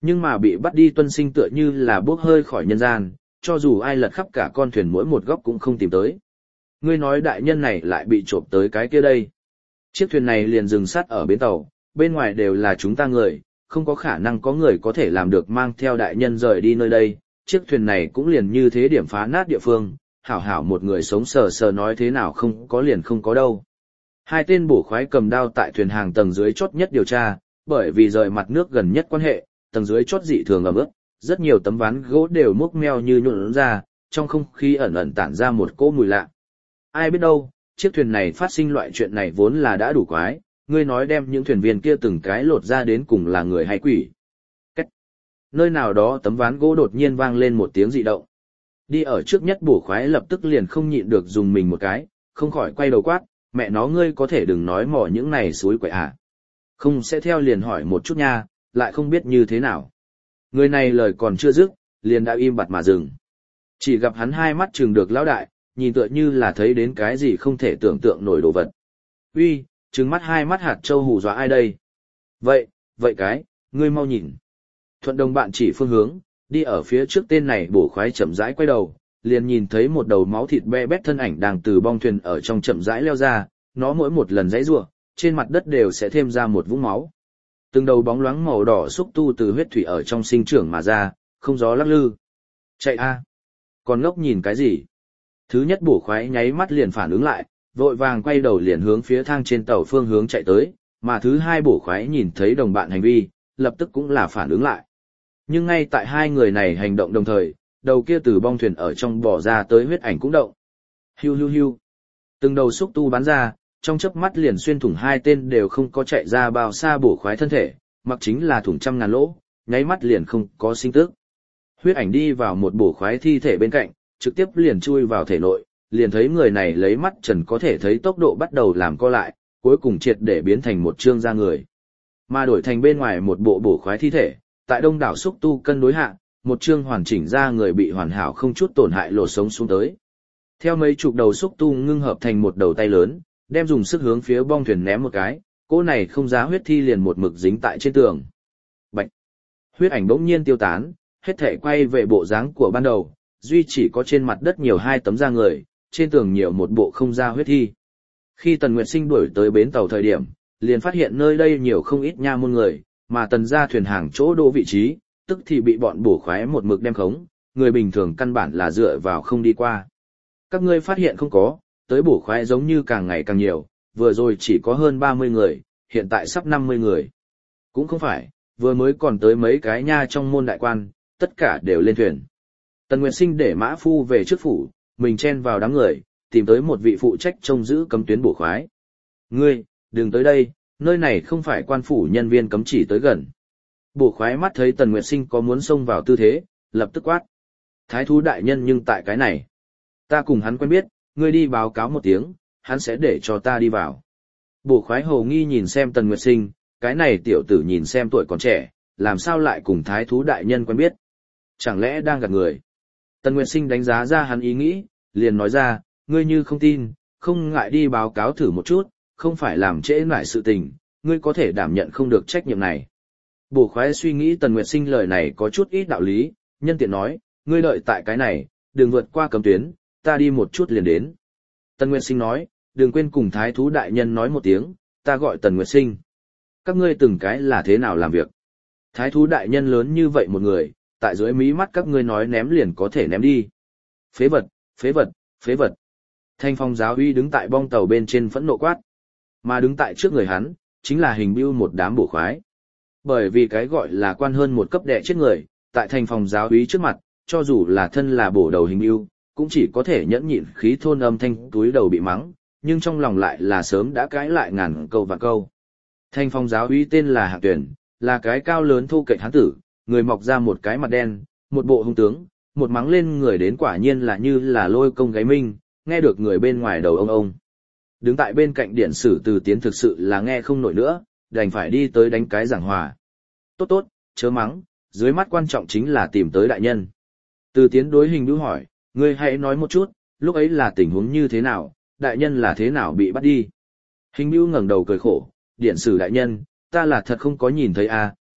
Nhưng mà bị bắt đi Tuân Sinh tựa như là bốc hơi khỏi nhân gian, cho dù ai lật khắp cả con thuyền mỗi một góc cũng không tìm tới. Ngươi nói đại nhân này lại bị trộm tới cái kia đây. Chiếc thuyền này liền dừng sát ở bến tàu, bên ngoài đều là chúng ta người, không có khả năng có người có thể làm được mang theo đại nhân rời đi nơi đây. Chiếc thuyền này cũng liền như thế điểm phá nát địa phương, hảo hảo một người sống sờ sờ nói thế nào không có liền không có đâu. Hai tên bổ khoái cầm đao tại thuyền hàng tầng dưới chót nhất điều tra, bởi vì rời mặt nước gần nhất quan hệ, tầng dưới chót dị thường ẩm ướt, rất nhiều tấm ván gỗ đều mốc meo như nhuộn ra, trong không khí ẩn ẩn tản ra một cỗ mùi lạ. Ai biết đâu, chiếc thuyền này phát sinh loại chuyện này vốn là đã đủ quái, ngươi nói đem những thuyền viên kia từng cái lột ra đến cùng là người hay quỷ. Cách. Nơi nào đó tấm ván gỗ đột nhiên vang lên một tiếng dị động. Đi ở trước nhất bổ khoái lập tức liền không nhịn được dùng mình một cái, không khỏi quay đầu quát, mẹ nó ngươi có thể đừng nói mỏ những này suối quậy à. Không sẽ theo liền hỏi một chút nha, lại không biết như thế nào. Người này lời còn chưa dứt, liền đã im bặt mà dừng. Chỉ gặp hắn hai mắt trừng được lão đại, nhìn tựa như là thấy đến cái gì không thể tưởng tượng nổi đồ vật. Uy, trừng mắt hai mắt hạt châu hù dọa ai đây? Vậy, vậy cái, ngươi mau nhìn. Thuận đồng bạn chỉ phương hướng, đi ở phía trước tên này bổ khoái chậm rãi quay đầu, liền nhìn thấy một đầu máu thịt be bét thân ảnh đang từ bong thuyền ở trong chậm rãi leo ra, nó mỗi một lần giãy giụa, trên mặt đất đều sẽ thêm ra một vũng máu. Từng đầu bóng loáng màu đỏ xúc tu từ huyết thủy ở trong sinh trưởng mà ra, không gió lắc lư. Chạy a! Còn ngốc nhìn cái gì? Thứ nhất bổ khoái nháy mắt liền phản ứng lại, vội vàng quay đầu liền hướng phía thang trên tàu phương hướng chạy tới, mà thứ hai bổ khoái nhìn thấy đồng bạn hành vi, lập tức cũng là phản ứng lại. Nhưng ngay tại hai người này hành động đồng thời, đầu kia từ bong thuyền ở trong bỏ ra tới huyết ảnh cũng động. Hiu hiu hiu. Từng đầu xúc tu bắn ra, trong chớp mắt liền xuyên thủng hai tên đều không có chạy ra bao xa bổ khoái thân thể, mặc chính là thủng trăm ngàn lỗ, nháy mắt liền không có sinh tức. Huyết ảnh đi vào một bổ khoái thi thể bên cạnh, trực tiếp liền chui vào thể nội, liền thấy người này lấy mắt trần có thể thấy tốc độ bắt đầu làm co lại, cuối cùng triệt để biến thành một trương da người. Mà đổi thành bên ngoài một bộ bổ khoái thi thể, tại đông đảo xúc tu cân đối hạ, một trương hoàn chỉnh da người bị hoàn hảo không chút tổn hại lột sống xuống tới. Theo mấy chục đầu xúc tu ngưng hợp thành một đầu tay lớn, đem dùng sức hướng phía bong thuyền ném một cái, cỗ này không giá huyết thi liền một mực dính tại trên tường. Bạch! Huyết ảnh bỗng nhiên tiêu tán, hết thể quay về bộ dáng của ban đầu, duy chỉ có trên mặt đất nhiều hai tấm da người, trên tường nhiều một bộ không da huyết thi. Khi Tần Nguyệt Sinh đuổi tới bến tàu thời điểm, liền phát hiện nơi đây nhiều không ít nha môn người, mà tần gia thuyền hàng chỗ đỗ vị trí, tức thì bị bọn bổ khoái một mực đem khống, người bình thường căn bản là dựa vào không đi qua. Các ngươi phát hiện không có, tới bổ khoái giống như càng ngày càng nhiều, vừa rồi chỉ có hơn ba mươi người, hiện tại sắp năm mươi người. Cũng không phải, vừa mới còn tới mấy cái nha trong môn đại quan, tất cả đều lên thuyền. Tần Nguyệt Sinh để mã phu về trước phủ, mình chen vào đám người, tìm tới một vị phụ trách trông giữ cấm tuyến bổ khoái. Ngươi, đừng tới đây, nơi này không phải quan phủ nhân viên cấm chỉ tới gần. Bổ khoái mắt thấy Tần Nguyệt Sinh có muốn xông vào tư thế, lập tức quát. Thái thú đại nhân nhưng tại cái này. Ta cùng hắn quen biết, ngươi đi báo cáo một tiếng, hắn sẽ để cho ta đi vào. Bổ khoái hầu nghi nhìn xem Tần Nguyệt Sinh, cái này tiểu tử nhìn xem tuổi còn trẻ, làm sao lại cùng thái thú đại nhân quen biết. Chẳng lẽ đang gạt người. Tần Nguyệt Sinh đánh giá ra hắn ý nghĩ, liền nói ra, ngươi như không tin, không ngại đi báo cáo thử một chút, không phải làm trễ nải sự tình, ngươi có thể đảm nhận không được trách nhiệm này. Bổ khoái suy nghĩ Tần Nguyệt Sinh lời này có chút ít đạo lý, nhân tiện nói, ngươi đợi tại cái này, đừng vượt qua cấm tuyến, ta đi một chút liền đến. Tần Nguyệt Sinh nói, đừng quên cùng thái thú đại nhân nói một tiếng, ta gọi Tần Nguyệt Sinh. Các ngươi từng cái là thế nào làm việc? Thái thú đại nhân lớn như vậy một người, tại dưới mí mắt các ngươi nói ném liền có thể ném đi. Phế vật, phế vật, phế vật. Thanh phong giáo uy đứng tại bong tàu bên trên phẫn nộ quát. Mà đứng tại trước người hắn, chính là hình bưu một đám bổ khoái. Bởi vì cái gọi là quan hơn một cấp đệ chết người, tại thành phòng giáo úy trước mặt, cho dù là thân là bổ đầu hình bưu, cũng chỉ có thể nhẫn nhịn khí thôn âm thanh túi đầu bị mắng, nhưng trong lòng lại là sớm đã cãi lại ngàn câu và câu. Thành phòng giáo úy tên là Hạng Tuyển, là cái cao lớn thu cạnh hán tử, người mọc ra một cái mặt đen, một bộ hung tướng, một mắng lên người đến quả nhiên là như là lôi công gáy minh, nghe được người bên ngoài đầu ông ông. Đứng tại bên cạnh điện sử Từ Tiến thực sự là nghe không nổi nữa, đành phải đi tới đánh cái giảng hòa. Tốt tốt, chớ mắng, dưới mắt quan trọng chính là tìm tới đại nhân. Từ Tiến đối hình bưu hỏi, ngươi hãy nói một chút, lúc ấy là tình huống như thế nào, đại nhân là thế nào bị bắt đi. Hình bưu ngẩng đầu cười khổ, điện sử đại nhân, ta là thật không có nhìn thấy a,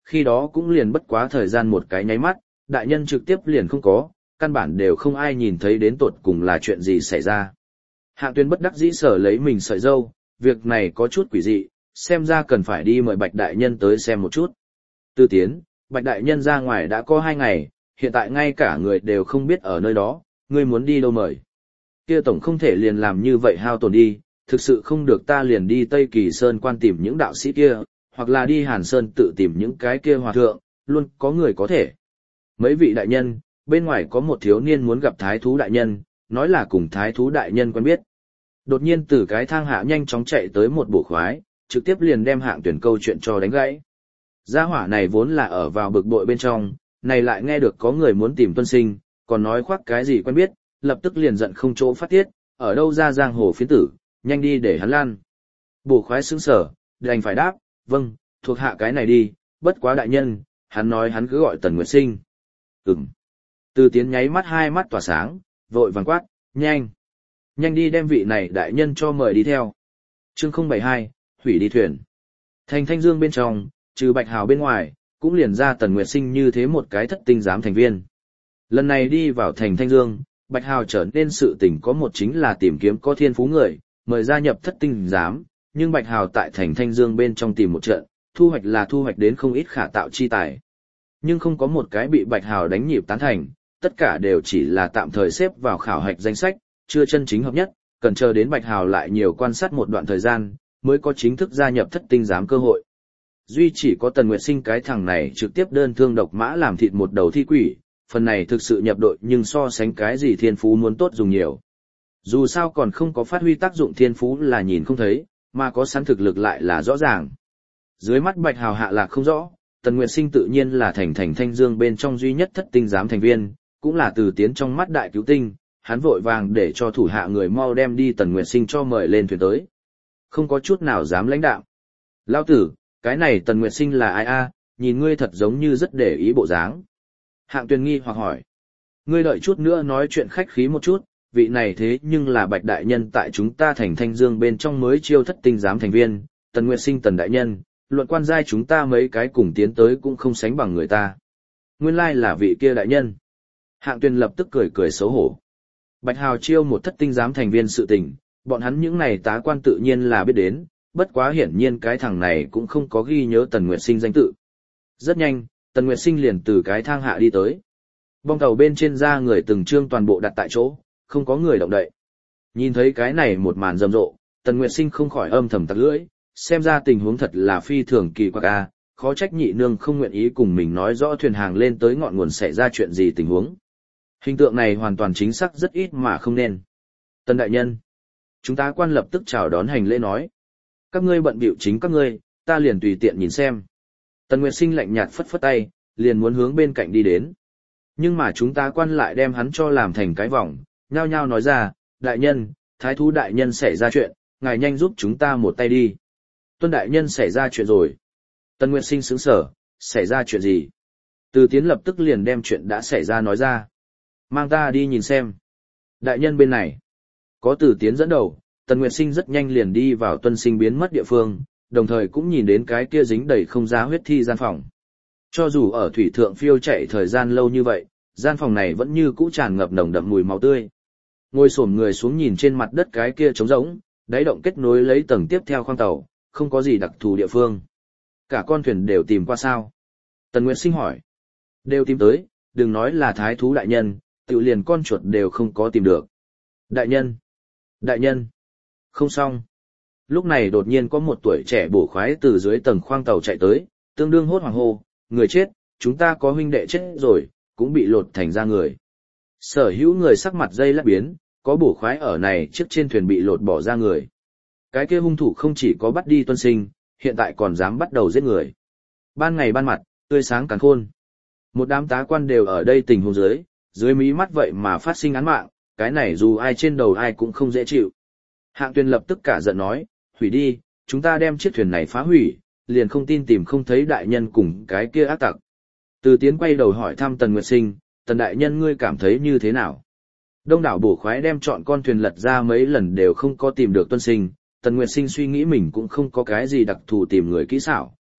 khi đó cũng liền bất quá thời gian một cái nháy mắt, đại nhân trực tiếp liền không có, căn bản đều không ai nhìn thấy đến tột cùng là chuyện gì xảy ra. Hạng Tuyên bất đắc dĩ sở lấy mình sợi dâu, việc này có chút quỷ dị, xem ra cần phải đi mời Bạch đại nhân tới xem một chút. Tư tiến, Bạch đại nhân ra ngoài đã có hai ngày, hiện tại ngay cả người đều không biết ở nơi đó, ngươi muốn đi đâu mời. Kia tổng không thể liền làm như vậy hao tổn đi, thực sự không được ta liền đi Tây Kỳ Sơn quan tìm những đạo sĩ kia, hoặc là đi Hàn Sơn tự tìm những cái kia hòa thượng, luôn có người có thể. Mấy vị đại nhân, bên ngoài có một thiếu niên muốn gặp Thái Thú đại nhân, nói là cùng Thái Thú đại nhân quen biết. Đột nhiên từ cái thang hạ nhanh chóng chạy tới một bộ khoái, trực tiếp liền đem Hạng Tuyển câu chuyện cho đánh gãy. Gia hỏa này vốn là ở vào bực bội bên trong, này lại nghe được có người muốn tìm Tuân Sinh, còn nói khoác cái gì quen biết, lập tức liền giận không chỗ phát tiết, ở đâu ra giang hồ phiến tử, nhanh đi để hắn lan. Bổ khoái sững sở, đành phải đáp, vâng, thuộc hạ cái này đi, bất quá đại nhân, hắn nói hắn cứ gọi Tần Nguyệt Sinh. Ừm. Từ Tiến nháy mắt hai mắt tỏa sáng, vội vàng quát, nhanh. Nhanh đi đem vị này đại nhân cho mời đi theo. Chương không bảy hai, hủy đi thuyền. Thành Thanh Dương bên trong, trừ Bạch Hào bên ngoài, cũng liền ra Tần Nguyệt Sinh như thế một cái thất tinh giám thành viên. Lần này đi vào thành Thanh Dương, Bạch Hào trở nên sự tình có một chính là tìm kiếm có thiên phú người, mời gia nhập thất tinh giám, nhưng Bạch Hào tại thành Thanh Dương bên trong tìm một trận, thu hoạch là thu hoạch đến không ít khả tạo chi tài. Nhưng không có một cái bị Bạch Hào đánh nhịp tán thành, tất cả đều chỉ là tạm thời xếp vào khảo hạch danh sách, chưa chân chính hợp nhất, cần chờ đến Bạch Hào lại nhiều quan sát một đoạn thời gian, mới có chính thức gia nhập thất tinh giám cơ hội. Duy chỉ có Tần Nguyệt Sinh cái thằng này trực tiếp đơn thương độc mã làm thịt một đầu thi quỷ, phần này thực sự nhập đội nhưng so sánh cái gì thiên phú muốn tốt dùng nhiều. Dù sao còn không có phát huy tác dụng thiên phú là nhìn không thấy, mà có sẵn thực lực lại là rõ ràng. Dưới mắt Bạch Hào hạ lạc không rõ, Tần Nguyệt Sinh tự nhiên là thành thành Thanh Dương bên trong duy nhất thất tinh giám thành viên, cũng là từ tiến trong mắt đại cứu tinh, hắn vội vàng để cho thủ hạ người mau đem đi Tần Nguyệt Sinh cho mời lên thuyền tới. Không có chút nào dám lãnh đạo. Lao tử, cái này Tần Nguyệt Sinh là ai a? Nhìn ngươi thật giống như rất để ý bộ dáng. Hạng Tuyền nghi hoặc hỏi. Ngươi đợi chút nữa nói chuyện khách khí một chút, vị này thế nhưng là Bạch đại nhân tại chúng ta thành Thanh Dương bên trong mới chiêu thất tinh giám thành viên, Tần Nguyệt Sinh Tần đại nhân, luận quan giai chúng ta mấy cái cùng tiến tới cũng không sánh bằng người ta. Nguyên lai là vị kia đại nhân. Hạng Tuyền lập tức cười cười xấu hổ. Bạch Hào chiêu một thất tinh giám thành viên sự tình, bọn hắn những này tá quan tự nhiên là biết đến, bất quá hiển nhiên cái thằng này cũng không có ghi nhớ Tần Nguyệt Sinh danh tự. Rất nhanh, Tần Nguyệt Sinh liền từ cái thang hạ đi tới. Bong tàu bên trên ra người từng trương toàn bộ đặt tại chỗ, không có người động đậy. Nhìn thấy cái này một màn rầm rộ, Tần Nguyệt Sinh không khỏi âm thầm tặc lưỡi, xem ra tình huống thật là phi thường kỳ quặc a, khó trách nhị nương không nguyện ý cùng mình nói rõ thuyền hàng lên tới ngọn nguồn xảy ra chuyện gì tình huống. Hình tượng này hoàn toàn chính xác rất ít mà không nên. Tần đại nhân, chúng ta quan lập tức chào đón hành lễ nói. Các ngươi bận bịu chính các ngươi, ta liền tùy tiện nhìn xem. Tần Nguyệt Sinh lạnh nhạt phất phất tay, liền muốn hướng bên cạnh đi đến. Nhưng mà chúng ta quan lại đem hắn cho làm thành cái vòng, nhao nhao nói ra, đại nhân, thái thú đại nhân xảy ra chuyện, ngài nhanh giúp chúng ta một tay đi. Tuân đại nhân xảy ra chuyện rồi. Tần Nguyệt Sinh sững sờ, xảy ra chuyện gì? Từ Tiến lập tức liền đem chuyện đã xảy ra nói ra. Mang ta đi nhìn xem. Đại nhân bên này. Có Từ Tiến dẫn đầu, Tần Nguyệt Sinh rất nhanh liền đi vào Tuân Sinh biến mất địa phương, đồng thời cũng nhìn đến cái kia dính đầy không giá huyết thi gian phòng. Cho dù ở thủy thượng phiêu chạy thời gian lâu như vậy, gian phòng này vẫn như cũ tràn ngập nồng đậm mùi máu tươi. Ngồi xổm người xuống nhìn trên mặt đất cái kia trống rỗng, đáy động kết nối lấy tầng tiếp theo khoang tàu, không có gì đặc thù địa phương. Cả con thuyền đều tìm qua sao? Tần Nguyệt Sinh hỏi. Đều tìm tới, đừng nói là thái thú đại nhân, tự liền con chuột đều không có tìm được. Đại nhân! Đại nhân! Không xong. Lúc này đột nhiên có một tuổi trẻ bổ khoái từ dưới tầng khoang tàu chạy tới, tương đương hốt hoảng hô, người chết, chúng ta có huynh đệ chết rồi, cũng bị lột thành ra người. Sở hữu người sắc mặt dây lát biến, có bổ khoái ở này trước trên thuyền bị lột bỏ ra người. Cái kia hung thủ không chỉ có bắt đi Tuân Sinh, hiện tại còn dám bắt đầu giết người. Ban ngày ban mặt, tươi sáng càn khôn. Một đám tá quan đều ở đây tình huống dưới, dưới mí mắt vậy mà phát sinh án mạng, cái này dù ai trên đầu ai cũng không dễ chịu. Hạng Tuyền lập tức cả giận nói, hủy đi, chúng ta đem chiếc thuyền này phá hủy, liền không tin tìm không thấy đại nhân cùng cái kia ác tặc. Từ Tiến quay đầu hỏi thăm Tần Nguyệt Sinh, Tần đại nhân ngươi cảm thấy như thế nào? Đông đảo bổ khoái đem chọn con thuyền lật ra mấy lần đều không có tìm được Tuân Sinh, Tần Nguyệt Sinh suy nghĩ mình cũng không có cái gì đặc thù tìm người kỹ xảo,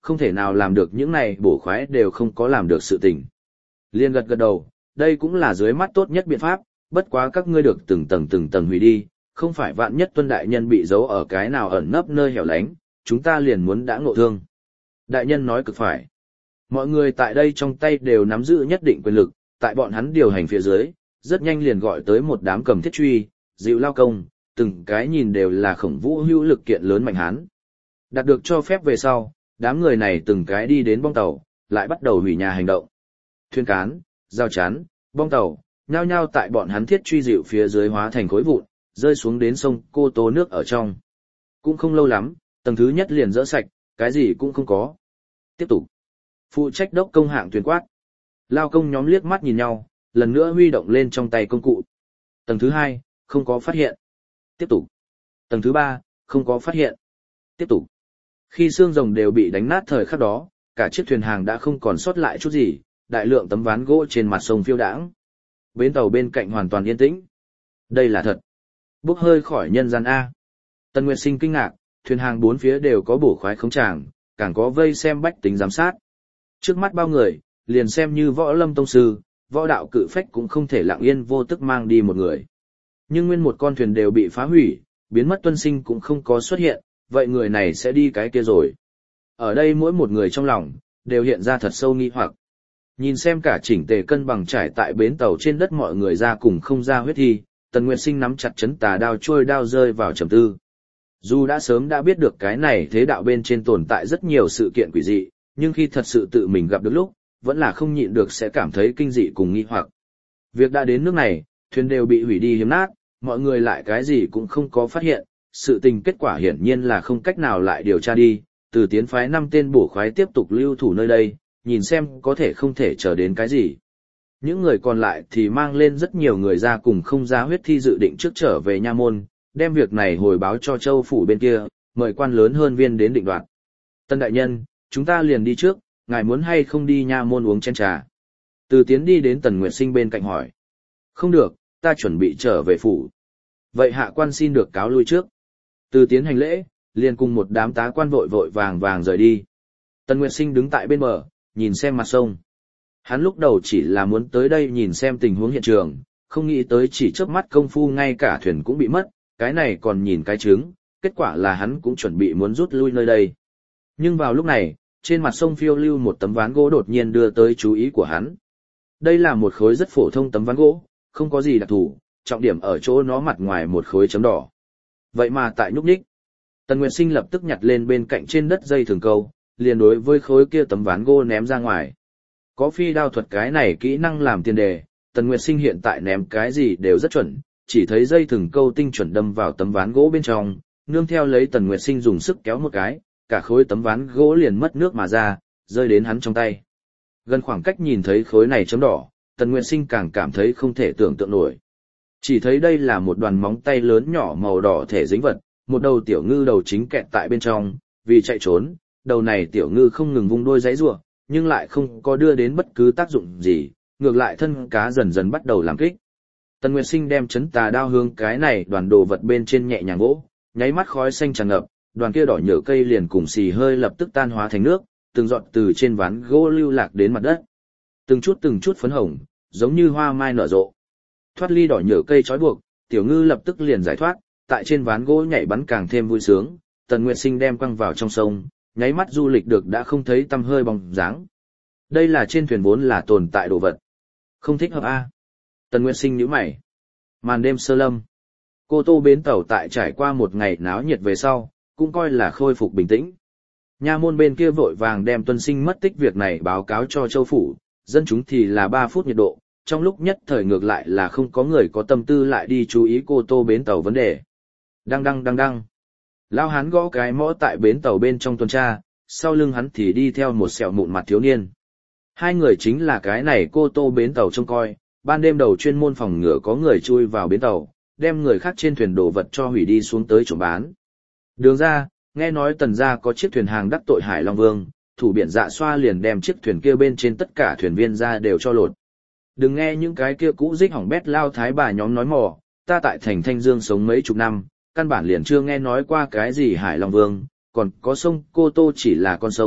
không thể nào làm được những này bổ khoái đều không có làm được sự tình. Liên gật gật đầu, đây cũng là dưới mắt tốt nhất biện pháp, bất quá các ngươi được từng tầng từng tầng hủy đi, không phải vạn nhất Tuân đại nhân bị giấu ở cái nào ẩn nấp nơi hẻo lánh, chúng ta liền muốn đã ngộ thương. Đại nhân nói cực phải. Mọi người tại đây trong tay đều nắm giữ nhất định quyền lực, tại bọn hắn điều hành phía dưới, rất nhanh liền gọi tới một đám cầm thiết truy, dịu lao công, từng cái nhìn đều là khổng vũ hữu lực kiện lớn mạnh hán. Đạt được cho phép về sau, đám người này từng cái đi đến bong tàu, lại bắt đầu hủy nhà hành động. Thuyền cán, giao chắn, bong tàu, nhao nhao tại bọn hắn thiết truy dịu phía dưới hóa thành khối vụn, rơi xuống đến sông Cô Tô nước ở trong. Cũng không lâu lắm, tầng thứ nhất liền dỡ sạch, cái gì cũng không có. Tiếp tục. Phụ trách đốc công hạng thuyền quát. Lao công nhóm liếc mắt nhìn nhau, lần nữa huy động lên trong tay công cụ. Tầng thứ hai, không có phát hiện. Tiếp tục. Tầng thứ ba, không có phát hiện. Tiếp tục. Khi xương rồng đều bị đánh nát thời khắc đó, cả chiếc thuyền hàng đã không còn sót lại chút gì, đại lượng tấm ván gỗ trên mặt sông phiêu đãng. Bến tàu bên cạnh hoàn toàn yên tĩnh. Đây là thật. Bốc hơi khỏi nhân gian A. Tần Nguyệt Sinh kinh ngạc, thuyền hàng bốn phía đều có bổ khoái khống tràng, càng có vây xem bách tính giám sát. Trước mắt bao người, liền xem như võ lâm tông sư, võ đạo cự phách cũng không thể lặng yên vô tức mang đi một người. Nhưng nguyên một con thuyền đều bị phá hủy, biến mất Tuân Sinh cũng không có xuất hiện, vậy người này sẽ đi cái kia rồi. Ở đây mỗi một người trong lòng, đều hiện ra thật sâu nghi hoặc. Nhìn xem cả chỉnh tề cân bằng trải tại bến tàu trên đất mọi người ra cùng không ra huyết thi, Tần Nguyệt Sinh nắm chặt chấn tà đao trôi đao rơi vào trầm tư. Dù đã sớm đã biết được cái này thế đạo bên trên tồn tại rất nhiều sự kiện quỷ dị, nhưng khi thật sự tự mình gặp được lúc, vẫn là không nhịn được sẽ cảm thấy kinh dị cùng nghi hoặc. Việc đã đến nước này, thuyền đều bị hủy đi hiếm nát, mọi người lại cái gì cũng không có phát hiện, sự tình kết quả hiển nhiên là không cách nào lại điều tra đi, từ tiến phái năm tên bổ khoái tiếp tục lưu thủ nơi đây, nhìn xem có thể không thể chờ đến cái gì. Những người còn lại thì mang lên rất nhiều người ra cùng không ra huyết thi dự định trước trở về nha môn, đem việc này hồi báo cho châu phủ bên kia, mời quan lớn hơn viên đến định đoạt. Tân đại nhân, chúng ta liền đi trước, ngài muốn hay không đi nha môn uống chén trà. Từ Tiến đi đến Tần Nguyệt Sinh bên cạnh hỏi. Không được, ta chuẩn bị trở về phủ. Vậy hạ quan xin được cáo lui trước. Từ Tiến hành lễ, liền cùng một đám tá quan vội vội vàng vàng rời đi. Tần Nguyệt Sinh đứng tại bên bờ, nhìn xem mặt sông. Hắn lúc đầu chỉ là muốn tới đây nhìn xem tình huống hiện trường, không nghĩ tới chỉ chớp mắt công phu ngay cả thuyền cũng bị mất, cái này còn nhìn cái trứng, kết quả là hắn cũng chuẩn bị muốn rút lui nơi đây. Nhưng vào lúc này, trên mặt sông phiêu lưu một tấm ván gỗ đột nhiên đưa tới chú ý của hắn. Đây là một khối rất phổ thông tấm ván gỗ, không có gì đặc thù, trọng điểm ở chỗ nó mặt ngoài một khối chấm đỏ. Vậy mà tại nhúc nhích, Tần Nguyệt Sinh lập tức nhặt lên bên cạnh trên đất dây thừng câu, liền đối với khối kia tấm ván gỗ ném ra ngoài. Có phi đao thuật cái này kỹ năng làm tiền đề, Tần Nguyệt Sinh hiện tại ném cái gì đều rất chuẩn, chỉ thấy dây thừng câu tinh chuẩn đâm vào tấm ván gỗ bên trong, nương theo lấy Tần Nguyệt Sinh dùng sức kéo một cái, cả khối tấm ván gỗ liền mất nước mà ra, rơi đến hắn trong tay. Gần khoảng cách nhìn thấy khối này chấm đỏ, Tần Nguyệt Sinh càng cảm thấy không thể tưởng tượng nổi. Chỉ thấy đây là một đoàn móng tay lớn nhỏ màu đỏ thể dính vật, một đầu tiểu ngư đầu chính kẹt tại bên trong, vì chạy trốn, đầu này tiểu ngư không ngừng vung đôi giãy giụa, nhưng lại không có đưa đến bất cứ tác dụng gì, ngược lại thân cá dần dần bắt đầu làm kích. Tần Nguyệt Sinh đem chấn tà đao hướng cái này đoàn đồ vật bên trên nhẹ nhàng vỗ, nháy mắt khói xanh tràn ngập, đoàn kia đỏ nhựa cây liền cùng xì hơi lập tức tan hóa thành nước, từng giọt từ trên ván gỗ lưu lạc đến mặt đất. Từng chút từng chút phấn hồng, giống như hoa mai nở rộ. Thoát ly đỏ nhựa cây trói buộc, tiểu ngư lập tức liền giải thoát, tại trên ván gỗ nhảy bắn càng thêm vui sướng, Tần Nguyệt Sinh đem quăng vào trong sông, nháy mắt du lịch được đã không thấy tăm hơi bóng dáng. Đây là trên thuyền vốn là tồn tại đồ vật. Không thích hợp a. Tần Nguyệt Sinh nhíu mày. Màn đêm sơ lâm. Cô Tô bến tàu tại trải qua một ngày náo nhiệt về sau, cũng coi là khôi phục bình tĩnh. Nha môn bên kia vội vàng đem Tuân Sinh mất tích việc này báo cáo cho châu phủ, dân chúng thì là ba phút nhiệt độ, trong lúc nhất thời ngược lại là không có người có tâm tư lại đi chú ý Cô Tô bến tàu vấn đề. Đăng đăng đăng đăng. Lão hán gõ cái mõ tại bến tàu bên trong tuần tra, sau lưng hắn thì đi theo một sẹo mụn mặt thiếu niên. Hai người chính là cái này Cô Tô bến tàu trông coi, ban đêm đầu chuyên môn phòng ngừa có người chui vào bến tàu, đem người khác trên thuyền đồ vật cho hủy đi xuống tới trộm bán. Đường ra, nghe nói Tần gia có chiếc thuyền hàng đắc tội Hải Long Vương, thủ biển Dạ Xoa liền đem chiếc thuyền kia bên trên tất cả thuyền viên ra đều cho lột. Đừng nghe những cái kia cũ rích hỏng bét lao thái bà nhóm nói mò, ta tại thành Thanh Dương sống mấy chục năm, căn bản liền chưa nghe nói qua cái gì Hải Long Vương, còn có sông Cô Tô chỉ là con sông,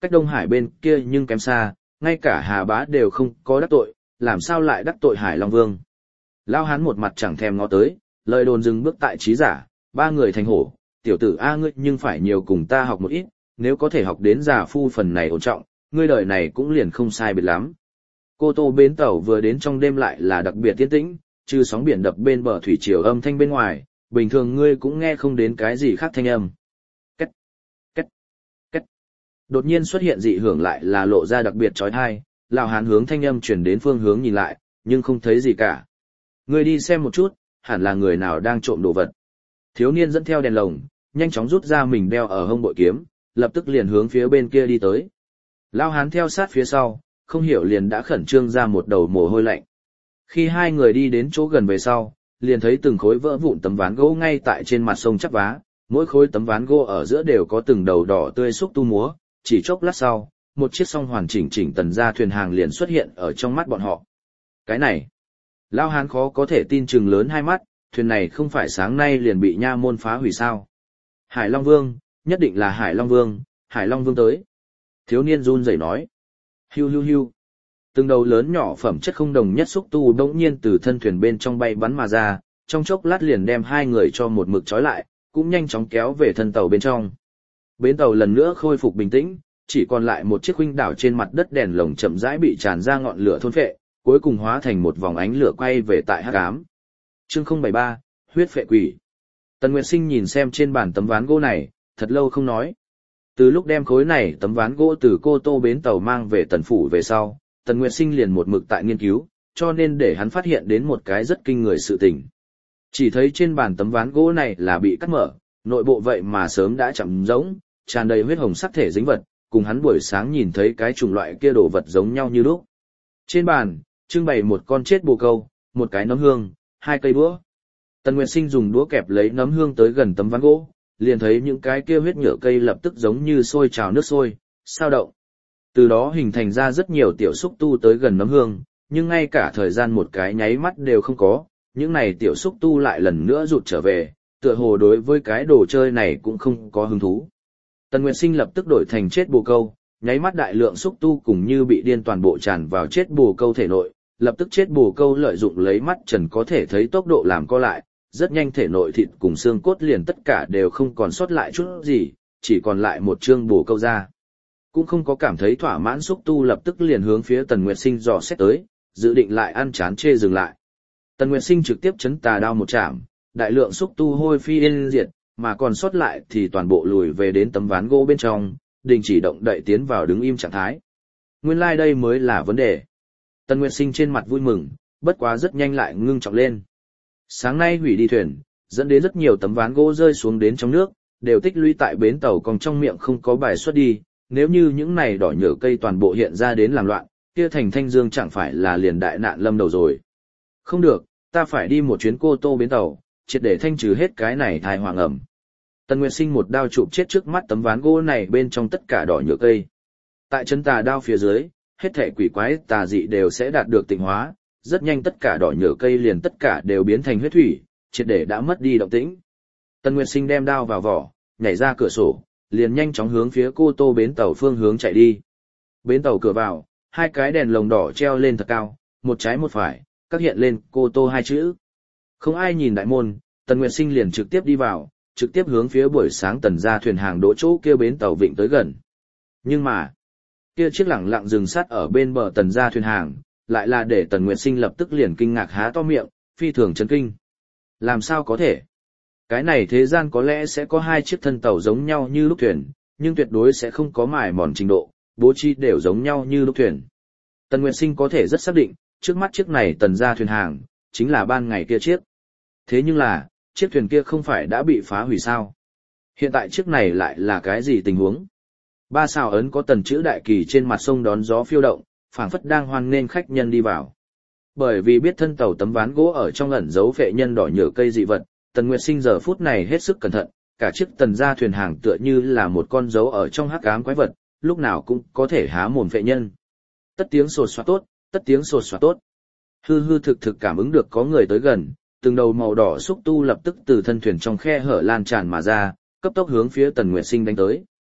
Cách Đông Hải bên kia nhưng kém xa, ngay cả Hà Bá đều không có đắc tội, làm sao lại đắc tội Hải Long Vương. Lao hán một mặt chẳng thèm ngó tới, lời đồn dừng bước tại trí giả, ba người thành hổ, tiểu tử A ngươi nhưng phải nhiều cùng ta học một ít, nếu có thể học đến già phu phần này ổn trọng, ngươi đời này cũng liền không sai biệt lắm. Cô Tô bến tàu vừa đến trong đêm lại là đặc biệt yên tĩnh, trừ sóng biển đập bên bờ thủy triều âm thanh bên ngoài, bình thường ngươi cũng nghe không đến cái gì khác thanh âm. Cách, cách, cách. Đột nhiên xuất hiện dị hưởng lại là lộ ra đặc biệt chói tai, lão hán hướng thanh âm chuyển đến phương hướng nhìn lại, nhưng không thấy gì cả. Ngươi đi xem một chút, hẳn là người nào đang trộm đồ vật. Thiếu niên dẫn theo đèn lồng, nhanh chóng rút ra mình đeo ở hông bội kiếm, lập tức liền hướng phía bên kia đi tới. Lão hán theo sát phía sau, không hiểu liền đã khẩn trương ra một đầu mồ hôi lạnh. Khi hai người đi đến chỗ gần về sau, liền thấy từng khối vỡ vụn tấm ván gỗ ngay tại trên mặt sông chắp vá, mỗi khối tấm ván gỗ ở giữa đều có từng đầu đỏ tươi xúc tu múa, chỉ chốc lát sau, một chiếc song hoàn chỉnh chỉnh tần gia thuyền hàng liền xuất hiện ở trong mắt bọn họ. Cái này, Lão hán khó có thể tin chừng lớn hai mắt, thuyền này không phải sáng nay liền bị nha môn phá hủy sao? Hải Long Vương, nhất định là Hải Long Vương, Hải Long Vương tới. Thiếu niên run rẩy nói. Hiu hiu hiu. Từng đầu lớn nhỏ phẩm chất không đồng nhất xúc tu đống nhiên từ thân thuyền bên trong bay bắn mà ra, trong chốc lát liền đem hai người cho một mực trói lại, cũng nhanh chóng kéo về thân tàu bên trong. Bến tàu lần nữa khôi phục bình tĩnh, chỉ còn lại một chiếc huynh đảo trên mặt đất đèn lồng chậm rãi bị tràn ra ngọn lửa thôn phệ, cuối cùng hóa thành một vòng ánh lửa quay về tại hắc ám. Chương không bảy ba, huyết phệ quỷ. Tần Nguyệt Sinh nhìn xem trên bàn tấm ván gỗ này, thật lâu không nói. Từ lúc đem khối này tấm ván gỗ từ Cô Tô bến tàu mang về Tần phủ về sau, Tần Nguyệt Sinh liền một mực tại nghiên cứu, cho nên để hắn phát hiện đến một cái rất kinh người sự tình. Chỉ thấy trên bàn tấm ván gỗ này là bị cắt mở, nội bộ vậy mà sớm đã chậm rỗng, tràn đầy huyết hồng sắc thể dính vật, cùng hắn buổi sáng nhìn thấy cái chủng loại kia đồ vật giống nhau như lúc. Trên bàn, trưng bày một con chết bồ câu, một cái nấm hương, hai cây đũa. Tần Nguyệt Sinh dùng đũa kẹp lấy nấm hương tới gần tấm ván gỗ, liền thấy những cái kia huyết nhựa cây lập tức giống như sôi trào nước sôi, sao động. Từ đó hình thành ra rất nhiều tiểu xúc tu tới gần nấm hương, nhưng ngay cả thời gian một cái nháy mắt đều không có, những này tiểu xúc tu lại lần nữa rụt trở về, tựa hồ đối với cái đồ chơi này cũng không có hứng thú. Tần Nguyệt Sinh lập tức đổi thành chết bồ câu, nháy mắt đại lượng xúc tu cùng như bị điên toàn bộ tràn vào chết bồ câu thể nội, lập tức chết bồ câu lợi dụng lấy mắt trần có thể thấy tốc độ làm co lại, rất nhanh thể nội thịt cùng xương cốt liền tất cả đều không còn sót lại chút gì, chỉ còn lại một chương bồ câu ra. Cũng không có cảm thấy thỏa mãn xúc tu lập tức liền hướng phía Tần Nguyệt Sinh dò xét tới, dự định lại ăn chán chê dừng lại. Tần Nguyệt Sinh trực tiếp chấn tà đao một chạm, đại lượng xúc tu hôi phi yên diệt, mà còn sót lại thì toàn bộ lùi về đến tấm ván gỗ bên trong, đình chỉ động đậy tiến vào đứng im trạng thái. Nguyên lai like đây mới là vấn đề. Tần Nguyệt Sinh trên mặt vui mừng, bất quá rất nhanh lại ngưng trọng lên. Sáng nay hủy đi thuyền, dẫn đến rất nhiều tấm ván gỗ rơi xuống đến trong nước, đều tích lũy tại bến tàu còn trong miệng không có bài xuất đi, nếu như những này đỏ nhựa cây toàn bộ hiện ra đến làm loạn, kia thành Thanh Dương chẳng phải là liền đại nạn lâm đầu rồi. Không được, ta phải đi một chuyến Cô Tô bến tàu, triệt để thanh trừ hết cái này thai hoàng ẩm. Tần Nguyệt Sinh một đao chụp chết trước mắt tấm ván gỗ này bên trong tất cả đỏ nhựa cây. Tại chân tà đao phía dưới, hết thảy quỷ quái tà dị đều sẽ đạt được tịnh hóa, rất nhanh tất cả đỏ nhựa cây liền tất cả đều biến thành huyết thủy, triệt để đã mất đi động tĩnh. Tần Nguyệt Sinh đem đao vào vỏ, nhảy ra cửa sổ, liền nhanh chóng hướng phía Cô Tô bến tàu phương hướng chạy đi. Bến tàu cửa vào, hai cái đèn lồng đỏ treo lên thật cao, một trái một phải, các hiện lên Cô Tô hai chữ. Không ai nhìn đại môn, Tần Nguyệt Sinh liền trực tiếp đi vào, trực tiếp hướng phía buổi sáng Tần gia thuyền hàng đỗ chỗ kia bến tàu vịnh tới gần. Nhưng mà, kia chiếc lẳng lặng dừng sát ở bên bờ Tần gia thuyền hàng, lại là để Tần Nguyệt Sinh lập tức liền kinh ngạc há to miệng, phi thường chấn kinh. Làm sao có thể? Cái này thế gian có lẽ sẽ có hai chiếc thân tàu giống nhau như lúc thuyền, nhưng tuyệt đối sẽ không có mài mòn trình độ, bố trí đều giống nhau như lúc thuyền. Tần Nguyệt Sinh có thể rất xác định, trước mắt chiếc này Tần gia thuyền hàng, chính là ban ngày kia chiếc. Thế nhưng là, chiếc thuyền kia không phải đã bị phá hủy sao? Hiện tại chiếc này lại là cái gì tình huống? Ba sao ấn có tần chữ đại kỳ trên mặt sông đón gió phiêu động, phảng phất đang hoan nghênh khách nhân đi vào. Bởi vì biết thân tàu tấm ván gỗ ở trong ẩn giấu phệ nhân đỏ nhựa cây dị vật, Tần Nguyệt Sinh giờ phút này hết sức cẩn thận, cả chiếc Tần gia thuyền hàng tựa như là một con dấu ở trong hắc ám quái vật, lúc nào cũng có thể há mồm phệ nhân. Tất tiếng sột soạt tốt, tất tiếng sột soạt tốt. Hư hư thực thực cảm ứng được có người tới gần, từng đầu màu đỏ xúc tu lập tức từ thân thuyền trong khe hở lan tràn mà ra, cấp tốc hướng phía Tần Nguyệt Sinh đánh tới.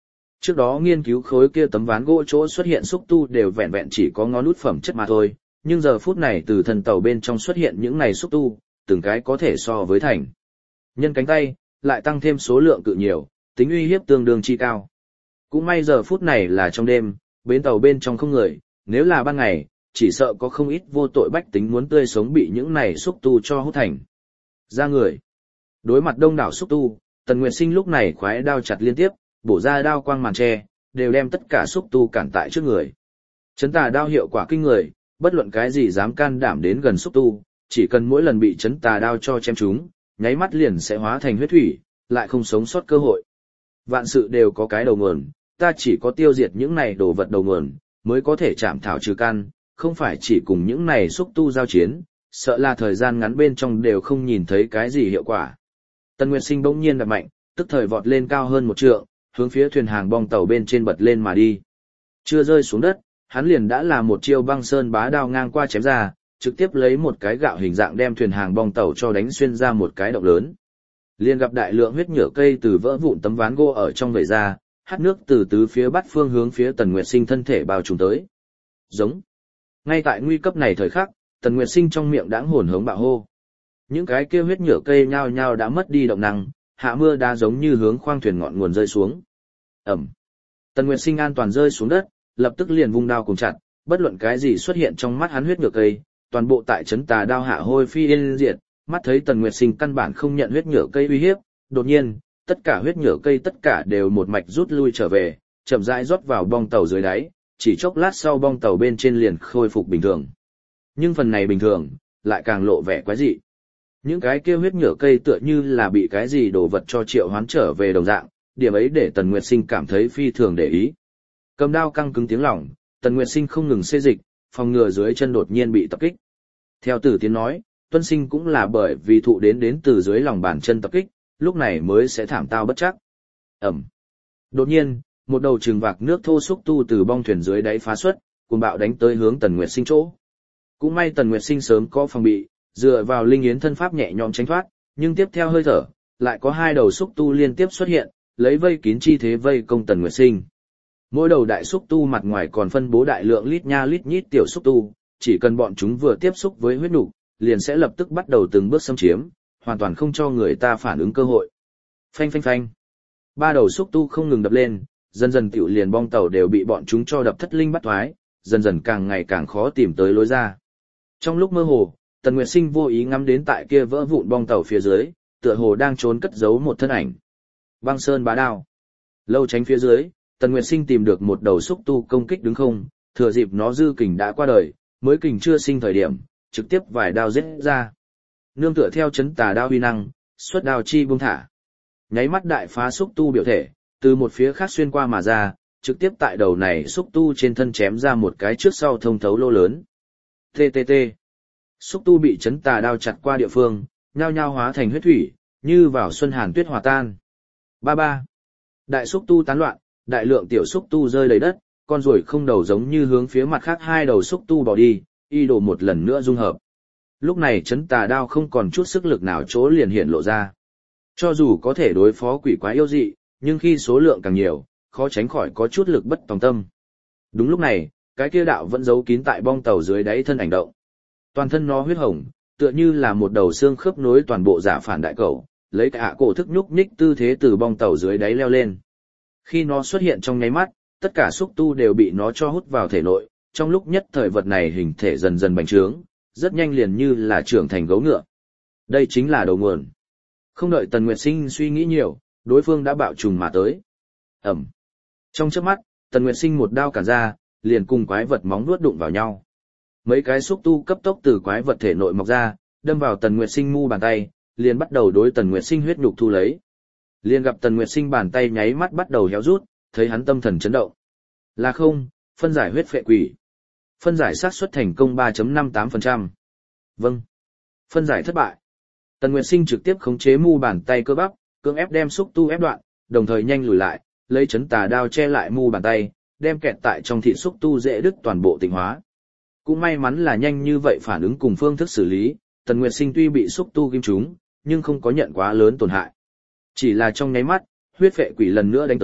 Trước đó nghiên cứu khối kia tấm ván gỗ chỗ xuất hiện xúc tu đều vẹn vẹn chỉ có ngón út phẩm chất mà thôi, nhưng giờ phút này từ thân tàu bên trong xuất hiện những này xúc tu, từng cái có thể so với thành. Nhân cánh tay, lại tăng thêm số lượng cự nhiều, tính uy hiếp tương đương chi cao. Cũng may giờ phút này là trong đêm, bến tàu bên trong không người, nếu là ban ngày, chỉ sợ có không ít vô tội bách tính muốn tươi sống bị những này xúc tu cho hút thành. Ra người. Đối mặt đông đảo xúc tu, Tần Nguyệt Sinh lúc này khoái đao chặt liên tiếp, bổ ra đao quang màn tre, đều đem tất cả xúc tu cản tại trước người. Chấn tà đao hiệu quả kinh người, bất luận cái gì dám can đảm đến gần xúc tu, chỉ cần mỗi lần bị chấn tà đao cho chém chúng, nháy mắt liền sẽ hóa thành huyết thủy, lại không sống sót cơ hội. Vạn sự đều có cái đầu nguồn, ta chỉ có tiêu diệt những này đồ vật đầu nguồn, mới có thể chạm thảo trừ căn, không phải chỉ cùng những này xúc tu giao chiến, sợ là thời gian ngắn bên trong đều không nhìn thấy cái gì hiệu quả. Tần Nguyệt Sinh bỗng nhiên đạp mạnh, tức thời vọt lên cao hơn một trượng, hướng phía thuyền hàng bong tàu bên trên bật lên mà đi. Chưa rơi xuống đất, hắn liền đã là một chiêu băng sơn bá đao ngang qua chém ra, trực tiếp lấy một cái gạo hình dạng đem thuyền hàng bong tàu cho đánh xuyên ra một cái động lớn. Liền gặp đại lượng huyết nhựa cây từ vỡ vụn tấm ván gỗ ở trong vẩy ra, hắt nước từ tứ phía bắt phương hướng phía Tần Nguyệt Sinh thân thể bao trùm tới. Giống. Ngay tại nguy cấp này thời khắc, Tần Nguyệt Sinh trong miệng đãng hồn hống bạo hô. Những cái kia huyết nhựa cây nhao nhao đã mất đi động năng, hạ mưa đá giống như hướng khoang thuyền ngọn nguồn rơi xuống. Ẩm. Tần Nguyệt Sinh an toàn rơi xuống đất, lập tức liền vung đao cùng chặt, bất luận cái gì xuất hiện trong mắt hắn huyết nhựa cây, toàn bộ tại chấn tà đao hạ hôi phi yên diệt. Mắt thấy Tần Nguyệt Sinh căn bản không nhận huyết nhựa cây uy hiếp, đột nhiên, tất cả huyết nhựa cây tất cả đều một mạch rút lui trở về, chậm rãi rót vào bong tàu dưới đáy, chỉ chốc lát sau bong tàu bên trên liền khôi phục bình thường. Nhưng phần này bình thường, lại càng lộ vẻ quái dị. Những cái kia huyết nhựa cây tựa như là bị cái gì đồ vật cho triệu hoán trở về đồng dạng, điểm ấy để Tần Nguyệt Sinh cảm thấy phi thường để ý. Cầm đao căng cứng tiếng lỏng, Tần Nguyệt Sinh không ngừng xê dịch, phòng ngừa dưới chân đột nhiên bị tập kích. Theo Tử Tiến nói, Tuân Sinh cũng là bởi vì thụ đến đến từ dưới lòng bàn chân tập kích, lúc này mới sẽ thảm tao bất chắc. Ẩm. Đột nhiên, một đầu trường vạc nước thô xúc tu từ bong thuyền dưới đáy phá xuất, cuồng bạo đánh tới hướng Tần Nguyệt Sinh chỗ. Cũng may Tần Nguyệt Sinh sớm có phòng bị, dựa vào linh yến thân pháp nhẹ nhõm tránh thoát, nhưng tiếp theo hơi thở, lại có hai đầu xúc tu liên tiếp xuất hiện, lấy vây kín chi thế vây công Tần Nguyệt Sinh. Mỗi đầu đại xúc tu mặt ngoài còn phân bố đại lượng lít nha lít nhít tiểu xúc tu, chỉ cần bọn chúng vừa tiếp xúc với huyết nục, liền sẽ lập tức bắt đầu từng bước xâm chiếm, hoàn toàn không cho người ta phản ứng cơ hội. Phanh phanh phanh. Ba đầu xúc tu không ngừng đập lên, dần dần tiểu liền bong tàu đều bị bọn chúng cho đập thất linh bắt thoái, dần dần càng ngày càng khó tìm tới lối ra. Trong lúc mơ hồ, Tần Nguyệt Sinh vô ý ngắm đến tại kia vỡ vụn bong tàu phía dưới, tựa hồ đang trốn cất giấu một thân ảnh. Băng sơn bá đao. Lâu tránh phía dưới, Tần Nguyệt Sinh tìm được một đầu xúc tu công kích đứng không, thừa dịp nó dư kình đã qua đời, mới kình chưa sinh thời điểm, trực tiếp vài đao giết ra. Nương tựa theo chấn tà đao uy năng, xuất đao chi buông thả. Nháy mắt đại phá xúc tu biểu thể, từ một phía khác xuyên qua mà ra, trực tiếp tại đầu này xúc tu trên thân chém ra một cái trước sau thông thấu lô lớn. tê tê tê. Xúc tu bị chấn tà đao chặt qua địa phương, nhao nhao hóa thành huyết thủy, như vào xuân hàn tuyết hòa tan. Ba ba. Đại xúc tu tán loạn, đại lượng tiểu xúc tu rơi đầy đất, con ruồi không đầu giống như hướng phía mặt khác hai đầu xúc tu bỏ đi, y đồ một lần nữa dung hợp. Lúc này chấn tà đao không còn chút sức lực nào chỗ liền hiện lộ ra. Cho dù có thể đối phó quỷ quái yêu dị, nhưng khi số lượng càng nhiều, khó tránh khỏi có chút lực bất tòng tâm. Đúng lúc này, cái kia đạo vẫn giấu kín tại bong tàu dưới đáy thân ảnh động. Toàn thân nó huyết hồng, tựa như là một đầu xương khớp nối toàn bộ giả phản đại cẩu, lấy cả cổ thức nhúc nhích tư thế từ bong tàu dưới đáy leo lên. Khi nó xuất hiện trong nháy mắt, tất cả xúc tu đều bị nó cho hút vào thể nội, trong lúc nhất thời vật này hình thể dần dần bành trướng, rất nhanh liền như là trưởng thành gấu ngựa. Đây chính là đầu nguồn. Không đợi Tần Nguyệt Sinh suy nghĩ nhiều, đối phương đã bạo trùng mà tới. Ẩm. Trong chớp mắt, Tần Nguyệt Sinh một đao cản ra, liền cùng quái vật móng vuốt đụng vào nhau. Mấy cái xúc tu cấp tốc từ quái vật thể nội mọc ra, đâm vào Tần Nguyệt Sinh mu bàn tay, liền bắt đầu đối Tần Nguyệt Sinh huyết nhục thu lấy. Liền gặp Tần Nguyệt Sinh bàn tay nháy mắt bắt đầu héo rút, thấy hắn tâm thần chấn động. Là không, phân giải huyết phệ quỷ. Phân giải xác suất thành công ba phẩy năm tám phần trăm. Vâng. Phân giải thất bại. Tần Nguyệt Sinh trực tiếp khống chế mu bàn tay cơ bắp, cưỡng ép đem xúc tu ép đoạn, đồng thời nhanh lùi lại, lấy chấn tà đao che lại mu bàn tay, đem kẹt tại trong thịt xúc tu dễ đứt toàn bộ tịnh hóa. Cũng may mắn là nhanh như vậy phản ứng cùng phương thức xử lý, Tần Nguyệt Sinh tuy bị xúc tu ghim trúng, nhưng không có nhận quá lớn tổn hại. Chỉ là trong nháy mắt, huyết phệ quỷ lần nữa đánh tới,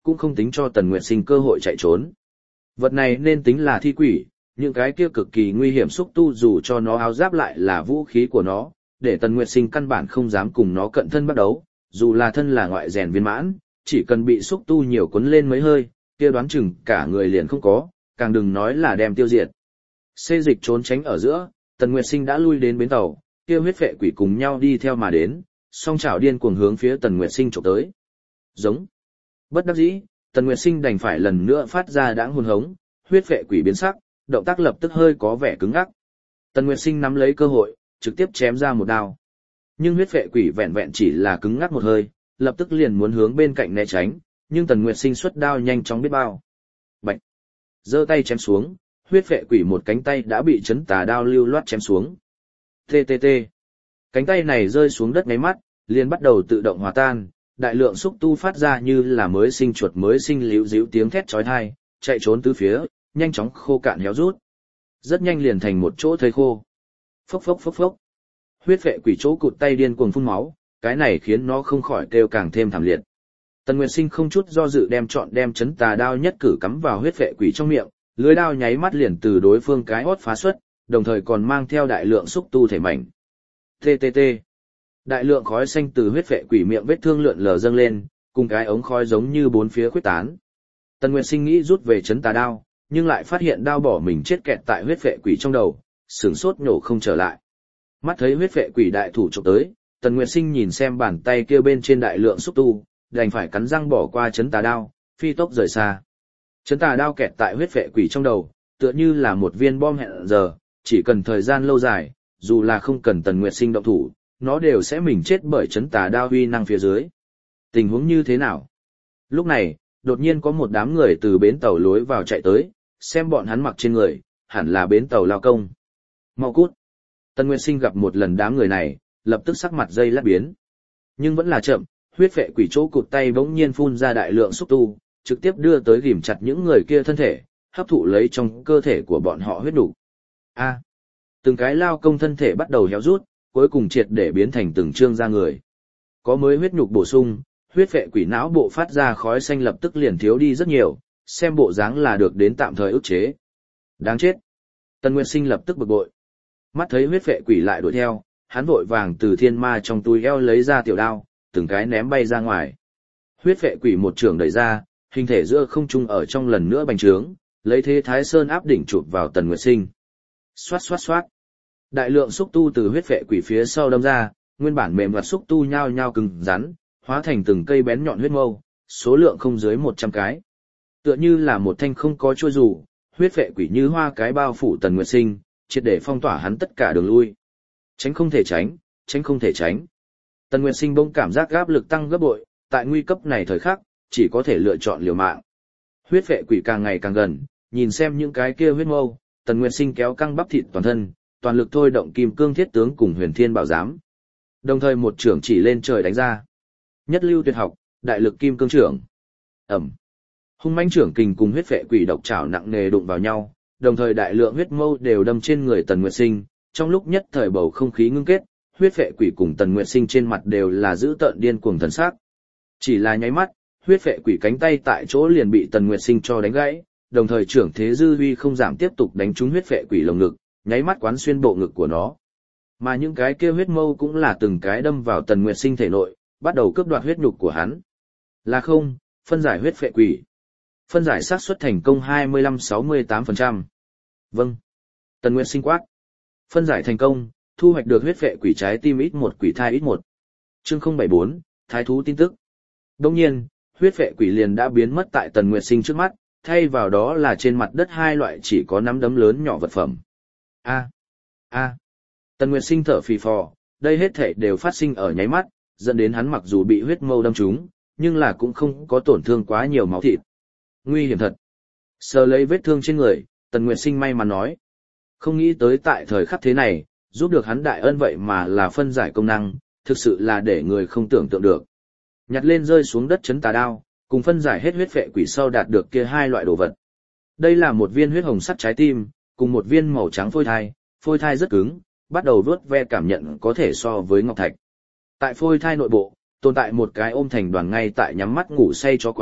cũng không tính cho Tần Nguyệt Sinh cơ hội chạy trốn. Vật này nên tính là thi quỷ, những cái kia cực kỳ nguy hiểm xúc tu dù cho nó áo giáp lại là vũ khí của nó, để Tần Nguyệt Sinh căn bản không dám cùng nó cận thân bắt đấu, dù là thân là ngoại rèn viên mãn, chỉ cần bị xúc tu nhiều cuốn lên mấy hơi, kia đoán chừng cả người liền không có, càng đừng nói là đem tiêu diệt. Xê dịch trốn tránh ở giữa, Tần Nguyệt Sinh đã lui đến bến tàu, kia huyết phệ quỷ cùng nhau đi theo mà đến, song chảo điên cuồng hướng phía Tần Nguyệt Sinh chụp tới. Giống. Bất đắc dĩ, Tần Nguyệt Sinh đành phải lần nữa phát ra đãng hồn hống, huyết phệ quỷ biến sắc, động tác lập tức hơi có vẻ cứng ngắc. Tần Nguyệt Sinh nắm lấy cơ hội, trực tiếp chém ra một đao. Nhưng huyết phệ quỷ vẹn vẹn chỉ là cứng ngắc một hơi, lập tức liền muốn hướng bên cạnh né tránh, nhưng Tần Nguyệt Sinh xuất đao nhanh chóng biết bao. Bạch. Giơ tay chém xuống, huyết phệ quỷ một cánh tay đã bị chấn tà đao lưu loát chém xuống. Tê tê tê. Cánh tay này rơi xuống đất ngay mắt, liền bắt đầu tự động hòa tan, đại lượng xúc tu phát ra như là mới sinh chuột mới sinh líu díu tiếng thét chói tai, chạy trốn tứ phía, nhanh chóng khô cạn héo rút. Rất nhanh liền thành một chỗ thây khô. Phốc phốc phốc phốc. Huyết phệ quỷ chỗ cụt tay điên cuồng phun máu, cái này khiến nó không khỏi kêu càng thêm thảm liệt. Tần Nguyệt Sinh không chút do dự đem chọn đem chấn tà đao nhất cử cắm vào huyết phệ quỷ trong miệng, lưỡi đao nháy mắt liền từ đối phương cái hót phá xuất, đồng thời còn mang theo đại lượng xúc tu thể mảnh. Tê tê tê. Đại lượng khói xanh từ huyết phệ quỷ miệng vết thương lượn lờ dâng lên, cùng cái ống khói giống như bốn phía khuếch tán. Tần Nguyệt Sinh nghĩ rút về chấn tà đao, nhưng lại phát hiện đao bỏ mình chết kẹt tại huyết phệ quỷ trong đầu, sửng sốt nhổ không trở lại. Mắt thấy huyết phệ quỷ đại thủ chụp tới, Tần Nguyệt Sinh nhìn xem bàn tay kia bên trên đại lượng xúc tu, đành phải cắn răng bỏ qua chấn tà đao, phi tốc rời xa. Chấn tà đao kẹt tại huyết phệ quỷ trong đầu, tựa như là một viên bom hẹn giờ, chỉ cần thời gian lâu dài, dù là không cần Tần Nguyệt Sinh động thủ, nó đều sẽ mình chết bởi chấn tà đao uy năng phía dưới. Tình huống như thế nào? Lúc này, đột nhiên có một đám người từ bến tàu lối vào chạy tới, xem bọn hắn mặc trên người, hẳn là bến tàu lao công. Mau cút. Tần Nguyệt Sinh gặp một lần đám người này, lập tức sắc mặt dây lát biến. Nhưng vẫn là chậm, huyết phệ quỷ chỗ cụt tay bỗng nhiên phun ra đại lượng xúc tu, trực tiếp đưa tới ghìm chặt những người kia thân thể, hấp thụ lấy trong cơ thể của bọn họ huyết đủ. A. Từng cái lao công thân thể bắt đầu héo rút, cuối cùng triệt để biến thành từng trương da người. Có mới huyết nhục bổ sung, huyết phệ quỷ não bộ phát ra khói xanh lập tức liền thiếu đi rất nhiều, xem bộ dáng là được đến tạm thời ức chế. Đáng chết. Tần Nguyệt Sinh lập tức bực bội. Mắt thấy huyết phệ quỷ lại đuổi theo, hắn vội vàng từ thiên ma trong túi eo lấy ra tiểu đao, từng cái ném bay ra ngoài. Huyết phệ quỷ một trường đẩy ra, hình thể giữa không trung ở trong lần nữa bành trướng, lấy thế Thái Sơn áp đỉnh chụp vào Tần Nguyệt Sinh. Xoát xoát xoát. Đại lượng xúc tu từ huyết phệ quỷ phía sau đâm ra, nguyên bản mềm mặt xúc tu nhao nhao cứng rắn, hóa thành từng cây bén nhọn huyết mâu, số lượng không dưới một trăm cái. Tựa như là một thanh không có chuôi dù, huyết phệ quỷ như hoa cái bao phủ Tần Nguyệt Sinh, triệt để phong tỏa hắn tất cả đường lui. Tránh không thể tránh, tránh không thể tránh. Tần Nguyệt Sinh bỗng cảm giác áp lực tăng gấp bội, tại nguy cấp này thời khắc, chỉ có thể lựa chọn liều mạng. Huyết phệ quỷ càng ngày càng gần, nhìn xem những cái kia huyết mâu, Tần Nguyệt Sinh kéo căng bắp thịt toàn thân, toàn lực thôi động kim cương thiết tướng cùng huyền thiên bảo giám. Đồng thời một trưởng chỉ lên trời đánh ra. Nhất lưu tuyệt học, đại lực kim cương trưởng. Ẩm. Hung mãnh trưởng kình cùng huyết phệ quỷ độc trảo nặng nề đụng vào nhau, đồng thời đại lượng huyết mâu đều đâm trên người Tần Nguyệt Sinh, trong lúc nhất thời bầu không khí ngưng kết, huyết phệ quỷ cùng Tần Nguyệt Sinh trên mặt đều là dữ tợn điên cuồng thần sắc. Chỉ là nháy mắt, huyết phệ quỷ cánh tay tại chỗ liền bị Tần Nguyệt Sinh cho đánh gãy, đồng thời trưởng thế dư uy không giảm tiếp tục đánh trúng huyết phệ quỷ lồng ngực, nháy mắt quán xuyên bộ ngực của nó. Mà những cái kia huyết mâu cũng là từng cái đâm vào Tần Nguyệt Sinh thể nội, bắt đầu cướp đoạt huyết nhục của hắn. Là không, phân giải huyết phệ quỷ. Phân giải xác suất thành công hai mươi lăm sáu mươi tám phần trăm. Vâng. Tần Nguyệt Sinh quát. Phân giải thành công, thu hoạch được huyết phệ quỷ trái tim ít một quỷ thai ít một. Chương không bảy bốn, Thái thú tin tức. Đồng nhiên, huyết phệ quỷ liền đã biến mất tại Tần Nguyệt Sinh trước mắt, thay vào đó là trên mặt đất hai loại chỉ có nắm đấm lớn nhỏ vật phẩm. A. A. Tần Nguyệt Sinh thở phì phò, đây hết thảy đều phát sinh ở nháy mắt, dẫn đến hắn mặc dù bị huyết mâu đâm trúng, nhưng là cũng không có tổn thương quá nhiều máu thịt. Nguy hiểm thật. Sờ lấy vết thương trên người, Tần Nguyệt Sinh may mắn nói. Không nghĩ tới tại thời khắc thế này, giúp được hắn đại ân vậy mà là phân giải công năng, thực sự là để người không tưởng tượng được. Nhặt lên rơi xuống đất chấn tà đao, cùng phân giải hết huyết phệ quỷ sau đạt được kia hai loại đồ vật. Đây là một viên huyết hồng sắt trái tim, cùng một viên màu trắng phôi thai, phôi thai rất cứng, bắt đầu vớt ve cảm nhận có thể so với ngọc thạch. Tại phôi thai nội bộ, tồn tại một cái ôm thành đoàn ngay tại nhắm mắt ngủ say chó quái,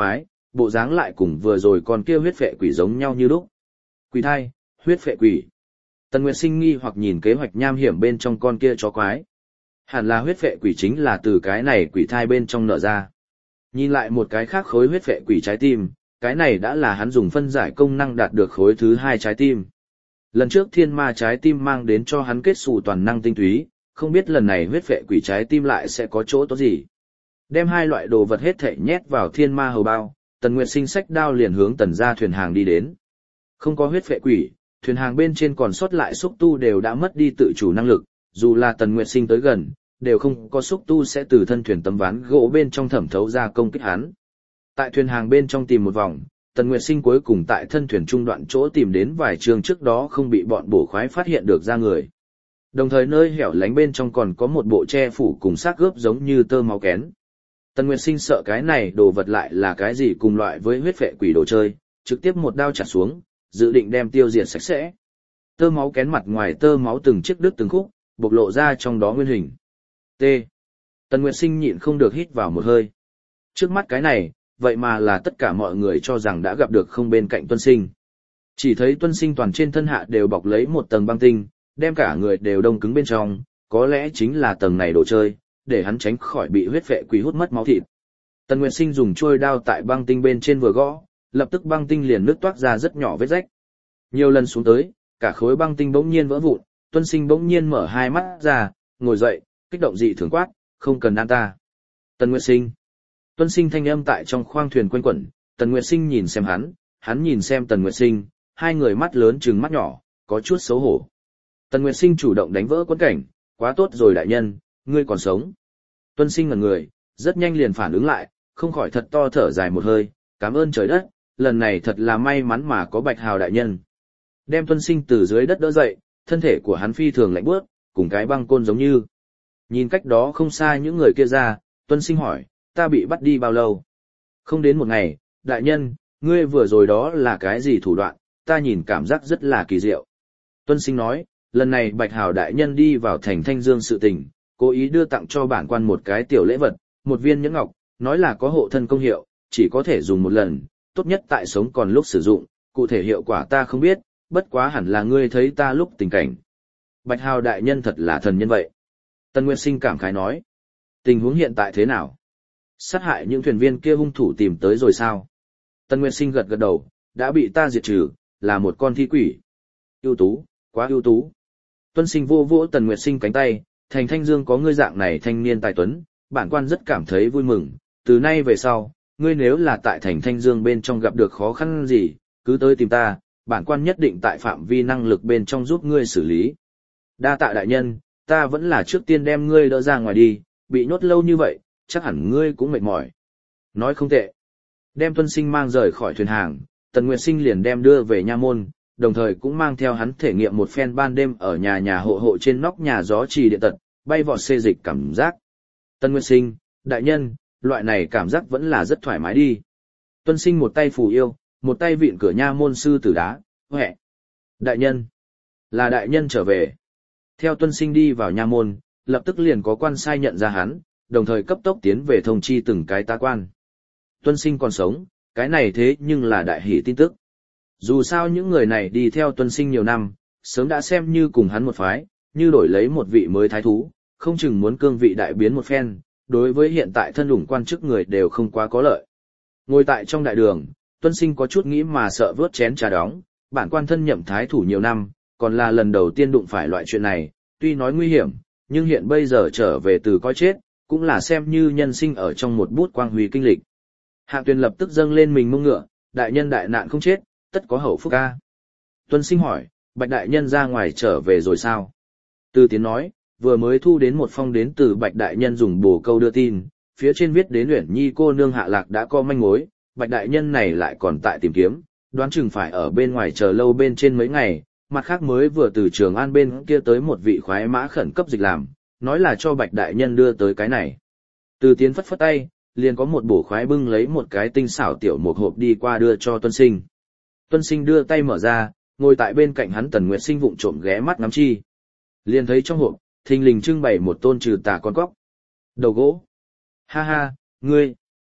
bộ dáng lại cùng vừa rồi con kia huyết phệ quỷ giống nhau như lúc. Quỷ thai, huyết phệ quỷ. Tần Nguyệt Sinh nghi hoặc nhìn kế hoạch nham hiểm bên trong con kia chó quái. Hẳn là huyết phệ quỷ chính là từ cái này quỷ thai bên trong nở ra. Nhìn lại một cái khác khối huyết phệ quỷ trái tim, cái này đã là hắn dùng phân giải công năng đạt được khối thứ hai trái tim. Lần trước thiên ma trái tim mang đến cho hắn kết xù toàn năng tinh túy, không biết lần này huyết phệ quỷ trái tim lại sẽ có chỗ tốt gì. Đem hai loại đồ vật hết thảy nhét vào thiên ma hầu bao, Tần Nguyệt Sinh xách đao liền hướng tần gia thuyền hàng đi đến. Không có huyết phệ quỷ, thuyền hàng bên trên còn sót lại xúc tu đều đã mất đi tự chủ năng lực, dù là Tần Nguyệt Sinh tới gần, đều không có xúc tu sẽ từ thân thuyền tấm ván gỗ bên trong thẩm thấu ra công kích hắn. Tại thuyền hàng bên trong tìm một vòng, Tần Nguyệt Sinh cuối cùng tại thân thuyền trung đoạn chỗ tìm đến vài trường trước đó không bị bọn bổ khoái phát hiện được ra người. Đồng thời nơi hẻo lánh bên trong còn có một bộ che phủ cùng xác gớp giống như tơ máu kén. Tần Nguyệt Sinh sợ cái này đồ vật lại là cái gì cùng loại với huyết phệ quỷ đồ chơi, trực tiếp một đao chặt xuống, dự định đem tiêu diệt sạch sẽ. Tơ máu kén mặt ngoài tơ máu từng chiếc đứt từng khúc, bộc lộ ra trong đó nguyên hình. T. Tần Nguyệt Sinh nhịn không được hít vào một hơi. Trước mắt cái này, vậy mà là tất cả mọi người cho rằng đã gặp được không bên cạnh Tuân Sinh. Chỉ thấy Tuân Sinh toàn trên thân hạ đều bọc lấy một tầng băng tinh, đem cả người đều đông cứng bên trong, có lẽ chính là tầng này đồ chơi, để hắn tránh khỏi bị huyết phệ quỷ hút mất máu thịt. Tần Nguyệt Sinh dùng chuôi đao tại băng tinh bên trên vừa gõ, lập tức băng tinh liền nứt toát ra rất nhỏ vết rách. Nhiều lần xuống tới, cả khối băng tinh bỗng nhiên vỡ vụn, Tuân Sinh bỗng nhiên mở hai mắt ra, ngồi dậy, kích động dị thường quát, không cần ăn ta. Tần Nguyệt Sinh. Tuân Sinh thanh âm tại trong khoang thuyền quanh quẩn, Tần Nguyệt Sinh nhìn xem hắn, hắn nhìn xem Tần Nguyệt Sinh, hai người mắt lớn trừng mắt nhỏ, có chút xấu hổ. Tần Nguyệt Sinh chủ động đánh vỡ quẫn cảnh, quá tốt rồi đại nhân, ngươi còn sống. Tuân Sinh ngẩn người, rất nhanh liền phản ứng lại, không khỏi thật to thở dài một hơi, cảm ơn trời đất, lần này thật là may mắn mà có Bạch Hào đại nhân. Đem Tuân Sinh từ dưới đất đỡ dậy, thân thể của hắn phi thường lạnh buốt, cùng cái băng côn giống như. Nhìn cách đó không xa những người kia ra, Tuân Sinh hỏi, ta bị bắt đi bao lâu? Không đến một ngày, đại nhân, ngươi vừa rồi đó là cái gì thủ đoạn, ta nhìn cảm giác rất là kỳ diệu. Tuân Sinh nói, lần này Bạch Hào đại nhân đi vào thành Thanh Dương sự tình, cố ý đưa tặng cho bản quan một cái tiểu lễ vật, một viên nhẫn ngọc, nói là có hộ thân công hiệu, chỉ có thể dùng một lần, tốt nhất tại sống còn lúc sử dụng, cụ thể hiệu quả ta không biết, bất quá hẳn là ngươi thấy ta lúc tình cảnh. Bạch Hào đại nhân thật là thần nhân vậy. Tần Nguyệt Sinh cảm khái nói, tình huống hiện tại thế nào? Sát hại những thuyền viên kia hung thủ tìm tới rồi sao? Tần Nguyệt Sinh gật gật đầu, đã bị ta diệt trừ, là một con thi quỷ. Ưu tú, quá ưu tú. Tuân Sinh vô vỗ Tần Nguyệt Sinh cánh tay, thành Thanh Dương có ngươi dạng này thanh niên tài tuấn, bản quan rất cảm thấy vui mừng, từ nay về sau, ngươi nếu là tại thành Thanh Dương bên trong gặp được khó khăn gì, cứ tới tìm ta, bản quan nhất định tại phạm vi năng lực bên trong giúp ngươi xử lý. Đa tạ đại nhân, ta vẫn là trước tiên đem ngươi đỡ ra ngoài đi, bị nhốt lâu như vậy, chắc hẳn ngươi cũng mệt mỏi. Nói không tệ. Đem Tuân Sinh mang rời khỏi thuyền hàng, Tần Nguyệt Sinh liền đem đưa về nha môn, đồng thời cũng mang theo hắn thể nghiệm một phen ban đêm ở nhà nhà hộ hộ trên nóc nhà gió trì điện tật, bay vọt xê dịch cảm giác. Tần Nguyệt Sinh, đại nhân, loại này cảm giác vẫn là rất thoải mái đi. Tuân Sinh một tay phù yêu, một tay vịn cửa nha môn sư tử đá, huệ. Đại nhân, là đại nhân trở về. Theo Tuân Sinh đi vào nha môn, lập tức liền có quan sai nhận ra hắn, đồng thời cấp tốc tiến về thông chi từng cái tá quan. Tuân Sinh còn sống, cái này thế nhưng là đại hỷ tin tức. Dù sao những người này đi theo Tuân Sinh nhiều năm, sớm đã xem như cùng hắn một phái, như đổi lấy một vị mới thái thú, không chừng muốn cương vị đại biến một phen, đối với hiện tại thân ủng quan chức người đều không quá có lợi. Ngồi tại trong đại đường, Tuân Sinh có chút nghĩ mà sợ vớt chén trà đóng, bản quan thân nhậm thái thủ nhiều năm, còn là lần đầu tiên đụng phải loại chuyện này, tuy nói nguy hiểm, nhưng hiện bây giờ trở về từ coi chết, cũng là xem như nhân sinh ở trong một bút quang huy kinh lịch. Hạng Tuyền lập tức dâng lên mình mông ngựa, đại nhân đại nạn không chết, tất có hậu phúc ca. Tuân Sinh hỏi, Bạch đại nhân ra ngoài trở về rồi sao? Từ Tiến nói, vừa mới thu đến một phong đến từ Bạch đại nhân dùng bổ câu đưa tin, phía trên viết đến Uyển Nhi cô nương hạ lạc đã có manh mối, Bạch đại nhân này lại còn tại tìm kiếm, đoán chừng phải ở bên ngoài chờ lâu bên trên mấy ngày, mặt khác mới vừa từ Trường An bên kia tới một vị khoái mã khẩn cấp dịch làm, nói là cho Bạch đại nhân đưa tới cái này. Từ Tiến phất phất tay, liền có một bổ khoái bưng lấy một cái tinh xảo tiểu một hộp đi qua đưa cho Tuân Sinh. Tuân Sinh đưa tay mở ra, ngồi tại bên cạnh hắn Tần Nguyệt Sinh vụng trộm ghé mắt ngắm chi. Liền thấy trong hộp, thình lình trưng bày một tôn trừ tà con cóc. Đầu gỗ. Ha ha, ngươi.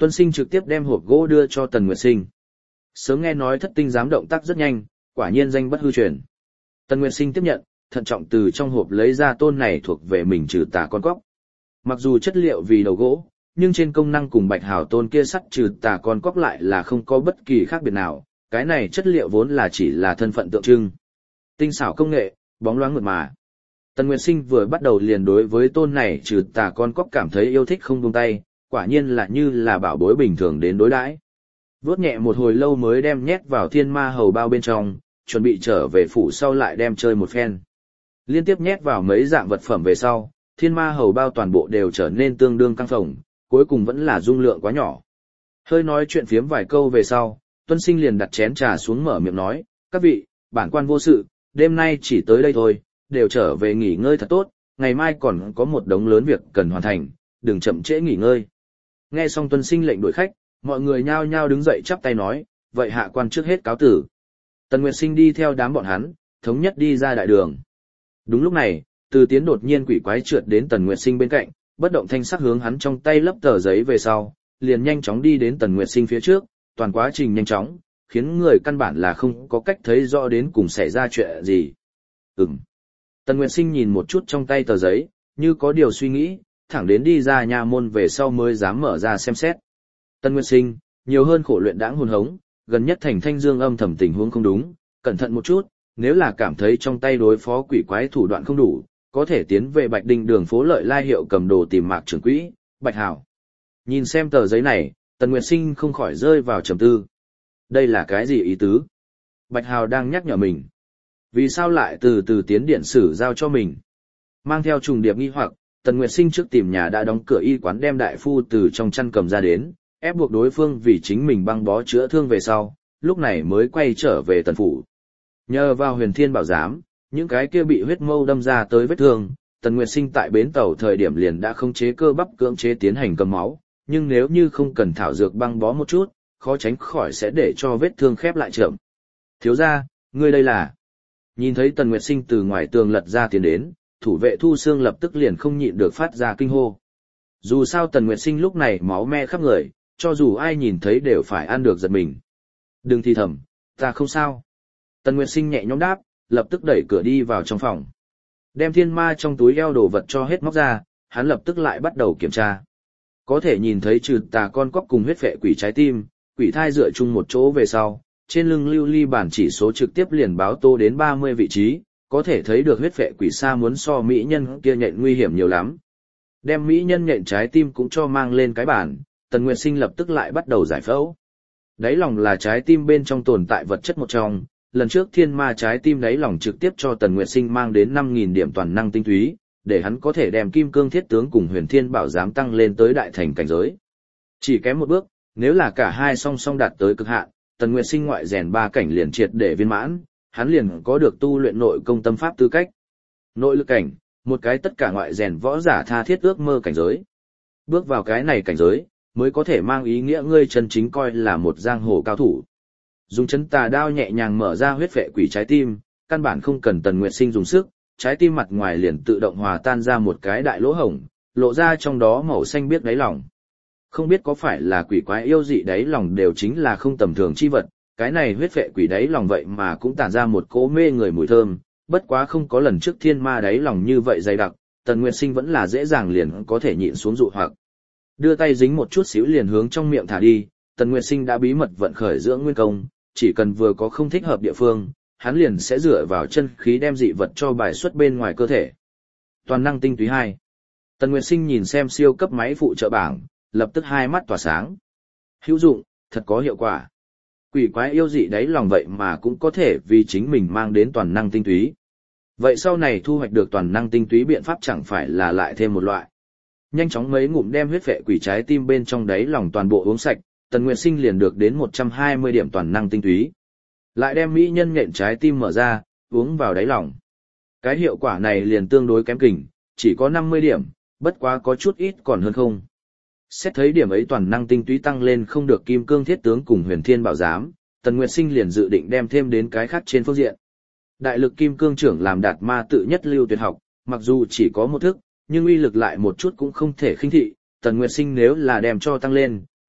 Tuân Sinh trực tiếp đem hộp gỗ đưa cho Tần Nguyệt Sinh. Sớm nghe nói thất tinh giám động tác rất nhanh, quả nhiên danh bất hư truyền. Tần Nguyệt Sinh tiếp nhận, thận trọng từ trong hộp lấy ra tôn này thuộc về mình trừ tà con cóc. Mặc dù chất liệu vì đầu gỗ, nhưng trên công năng cùng bạch hào tôn kia sắt trừ tà con cóc lại là không có bất kỳ khác biệt nào, cái này chất liệu vốn là chỉ là thân phận tượng trưng. Tinh xảo công nghệ, bóng loáng mượt mà. Tần Nguyệt Sinh vừa bắt đầu liền đối với tôn này trừ tà con cóc cảm thấy yêu thích không buông tay, quả nhiên là như là bảo bối bình thường đến đối đãi. Vốt nhẹ một hồi lâu mới đem nhét vào thiên ma hầu bao bên trong, chuẩn bị trở về phủ sau lại đem chơi một phen. Liên tiếp nhét vào mấy dạng vật phẩm về sau, thiên ma hầu bao toàn bộ đều trở nên tương đương căng phồng, cuối cùng vẫn là dung lượng quá nhỏ. Hơi nói chuyện phiếm vài câu về sau, Tuân Sinh liền đặt chén trà xuống mở miệng nói, các vị, bản quan vô sự, đêm nay chỉ tới đây thôi, đều trở về nghỉ ngơi thật tốt, ngày mai còn có một đống lớn việc cần hoàn thành, đừng chậm trễ nghỉ ngơi. Nghe xong Tuân Sinh lệnh đuổi khách, mọi người nhao nhao đứng dậy chắp tay nói, vậy hạ quan trước hết cáo tử. Tần Nguyệt Sinh đi theo đám bọn hắn, thống nhất đi ra đại đường. Đúng lúc này, Từ Tiến đột nhiên quỷ quái trượt đến Tần Nguyệt Sinh bên cạnh, bất động thanh sắc hướng hắn trong tay lấp tờ giấy về sau, liền nhanh chóng đi đến Tần Nguyệt Sinh phía trước, toàn quá trình nhanh chóng, khiến người căn bản là không có cách thấy rõ đến cùng xảy ra chuyện gì. Ừm. Tần Nguyệt Sinh nhìn một chút trong tay tờ giấy, như có điều suy nghĩ, thẳng đến đi ra nhà môn về sau mới dám mở ra xem xét. Tần Nguyệt Sinh, nhiều hơn khổ luyện đãng hồn hống, gần nhất thành thanh dương âm thầm tình huống không đúng, cẩn thận một chút, nếu là cảm thấy trong tay đối phó quỷ quái thủ đoạn không đủ, có thể tiến về Bạch Đinh đường phố Lợi Lai hiệu cầm đồ tìm Mạc trưởng quỹ, Bạch Hảo. Nhìn xem tờ giấy này, Tần Nguyệt Sinh không khỏi rơi vào trầm tư. Đây là cái gì ý tứ? Bạch Hào đang nhắc nhở mình. Vì sao lại từ từ Tiến điện sử giao cho mình? Mang theo trùng điệp nghi hoặc, Tần Nguyệt Sinh trước tìm nhà đã đóng cửa y quán đem đại phu từ trong chăn cầm ra đến, ép buộc đối phương vì chính mình băng bó chữa thương về sau, lúc này mới quay trở về tần phủ. Nhờ vào Huyền Thiên Bảo Giám, những cái kia bị huyết mâu đâm ra tới vết thương, Tần Nguyệt Sinh tại bến tàu thời điểm liền đã khống chế cơ bắp cưỡng chế tiến hành cầm máu, nhưng nếu như không cần thảo dược băng bó một chút, khó tránh khỏi sẽ để cho vết thương khép lại chậm. Thiếu gia, ngươi đây là... Nhìn thấy Tần Nguyệt Sinh từ ngoài tường lật ra tiến đến, thủ vệ Thu Xương lập tức liền không nhịn được phát ra kinh hô. Dù sao Tần Nguyệt Sinh lúc này máu me khắp người, cho dù ai nhìn thấy đều phải ăn được giật mình. Đừng thì thầm, ta không sao. Tần Nguyệt Sinh nhẹ nhõm đáp, lập tức đẩy cửa đi vào trong phòng. Đem thiên ma trong túi eo đồ vật cho hết móc ra, hắn lập tức lại bắt đầu kiểm tra. Có thể nhìn thấy trừ tà con cóc cùng huyết phệ quỷ trái tim, quỷ thai dựa chung một chỗ về sau, trên lưng lưu ly bản chỉ số trực tiếp liền báo tô đến ba mươi vị trí, có thể thấy được huyết phệ quỷ xa muốn so mỹ nhân kia nhện nguy hiểm nhiều lắm. Đem mỹ nhân nhện trái tim cũng cho mang lên cái bản, Tần Nguyệt Sinh lập tức lại bắt đầu giải phẫu. Đáy lòng là trái tim bên trong tồn tại vật chất một trong, lần trước thiên ma trái tim đáy lòng trực tiếp cho Tần Nguyệt Sinh mang đến năm nghìn điểm toàn năng tinh túy, để hắn có thể đem kim cương thiết tướng cùng Huyền Thiên Bảo Giám tăng lên tới đại thành cảnh giới. Chỉ kém một bước, nếu là cả hai song song đạt tới cực hạn, Tần Nguyệt Sinh ngoại rèn ba cảnh liền triệt để viên mãn, hắn liền có được tu luyện nội công tâm pháp tư cách. Nội lực cảnh, một cái tất cả ngoại rèn võ giả tha thiết ước mơ cảnh giới. Bước vào cái này cảnh giới, mới có thể mang ý nghĩa ngươi chân chính coi là một giang hồ cao thủ. Dùng chấn tà đao nhẹ nhàng mở ra huyết phệ quỷ trái tim, căn bản không cần Tần Nguyệt Sinh dùng sức, trái tim mặt ngoài liền tự động hòa tan ra một cái đại lỗ hổng, lộ ra trong đó màu xanh biếc đáy lòng. Không biết có phải là quỷ quái yêu dị đáy lòng đều chính là không tầm thường chi vật, cái này huyết phệ quỷ đáy lòng vậy mà cũng tản ra một cỗ mê người mùi thơm, bất quá không có lần trước thiên ma đáy lòng như vậy dày đặc, Tần Nguyệt Sinh vẫn là dễ dàng liền có thể nhịn xuống dụ hoặc. Đưa tay dính một chút xíu liền hướng trong miệng thả đi, Tần Nguyệt Sinh đã bí mật vận khởi dưỡng nguyên công, chỉ cần vừa có không thích hợp địa phương, hắn liền sẽ dựa vào chân khí đem dị vật cho bài xuất bên ngoài cơ thể. Toàn năng tinh túy hai. Tần Nguyệt Sinh nhìn xem siêu cấp máy phụ trợ bảng, lập tức hai mắt tỏa sáng. Hữu dụng, thật có hiệu quả. Quỷ quái yêu dị đấy lòng vậy mà cũng có thể vì chính mình mang đến toàn năng tinh túy. Vậy sau này thu hoạch được toàn năng tinh túy biện pháp chẳng phải là lại thêm một loại. Nhanh chóng mấy ngụm đem huyết phệ quỷ trái tim bên trong đáy lòng toàn bộ uống sạch, Tần Nguyệt Sinh liền được đến một trăm hai mươi điểm toàn năng tinh túy. Lại đem mỹ nhân nhện trái tim mở ra, uống vào đáy lòng. Cái hiệu quả này liền tương đối kém kỉnh, chỉ có năm mươi điểm, bất quá có chút ít còn hơn không. Xét thấy điểm ấy toàn năng tinh túy tăng lên không được kim cương thiết tướng cùng Huyền Thiên Bảo Giám, Tần Nguyệt Sinh liền dự định đem thêm đến cái khác trên phương diện. Đại lực kim cương trưởng làm đạt ma tự nhất lưu tuyệt học, mặc dù chỉ có một thức, nhưng uy lực lại một chút cũng không thể khinh thị, Tần Nguyệt Sinh nếu là đem cho tăng lên,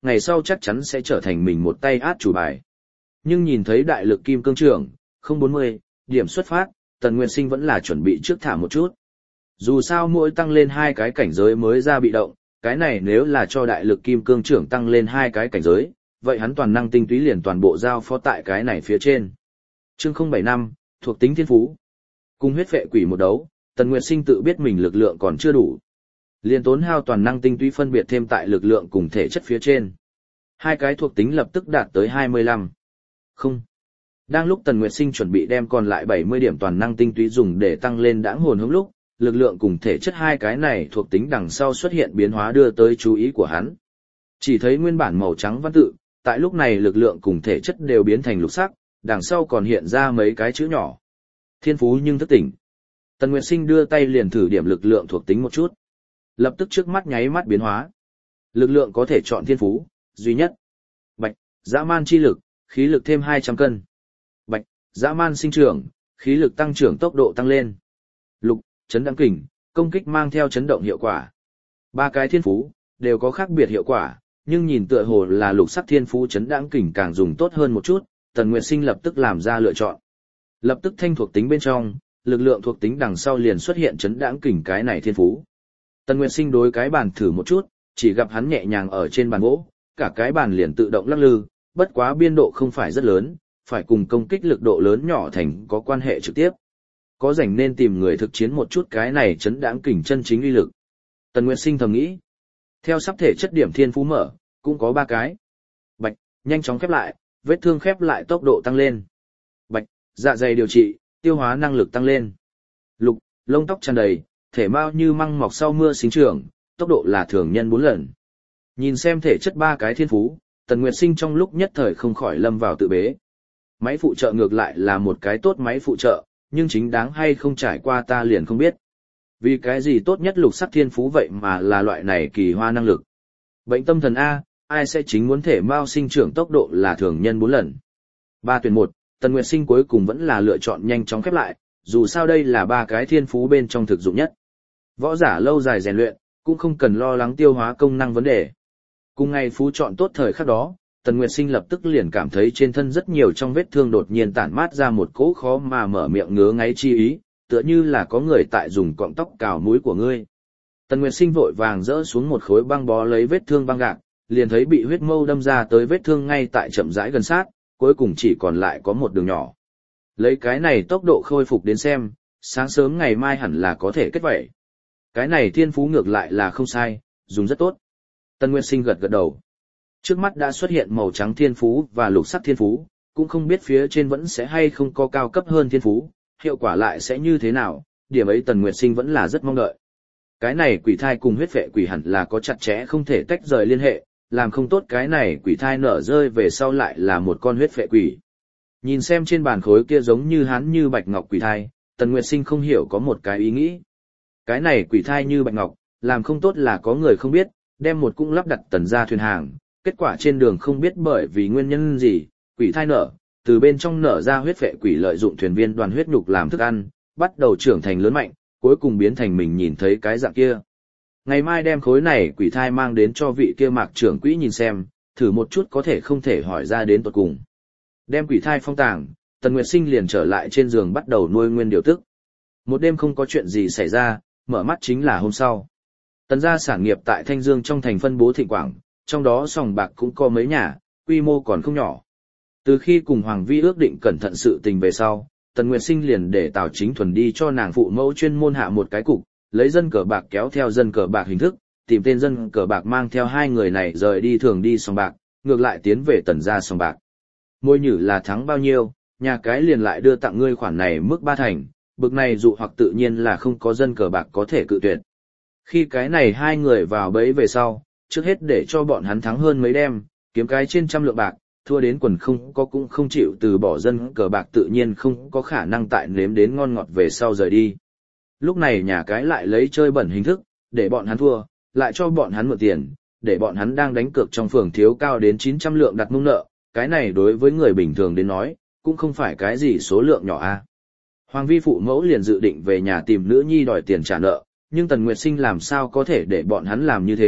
ngày sau chắc chắn sẽ trở thành mình một tay át chủ bài. Nhưng nhìn thấy đại lực kim cương trưởng, không bốn mươi, điểm xuất phát, Tần Nguyệt Sinh vẫn là chuẩn bị trước thả một chút. Dù sao mỗi tăng lên hai cái cảnh giới mới ra bị động, cái này nếu là cho đại lực kim cương trưởng tăng lên hai cái cảnh giới, vậy hắn toàn năng tinh túy liền toàn bộ giao phó tại cái này phía trên. Chương không bảy năm, thuộc tính thiên phú. Cùng huyết vệ quỷ một đấu, Tần Nguyệt Sinh tự biết mình lực lượng còn chưa đủ. Liền tốn hao toàn năng tinh túy phân biệt thêm tại lực lượng cùng thể chất phía trên. Hai cái thuộc tính lập tức đạt tới hai mươi lăm. Không. Đang lúc Tần Nguyệt Sinh chuẩn bị đem còn lại bảy mươi điểm toàn năng tinh túy dùng để tăng lên đãng hồn hướng lúc, lực lượng cùng thể chất hai cái này thuộc tính đằng sau xuất hiện biến hóa đưa tới chú ý của hắn. Chỉ thấy nguyên bản màu trắng văn tự, tại lúc này lực lượng cùng thể chất đều biến thành lục sắc, đằng sau còn hiện ra mấy cái chữ nhỏ. Thiên phú nhưng thức tỉnh. Tần Nguyệt Sinh đưa tay liền thử điểm lực lượng thuộc tính một chút. Lập tức trước mắt nháy mắt biến hóa. Lực lượng có thể chọn thiên phú, duy nhất. Bạch, dã man chi lực, khí lực thêm hai trăm cân. Bạch, dã man sinh trưởng, khí lực tăng trưởng tốc độ tăng lên. Lục, chấn đãng kình, công kích mang theo chấn động hiệu quả. Ba cái thiên phú, đều có khác biệt hiệu quả, nhưng nhìn tựa hồ là lục sắc thiên phú chấn đãng kình càng dùng tốt hơn một chút, Tần Nguyệt Sinh lập tức làm ra lựa chọn. Lập tức thanh thuộc tính bên trong, lực lượng thuộc tính đằng sau liền xuất hiện chấn đãng kình cái này thiên phú. Tần Nguyệt Sinh đối cái bàn thử một chút, chỉ gặp hắn nhẹ nhàng ở trên bàn gỗ, cả cái bàn liền tự động lắc lư, bất quá biên độ không phải rất lớn, phải cùng công kích lực độ lớn nhỏ thành có quan hệ trực tiếp. Có rảnh nên tìm người thực chiến một chút cái này chấn đãng kình chân chính uy lực. Tần Nguyệt Sinh thầm nghĩ. Theo sắp thể chất điểm thiên phú mở, cũng có ba cái. Bạch, nhanh chóng khép lại, vết thương khép lại tốc độ tăng lên. Bạch, dạ dày điều trị, tiêu hóa năng lực tăng lên. Lục, lông tóc tràn đầy, thể mao như măng mọc sau mưa sinh trưởng, tốc độ là thường nhân bốn lần. Nhìn xem thể chất ba cái thiên phú, Tần Nguyệt Sinh trong lúc nhất thời không khỏi lâm vào tự bế. Máy phụ trợ ngược lại là một cái tốt máy phụ trợ, nhưng chính đáng hay không trải qua ta liền không biết. Vì cái gì tốt nhất lục sắc thiên phú vậy mà là loại này kỳ hoa năng lực. Bệnh tâm thần A, ai sẽ chính muốn thể mao sinh trưởng tốc độ là thường nhân bốn lần. Ba tuyển một, Tần Nguyệt Sinh cuối cùng vẫn là lựa chọn nhanh chóng khép lại, dù sao đây là ba cái thiên phú bên trong thực dụng nhất. Võ giả lâu dài rèn luyện, cũng không cần lo lắng tiêu hóa công năng vấn đề. Cùng ngày phú chọn tốt thời khắc đó, Tần Nguyệt Sinh lập tức liền cảm thấy trên thân rất nhiều trong vết thương đột nhiên tản mát ra một cỗ khó mà mở miệng ngứa ngáy chi ý, tựa như là có người tại dùng cọng tóc cào mũi của ngươi. Tần Nguyệt Sinh vội vàng rỡ xuống một khối băng bó lấy vết thương băng gạc, liền thấy bị huyết mâu đâm ra tới vết thương ngay tại chậm rãi gần sát, cuối cùng chỉ còn lại có một đường nhỏ. Lấy cái này tốc độ khôi phục đến xem, sáng sớm ngày mai hẳn là có thể kết vảy. Cái này thiên phú ngược lại là không sai, dùng rất tốt. Tần Nguyệt Sinh gật gật đầu. Trước mắt đã xuất hiện màu trắng thiên phú và lục sắc thiên phú, cũng không biết phía trên vẫn sẽ hay không có cao cấp hơn thiên phú, hiệu quả lại sẽ như thế nào, điểm ấy Tần Nguyệt Sinh vẫn là rất mong đợi. Cái này quỷ thai cùng huyết vệ quỷ hẳn là có chặt chẽ không thể tách rời liên hệ, làm không tốt cái này quỷ thai nở rơi về sau lại là một con huyết vệ quỷ. Nhìn xem trên bàn khối kia giống như hán như bạch ngọc quỷ thai, Tần Nguyệt Sinh không hiểu có một cái ý nghĩ. Cái này quỷ thai như bạch ngọc, làm không tốt là có người không biết, đem một cung lắp đặt tần ra thuyền hàng, kết quả trên đường không biết bởi vì nguyên nhân gì, quỷ thai nở, từ bên trong nở ra huyết vệ quỷ lợi dụng thuyền viên đoàn huyết nhục làm thức ăn, bắt đầu trưởng thành lớn mạnh, cuối cùng biến thành mình nhìn thấy cái dạng kia. Ngày mai đem khối này quỷ thai mang đến cho vị kia mạc trưởng quỹ nhìn xem, thử một chút có thể không thể hỏi ra đến tận cùng. Đem quỷ thai phong tàng, Tần Nguyệt Sinh liền trở lại trên giường bắt đầu nuôi nguyên điều tức. Một đêm không có chuyện gì xảy ra, mở mắt chính là hôm sau. Tần gia sản nghiệp tại Thanh Dương trong thành phân bố thịnh quảng, trong đó sòng bạc cũng có mấy nhà, quy mô còn không nhỏ. Từ khi cùng Hoàng Vi ước định cẩn thận sự tình về sau, Tần Nguyệt Sinh liền để Tào Chính Thuần đi cho nàng phụ mẫu chuyên môn hạ một cái cục, lấy dân cờ bạc kéo theo dân cờ bạc hình thức, tìm tên dân cờ bạc mang theo hai người này rời đi thường đi sòng bạc, ngược lại tiến về Tần gia sòng bạc. Môi nhử là thắng bao nhiêu, nhà cái liền lại đưa tặng ngươi khoản này mức ba thành, bực này dụ hoặc tự nhiên là không có dân cờ bạc có thể cự tuyệt. Khi cái này hai người vào bẫy về sau, trước hết để cho bọn hắn thắng hơn mấy đêm, kiếm cái trên trăm lượng bạc, thua đến quần không có cũng không chịu từ bỏ dân cờ bạc tự nhiên không có khả năng tại nếm đến ngon ngọt về sau rời đi. Lúc này nhà cái lại lấy chơi bẩn hình thức, để bọn hắn thua, lại cho bọn hắn mượn tiền, để bọn hắn đang đánh cược trong phường thiếu cao đến chín trăm lượng đặt mông nợ, cái này đối với người bình thường đến nói, cũng không phải cái gì số lượng nhỏ a. Hoàng Vi phụ mẫu liền dự định về nhà tìm nữ nhi đòi tiền trả nợ, nhưng Tần Nguyệt Sinh làm sao có thể để bọn hắn làm như thế,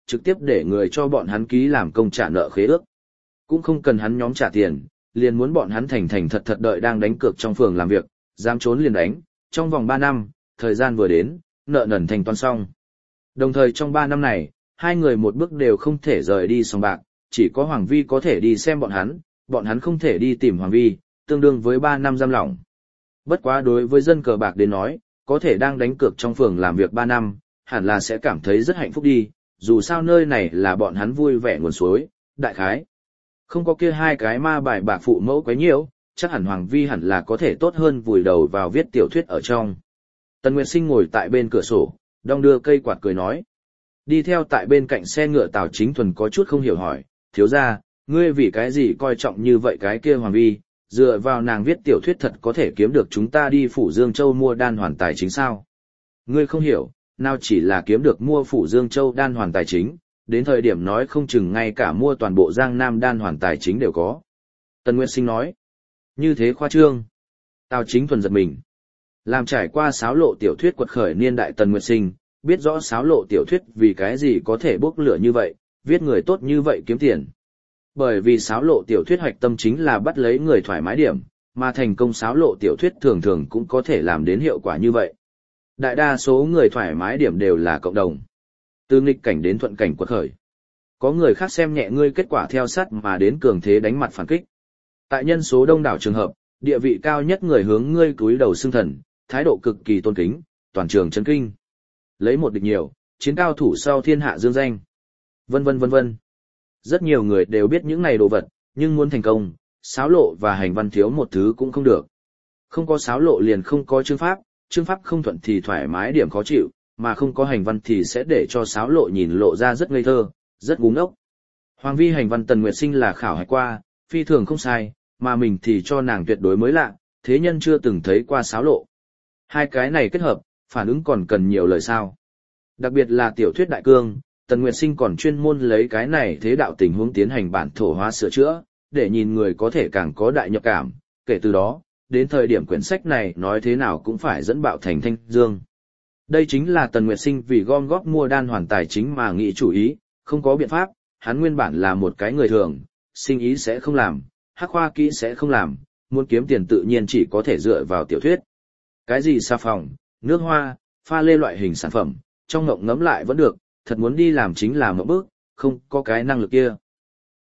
trực tiếp để người cho bọn hắn ký làm công trả nợ khế ước. Cũng không cần hắn nhóm trả tiền, liền muốn bọn hắn thành thành thật thật đợi đang đánh cược trong phường làm việc, dám trốn liền đánh, trong vòng ba năm, thời gian vừa đến, nợ nần thành toán xong. Đồng thời trong ba năm này, hai người một bước đều không thể rời đi sòng bạc, chỉ có Hoàng Vi có thể đi xem bọn hắn, bọn hắn không thể đi tìm Hoàng Vi, tương đương với ba năm giam lỏng. Bất quá đối với dân cờ bạc đến nói, có thể đang đánh cược trong phường làm việc ba năm, hẳn là sẽ cảm thấy rất hạnh phúc đi, dù sao nơi này là bọn hắn vui vẻ nguồn suối, đại khái. Không có kia hai cái ma bài bạc phụ mẫu quấy nhiễu, chắc hẳn Hoàng Vi hẳn là có thể tốt hơn vùi đầu vào viết tiểu thuyết ở trong. Tần Nguyệt Sinh ngồi tại bên cửa sổ, đong đưa cây quạt cười nói. Đi theo tại bên cạnh xe ngựa Tào Chính Thuần có chút không hiểu hỏi, thiếu gia, ngươi vì cái gì coi trọng như vậy cái kia Hoàng Vi, dựa vào nàng viết tiểu thuyết thật có thể kiếm được chúng ta đi Phủ Dương Châu mua đan hoàn tài chính sao? Ngươi không hiểu, nào chỉ là kiếm được mua Phủ Dương Châu đan hoàn tài chính, đến thời điểm nói không chừng ngay cả mua toàn bộ Giang Nam đan hoàn tài chính đều có. Tần Nguyệt Sinh nói, như thế khoa trương. Tào Chính Thuần giật mình. Làm trải qua sáo lộ tiểu thuyết quật khởi niên đại Tần Nguyệt Sinh, biết rõ sáo lộ tiểu thuyết vì cái gì có thể bốc lửa như vậy, viết người tốt như vậy kiếm tiền. Bởi vì sáo lộ tiểu thuyết hoạch tâm chính là bắt lấy người thoải mái điểm, mà thành công sáo lộ tiểu thuyết thường thường cũng có thể làm đến hiệu quả như vậy. Đại đa số người thoải mái điểm đều là cộng đồng. Từ nghịch cảnh đến thuận cảnh quật khởi. Có người khác xem nhẹ ngươi kết quả theo sát mà đến cường thế đánh mặt phản kích. Tại nhân số đông đảo trường hợp, địa vị cao nhất người hướng ngươi cúi đầu xưng thần, thái độ cực kỳ tôn kính, toàn trường chấn kinh. Lấy một địch nhiều, chiến cao thủ sau thiên hạ dương danh. Vân vân vân vân. Rất nhiều người đều biết những này đồ vật, nhưng muốn thành công, sáo lộ và hành văn thiếu một thứ cũng không được. Không có sáo lộ liền không có chương pháp, chương pháp không thuận thì thoải mái điểm khó chịu, mà không có hành văn thì sẽ để cho sáo lộ nhìn lộ ra rất ngây thơ, rất ngu ngốc. Hoàng Vi hành văn Tần Nguyệt Sinh là khảo hạch qua, phi thường không sai, mà mình thì cho nàng tuyệt đối mới lạ, thế nhân chưa từng thấy qua sáo lộ. Hai cái này kết hợp, phản ứng còn cần nhiều lời sao. Đặc biệt là tiểu thuyết đại cương, Tần Nguyệt Sinh còn chuyên môn lấy cái này thế đạo tình huống tiến hành bản thổ hóa sửa chữa, để nhìn người có thể càng có đại nhập cảm, kể từ đó, đến thời điểm quyển sách này nói thế nào cũng phải dẫn bạo thành thanh dương. Đây chính là Tần Nguyệt Sinh vì gom góp mua đan hoàn tài chính mà nghĩ chủ ý, không có biện pháp, hắn nguyên bản là một cái người thường, sinh ý sẽ không làm, hắc khoa kỹ sẽ không làm, muốn kiếm tiền tự nhiên chỉ có thể dựa vào tiểu thuyết. Cái gì xà phòng, nước hoa, pha lê loại hình sản phẩm, trong ngộng ngấm lại vẫn được, thật muốn đi làm chính là một bước, không có cái năng lực kia.